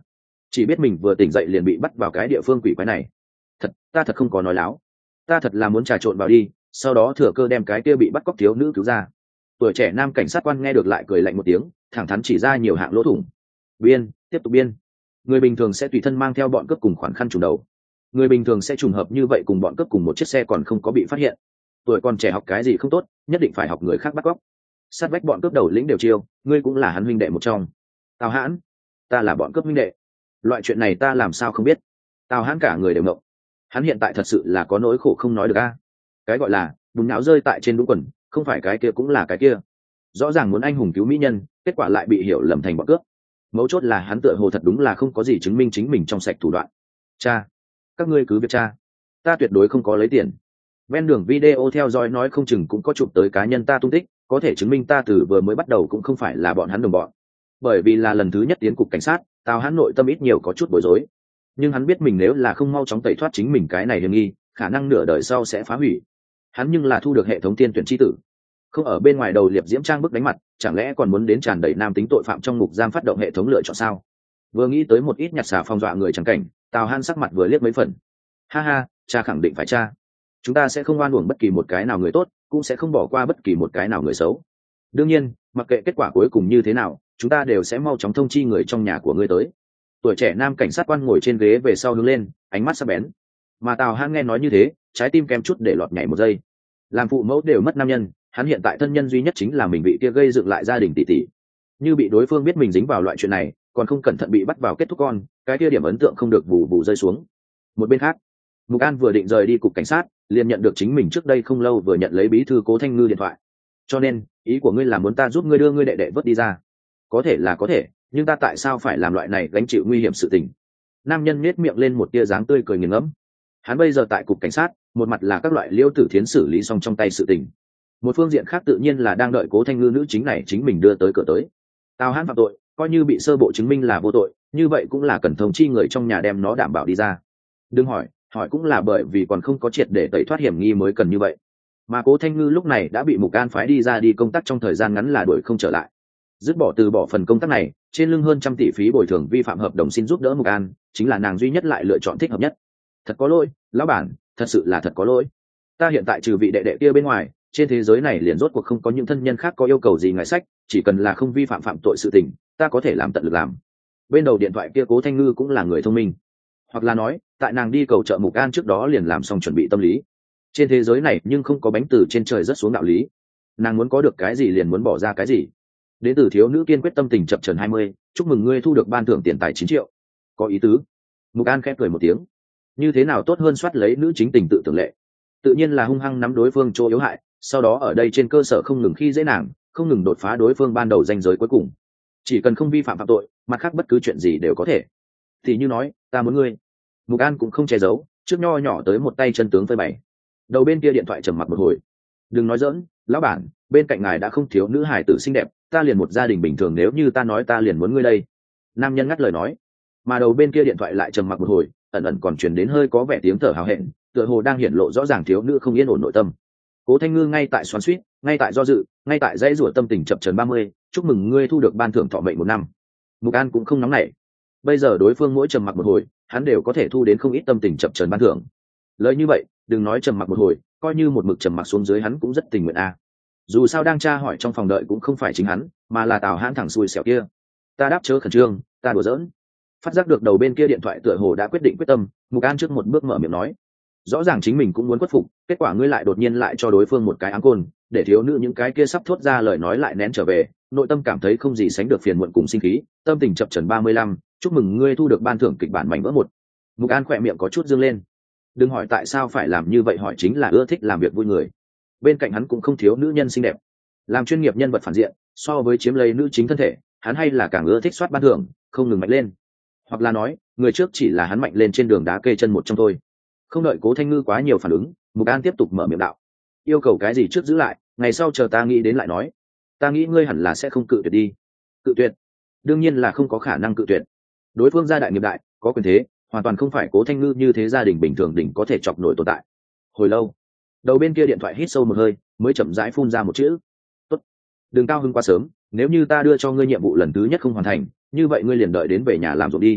chỉ biết mình vừa tỉnh dậy liền bị bắt vào cái địa phương quỷ quái này. Thật, ta thật không có nói láo, ta thật là muốn trà trộn vào đi, sau đó thừa cơ đem cái kia bị bắt cóc thiếu nữ cứu ra. Tuổi trẻ nam cảnh sát quan nghe được lại cười lạnh một tiếng, thẳng thắn chỉ ra nhiều hạng lỗ thủng. Biên, tiếp tục biên. Người bình thường sẽ tùy thân mang theo bọn cướp cùng khoản khăn trùm đầu. Người bình thường sẽ trùng hợp như vậy cùng bọn cướp cùng một chiếc xe còn không có bị phát hiện. Tuổi còn trẻ học cái gì không tốt, nhất định phải học người khác bắt cóc. Sát vách bọn cướp đầu lĩnh đều chiêu, ngươi cũng là hắn huynh đệ một trong. Tào Hãn, ta là bọn cướp huynh đệ. Loại chuyện này ta làm sao không biết. Tào Hãn cả người đều ngộng. Hắn hiện tại thật sự là có nỗi khổ không nói được a. Cái gọi là bùn não rơi tại trên đúng quần, không phải cái kia cũng là cái kia. Rõ ràng muốn anh hùng cứu mỹ nhân, kết quả lại bị hiểu lầm thành bọn cướp. Mấu chốt là hắn tựa hồ thật đúng là không có gì chứng minh chính mình trong sạch thủ đoạn. Cha, các ngươi cứ việc cha, ta tuyệt đối không có lấy tiền. Ven đường video theo dõi nói không chừng cũng có chụp tới cá nhân ta tung tích, có thể chứng minh ta từ vừa mới bắt đầu cũng không phải là bọn hắn đồng bọn. Bởi vì là lần thứ nhất tiến cục cảnh sát, Tào Hãn nội tâm ít nhiều có chút bối rối. Nhưng hắn biết mình nếu là không mau chóng tẩy thoát chính mình cái này hiểm nghi, khả năng nửa đời sau sẽ phá hủy. Hắn nhưng là thu được hệ thống tiên tuyển chi tử, không ở bên ngoài đầu liệp diễm trang bức đánh mặt, chẳng lẽ còn muốn đến tràn đầy nam tính tội phạm trong ngục giam phát động hệ thống lựa chọn sao? Vừa nghĩ tới một ít nhặt xà phong dọa người chẳng cảnh, Tào Hãn sắc mặt vừa liếc mấy phần. Ha ha, cha khẳng định phải cha. Chúng ta sẽ không oan uổng bất kỳ một cái nào người tốt, cũng sẽ không bỏ qua bất kỳ một cái nào người xấu. Đương nhiên, mặc kệ kết quả cuối cùng như thế nào, chúng ta đều sẽ mau chóng thông chi người trong nhà của ngươi tới. Tuổi trẻ nam cảnh sát quan ngồi trên ghế về sau hướng lên, ánh mắt sắc bén. Mà Tào Hãn nghe nói như thế, trái tim kém chút để lọt nhảy một giây. Làm phụ mẫu đều mất nam nhân, hắn hiện tại thân nhân duy nhất chính là mình bị kia gây dựng lại gia đình tỷ tỷ. Như bị đối phương biết mình dính vào loại chuyện này, còn không cẩn thận bị bắt vào kết thúc con, cái kia điểm ấn tượng không được bù bù rơi xuống. Một bên khác, Mục An vừa định rời đi cục cảnh sát, liền nhận được chính mình trước đây không lâu vừa nhận lấy bí thư Cố Thanh Ngư điện thoại. Cho nên, ý của ngươi là muốn ta giúp ngươi đưa ngươi đệ đệ vớt đi ra? Có thể là có thể, nhưng ta tại sao phải làm loại này gánh chịu nguy hiểm sự tình? Nam nhân nhếch miệng lên một tia dáng tươi cười nghiền ngẫm. Hắn bây giờ tại cục cảnh sát, một mặt là các loại Liêu Tử Thiến xử lý xong trong tay sự tình, một phương diện khác tự nhiên là đang đợi Cố Thanh Ngư nữ chính này chính mình đưa tới cửa tới. Tào Hãn phạm tội, coi như bị sơ bộ chứng minh là vô tội, như vậy cũng là cần thông chi người trong nhà đem nó đảm bảo đi ra. Đừng hỏi, hỏi cũng là bởi vì còn không có triệt để tẩy thoát hiểm nghi mới cần như vậy. Mà Cố Thanh Ngư lúc này đã bị Mục An phái đi ra đi công tác trong thời gian ngắn là đuổi không trở lại. Dứt bỏ từ bỏ phần công tác này, trên lưng hơn trăm tỷ phí bồi thường vi phạm hợp đồng xin giúp đỡ Mục An, chính là nàng duy nhất lại lựa chọn thích hợp nhất. Thật có lỗi, lão bản, thật sự là thật có lỗi. Ta hiện tại trừ vị đệ đệ kia bên ngoài, trên thế giới này liền rốt cuộc không có những thân nhân khác có yêu cầu gì ngại sách, chỉ cần là không vi phạm phạm tội sự tình, ta có thể làm tận lực làm. Bên đầu điện thoại kia Cố Thanh Ngư cũng là người thông minh, hoặc là nói, tại nàng đi cầu trợ Mục An trước đó liền làm xong chuẩn bị tâm lý. Trên thế giới này nhưng không có bánh từ trên trời rớt xuống đạo lý, nàng muốn có được cái gì liền muốn bỏ ra cái gì. Đến từ thiếu nữ kiên quyết tâm tình chập chờn hai mươi, chúc mừng ngươi thu được ban thưởng tiền tài chín triệu. Có ý tứ. Mục An khép cười một tiếng. Như thế nào tốt hơn soát lấy nữ chính tình tự tưởng lệ? Tự nhiên là hung hăng nắm đối phương chỗ yếu hại, sau đó ở đây trên cơ sở không ngừng khi dễ nàng, không ngừng đột phá đối phương ban đầu ranh giới cuối cùng. Chỉ cần không vi phạm phạm tội, mặt khác bất cứ chuyện gì đều có thể. Thì như nói, ta muốn ngươi. Mục An cũng không che giấu, trước nho nhỏ tới một tay chân tướng phơi bày. Đầu bên kia điện thoại trầm mặc một hồi. Đừng nói giỡn, lão bản, bên cạnh ngài đã không thiếu nữ hài tử xinh đẹp, ta liền một gia đình bình thường, nếu như ta nói ta liền muốn ngươi đây. Nam nhân ngắt lời nói. Mà đầu bên kia điện thoại lại trầm mặc một hồi, ẩn ẩn còn truyền đến hơi có vẻ tiếng thở hào hẹn, tựa hồ đang hiển lộ rõ ràng thiếu nữ không yên ổn nội tâm. Cố Thanh Ngư ngay tại xoắn xuýt, ngay tại do dự, ngay tại dãy rủa tâm tình chập chờn ba mươi, chúc mừng ngươi thu được ban thưởng thọ mệnh một năm. Mục An cũng không nóng nảy. Bây giờ đối phương mỗi trầm mặc một hồi, hắn đều có thể thu đến không ít tâm tình chập chờn ban thưởng. Lời như vậy, đừng nói trầm mặc một hồi, coi như một mực trầm mặc xuống dưới hắn cũng rất tình nguyện a. À. Dù sao đang tra hỏi trong phòng đợi cũng không phải chính hắn, mà là Tào Hãn thẳng xui xẻo kia. Ta đáp chớ khẩn trương, ta đùa giỡn. Phát giác được đầu bên kia điện thoại tựa hồ đã quyết định quyết tâm, Mục An trước một bước mở miệng nói. Rõ ràng chính mình cũng muốn khuất phục, kết quả ngươi lại đột nhiên lại cho đối phương một cái áng côn, để thiếu nữ những cái kia sắp thốt ra lời nói lại nén trở về, nội tâm cảm thấy không gì sánh được phiền muộn cùng sinh khí, tâm tình chập chờn ba mươi lăm, chúc mừng ngươi thu được ban thưởng kịch bản mảnh vỡ một. Mục An khỏe miệng có chút dương lên. Đừng hỏi tại sao phải làm như vậy, hỏi chính là ưa thích làm việc vui người. Bên cạnh hắn cũng không thiếu nữ nhân xinh đẹp. Làm chuyên nghiệp nhân vật phản diện, so với chiếm lấy nữ chính thân thể, hắn hay là càng ưa thích soát ban thưởng, không ngừng mạnh lên. Hoặc là nói, người trước chỉ là hắn mạnh lên trên đường đá kê chân một trong thôi. Không đợi Cố Thanh Ngư quá nhiều phản ứng, Mục An tiếp tục mở miệng đạo. Yêu cầu cái gì trước giữ lại, ngày sau chờ ta nghĩ đến lại nói. Ta nghĩ ngươi hẳn là sẽ không cự tuyệt đi. Cự tuyệt? Đương nhiên là không có khả năng cự tuyệt. Đối phương gia đại nghiệp đại, có quyền thế, hoàn toàn không phải Cố Thanh Ngư như thế gia đình bình thường đỉnh có thể chọc nổi tồn tại. Hồi lâu, đầu bên kia điện thoại hít sâu một hơi, mới chậm rãi phun ra một chữ. Tốt. Đừng cao hứng quá sớm, nếu như ta đưa cho ngươi nhiệm vụ lần thứ nhất không hoàn thành, như vậy ngươi liền đợi đến về nhà làm ruộng đi.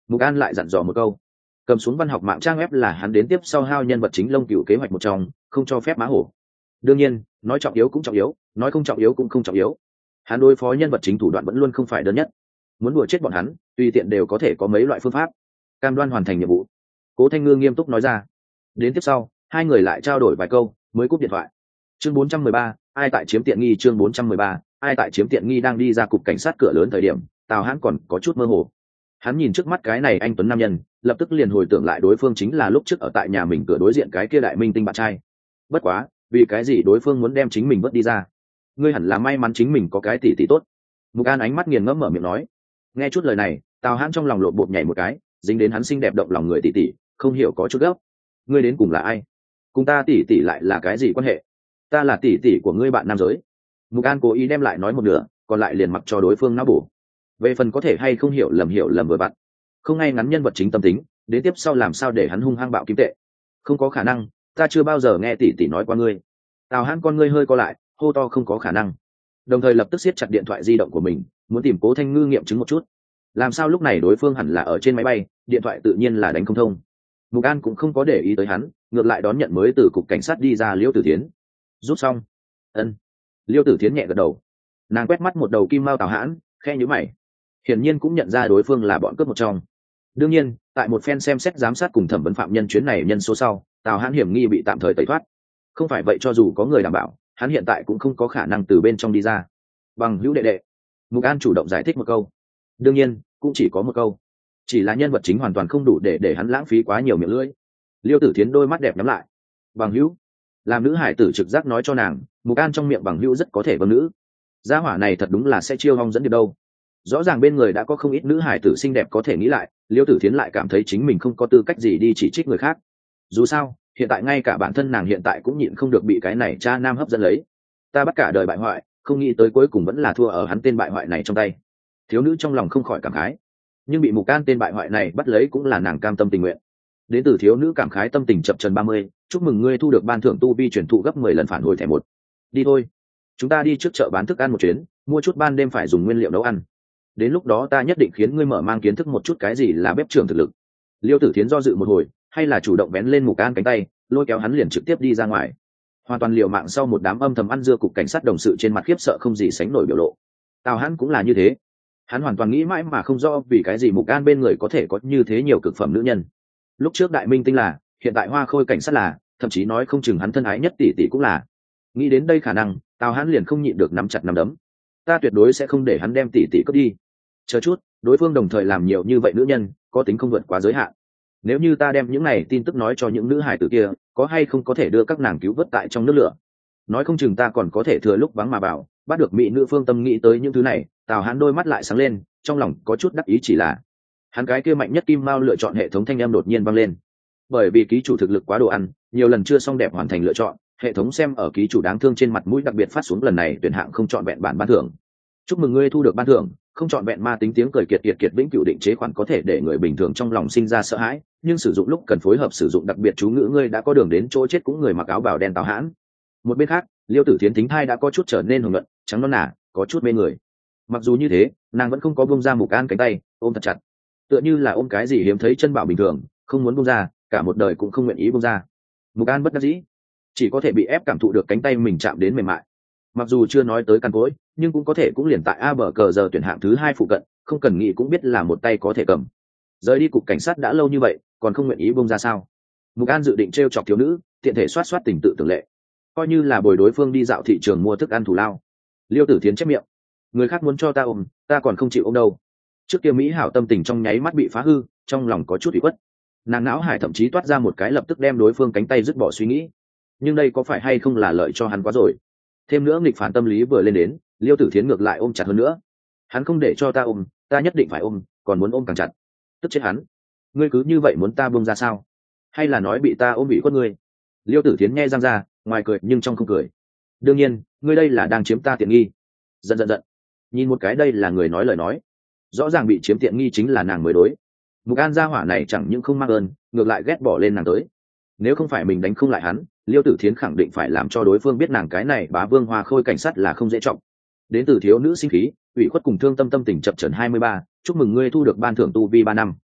Mục An lại dặn dò một câu. Cầm xuống văn học mạng trang web là hắn đến tiếp sau hao nhân vật chính Long Cựu kế hoạch một trong, không cho phép mã hổ. Đương nhiên, nói trọng yếu cũng trọng yếu, nói không trọng yếu cũng không trọng yếu. Hắn đối phó nhân vật chính thủ đoạn vẫn luôn không phải đơn nhất. Muốn đùa chết bọn hắn, tùy tiện đều có thể có mấy loại phương pháp. Cam đoan hoàn thành nhiệm vụ. Cố Thanh Ngư nghiêm túc nói ra. Đến tiếp sau, hai người lại trao đổi vài câu, mới cúp điện thoại. Chương bốn trăm mười ba, ai tại chiếm tiện nghi. Chương bốn trăm mười ba, ai tại chiếm tiện nghi. Đang đi ra cục cảnh sát cửa lớn thời điểm, Tào Hãn còn có chút mơ hồ. Hắn nhìn trước mắt cái này anh tuấn nam nhân, lập tức liền hồi tưởng lại đối phương chính là lúc trước ở tại nhà mình cửa đối diện cái kia đại minh tinh bạn trai. Bất quá, vì cái gì đối phương muốn đem chính mình vớt đi ra? Ngươi hẳn là may mắn chính mình có cái tỷ tỷ tốt. Mục An ánh mắt nghiền ngẫm mở miệng nói. Nghe chút lời này, Tào Hãn trong lòng lộn bột nhảy một cái, dính đến hắn xinh đẹp động lòng người tỷ tỷ, không hiểu có chút gấp. Ngươi đến cùng là ai? Cùng ta tỷ tỷ lại là cái gì quan hệ? Ta là tỷ tỷ của ngươi bạn nam giới. Mục An cố ý đem lại nói một nửa, còn lại liền mặc cho đối phương não bổ. Về phần có thể hay không hiểu lầm hiểu lầm vừa vặn, không ngay ngắn nhân vật chính tâm tính, đến tiếp sau làm sao để hắn hung hăng bạo kim tệ. Không có khả năng, ta chưa bao giờ nghe tỷ tỷ nói qua ngươi. Tào Hãn con ngươi hơi co lại, hô to không có khả năng, đồng thời lập tức siết chặt điện thoại di động của mình, muốn tìm Cố Thanh Ngư nghiệm chứng một chút. Làm sao lúc này đối phương hẳn là ở trên máy bay, điện thoại tự nhiên là đánh không thông. Mục An cũng không có để ý tới hắn, ngược lại đón nhận mới từ cục cảnh sát đi ra Liêu Tử Thiến. Rút xong. Ân. Liêu Tử Thiến nhẹ gật đầu. Nàng quét mắt một đầu kim mao Tào Hãn, khe nhíu mày. Hiển nhiên cũng nhận ra đối phương là bọn cướp một trong. Đương nhiên, tại một phen xem xét giám sát cùng thẩm vấn phạm nhân chuyến này nhân số sau, Tào Hãn hiểm nghi bị tạm thời tẩy thoát. Không phải vậy cho dù có người đảm bảo, hắn hiện tại cũng không có khả năng từ bên trong đi ra. Bằng hữu đệ đệ. Mục An chủ động giải thích một câu. Đương nhiên, cũng chỉ có một câu. Chỉ là nhân vật chính hoàn toàn không đủ để để hắn lãng phí quá nhiều miệng lưỡi. Liêu Tử Thiến đôi mắt đẹp nhắm lại. Bằng hữu. Làm nữ hải tử trực giác nói cho nàng, Mục An trong miệng bằng hữu rất có thể vâng nữ. Gia hỏa này thật đúng là sẽ chiêu hong dẫn điệp đâu. Rõ ràng bên người đã có không ít nữ hải tử xinh đẹp có thể nghĩ lại, Liêu Tử Thiến lại cảm thấy chính mình không có tư cách gì đi chỉ trích người khác. Dù sao, hiện tại ngay cả bản thân nàng hiện tại cũng nhịn không được bị cái này cha nam hấp dẫn lấy. Ta bắt cả đời bại hoại, không nghĩ tới cuối cùng vẫn là thua ở hắn tên bại hoại này trong tay. Thiếu nữ trong lòng không khỏi cảm khái, nhưng bị Mục An tên bại hoại này bắt lấy cũng là nàng cam tâm tình nguyện. Đến từ thiếu nữ cảm khái tâm tình chập trần ba mươi, chúc mừng ngươi thu được ban thưởng tu vi truyền thụ gấp mười lần phản hồi thẻ một. Đi thôi, chúng ta đi trước chợ bán thức ăn một chuyến, mua chút ban đêm phải dùng nguyên liệu nấu ăn. Đến lúc đó ta nhất định khiến ngươi mở mang kiến thức một chút cái gì là bếp trưởng thực lực. Liêu Tử Thiến do dự một hồi, hay là chủ động bén lên Mục An cánh tay, lôi kéo hắn liền trực tiếp đi ra ngoài. Hoàn toàn liều mạng sau một đám âm thầm ăn dưa cục cảnh sát đồng sự trên mặt khiếp sợ không gì sánh nổi biểu lộ. Tào Hãn cũng là như thế. Hắn hoàn toàn nghĩ mãi mà không rõ vì cái gì Mục An bên người có thể có như thế nhiều cực phẩm nữ nhân. Lúc trước Đại Minh Tinh là, hiện tại Hoa Khôi cảnh sát là, thậm chí nói không chừng hắn thân ái nhất tỷ tỷ cũng là. Nghĩ đến đây khả năng, Tào Hãn liền không nhịn được nắm chặt nắm đấm. Ta tuyệt đối sẽ không để hắn đem tỷ tỷ cướp đi. Chờ chút, đối phương đồng thời làm nhiều như vậy nữ nhân, có tính không vượt quá giới hạn. Nếu như ta đem những này tin tức nói cho những nữ hài tử kia, có hay không có thể đưa các nàng cứu vớt tại trong nước lửa? Nói không chừng ta còn có thể thừa lúc vắng mà vào, bắt được mỹ nữ phương tâm nghĩ tới những thứ này, Tào Hãn đôi mắt lại sáng lên, trong lòng có chút đắc ý chỉ là, hắn cái kia mạnh nhất kim mao lựa chọn hệ thống thanh âm đột nhiên vang lên. Bởi vì ký chủ thực lực quá đồ ăn, nhiều lần chưa xong đẹp hoàn thành lựa chọn, hệ thống xem ở ký chủ đáng thương trên mặt mũi đặc biệt phát xuống lần này tuyển hạng không chọn vẹn bản ban thưởng. Chúc mừng ngươi thu được ban thưởng, không chọn vẹn ma tính tiếng cười kiệt kiệt kiệt vĩnh cửu định chế khoản có thể để người bình thường trong lòng sinh ra sợ hãi, nhưng sử dụng lúc cần phối hợp sử dụng đặc biệt chú ngữ ngươi đã có đường đến chỗ chết cũng người mặc áo bào đen Tào Hãn. Một bên khác, Liêu Tử Thiến thính thai đã có chút trở nên hồng nhuận, trắng non nả, có chút mê người. Mặc dù như thế, nàng vẫn không có buông ra Mục An cánh tay, ôm thật chặt, tựa như là ôm cái gì hiếm thấy chân bảo bình thường, không muốn buông ra, cả một đời cũng không nguyện ý buông ra. Mục An bất đắc dĩ, chỉ có thể bị ép cảm thụ được cánh tay mình chạm đến mềm mại. Mặc dù chưa nói tới căn cối, nhưng cũng có thể cũng liền tại a bờ cờ giờ tuyển hạng thứ hai phụ cận, không cần nghĩ cũng biết là một tay có thể cầm. Rời đi cục cảnh sát đã lâu như vậy, còn không nguyện ý buông ra sao? Mục An dự định trêu chọc thiếu nữ, tiện thể soát soát tình tự tưởng lệ, coi như là bồi đối phương đi dạo thị trường mua thức ăn thù lao. Liêu Tử Thiến chép miệng, người khác muốn cho ta ôm, ta còn không chịu ôm đâu. Trước kia mỹ hảo tâm tình trong nháy mắt bị phá hư, trong lòng có chút ủy khuất. Nàng não hải thậm chí toát ra một cái lập tức đem đối phương cánh tay dứt bỏ suy nghĩ, nhưng đây có phải hay không là lợi cho hắn quá rồi? Thêm nữa nghịch phản tâm lý vừa lên đến, Liêu Tử Thiến ngược lại ôm chặt hơn nữa. Hắn không để cho ta ôm, ta nhất định phải ôm, còn muốn ôm càng chặt. Tức chết hắn. Ngươi cứ như vậy muốn ta buông ra sao? Hay là nói bị ta ôm bị khuất ngươi? Liêu Tử Thiến nghe răng ra, ngoài cười nhưng trong không cười. Đương nhiên, ngươi đây là đang chiếm ta tiện nghi. Giận giận giận. Nhìn một cái đây là người nói lời nói. Rõ ràng bị chiếm tiện nghi chính là nàng mới đối. Mục An gia hỏa này chẳng những không mắc ơn, ngược lại ghét bỏ lên nàng tới. Nếu không phải mình đánh không lại hắn, Liêu Tử Thiến khẳng định phải làm cho đối phương biết nàng cái này bá vương Hoa Khôi cảnh sát là không dễ trọng. Đến từ thiếu nữ sinh khí, ủy khuất cùng thương tâm tâm tình chập chờn hai mươi ba, chúc mừng ngươi thu được ban thưởng tu vi ba năm.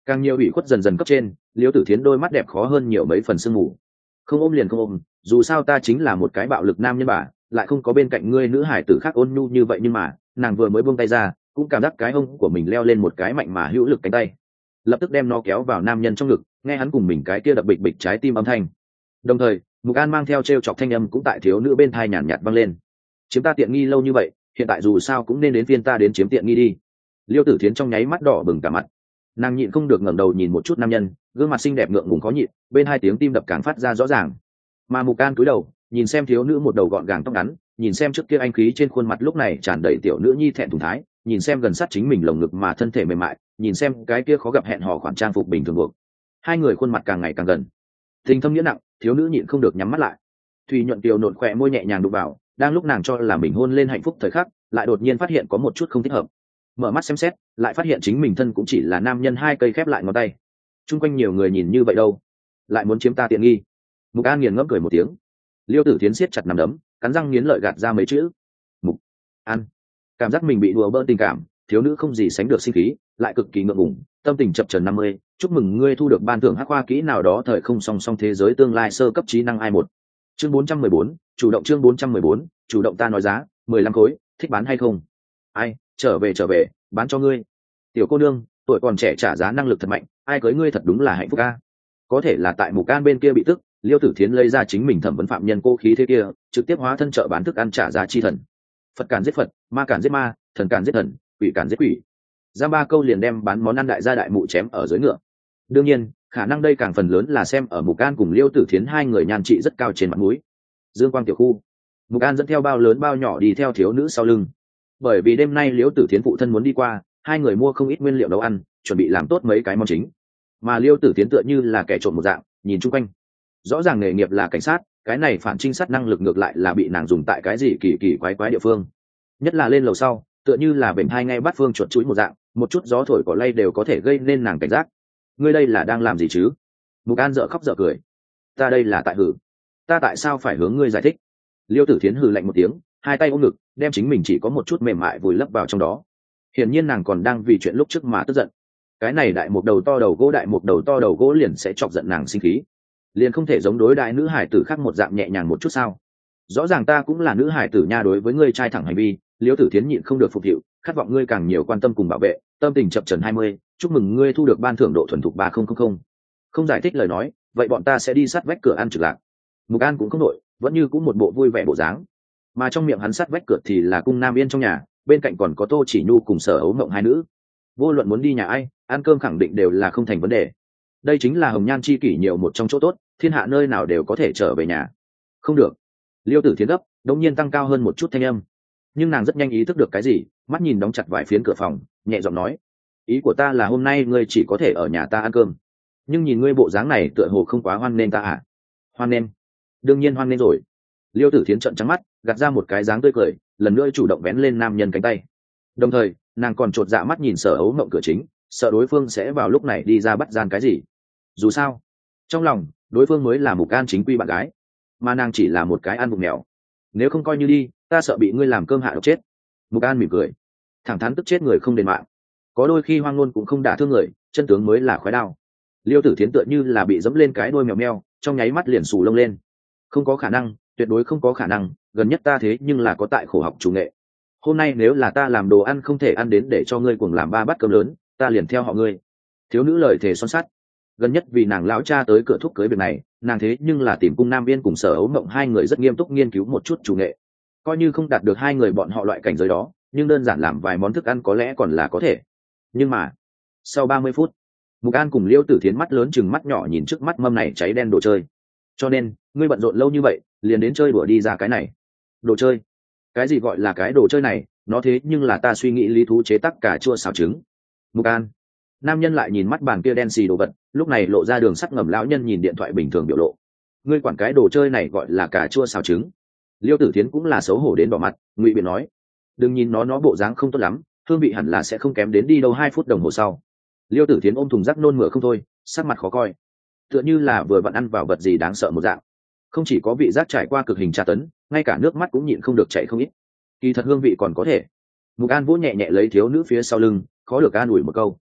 Càng nhiều ủy khuất dần dần cấp trên, liêu tử thiến đôi mắt đẹp khó hơn nhiều mấy phần sương mù. Không ôm liền không ôm, dù sao ta chính là một cái bạo lực nam nhân bà, lại không có bên cạnh ngươi nữ hải tử khác ôn nhu như vậy, nhưng mà nàng vừa mới buông tay ra cũng cảm giác cái hông của mình leo lên một cái mạnh mà hữu lực cánh tay, lập tức đem nó kéo vào nam nhân trong ngực, nghe hắn cùng mình cái kia đập bịch bịch trái tim âm thanh. Đồng thời Mục An mang theo t r e o chọc thanh âm cũng tại thiếu nữ bên thai nhàn nhạt vang lên. Chiếm ta tiện nghi lâu như vậy, hiện tại dù sao cũng nên đến phiên ta đến chiếm tiện nghi đi. Liêu tử thiến trong nháy mắt đỏ bừng cả mặt, nàng nhịn không được ngẩng đầu nhìn một chút nam nhân, gương mặt xinh đẹp ngượng ngùng khó nhịn, bên hai tiếng tim đập càng phát ra rõ ràng. Mà Mục An cúi đầu nhìn xem thiếu nữ một đầu gọn gàng tóc ngắn, nhìn xem trước kia anh khí trên khuôn mặt lúc này tràn đầy tiểu nữ nhi thẹn thùng thái, nhìn xem gần sát chính mình lồng ngực mà thân thể mềm mại, nhìn xem cái kia khó gặp hẹn hò khoản trang phục bình thường buộc, hai người khuôn mặt càng ngày càng gần, tình thâm nghĩa nặng, thiếu nữ nhịn không được nhắm mắt lại. Thùy nhuận kiều nộn khỏe môi nhẹ nhàng đụng vào, đang lúc nàng cho là mình hôn lên hạnh phúc thời khắc, lại đột nhiên phát hiện có một chút không thích hợp. Mở mắt xem xét, lại phát hiện chính mình thân cũng chỉ là nam nhân hai cây khép lại ngón tay. Chung quanh nhiều người nhìn như vậy đâu, lại muốn chiếm ta tiện nghi. Mục An nghiền ngẫm cười một tiếng. Liêu tử tiến siết chặt nắm đấm, cắn răng nghiến lợi gạt ra mấy chữ: Mục An. Cảm giác mình bị đùa bỡn tình cảm, thiếu nữ không gì sánh được sinh khí, lại cực kỳ ngượng ngùng, tâm tình chập chờn năm mươi. Chúc mừng ngươi thu được ban thưởng hắc khoa kỹ nào đó thời không song song thế giới tương lai sơ cấp trí năng i một. Chương bốn trăm mười bốn, chủ động chương bốn trăm mười bốn, chủ động ta nói giá, mười lăm khối, thích bán hay không? Ai, trở về trở về, bán cho ngươi. Tiểu cô nương, tuổi còn trẻ trả giá năng lực thật mạnh, ai cưới ngươi thật đúng là hạnh phúc a. Có thể là tại Mục An bên kia bị tức, Liêu tử thiến lấy ra chính mình thẩm vấn phạm nhân cô khí thế kia, trực tiếp hóa thân chợ bán thức ăn trả giá chi thần. Phật cản giết Phật, ma cản giết ma, thần cản giết thần, quỷ cản giết quỷ. Ra ba câu liền đem bán món ăn đại gia đại mụ chém ở dưới ngựa. Đương nhiên, khả năng đây càng phần lớn là xem ở Mục An cùng Liêu tử thiến hai người nhan trị rất cao trên mặt mũi. Dương quang tiểu khu, Mục An dẫn theo bao lớn bao nhỏ đi theo thiếu nữ sau lưng. Bởi vì đêm nay Liêu tử thiến phụ thân muốn đi qua, hai người mua không ít nguyên liệu nấu ăn, chuẩn bị làm tốt mấy cái món chính. Mà Liêu tử thiến tựa như là kẻ trộm một dạng, nhìn chung quanh. Rõ ràng nghề nghiệp là cảnh sát, cái này phản trinh sát năng lực ngược lại là bị nàng dùng tại cái gì kỳ kỳ quái quái địa phương. Nhất là lên lầu sau, tựa như là bệnh hai ngay bắt phương chuột chuỗi một dạng, một chút gió thổi cỏ lay đều có thể gây nên nàng cảnh giác. Ngươi đây là đang làm gì chứ? Mục An dở khóc dở cười. Ta đây là tại hử. Ta tại sao phải hướng ngươi giải thích? Liêu tử thiến hừ lạnh một tiếng, hai tay ôm ngực, đem chính mình chỉ có một chút mềm mại vùi lấp vào trong đó. Hiển nhiên nàng còn đang vì chuyện lúc trước mà tức giận. Cái này đại một đầu to đầu gỗ đại một đầu to đầu gỗ liền sẽ chọc giận nàng sinh khí, liền không thể giống đối đại nữ hải tử khác một dạng nhẹ nhàng một chút sao? Rõ ràng ta cũng là nữ hải tử nha, đối với ngươi trai thẳng hành vi, Liêu tử thiến nhịn không được phục hiệu, khát vọng ngươi càng nhiều quan tâm cùng bảo vệ, tâm tình chập chờn hai mươi. Chúc mừng ngươi thu được ban thưởng độ thuần thục ba không không không. Không giải thích lời nói, vậy bọn ta sẽ đi sát vách cửa ăn trực lạc. Mục An cũng không nổi, vẫn như cũng một bộ vui vẻ bộ dáng, mà trong miệng hắn sát vách cửa thì là cung Nam Yên trong nhà, bên cạnh còn có Tô Chỉ Nhu cùng Sở Ấu Mộng hai nữ. Vô luận muốn đi nhà ai, ăn cơm khẳng định đều là không thành vấn đề. Đây chính là hồng nhan chi kỷ nhiều một trong chỗ tốt, thiên hạ nơi nào đều có thể trở về nhà. Không được. Liêu tử thiến gấp, đống nhiên tăng cao hơn một chút thanh âm, nhưng nàng rất nhanh ý thức được cái gì, mắt nhìn đóng chặt vài phiến cửa phòng, nhẹ giọng nói: ý của ta là hôm nay ngươi chỉ có thể ở nhà ta ăn cơm, nhưng nhìn ngươi bộ dáng này tựa hồ không quá hoan nên ta à? Hoan nên? Đương nhiên hoan nên rồi. Liêu tử thiến trợn trắng mắt, gạt ra một cái dáng tươi cười, lần nữa chủ động vén lên nam nhân cánh tay. Đồng thời nàng còn chột dạ mắt nhìn Sở Ấu Mộng cửa chính, sợ đối phương sẽ vào lúc này đi ra bắt gian cái gì. Dù sao trong lòng đối phương mới là Mục An chính quy bạn gái, mà nàng chỉ là một cái ăn bụng mèo. Nếu không coi như đi, ta sợ bị ngươi làm cơm hạ độc chết. Mục An mỉm cười, thẳng thắn tức chết người không đền mạng. Có đôi khi hoang ngôn cũng không đả thương người, chân tướng mới là khói đao. Liêu tử thiến tựa như là bị dẫm lên cái đôi mèo meo, trong nháy mắt liền xù lông lên. Không có khả năng, tuyệt đối không có khả năng, gần nhất ta thế nhưng là có tại khổ học chủ nghệ. Hôm nay nếu là ta làm đồ ăn không thể ăn đến để cho ngươi cùng làm ba bát cơm lớn, ta liền theo họ ngươi. Thiếu nữ lời thề son sắt. Gần nhất vì nàng lão cha tới cửa thúc cưới việc này, nàng thế nhưng là tìm cung Nam Viên cùng Sở Ấu Mộng hai người rất nghiêm túc nghiên cứu một chút chủ nghệ. Coi như không đạt được hai người bọn họ loại cảnh giới đó, nhưng đơn giản làm vài món thức ăn có lẽ còn là có thể. Nhưng mà sau ba mươi phút, Mục An cùng Liêu tử thiến mắt lớn chừng mắt nhỏ nhìn trước mắt mâm này cháy đen đồ chơi. Cho nên ngươi bận rộn lâu như vậy liền đến chơi đùa đi ra cái này đồ chơi? Cái gì gọi là cái đồ chơi này? Nó thế nhưng là ta suy nghĩ lý thú chế tác cà chua xào trứng. Mục An. Nam nhân lại nhìn mắt bàn kia đen xì đồ vật, lúc này lộ ra đường sắc ngầm lão nhân nhìn điện thoại bình thường biểu lộ. Ngươi quản cái đồ chơi này gọi là cà chua xào trứng? Liêu tử thiến cũng là xấu hổ đến đỏ mặt, ngụy biện nói: đừng nhìn nó nó bộ dáng không tốt lắm, hương vị hẳn là sẽ không kém đến đi đâu hai phút đồng hồ sau. Liêu tử thiến ôm thùng rác nôn mửa không thôi, sắc mặt khó coi, tựa như là vừa vặn ăn vào vật gì đáng sợ một dạng. Không chỉ có vị giác trải qua cực hình tra tấn, ngay cả nước mắt cũng nhịn không được chảy không ít. Kỳ thật hương vị còn có thể. Mục An vỗ nhẹ nhẹ lấy thiếu nữ phía sau lưng, khó được an ủi một câu.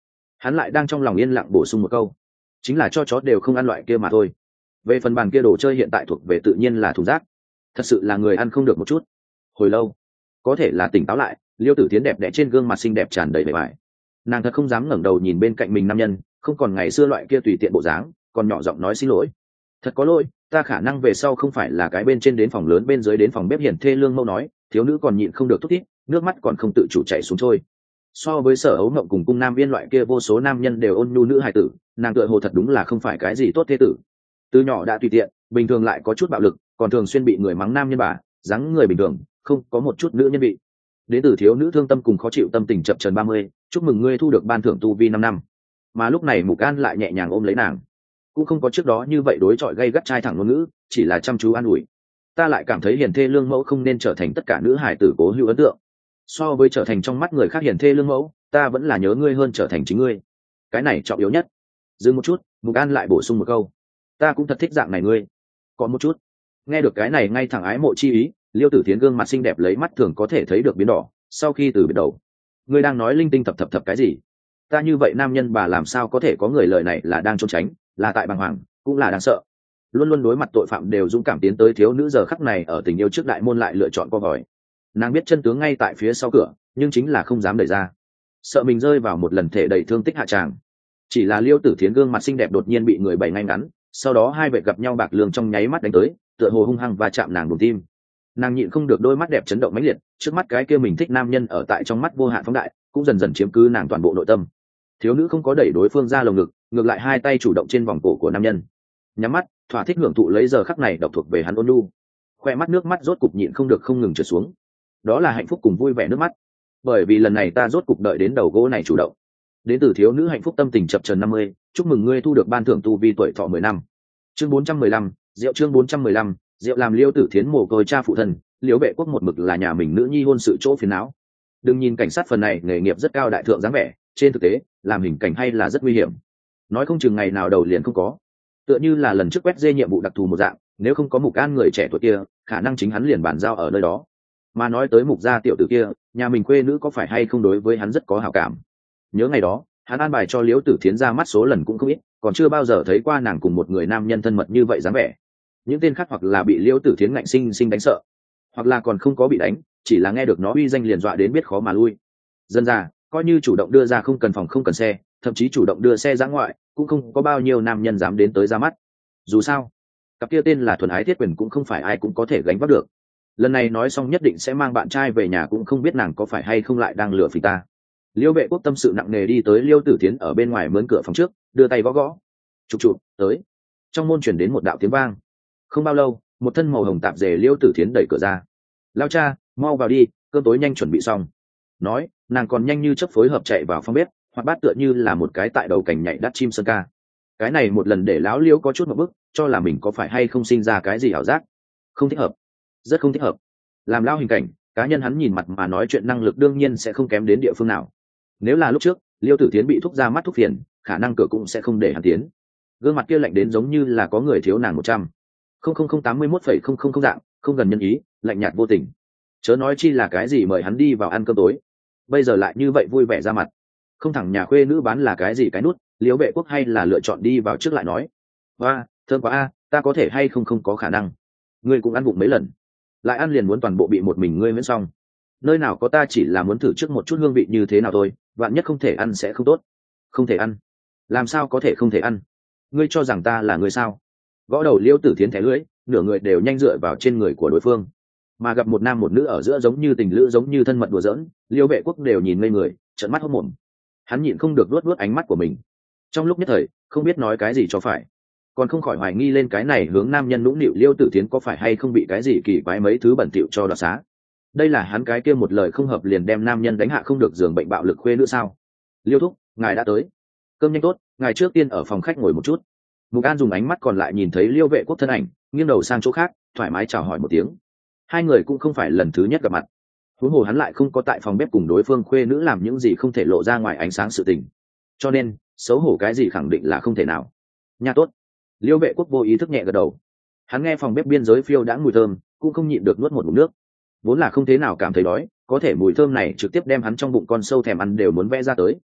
Hắn lại đang trong lòng yên lặng bổ sung một câu, chính là cho chó đều không ăn loại kia mà thôi. Về phần bàn kia đồ chơi hiện tại thuộc về tự nhiên là thùng rác, thật sự là người ăn không được một chút. Hồi lâu có thể là tỉnh táo lại, Liêu Tử Tiến đẹp đẽ trên gương mặt xinh đẹp tràn đầy vẻ vải. Nàng thật không dám ngẩng đầu nhìn bên cạnh mình nam nhân, không còn ngày xưa loại kia tùy tiện bộ dáng, còn nhỏ giọng nói xin lỗi. Thật có lỗi, ta khả năng về sau không phải là cái bên trên đến phòng lớn bên dưới đến phòng bếp hiển thê lương mâu nói. Thiếu nữ còn nhịn không được thúc thiết, nước mắt còn không tự chủ chảy xuống trôi. So với Sở Ấu Mộng cùng cung nam viên loại kia vô số nam nhân đều ôn nhu nữ hài tử, nàng tựa hồ thật đúng là không phải cái gì tốt thế tử. Từ nhỏ đã tùy tiện, bình thường lại có chút bạo lực, còn thường xuyên bị người mắng nam nhân bà, dáng người bình thường, không có một chút nữ nhân bị. Đến từ thiếu nữ thương tâm cùng khó chịu tâm tình chập chờn ba mươi, chúc mừng ngươi thu được ban thưởng tu vi năm năm. Mà lúc này Mục An lại nhẹ nhàng ôm lấy nàng, cũng không có trước đó như vậy đối chọi gay gắt trai thẳng ngôn ngữ, chỉ là chăm chú an ủi. Ta lại cảm thấy hiền thê lương mẫu không nên trở thành tất cả nữ hài tử cố hữu ấn tượng. So với trở thành trong mắt người khác hiền thê lương mẫu, ta vẫn là nhớ ngươi hơn trở thành chính ngươi. Cái này trọng yếu nhất. Dừng một chút, Mục An lại bổ sung một câu, ta cũng thật thích dạng này ngươi. Còn một chút. Nghe được cái này ngay thẳng ái mộ chi ý, Liêu Tử Tiến gương mặt xinh đẹp lấy mắt thường có thể thấy được biến đỏ. Sau khi từ biệt đầu, ngươi đang nói linh tinh thập thập thập cái gì? Ta như vậy nam nhân bà làm sao có thể có người lời này là đang trốn tránh, là tại bàng hoàng, cũng là đáng sợ. Luôn luôn đối mặt tội phạm đều dũng cảm tiến tới thiếu nữ giờ khắc này ở tình yêu trước đại môn lại lựa chọn co vòi. Nàng biết chân tướng ngay tại phía sau cửa, nhưng chính là không dám đẩy ra, sợ mình rơi vào một lần thể đầy thương tích hạ tràng. Chỉ là Liêu Tử Thiến gương mặt xinh đẹp đột nhiên bị người bày ngay ngắn, sau đó hai vệ gặp nhau bạc lương trong nháy mắt đánh tới, tựa hồ hung hăng và chạm nàng đùng tim. Nàng nhịn không được đôi mắt đẹp chấn động mãnh liệt, trước mắt cái kia mình thích nam nhân ở tại trong mắt vô hạn phóng đại, cũng dần dần chiếm cứ nàng toàn bộ nội tâm. Thiếu nữ không có đẩy đối phương ra lồng ngực, ngược lại hai tay chủ động trên vòng cổ của nam nhân, nhắm mắt thỏa thích hưởng thụ lấy giờ khắc này độc thuộc về hắn ôn nhu. Khoe mắt nước mắt rốt cục nhịn không được không ngừng trượt xuống, đó là hạnh phúc cùng vui vẻ nước mắt, bởi vì lần này ta rốt cục đợi đến đầu gỗ này chủ động. Đến từ thiếu nữ hạnh phúc tâm tình chập chờn năm mươi, chúc mừng ngươi thu được ban thưởng tu vi tuổi thọ mười năm. Chương bốn trăm mười lăm, rượu chương bốn trăm mười lăm, rượu làm Liêu Tử Thiến mồ côi cha phụ thân, Liễu Vệ Quốc một mực là nhà mình nữ nhi hôn sự chỗ phiền não. Đừng nhìn cảnh sát phần này nghề nghiệp rất cao đại thượng dáng vẻ, trên thực tế làm hình cảnh hay là rất nguy hiểm, nói không chừng ngày nào đầu liền không có. Tựa như là lần trước quét dê nhiệm vụ đặc thù một dạng, nếu không có Mục An người trẻ tuổi kia, khả năng chính hắn liền bàn giao ở nơi đó. Mà nói tới Mục gia tiểu tử kia, nhà mình quê nữ có phải hay không đối với hắn rất có hảo cảm. Nhớ ngày đó, hắn an bài cho Liễu Tử Thiến ra mắt số lần cũng không ít, còn chưa bao giờ thấy qua nàng cùng một người nam nhân thân mật như vậy dáng vẻ. Những tên khác hoặc là bị Liễu Tử Thiến ngạnh sinh sinh đánh sợ, hoặc là còn không có bị đánh, chỉ là nghe được nó uy danh liền dọa đến biết khó mà lui. Dân ra, coi như chủ động đưa ra không cần phòng không cần xe, thậm chí chủ động đưa xe ra ngoại, cũng không có bao nhiêu nam nhân dám đến tới ra mắt. Dù sao, cặp kia tên là thuần ái thiết quyền cũng không phải ai cũng có thể gánh vác được. Lần này nói xong nhất định sẽ mang bạn trai về nhà, cũng không biết nàng có phải hay không lại đang lừa phỉ ta. Liêu Vệ Quốc tâm sự nặng nề đi tới Liêu Tử Thiến ở bên ngoài mướn cửa phòng trước, đưa tay gõ gõ. Chụp chụp, tới. Trong môn truyền đến một đạo tiếng vang. Không bao lâu, một thân màu hồng tạp dề Liêu Tử Thiến đẩy cửa ra. Lao cha, mau vào đi, cơm tối nhanh chuẩn bị xong. Nói, nàng còn nhanh như chớp phối hợp chạy vào phòng bếp, hoặc bát tựa như là một cái tại đầu cảnh nhảy đắt chim sơn ca. Cái này một lần để lão Liêu có chút một bức, cho là mình có phải hay không sinh ra cái gì ảo giác. Không thích hợp, rất không thích hợp. Làm lao hình cảnh, cá nhân hắn nhìn mặt mà nói chuyện năng lực đương nhiên sẽ không kém đến địa phương nào. Nếu là lúc trước, Liêu Tử Thiến bị thúc ra mắt thúc phiền, khả năng cửa cũng sẽ không để hắn tiến. Gương mặt kia lạnh đến giống như là có người thiếu nàng một trăm không không không tám mươi mốt phẩy không không không dạng, không gần nhân ý, lạnh nhạt vô tình. Chớ nói chi là cái gì mời hắn đi vào ăn cơm tối, bây giờ lại như vậy vui vẻ ra mặt. Không thẳng nhà khuê nữ bán là cái gì cái nút, Liễu Vệ Quốc hay là lựa chọn đi vào trước lại nói, hoa thơm quá a, ta có thể hay không không có khả năng. Ngươi cũng ăn bụng mấy lần, lại ăn liền muốn toàn bộ bị một mình ngươi miễn xong. Nơi nào có, ta chỉ là muốn thử trước một chút hương vị như thế nào thôi, vạn nhất không thể ăn sẽ không tốt. Không thể ăn? Làm sao có thể không thể ăn? Ngươi cho rằng ta là người sao? Gõ đầu Liêu Tử Thiến thẻ lưỡi, nửa người đều nhanh dựa vào trên người của đối phương. Mà gặp một nam một nữ ở giữa giống như tình lữ giống như thân mật đùa giỡn, Liêu Vệ Quốc đều nhìn ngây người, trợn mắt hốt mồm. Hắn nhịn không được luốt luốt ánh mắt của mình. Trong lúc nhất thời, không biết nói cái gì cho phải, còn không khỏi hoài nghi lên cái này hướng nam nhân nũng nịu Liêu Tử Thiến có phải hay không bị cái gì kỳ quái mấy thứ bẩn thỉu cho đoạt xá. Đây là hắn cái kia một lời không hợp liền đem nam nhân đánh hạ không được giường bệnh bạo lực khuê nữa sao? Liêu thúc, ngài đã tới. Cơm nhanh tốt, ngài trước tiên ở phòng khách ngồi một chút. Mục An dùng ánh mắt còn lại nhìn thấy Liêu Vệ Quốc thân ảnh, nghiêng đầu sang chỗ khác, thoải mái chào hỏi một tiếng. Hai người cũng không phải lần thứ nhất gặp mặt, huống hồ hắn lại không có tại phòng bếp cùng đối phương khuê nữ làm những gì không thể lộ ra ngoài ánh sáng sự tình, cho nên xấu hổ cái gì khẳng định là không thể nào. Nha tốt. Liêu Vệ Quốc vô ý thức nhẹ gật đầu. Hắn nghe phòng bếp biên giới phiêu đãng mùi thơm, cũng không nhịn được nuốt một ngụm nước. Vốn là không thế nào cảm thấy đói, có thể mùi thơm này trực tiếp đem hắn trong bụng con sâu thèm ăn đều muốn vẽ ra tới.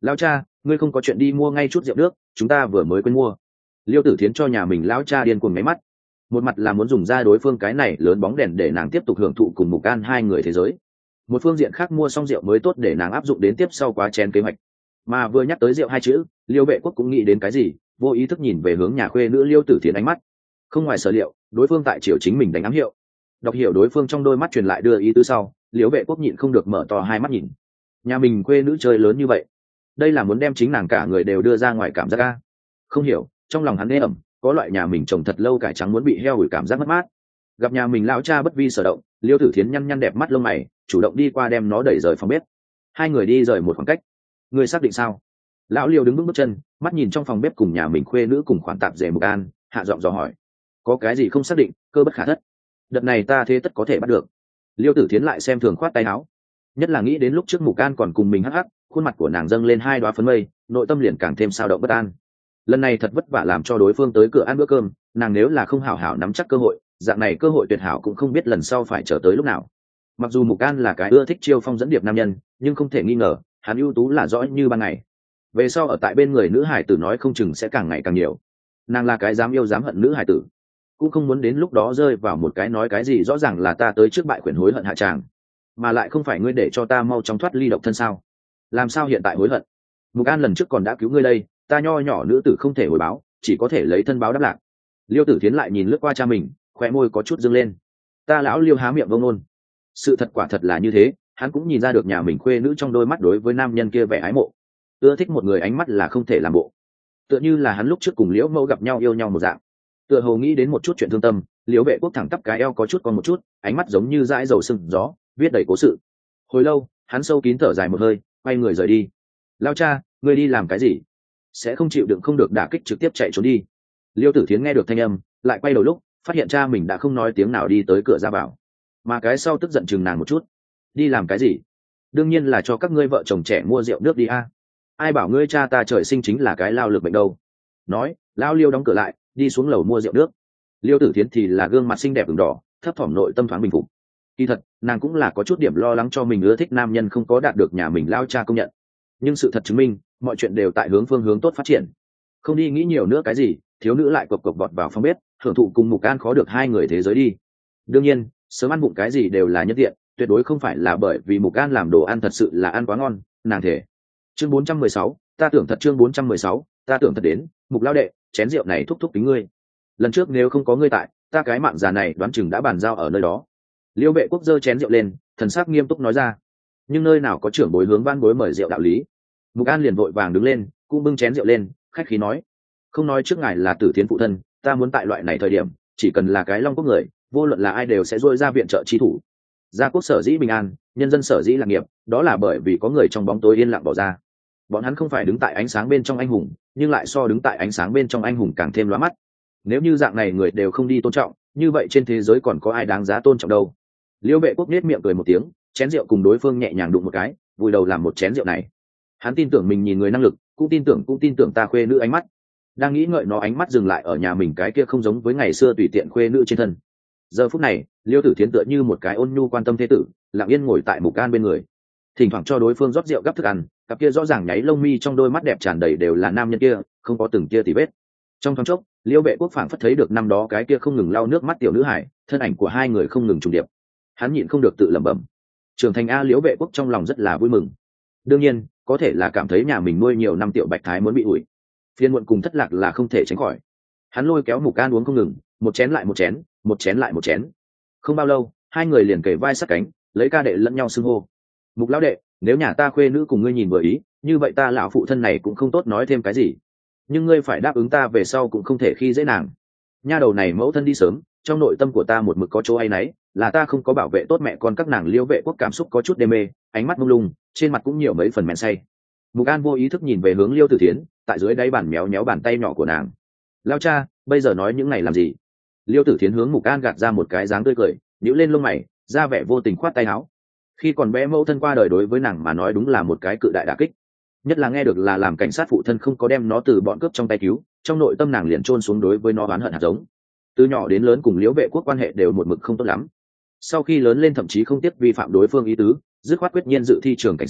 Lão cha, ngươi không có chuyện đi mua ngay chút rượu nước, chúng ta vừa mới quên mua. Liêu Tử Thiến cho nhà mình lão cha điên cuồng máy mắt, một mặt là muốn dùng ra đối phương cái này lớn bóng đèn để nàng tiếp tục hưởng thụ cùng Mục An hai người thế giới, một phương diện khác mua xong rượu mới tốt để nàng áp dụng đến tiếp sau quá chén kế hoạch. Mà vừa nhắc tới rượu hai chữ, Liêu Vệ Quốc cũng nghĩ đến cái gì, vô ý thức nhìn về hướng nhà khuê nữ Liêu Tử Thiến ánh mắt. Không ngoài sở liệu, đối phương tại chiều chính mình đánh ám hiệu. Đọc hiểu đối phương trong đôi mắt truyền lại đưa ý tứ sau, Liêu Vệ Quốc nhịn không được mở to hai mắt nhìn. Nhà mình khuê nữ chơi lớn như vậy, đây là muốn đem chính nàng cả người đều đưa ra ngoài cảm giác a. Không hiểu, trong lòng hắn ê ẩm, có loại nhà mình trồng thật lâu cải trắng muốn bị heo hủi cảm giác mất mát. Gặp nhà mình lão cha bất vi sở động, Liêu Tử Thiến nhăn nhăn đẹp mắt lông mày, chủ động đi qua đem nó đẩy rời phòng bếp. Hai người đi rời một khoảng cách. Ngươi xác định sao? Lão Liêu đứng bước bước chân, mắt nhìn trong phòng bếp cùng nhà mình khuê nữ cùng khoản tạp dề Mục An, hạ giọng dò hỏi. Có cái gì không xác định, cơ bất khả thất. Đợt này ta thế tất có thể bắt được. Liêu Tử Thiến lại xem thường khoát tay áo. Nhất là nghĩ đến lúc trước Mục An còn cùng mình hắc hắc, khuôn mặt của nàng dâng lên hai đóa phấn mây, nội tâm liền càng thêm sao động bất an. Lần này thật vất vả làm cho đối phương tới cửa ăn bữa cơm, nàng nếu là không hảo hảo nắm chắc cơ hội, dạng này cơ hội tuyệt hảo cũng không biết lần sau phải chờ tới lúc nào. Mặc dù Mục An là cái ưa thích chiêu phong dẫn điệp nam nhân, nhưng không thể nghi ngờ, hắn ưu tú là rõ như ban ngày. Về sau ở tại bên người nữ hải tử nói không chừng sẽ càng ngày càng nhiều. Nàng là cái dám yêu dám hận nữ hải tử, cũng không muốn đến lúc đó rơi vào một cái nói cái gì rõ ràng là ta tới trước bại quyển hối hận hạ tràng, mà lại không phải ngươi để cho ta mau chóng thoát ly độc thân sao? Làm sao hiện tại hối hận? Mục An lần trước còn đã cứu ngươi đây, ta nho nhỏ nữ tử không thể hồi báo, chỉ có thể lấy thân báo đáp lạc. Liêu Tử Thiến lại nhìn lướt qua cha mình, khóe môi có chút dâng lên. Ta lão Liêu há miệng vông nôn. Sự thật quả thật là như thế, hắn cũng nhìn ra được nhà mình khuê nữ trong đôi mắt đối với nam nhân kia vẻ ái mộ, ưa thích một người ánh mắt là không thể làm bộ, tựa như là hắn lúc trước cùng Liễu Mẫu gặp nhau yêu nhau một dạng. Tựa hồ nghĩ đến một chút chuyện thương tâm, Liễu Vệ Quốc thẳng tắp cái eo có chút còn một chút, ánh mắt giống như dãi dầu sưng gió, viết đầy cố sự. Hồi lâu, hắn sâu kín thở dài một hơi, quay người rời đi. Lao cha, ngươi đi làm cái gì? Sẽ không chịu đựng không được đả kích trực tiếp chạy trốn đi. Liêu Tử Thiến nghe được thanh âm, lại quay đầu lúc phát hiện cha mình đã không nói tiếng nào đi tới cửa ra vào, mà cái sau tức giận chừng nàng một chút. Đi làm cái gì? Đương nhiên là cho các ngươi vợ chồng trẻ mua rượu nước đi a. Ai bảo ngươi cha ta trời sinh chính là cái lao lực bệnh đâu. Nói, lao Liêu đóng cửa lại, đi xuống lầu mua rượu nước. Liêu Tử Thiến thì là gương mặt xinh đẹp ửng đỏ, thấp thỏm nội tâm thoáng bình phục. Kỳ thật, nàng cũng là có chút điểm lo lắng cho mình ưa thích nam nhân không có đạt được nhà mình lao cha công nhận. Nhưng sự thật chứng minh, mọi chuyện đều tại hướng phương hướng tốt phát triển. Không đi nghĩ nhiều nữa cái gì, thiếu nữ lại cộc cộc vọt vào phòng bếp, hưởng thụ cùng Mục An khó được hai người thế giới đi. Đương nhiên, sớm ăn bụng cái gì đều là nhất tiện, tuyệt đối không phải là bởi vì Mục An làm đồ ăn thật sự là ăn quá ngon, nàng thể. Chương bốn trăm mười sáu, ta tưởng thật chương bốn trăm mười sáu, ta tưởng thật đến, Mục lão đệ, chén rượu này thúc thúc kính ngươi. Lần trước nếu không có ngươi tại, ta cái mạng già này đoán chừng đã bàn giao ở nơi đó. Liêu Vệ Quốc giơ chén rượu lên, thần sắc nghiêm túc nói ra. Nhưng nơi nào có trưởng bối hướng van bối mời rượu đạo lý. Mục An liền vội vàng đứng lên, cũng bưng chén rượu lên, khách khí nói: không nói trước ngài là Tử Thiến phụ thân, ta muốn tại loại này thời điểm, chỉ cần là cái Long Quốc người, vô luận là ai đều sẽ dôi ra viện trợ chi thủ. Gia quốc sở dĩ bình an, nhân dân sở dĩ lạc nghiệp, đó là bởi vì có người trong bóng tối yên lặng bỏ ra. Bọn hắn không phải đứng tại ánh sáng bên trong anh hùng, nhưng lại so đứng tại ánh sáng bên trong anh hùng càng thêm lóa mắt. Nếu như dạng này người đều không đi tôn trọng, như vậy trên thế giới còn có ai đáng giá tôn trọng đâu? Liêu Vệ Quốc nết miệng cười một tiếng, chén rượu cùng đối phương nhẹ nhàng đụng một cái, vùi đầu làm một chén rượu này. Hắn tin tưởng mình nhìn người năng lực, cũng tin tưởng cũng tin tưởng ta khuê nữ ánh mắt. Đang nghĩ ngợi nó ánh mắt dừng lại ở nhà mình cái kia không giống với ngày xưa tùy tiện khuê nữ trên thân. Giờ phút này, Liêu Tử Thiến tựa như một cái ôn nhu quan tâm thế tử, lặng yên ngồi tại Mục An bên người, thỉnh thoảng cho đối phương rót rượu gắp thức ăn, cặp kia rõ ràng nháy lông mi trong đôi mắt đẹp tràn đầy đều là nam nhân kia, không có từng kia tì vết. Trong thoáng chốc, Liêu Vệ Quốc phảng phất thấy được năm đó cái kia không ngừng lau nước mắt tiểu nữ hải, thân ảnh của hai người không ngừng trùng điệp. Hắn nhịn không được tự lẩm bẩm. Trưởng thành a Liễu Vệ Quốc trong lòng rất là vui mừng. Đương nhiên, có thể là cảm thấy nhà mình nuôi nhiều năm tiểu bạch thái muốn bị ủi. Phiên muộn cùng thất lạc là không thể tránh khỏi. Hắn lôi kéo Mục An uống không ngừng, một chén lại một chén, một chén lại một chén. Không bao lâu, hai người liền kề vai sát cánh, lấy ca đệ lẫn nhau xưng hô. Mục lão đệ, nếu nhà ta khuê nữ cùng ngươi nhìn vừa ý, như vậy ta lão phụ thân này cũng không tốt nói thêm cái gì. Nhưng ngươi phải đáp ứng ta về sau cũng không thể khi dễ nàng. Nha đầu này mẫu thân đi sớm, trong nội tâm của ta một mực có chỗ áy náy, là ta không có bảo vệ tốt mẹ con các nàng. Liêu Vệ Quốc cảm xúc có chút đê mê, ánh mắt mông lung, trên mặt cũng nhiều mấy phần men say. Mục An vô ý thức nhìn về hướng Liêu Tử Thiến, tại dưới đáy bàn méo méo bàn tay nhỏ của nàng. Lao cha, bây giờ nói những này làm gì? Liêu Tử Thiến hướng Mục An gạt ra một cái dáng tươi cười, nhíu lên lông mày, ra vẻ vô tình khoát tay áo. Khi còn bé mẫu thân qua đời đối với nàng mà nói đúng là một cái cự đại đả kích, nhất là nghe được là làm cảnh sát phụ thân không có đem nó từ bọn cướp trong tay cứu, trong nội tâm nàng liền chôn xuống đối với nó oán hận hạt giống. Từ nhỏ đến lớn cùng Liễu Vệ Quốc quan hệ đều một mực không tốt lắm. Sau khi lớn lên thậm chí không tiếc vi phạm đối phương ý tứ, dứt khoát quyết nhiên dự thi trường cảnh sát,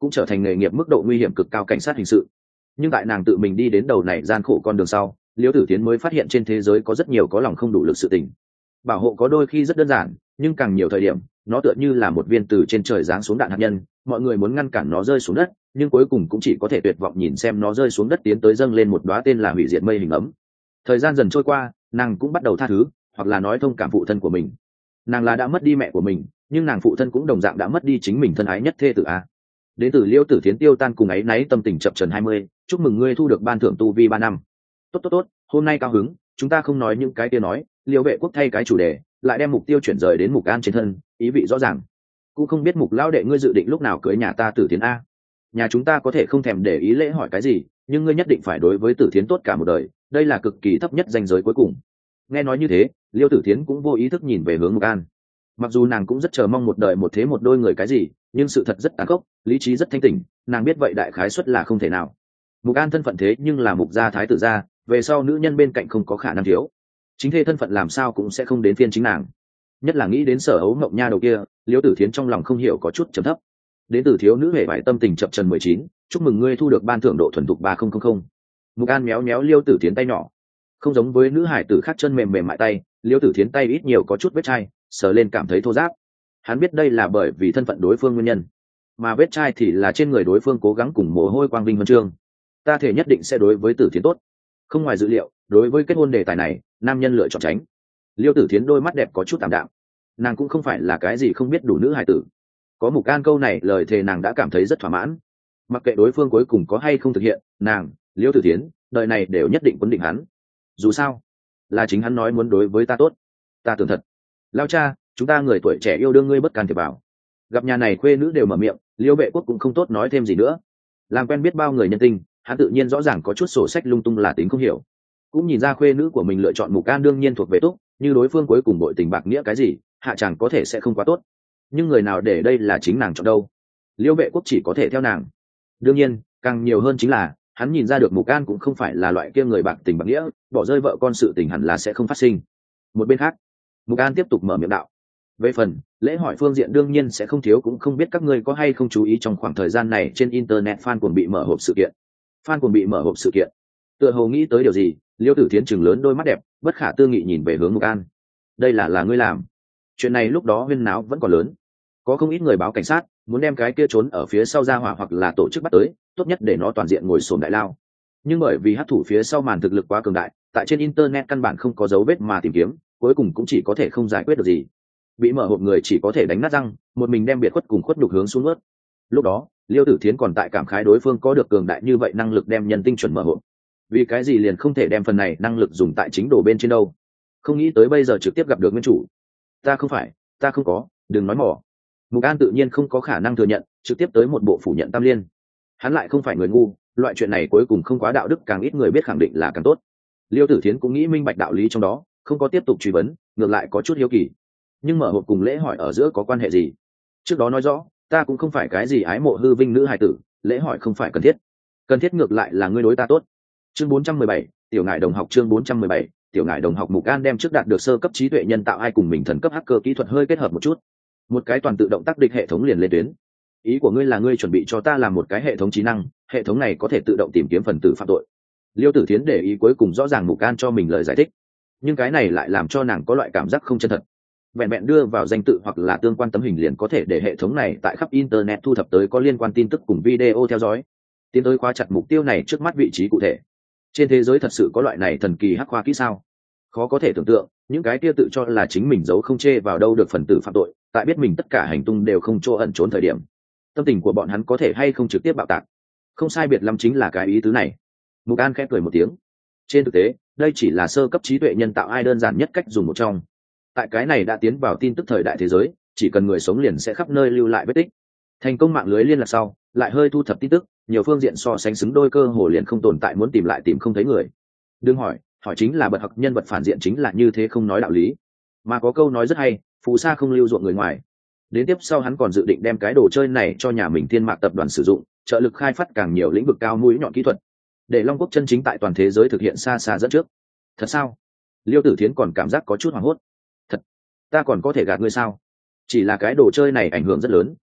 cũng trở thành nghề nghiệp mức độ nguy hiểm cực cao cảnh sát hình sự. Nhưng tại nàng tự mình đi đến đầu này gian khổ con đường sau, Liễu Tử Tiến mới phát hiện trên thế giới có rất nhiều có lòng không đủ lực sự tình. Bảo hộ có đôi khi rất đơn giản, nhưng càng nhiều thời điểm nó tựa như là một viên từ trên trời giáng xuống đạn hạt nhân, mọi người muốn ngăn cản nó rơi xuống đất, nhưng cuối cùng cũng chỉ có thể tuyệt vọng nhìn xem nó rơi xuống đất tiến tới dâng lên một đóa tên là hủy diệt mây hình ấm. Thời gian dần trôi qua, nàng cũng bắt đầu tha thứ, hoặc là nói thông cảm phụ thân của mình. Nàng là đã mất đi mẹ của mình, nhưng nàng phụ thân cũng đồng dạng đã mất đi chính mình thân ái nhất thê tử a. Đến từ Liễu Tử Thiến tiêu tan cùng ấy náy tâm tình chập chờn hai mươi, chúc mừng ngươi thu được ban thưởng tu vi ba năm. Tốt tốt tốt, hôm nay cao hứng, chúng ta không nói những cái kia nói, Liễu Vệ Quốc thay cái chủ đề, lại đem mục tiêu chuyển rời đến Mục An trên thân, ý vị rõ ràng. Cũng không biết Mục lão đệ ngươi dự định lúc nào cưới nhà ta Tử Thiến a. Nhà chúng ta có thể không thèm để ý lễ hỏi cái gì, nhưng ngươi nhất định phải đối với Tử Thiến tốt cả một đời, đây là cực kỳ thấp nhất danh giới cuối cùng. Nghe nói như thế, Liễu Tử Thiến cũng vô ý thức nhìn về hướng Mục An. Mặc dù nàng cũng rất chờ mong một đời một thế một đôi người cái gì, nhưng sự thật rất tàn khốc, lý trí rất thanh tỉnh, nàng biết vậy đại khái suất là không thể nào. Mục An thân phận thế nhưng là Mục gia thái tử gia, về sau nữ nhân bên cạnh không có khả năng thiếu. Chính thê thân phận làm sao cũng sẽ không đến phiên chính nàng. Nhất là nghĩ đến Sở Ấu Ngộng nha đầu kia, Liễu Tử Thiến trong lòng không hiểu có chút trầm thấp. Đến từ thiếu nữ hề vải tâm tình chập trần mười chín, chúc mừng ngươi thu được ban thưởng độ thuần thục ba không không không. Mục An méo méo Liễu Tử Thiến tay nhỏ. Không giống với nữ hải tử khác chân mềm mềm mại tay, Liễu Tử Thiến tay ít nhiều có chút vết chai, sờ lên cảm thấy thô ráp. Hắn biết đây là bởi vì thân phận đối phương nguyên nhân, mà vết chai thì là trên người đối phương cố gắng cùng mồ hôi quang vinh huân chương. Ta thể nhất định sẽ đối với Tử Thiến tốt. Không ngoài dự liệu, đối với kết hôn đề tài này, nam nhân lựa chọn tránh. Liêu Tử Thiến đôi mắt đẹp có chút tạm đạm. Nàng cũng không phải là cái gì không biết đủ nữ hài tử. Có Mục An câu này lời thề nàng đã cảm thấy rất thỏa mãn. Mặc kệ đối phương cuối cùng có hay không thực hiện, nàng, Liêu Tử Thiến, đời này đều nhất định quấn định hắn. Dù sao, là chính hắn nói muốn đối với ta tốt. Ta tưởng thật. Lao cha, chúng ta người tuổi trẻ yêu đương ngươi bất can thiệp vào. Gặp nhà này khuê nữ đều mở miệng, Liêu Vệ Quốc cũng không tốt nói thêm gì nữa. Làm quen biết bao người nhân tình, hắn tự nhiên rõ ràng có chút sổ sách lung tung là tính không hiểu. Cũng nhìn ra khuê nữ của mình lựa chọn Mục An đương nhiên thuộc về túc, như đối phương cuối cùng bội tình bạc nghĩa cái gì, hạ chàng có thể sẽ không quá tốt. Nhưng người nào để đây là chính nàng chọn đâu? Liêu Vệ Quốc chỉ có thể theo nàng. Đương nhiên, càng nhiều hơn chính là hắn nhìn ra được Mục An cũng không phải là loại kia người bạc tình bạc nghĩa, bỏ rơi vợ con sự tình hẳn là sẽ không phát sinh. Một bên khác, Mục An tiếp tục mở miệng đạo. Về phần lễ hỏi phương diện đương nhiên sẽ không thiếu, cũng không biết các ngươi có hay không chú ý trong khoảng thời gian này trên internet fan cuồng bị mở hộp sự kiện. Fan cuồng bị mở hộp sự kiện. Tựa hồ nghĩ tới điều gì, Liêu Tử Thiến chừng lớn đôi mắt đẹp, bất khả tư nghị nhìn về hướng Mục An. Đây là là ngươi làm? Chuyện này lúc đó huyên náo vẫn còn lớn, có không ít người báo cảnh sát, muốn đem cái kia trốn ở phía sau ra hỏa hoặc là tổ chức bắt tới, tốt nhất để nó toàn diện ngồi xổm đại lao. Nhưng bởi vì hắc thủ phía sau màn thực lực quá cường đại, tại trên internet căn bản không có dấu vết mà tìm kiếm, cuối cùng cũng chỉ có thể không giải quyết được gì. Bị mở hộp người chỉ có thể đánh nát răng, một mình đem biệt khuất cùng khuất nhục hướng xuống ướt. Lúc đó, Liêu Tử Thiến còn tại cảm khái đối phương có được cường đại như vậy năng lực đem nhân tinh chuẩn mở hộp. Vì cái gì liền không thể đem phần này năng lực dùng tại chính đồ bên trên đâu? Không nghĩ tới bây giờ trực tiếp gặp được nguyên chủ. Ta không phải, ta không có, đừng nói mỏ. Mục An tự nhiên không có khả năng thừa nhận, trực tiếp tới một bộ phủ nhận tam liên. Hắn lại không phải người ngu, loại chuyện này cuối cùng không quá đạo đức, càng ít người biết khẳng định là càng tốt. Liêu Tử Thiến cũng nghĩ minh bạch đạo lý trong đó, không có tiếp tục truy vấn, ngược lại có chút hiếu kỳ. Nhưng mở hộp cùng lễ hỏi ở giữa có quan hệ gì? Trước đó nói rõ, ta cũng không phải cái gì ái mộ hư vinh nữ hài tử, lễ hỏi không phải cần thiết. Cần thiết ngược lại là ngươi đối ta tốt. Chương bốn trăm mười bảy, tiểu ngải đồng học chương bốn trăm mười bảy, tiểu ngải đồng học. Mục An đem trước đạt được sơ cấp trí tuệ nhân tạo ai cùng mình thần cấp hacker kỹ thuật hơi kết hợp một chút. Một cái toàn tự động tác địch hệ thống liền lên tuyến. Ý của ngươi là ngươi chuẩn bị cho ta làm một cái hệ thống trí năng, hệ thống này có thể tự động tìm kiếm phần tử phạm tội. Liêu Tử Thiến để ý cuối cùng rõ ràng Mục An cho mình lời giải thích, nhưng cái này lại làm cho nàng có loại cảm giác không chân thật. Vẹn vẹn đưa vào danh tự hoặc là tương quan tấm hình liền có thể để hệ thống này tại khắp internet thu thập tới có liên quan tin tức cùng video theo dõi, tiến tới khóa chặt mục tiêu này trước mắt vị trí cụ thể. Trên thế giới thật sự có loại này thần kỳ hắc khoa kỹ sao? Khó có thể tưởng tượng, những cái kia tự cho là chính mình giấu không chê vào đâu được phần tử phạm tội, tại biết mình tất cả hành tung đều không chỗ ẩn trốn thời điểm, tâm tình của bọn hắn có thể hay không trực tiếp bạo tạc. Không sai biệt lắm chính là cái ý tứ này. Mục An khẽ cười một tiếng. Trên thực tế, đây chỉ là sơ cấp trí tuệ nhân tạo ai đơn giản nhất cách dùng một trong. Tại cái này đã tiến vào tin tức thời đại thế giới, chỉ cần người sống liền sẽ khắp nơi lưu lại vết tích. Thành công mạng lưới liên lạc sau, lại hơi thu thập tin tức, nhiều phương diện so sánh xứng đôi cơ hồ liền không tồn tại muốn tìm lại tìm không thấy người. Đừng hỏi, hỏi chính là bật học nhân vật phản diện chính là như thế không nói đạo lý. Mà có câu nói rất hay, phù sa không lưu ruộng người ngoài. Đến tiếp sau hắn còn dự định đem cái đồ chơi này cho nhà mình Thiên Mạc tập đoàn sử dụng, trợ lực khai phát càng nhiều lĩnh vực cao mũi nhọn kỹ thuật, để Long Quốc chân chính tại toàn thế giới thực hiện xa xa dẫn trước. Thật sao? Liêu Tử Thiến còn cảm giác có chút hoảng hốt. Thật, ta còn có thể gạt ngươi sao? Chỉ là cái đồ chơi này ảnh hưởng rất lớn,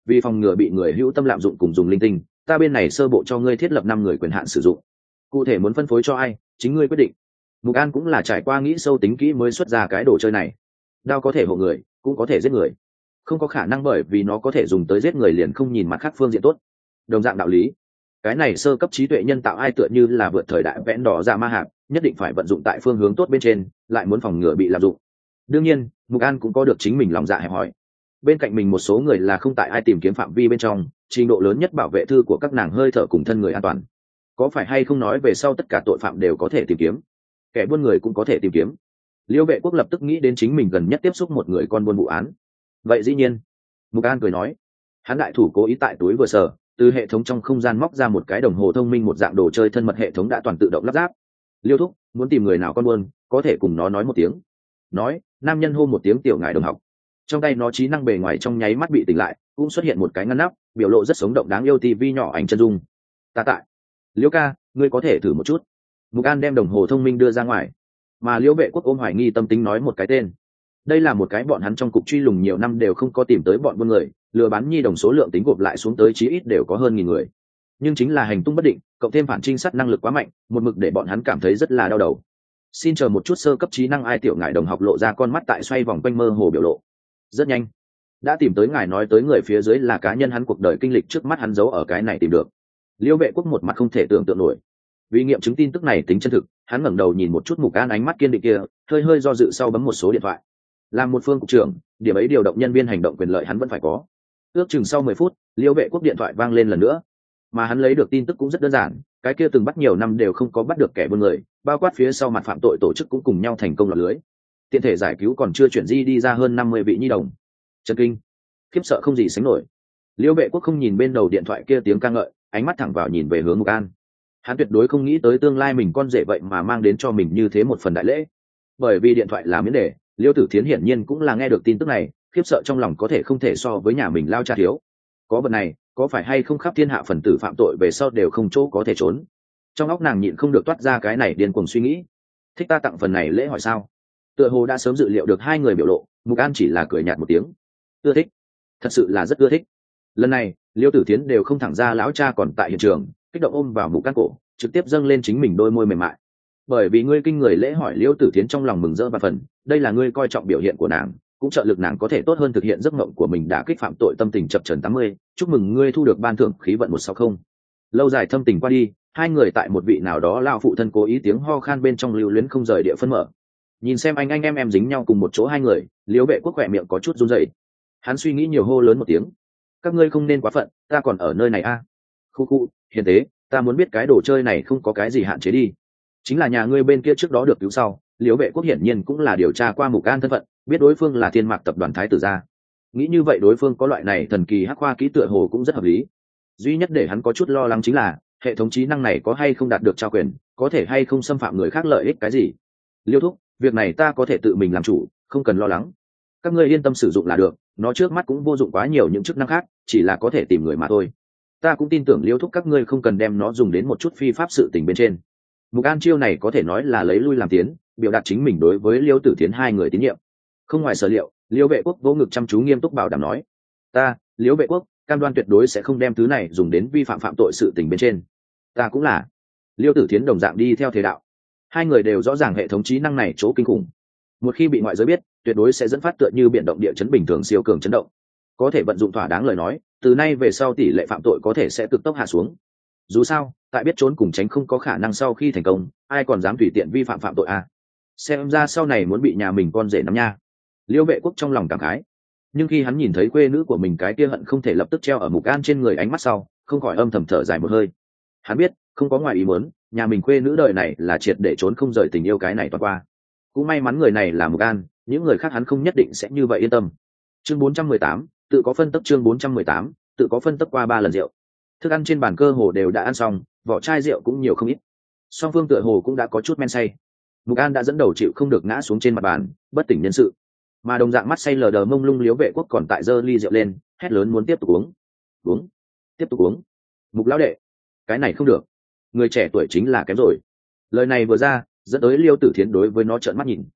vì phòng ngừa bị người hữu tâm lạm dụng cùng dùng linh tinh, ta bên này sơ bộ cho ngươi thiết lập năm người quyền hạn sử dụng, cụ thể muốn phân phối cho ai chính ngươi quyết định. Mục An cũng là trải qua nghĩ sâu tính kỹ mới xuất ra cái đồ chơi này. Đao có thể hộ người, cũng có thể giết người, không có khả năng bởi vì nó có thể dùng tới giết người liền không nhìn mặt khác phương diện tốt. Đồng dạng đạo lý, cái này sơ cấp trí tuệ nhân tạo ai tựa như là vượt thời đại vẽn đỏ ra ma hạp, nhất định phải vận dụng tại phương hướng tốt bên trên, lại muốn phòng ngừa bị lạm dụng. Đương nhiên Mục An cũng có được chính mình lòng dạ hẹp hòi, bên cạnh mình một số người là không tại ai tìm kiếm phạm vi bên trong, trình độ lớn nhất bảo vệ thư của các nàng hơi thở cùng thân người an toàn. Có phải hay không nói về sau tất cả tội phạm đều có thể tìm kiếm, kẻ buôn người cũng có thể tìm kiếm. Liêu Vệ Quốc lập tức nghĩ đến chính mình gần nhất tiếp xúc một người con buôn vụ án. Vậy dĩ nhiên, Mục An cười nói. Hắn đại thủ cố ý tại túi vừa sờ, từ hệ thống trong không gian móc ra một cái đồng hồ thông minh, một dạng đồ chơi thân mật hệ thống đã toàn tự động lắp ráp. Liêu thúc, muốn tìm người nào con buôn, có thể cùng nó nói một tiếng. Nói, nam nhân hô một tiếng tiểu ngài đồng học. Trong tay nó trí năng bề ngoài trong nháy mắt bị tỉnh lại, cũng xuất hiện một cái ngăn nắp, biểu lộ rất sống động đáng yêu tivi nhỏ ảnh chân dung. Ta tại. Liêu ca, ngươi có thể thử một chút. Mục An đem đồng hồ thông minh đưa ra ngoài, mà Liêu Vệ Quốc ôm hoài nghi tâm tính nói một cái tên. Đây là một cái bọn hắn trong cục truy lùng nhiều năm đều không có tìm tới bọn buôn người, lừa bán nhi đồng số lượng tính gộp lại xuống tới chí ít đều có hơn nghìn người, nhưng chính là hành tung bất định, cộng thêm phản trinh sát năng lực quá mạnh, một mực để bọn hắn cảm thấy rất là đau đầu. Xin chờ một chút, sơ cấp trí năng ai tiểu ngài đồng học lộ ra con mắt tại xoay vòng quanh mơ hồ biểu lộ. Rất nhanh đã tìm tới ngài nói tới người phía dưới là cá nhân hắn cuộc đời kinh lịch trước mắt hắn giấu ở cái này tìm được. Liêu Vệ Quốc một mặt không thể tưởng tượng nổi. Vì nghiệm chứng tin tức này tính chân thực, hắn ngẩng đầu nhìn một chút Mục An ánh mắt kiên định kia, hơi hơi do dự sau bấm một số điện thoại. Làm một phương cục trưởng, điểm ấy điều động nhân viên hành động quyền lợi hắn vẫn phải có. Ước chừng sau mười phút, Liêu Vệ Quốc điện thoại vang lên lần nữa, mà hắn lấy được tin tức cũng rất đơn giản, cái kia từng bắt nhiều năm đều không có bắt được kẻ buôn người, bao quát phía sau mặt phạm tội tổ chức cũng cùng nhau thành công lọt lưới. Tiện thể giải cứu còn chưa chuyển di đi ra hơn năm mươi vị nhi đồng. Chấn kinh, khiếp sợ không gì sánh nổi. Liêu Vệ Quốc không nhìn bên đầu điện thoại kia tiếng ca ngợi, ánh mắt thẳng vào nhìn về hướng Mục An. Hắn tuyệt đối không nghĩ tới tương lai mình con rể vậy mà mang đến cho mình như thế một phần đại lễ. Bởi vì điện thoại là miễn đề, Liêu Tử Thiến hiển nhiên cũng là nghe được tin tức này, khiếp sợ trong lòng có thể không thể so với nhà mình lao cha thiếu. Có vật này, có phải hay không khắp thiên hạ phần tử phạm tội về sau đều không chỗ có thể trốn. Trong óc nàng nhịn không được toát ra cái này điên cuồng suy nghĩ. Thích ta tặng phần này lễ hỏi sao? Tựa hồ đã sớm dự liệu được hai người biểu lộ, Mục An chỉ là cười nhạt một tiếng. Ưa thích, thật sự là rất ưa thích. Lần này Liêu Tử Thiến đều không thẳng ra lão cha còn tại hiện trường, kích động ôm vào Mục An cổ, trực tiếp dâng lên chính mình đôi môi mềm mại. Bởi vì ngươi kinh người lễ hỏi, Liêu Tử Thiến trong lòng mừng rỡ và phần, đây là ngươi coi trọng biểu hiện của nàng, cũng trợ lực nàng có thể tốt hơn thực hiện giấc mộng của mình, đã kích phạm tội tâm tình chập chờn tám mươi. Chúc mừng ngươi thu được ban thưởng khí vận một sáu không. Lâu dài thâm tình qua đi, hai người tại một vị nào đó lao phụ thân cố ý tiếng ho khan bên trong lưu luyến không rời địa phân mở. Nhìn xem anh anh em em dính nhau cùng một chỗ hai người, Liêu Vệ Quốc khỏe miệng có chút run rẩy. Hắn suy nghĩ nhiều hô lớn một tiếng, các ngươi không nên quá phận, ta còn ở nơi này a. À? Khu khu, hiền tế, ta muốn biết cái đồ chơi này không có cái gì hạn chế đi. Chính là nhà ngươi bên kia trước đó được cứu sau. Liêu Vệ Quốc hiển nhiên cũng là điều tra qua Mục An thân phận, biết đối phương là Thiên Mạc tập đoàn thái tử gia. Nghĩ như vậy đối phương có loại này thần kỳ hắc khoa kỹ tựa hồ cũng rất hợp lý. Duy nhất để hắn có chút lo lắng chính là hệ thống trí năng này có hay không đạt được trao quyền, có thể hay không xâm phạm người khác lợi ích cái gì. Liêu thúc, việc này ta có thể tự mình làm chủ, không cần lo lắng. Các ngươi yên tâm sử dụng là được, nó trước mắt cũng vô dụng quá nhiều những chức năng khác, chỉ là có thể tìm người mà thôi. Ta cũng tin tưởng Liêu thúc các ngươi không cần đem nó dùng đến một chút phi pháp sự tình bên trên. Mục An chiêu này có thể nói là lấy lui làm tiến, biểu đạt chính mình đối với Liêu Tử Thiến hai người tín nhiệm. Không ngoài sở liệu, Liêu Vệ Quốc vỗ ngực chăm chú nghiêm túc bảo đảm nói, ta Liêu Vệ Quốc cam đoan tuyệt đối sẽ không đem thứ này dùng đến vi phạm phạm tội sự tình bên trên. Ta cũng là. Liêu Tử Thiến đồng dạng đi theo thế đạo. Hai người đều rõ ràng hệ thống trí năng này chỗ kinh khủng, một khi bị ngoại giới biết, tuyệt đối sẽ dẫn phát tựa như biển động địa chấn bình thường siêu cường chấn động. Có thể vận dụng thỏa đáng lời nói, từ nay về sau tỷ lệ phạm tội có thể sẽ cực tốc hạ xuống. Dù sao, tại biết trốn cùng tránh không có khả năng, sau khi thành công, ai còn dám tùy tiện vi phạm phạm tội à? Xem ra sau này muốn bị nhà mình con rể nắm nha. Liêu Vệ Quốc trong lòng cảm khái, nhưng khi hắn nhìn thấy quê nữ của mình cái kia hận không thể lập tức treo ở Mục An trên người ánh mắt sau, không khỏi âm thầm thở dài một hơi. Hắn biết, không có ngoài ý muốn, nhà mình quê nữ đời này là triệt để trốn không rời tình yêu cái này toàn qua. Cũng may mắn người này là Mục An, những người khác hắn không nhất định sẽ như vậy yên tâm. Chương bốn trăm mười tám, tự có phân tấp. Chương bốn trăm mười tám, tự có phân tấp. Qua ba lần rượu, thức ăn trên bàn cơ hồ đều đã ăn xong, vỏ chai rượu cũng nhiều không ít. Song phương tựa hồ cũng đã có chút men say. Mục An đã dẫn đầu chịu không được ngã xuống trên mặt bàn, bất tỉnh nhân sự. Mà đồng dạng mắt say lờ đờ mông lung Liêu Vệ Quốc còn tại giơ ly rượu lên, hét lớn muốn tiếp tục uống, uống, tiếp tục uống. Mục lão đệ, cái này không được, người trẻ tuổi chính là kém rồi. Lời này vừa ra, dẫn tới Liêu Tử Thiến đối với nó trợn mắt nhìn.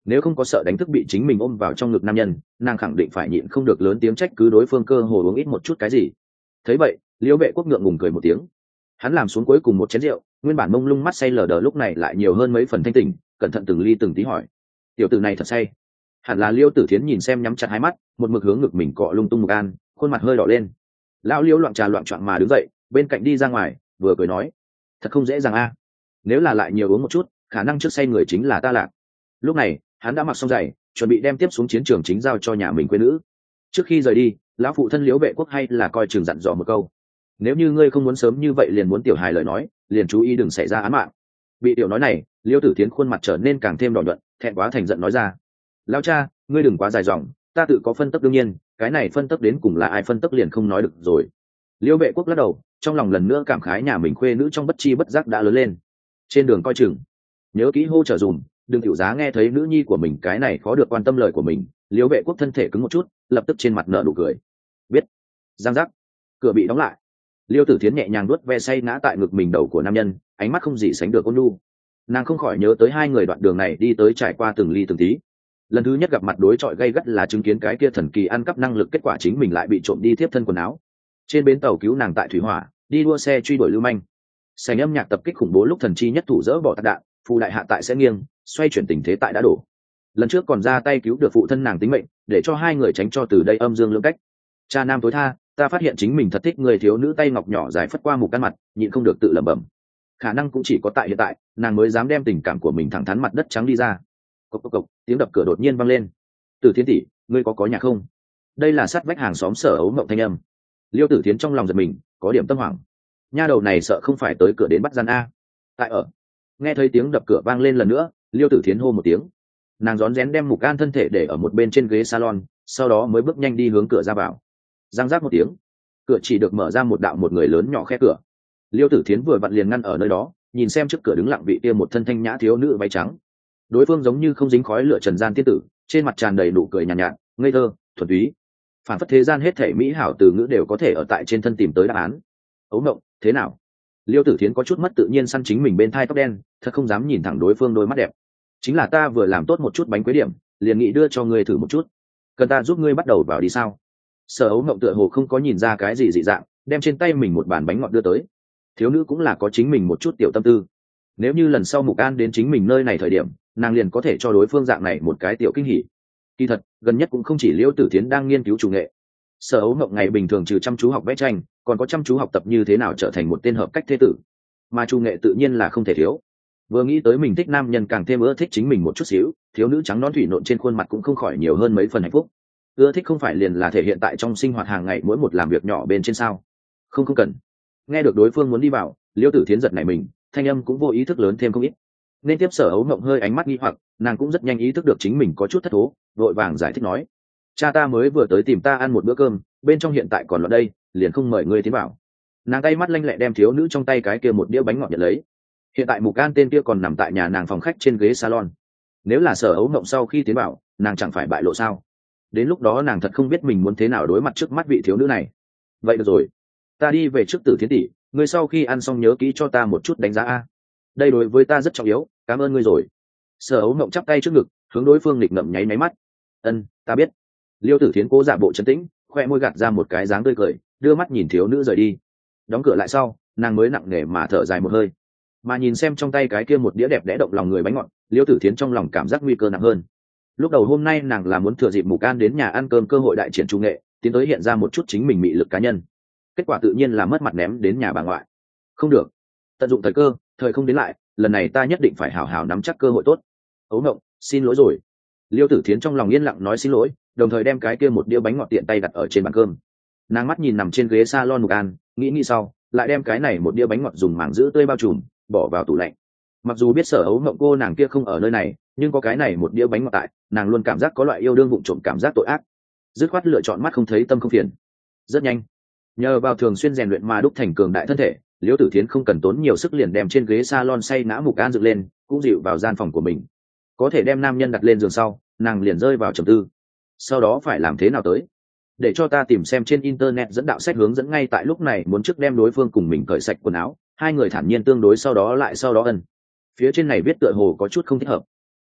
nếu không có sợ đánh thức bị chính mình ôm vào trong ngực nam nhân, nàng khẳng định phải nhịn không được lớn tiếng trách cứ đối phương cơ hồ uống ít một chút cái gì. Thấy vậy, Liễu Vệ Quốc ngượng ngùng cười một tiếng. Hắn làm xuống cuối cùng một chén rượu, nguyên bản mông lung mắt say lờ đờ lúc này lại nhiều hơn mấy phần thanh tỉnh, cẩn thận từng ly từng tí hỏi: tiểu tử này thật say? Hẳn là Liêu Tử Thiến nhìn xem nhắm chặt hai mắt, một mực hướng ngực mình cọ lung tung Mục An, khuôn mặt hơi đỏ lên. Lão Liêu loạn trà loạn choạng mà đứng dậy, bên cạnh đi ra ngoài, vừa cười nói: thật không dễ dàng a, nếu là lại nhiều uống một chút, khả năng trước say người chính là ta Lạc. Lúc này, hắn đã mặc xong giày, chuẩn bị đem tiếp xuống chiến trường chính giao cho nhà mình quê nữ. Trước khi rời đi, lão phụ thân Liễu Vệ Quốc hay là coi chừng dặn dò một câu: nếu như ngươi không muốn sớm như vậy liền muốn tiểu hài lời nói, liền chú ý đừng xảy ra án mạng. Bị tiểu nói này, Liêu Tử Thiến khuôn mặt trở nên càng thêm đỏ nhuận, thẹn quá thành giận nói ra: lão cha, ngươi đừng quá dài dòng, ta tự có phân tấp đương nhiên, cái này phân tấp đến cùng là ai phân tấp liền không nói được rồi. Liêu Vệ Quốc lắc đầu, trong lòng lần nữa cảm khái nhà mình khuê nữ trong bất chi bất giác đã lớn lên. Trên đường coi chừng, nhớ kỹ hô trở dùm, đừng tiểu giá nghe thấy nữ nhi của mình cái này khó được quan tâm lời của mình. Liêu Vệ Quốc thân thể cứng một chút, lập tức trên mặt nở nụ cười. Biết. Giang giác, cửa bị đóng lại. Liêu Tử Thiến nhẹ nhàng nuốt ve say ngã tại ngực mình đầu của nam nhân, ánh mắt không gì sánh được ôn nhu. Nàng không khỏi nhớ tới hai người đoạn đường này đi tới trải qua từng ly từng tí. Lần thứ nhất gặp mặt đối chọi gay gắt là chứng kiến cái kia thần kỳ ăn cắp năng lực, kết quả chính mình lại bị trộm đi tiếp thân quần áo. Trên bến tàu cứu nàng tại thủy hỏa, đi đua xe truy đuổi lưu manh. Sảnh âm nhạc tập kích khủng bố lúc thần chi nhất thủ dỡ bỏ tạc đạn, phù đại hạ tại sẽ nghiêng, xoay chuyển tình thế tại đã đổ. Lần trước còn ra tay cứu được phụ thân nàng tính mệnh, để cho hai người tránh cho từ đây âm dương lưỡng cách. Cha nam tối tha, ta phát hiện chính mình thật thích người thiếu nữ tay ngọc nhỏ dài phất qua Mục Căn mặt, nhịn không được tự lẩm bẩm. Khả năng cũng chỉ có tại hiện tại, nàng mới dám đem tình cảm của mình thẳng thắn mặt đất trắng đi ra. Cộc cộc cộc, tiếng đập cửa đột nhiên vang lên. Tử Thiến tỷ, ngươi có có nhà không? Đây là sát vách hàng xóm Sở Ấu Mộng thanh âm. Liêu Tử Thiến trong lòng giật mình, có điểm tâm hoảng. Nha đầu này sợ không phải tới cửa đến bắt gian a. Tại ở. Nghe thấy tiếng đập cửa vang lên lần nữa, Liêu Tử Thiến hô một tiếng. Nàng rón rén đem Mục An thân thể để ở một bên trên ghế salon, sau đó mới bước nhanh đi hướng cửa ra vào. Giang giác một tiếng, cửa chỉ được mở ra một đạo một người lớn nhỏ khe cửa. Liêu Tử Thiến vừa vặn liền ngăn ở nơi đó, nhìn xem trước cửa đứng lặng vị kia một thân thanh nhã thiếu nữ váy trắng. Đối phương giống như không dính khói lửa trần gian tiên tử, trên mặt tràn đầy nụ cười nhàn nhạt, nhạt, ngây thơ, thuần túy. Phản phất thế gian hết thảy mỹ hảo từ ngữ đều có thể ở tại trên thân tìm tới đáp án. Ấu Mộng, thế nào? Liêu Tử Thiến có chút mất tự nhiên săn chính mình bên thai tóc đen, thật không dám nhìn thẳng đối phương đôi mắt đẹp. Chính là ta vừa làm tốt một chút bánh quế điểm, liền nghĩ đưa cho ngươi thử một chút. Cần ta giúp ngươi bắt đầu vào đi sao? Sở Ấu Mộng tựa hồ không có nhìn ra cái gì dị dạng, đem trên tay mình một bàn bánh ngọt đưa tới. Thiếu nữ cũng là có chính mình một chút tiểu tâm tư. Nếu như lần sau Mục An đến chính mình nơi này thời điểm, nàng liền có thể cho đối phương dạng này một cái tiểu kinh hỉ. Kỳ thật, gần nhất cũng không chỉ Liễu Tử Thiến đang nghiên cứu chủ nghệ. Sở Ấu Mộng ngày bình thường trừ chăm chú học vẽ tranh, còn có chăm chú học tập như thế nào trở thành một tên hợp cách thế tử. Mà chủ nghệ tự nhiên là không thể thiếu. Vừa nghĩ tới mình thích nam nhân càng thêm ưa thích chính mình một chút xíu, thiếu nữ trắng nõn thủy nộn trên khuôn mặt cũng không khỏi nhiều hơn mấy phần hạnh phúc. Ưa thích không phải liền là thể hiện tại trong sinh hoạt hàng ngày mỗi một làm việc nhỏ bên trên sao? Không không cần. Nghe được đối phương muốn đi vào, Liêu Tử Thiến giật nảy mình, thanh âm cũng vô ý thức lớn thêm không ít. Nên tiếp Sở Ấu Mộng hơi ánh mắt nghi hoặc, nàng cũng rất nhanh ý thức được chính mình có chút thất thố, vội vàng giải thích nói: cha ta mới vừa tới tìm ta ăn một bữa cơm, bên trong hiện tại còn loạn đây, liền không mời ngươi tiến vào. Nàng tay mắt lanh lẹ đem thiếu nữ trong tay cái kia một đĩa bánh ngọt nhận lấy. Hiện tại Mục An tên kia còn nằm tại nhà nàng phòng khách trên ghế salon. Nếu là Sở Ấu Mộng sau khi tiến vào, nàng chẳng phải bại lộ sao? Đến lúc đó nàng thật không biết mình muốn thế nào đối mặt trước mắt vị thiếu nữ này. Vậy được rồi, ta đi về trước. Tử Thiến tỷ, ngươi sau khi ăn xong nhớ kỹ cho ta một chút đánh giá a. Đây đối với ta rất trọng yếu, cảm ơn ngươi rồi. Sở Ấu Mộng chắp tay trước ngực, hướng đối phương nghịch ngậm nháy máy mắt. Ân, ta biết. Liêu Tử Thiến cố giả bộ trấn tĩnh, khoe môi gạt ra một cái dáng tươi cười, đưa mắt nhìn thiếu nữ rời đi. Đóng cửa lại sau, nàng mới nặng nề mà thở dài một hơi. Mà nhìn xem trong tay cái kia một đĩa đẹp đẽ động lòng người bánh ngọt, Liêu Tử Thiến trong lòng cảm giác nguy cơ nặng hơn. Lúc đầu hôm nay nàng là muốn thừa dịp Mục An đến nhà ăn cơm cơ hội đại triển trung nghệ, tiến tới hiện ra một chút chính mình mị lực cá nhân. Kết quả tự nhiên là mất mặt ném đến nhà bà ngoại. Không được, tận dụng thời cơ, thời không đến lại, lần này ta nhất định phải hảo hảo nắm chắc cơ hội tốt. Ấu Mộng, xin lỗi rồi. Liêu Tử Thiến trong lòng yên lặng nói xin lỗi, đồng thời đem cái kia một đĩa bánh ngọt tiện tay đặt ở trên bàn cơm. Nàng mắt nhìn nằm trên ghế salon Mục An, nghĩ nghĩ sau, lại đem cái này một đĩa bánh ngọt dùng màng giữ tươi bao trùm, bỏ vào tủ lạnh. Mặc dù biết Sở Ấu Mộng cô nàng kia không ở nơi này, nhưng có cái này một đĩa bánh ngọt tại, nàng luôn cảm giác có loại yêu đương vụng trộm cảm giác tội ác. Dứt khoát lựa chọn mắt không thấy tâm không phiền. Rất nhanh, nhờ vào thường xuyên rèn luyện mà đúc thành cường đại thân thể, Liễu Tử Thiến không cần tốn nhiều sức liền đem trên ghế salon say ngã Mục An dựng lên, cũng dịu vào gian phòng của mình. Có thể đem nam nhân đặt lên giường sau, nàng liền rơi vào trầm tư. Sau đó phải làm thế nào tới? Để cho ta tìm xem trên internet dẫn đạo sách hướng dẫn ngay tại lúc này, muốn trước đem đối phương cùng mình cởi sạch quần áo, hai người thản nhiên tương đối sau đó lại sau đó ân. Phía trên này viết tựa hồ có chút không thích hợp.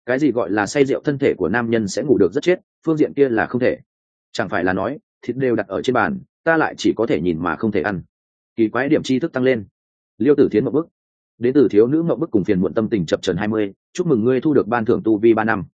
cái gì gọi là say rượu thân thể của nam nhân sẽ ngủ được rất chết, phương diện kia là không thể. Chẳng phải là nói thịt đều đặt ở trên bàn, ta lại chỉ có thể nhìn mà không thể ăn. Kỳ quái điểm tri thức tăng lên. Liêu Tử Thiến một bức. Đến từ thiếu nữ mộng bức cùng phiền muộn tâm tình chập chờn hai mươi, chúc mừng ngươi thu được ban thưởng tu vi ba năm.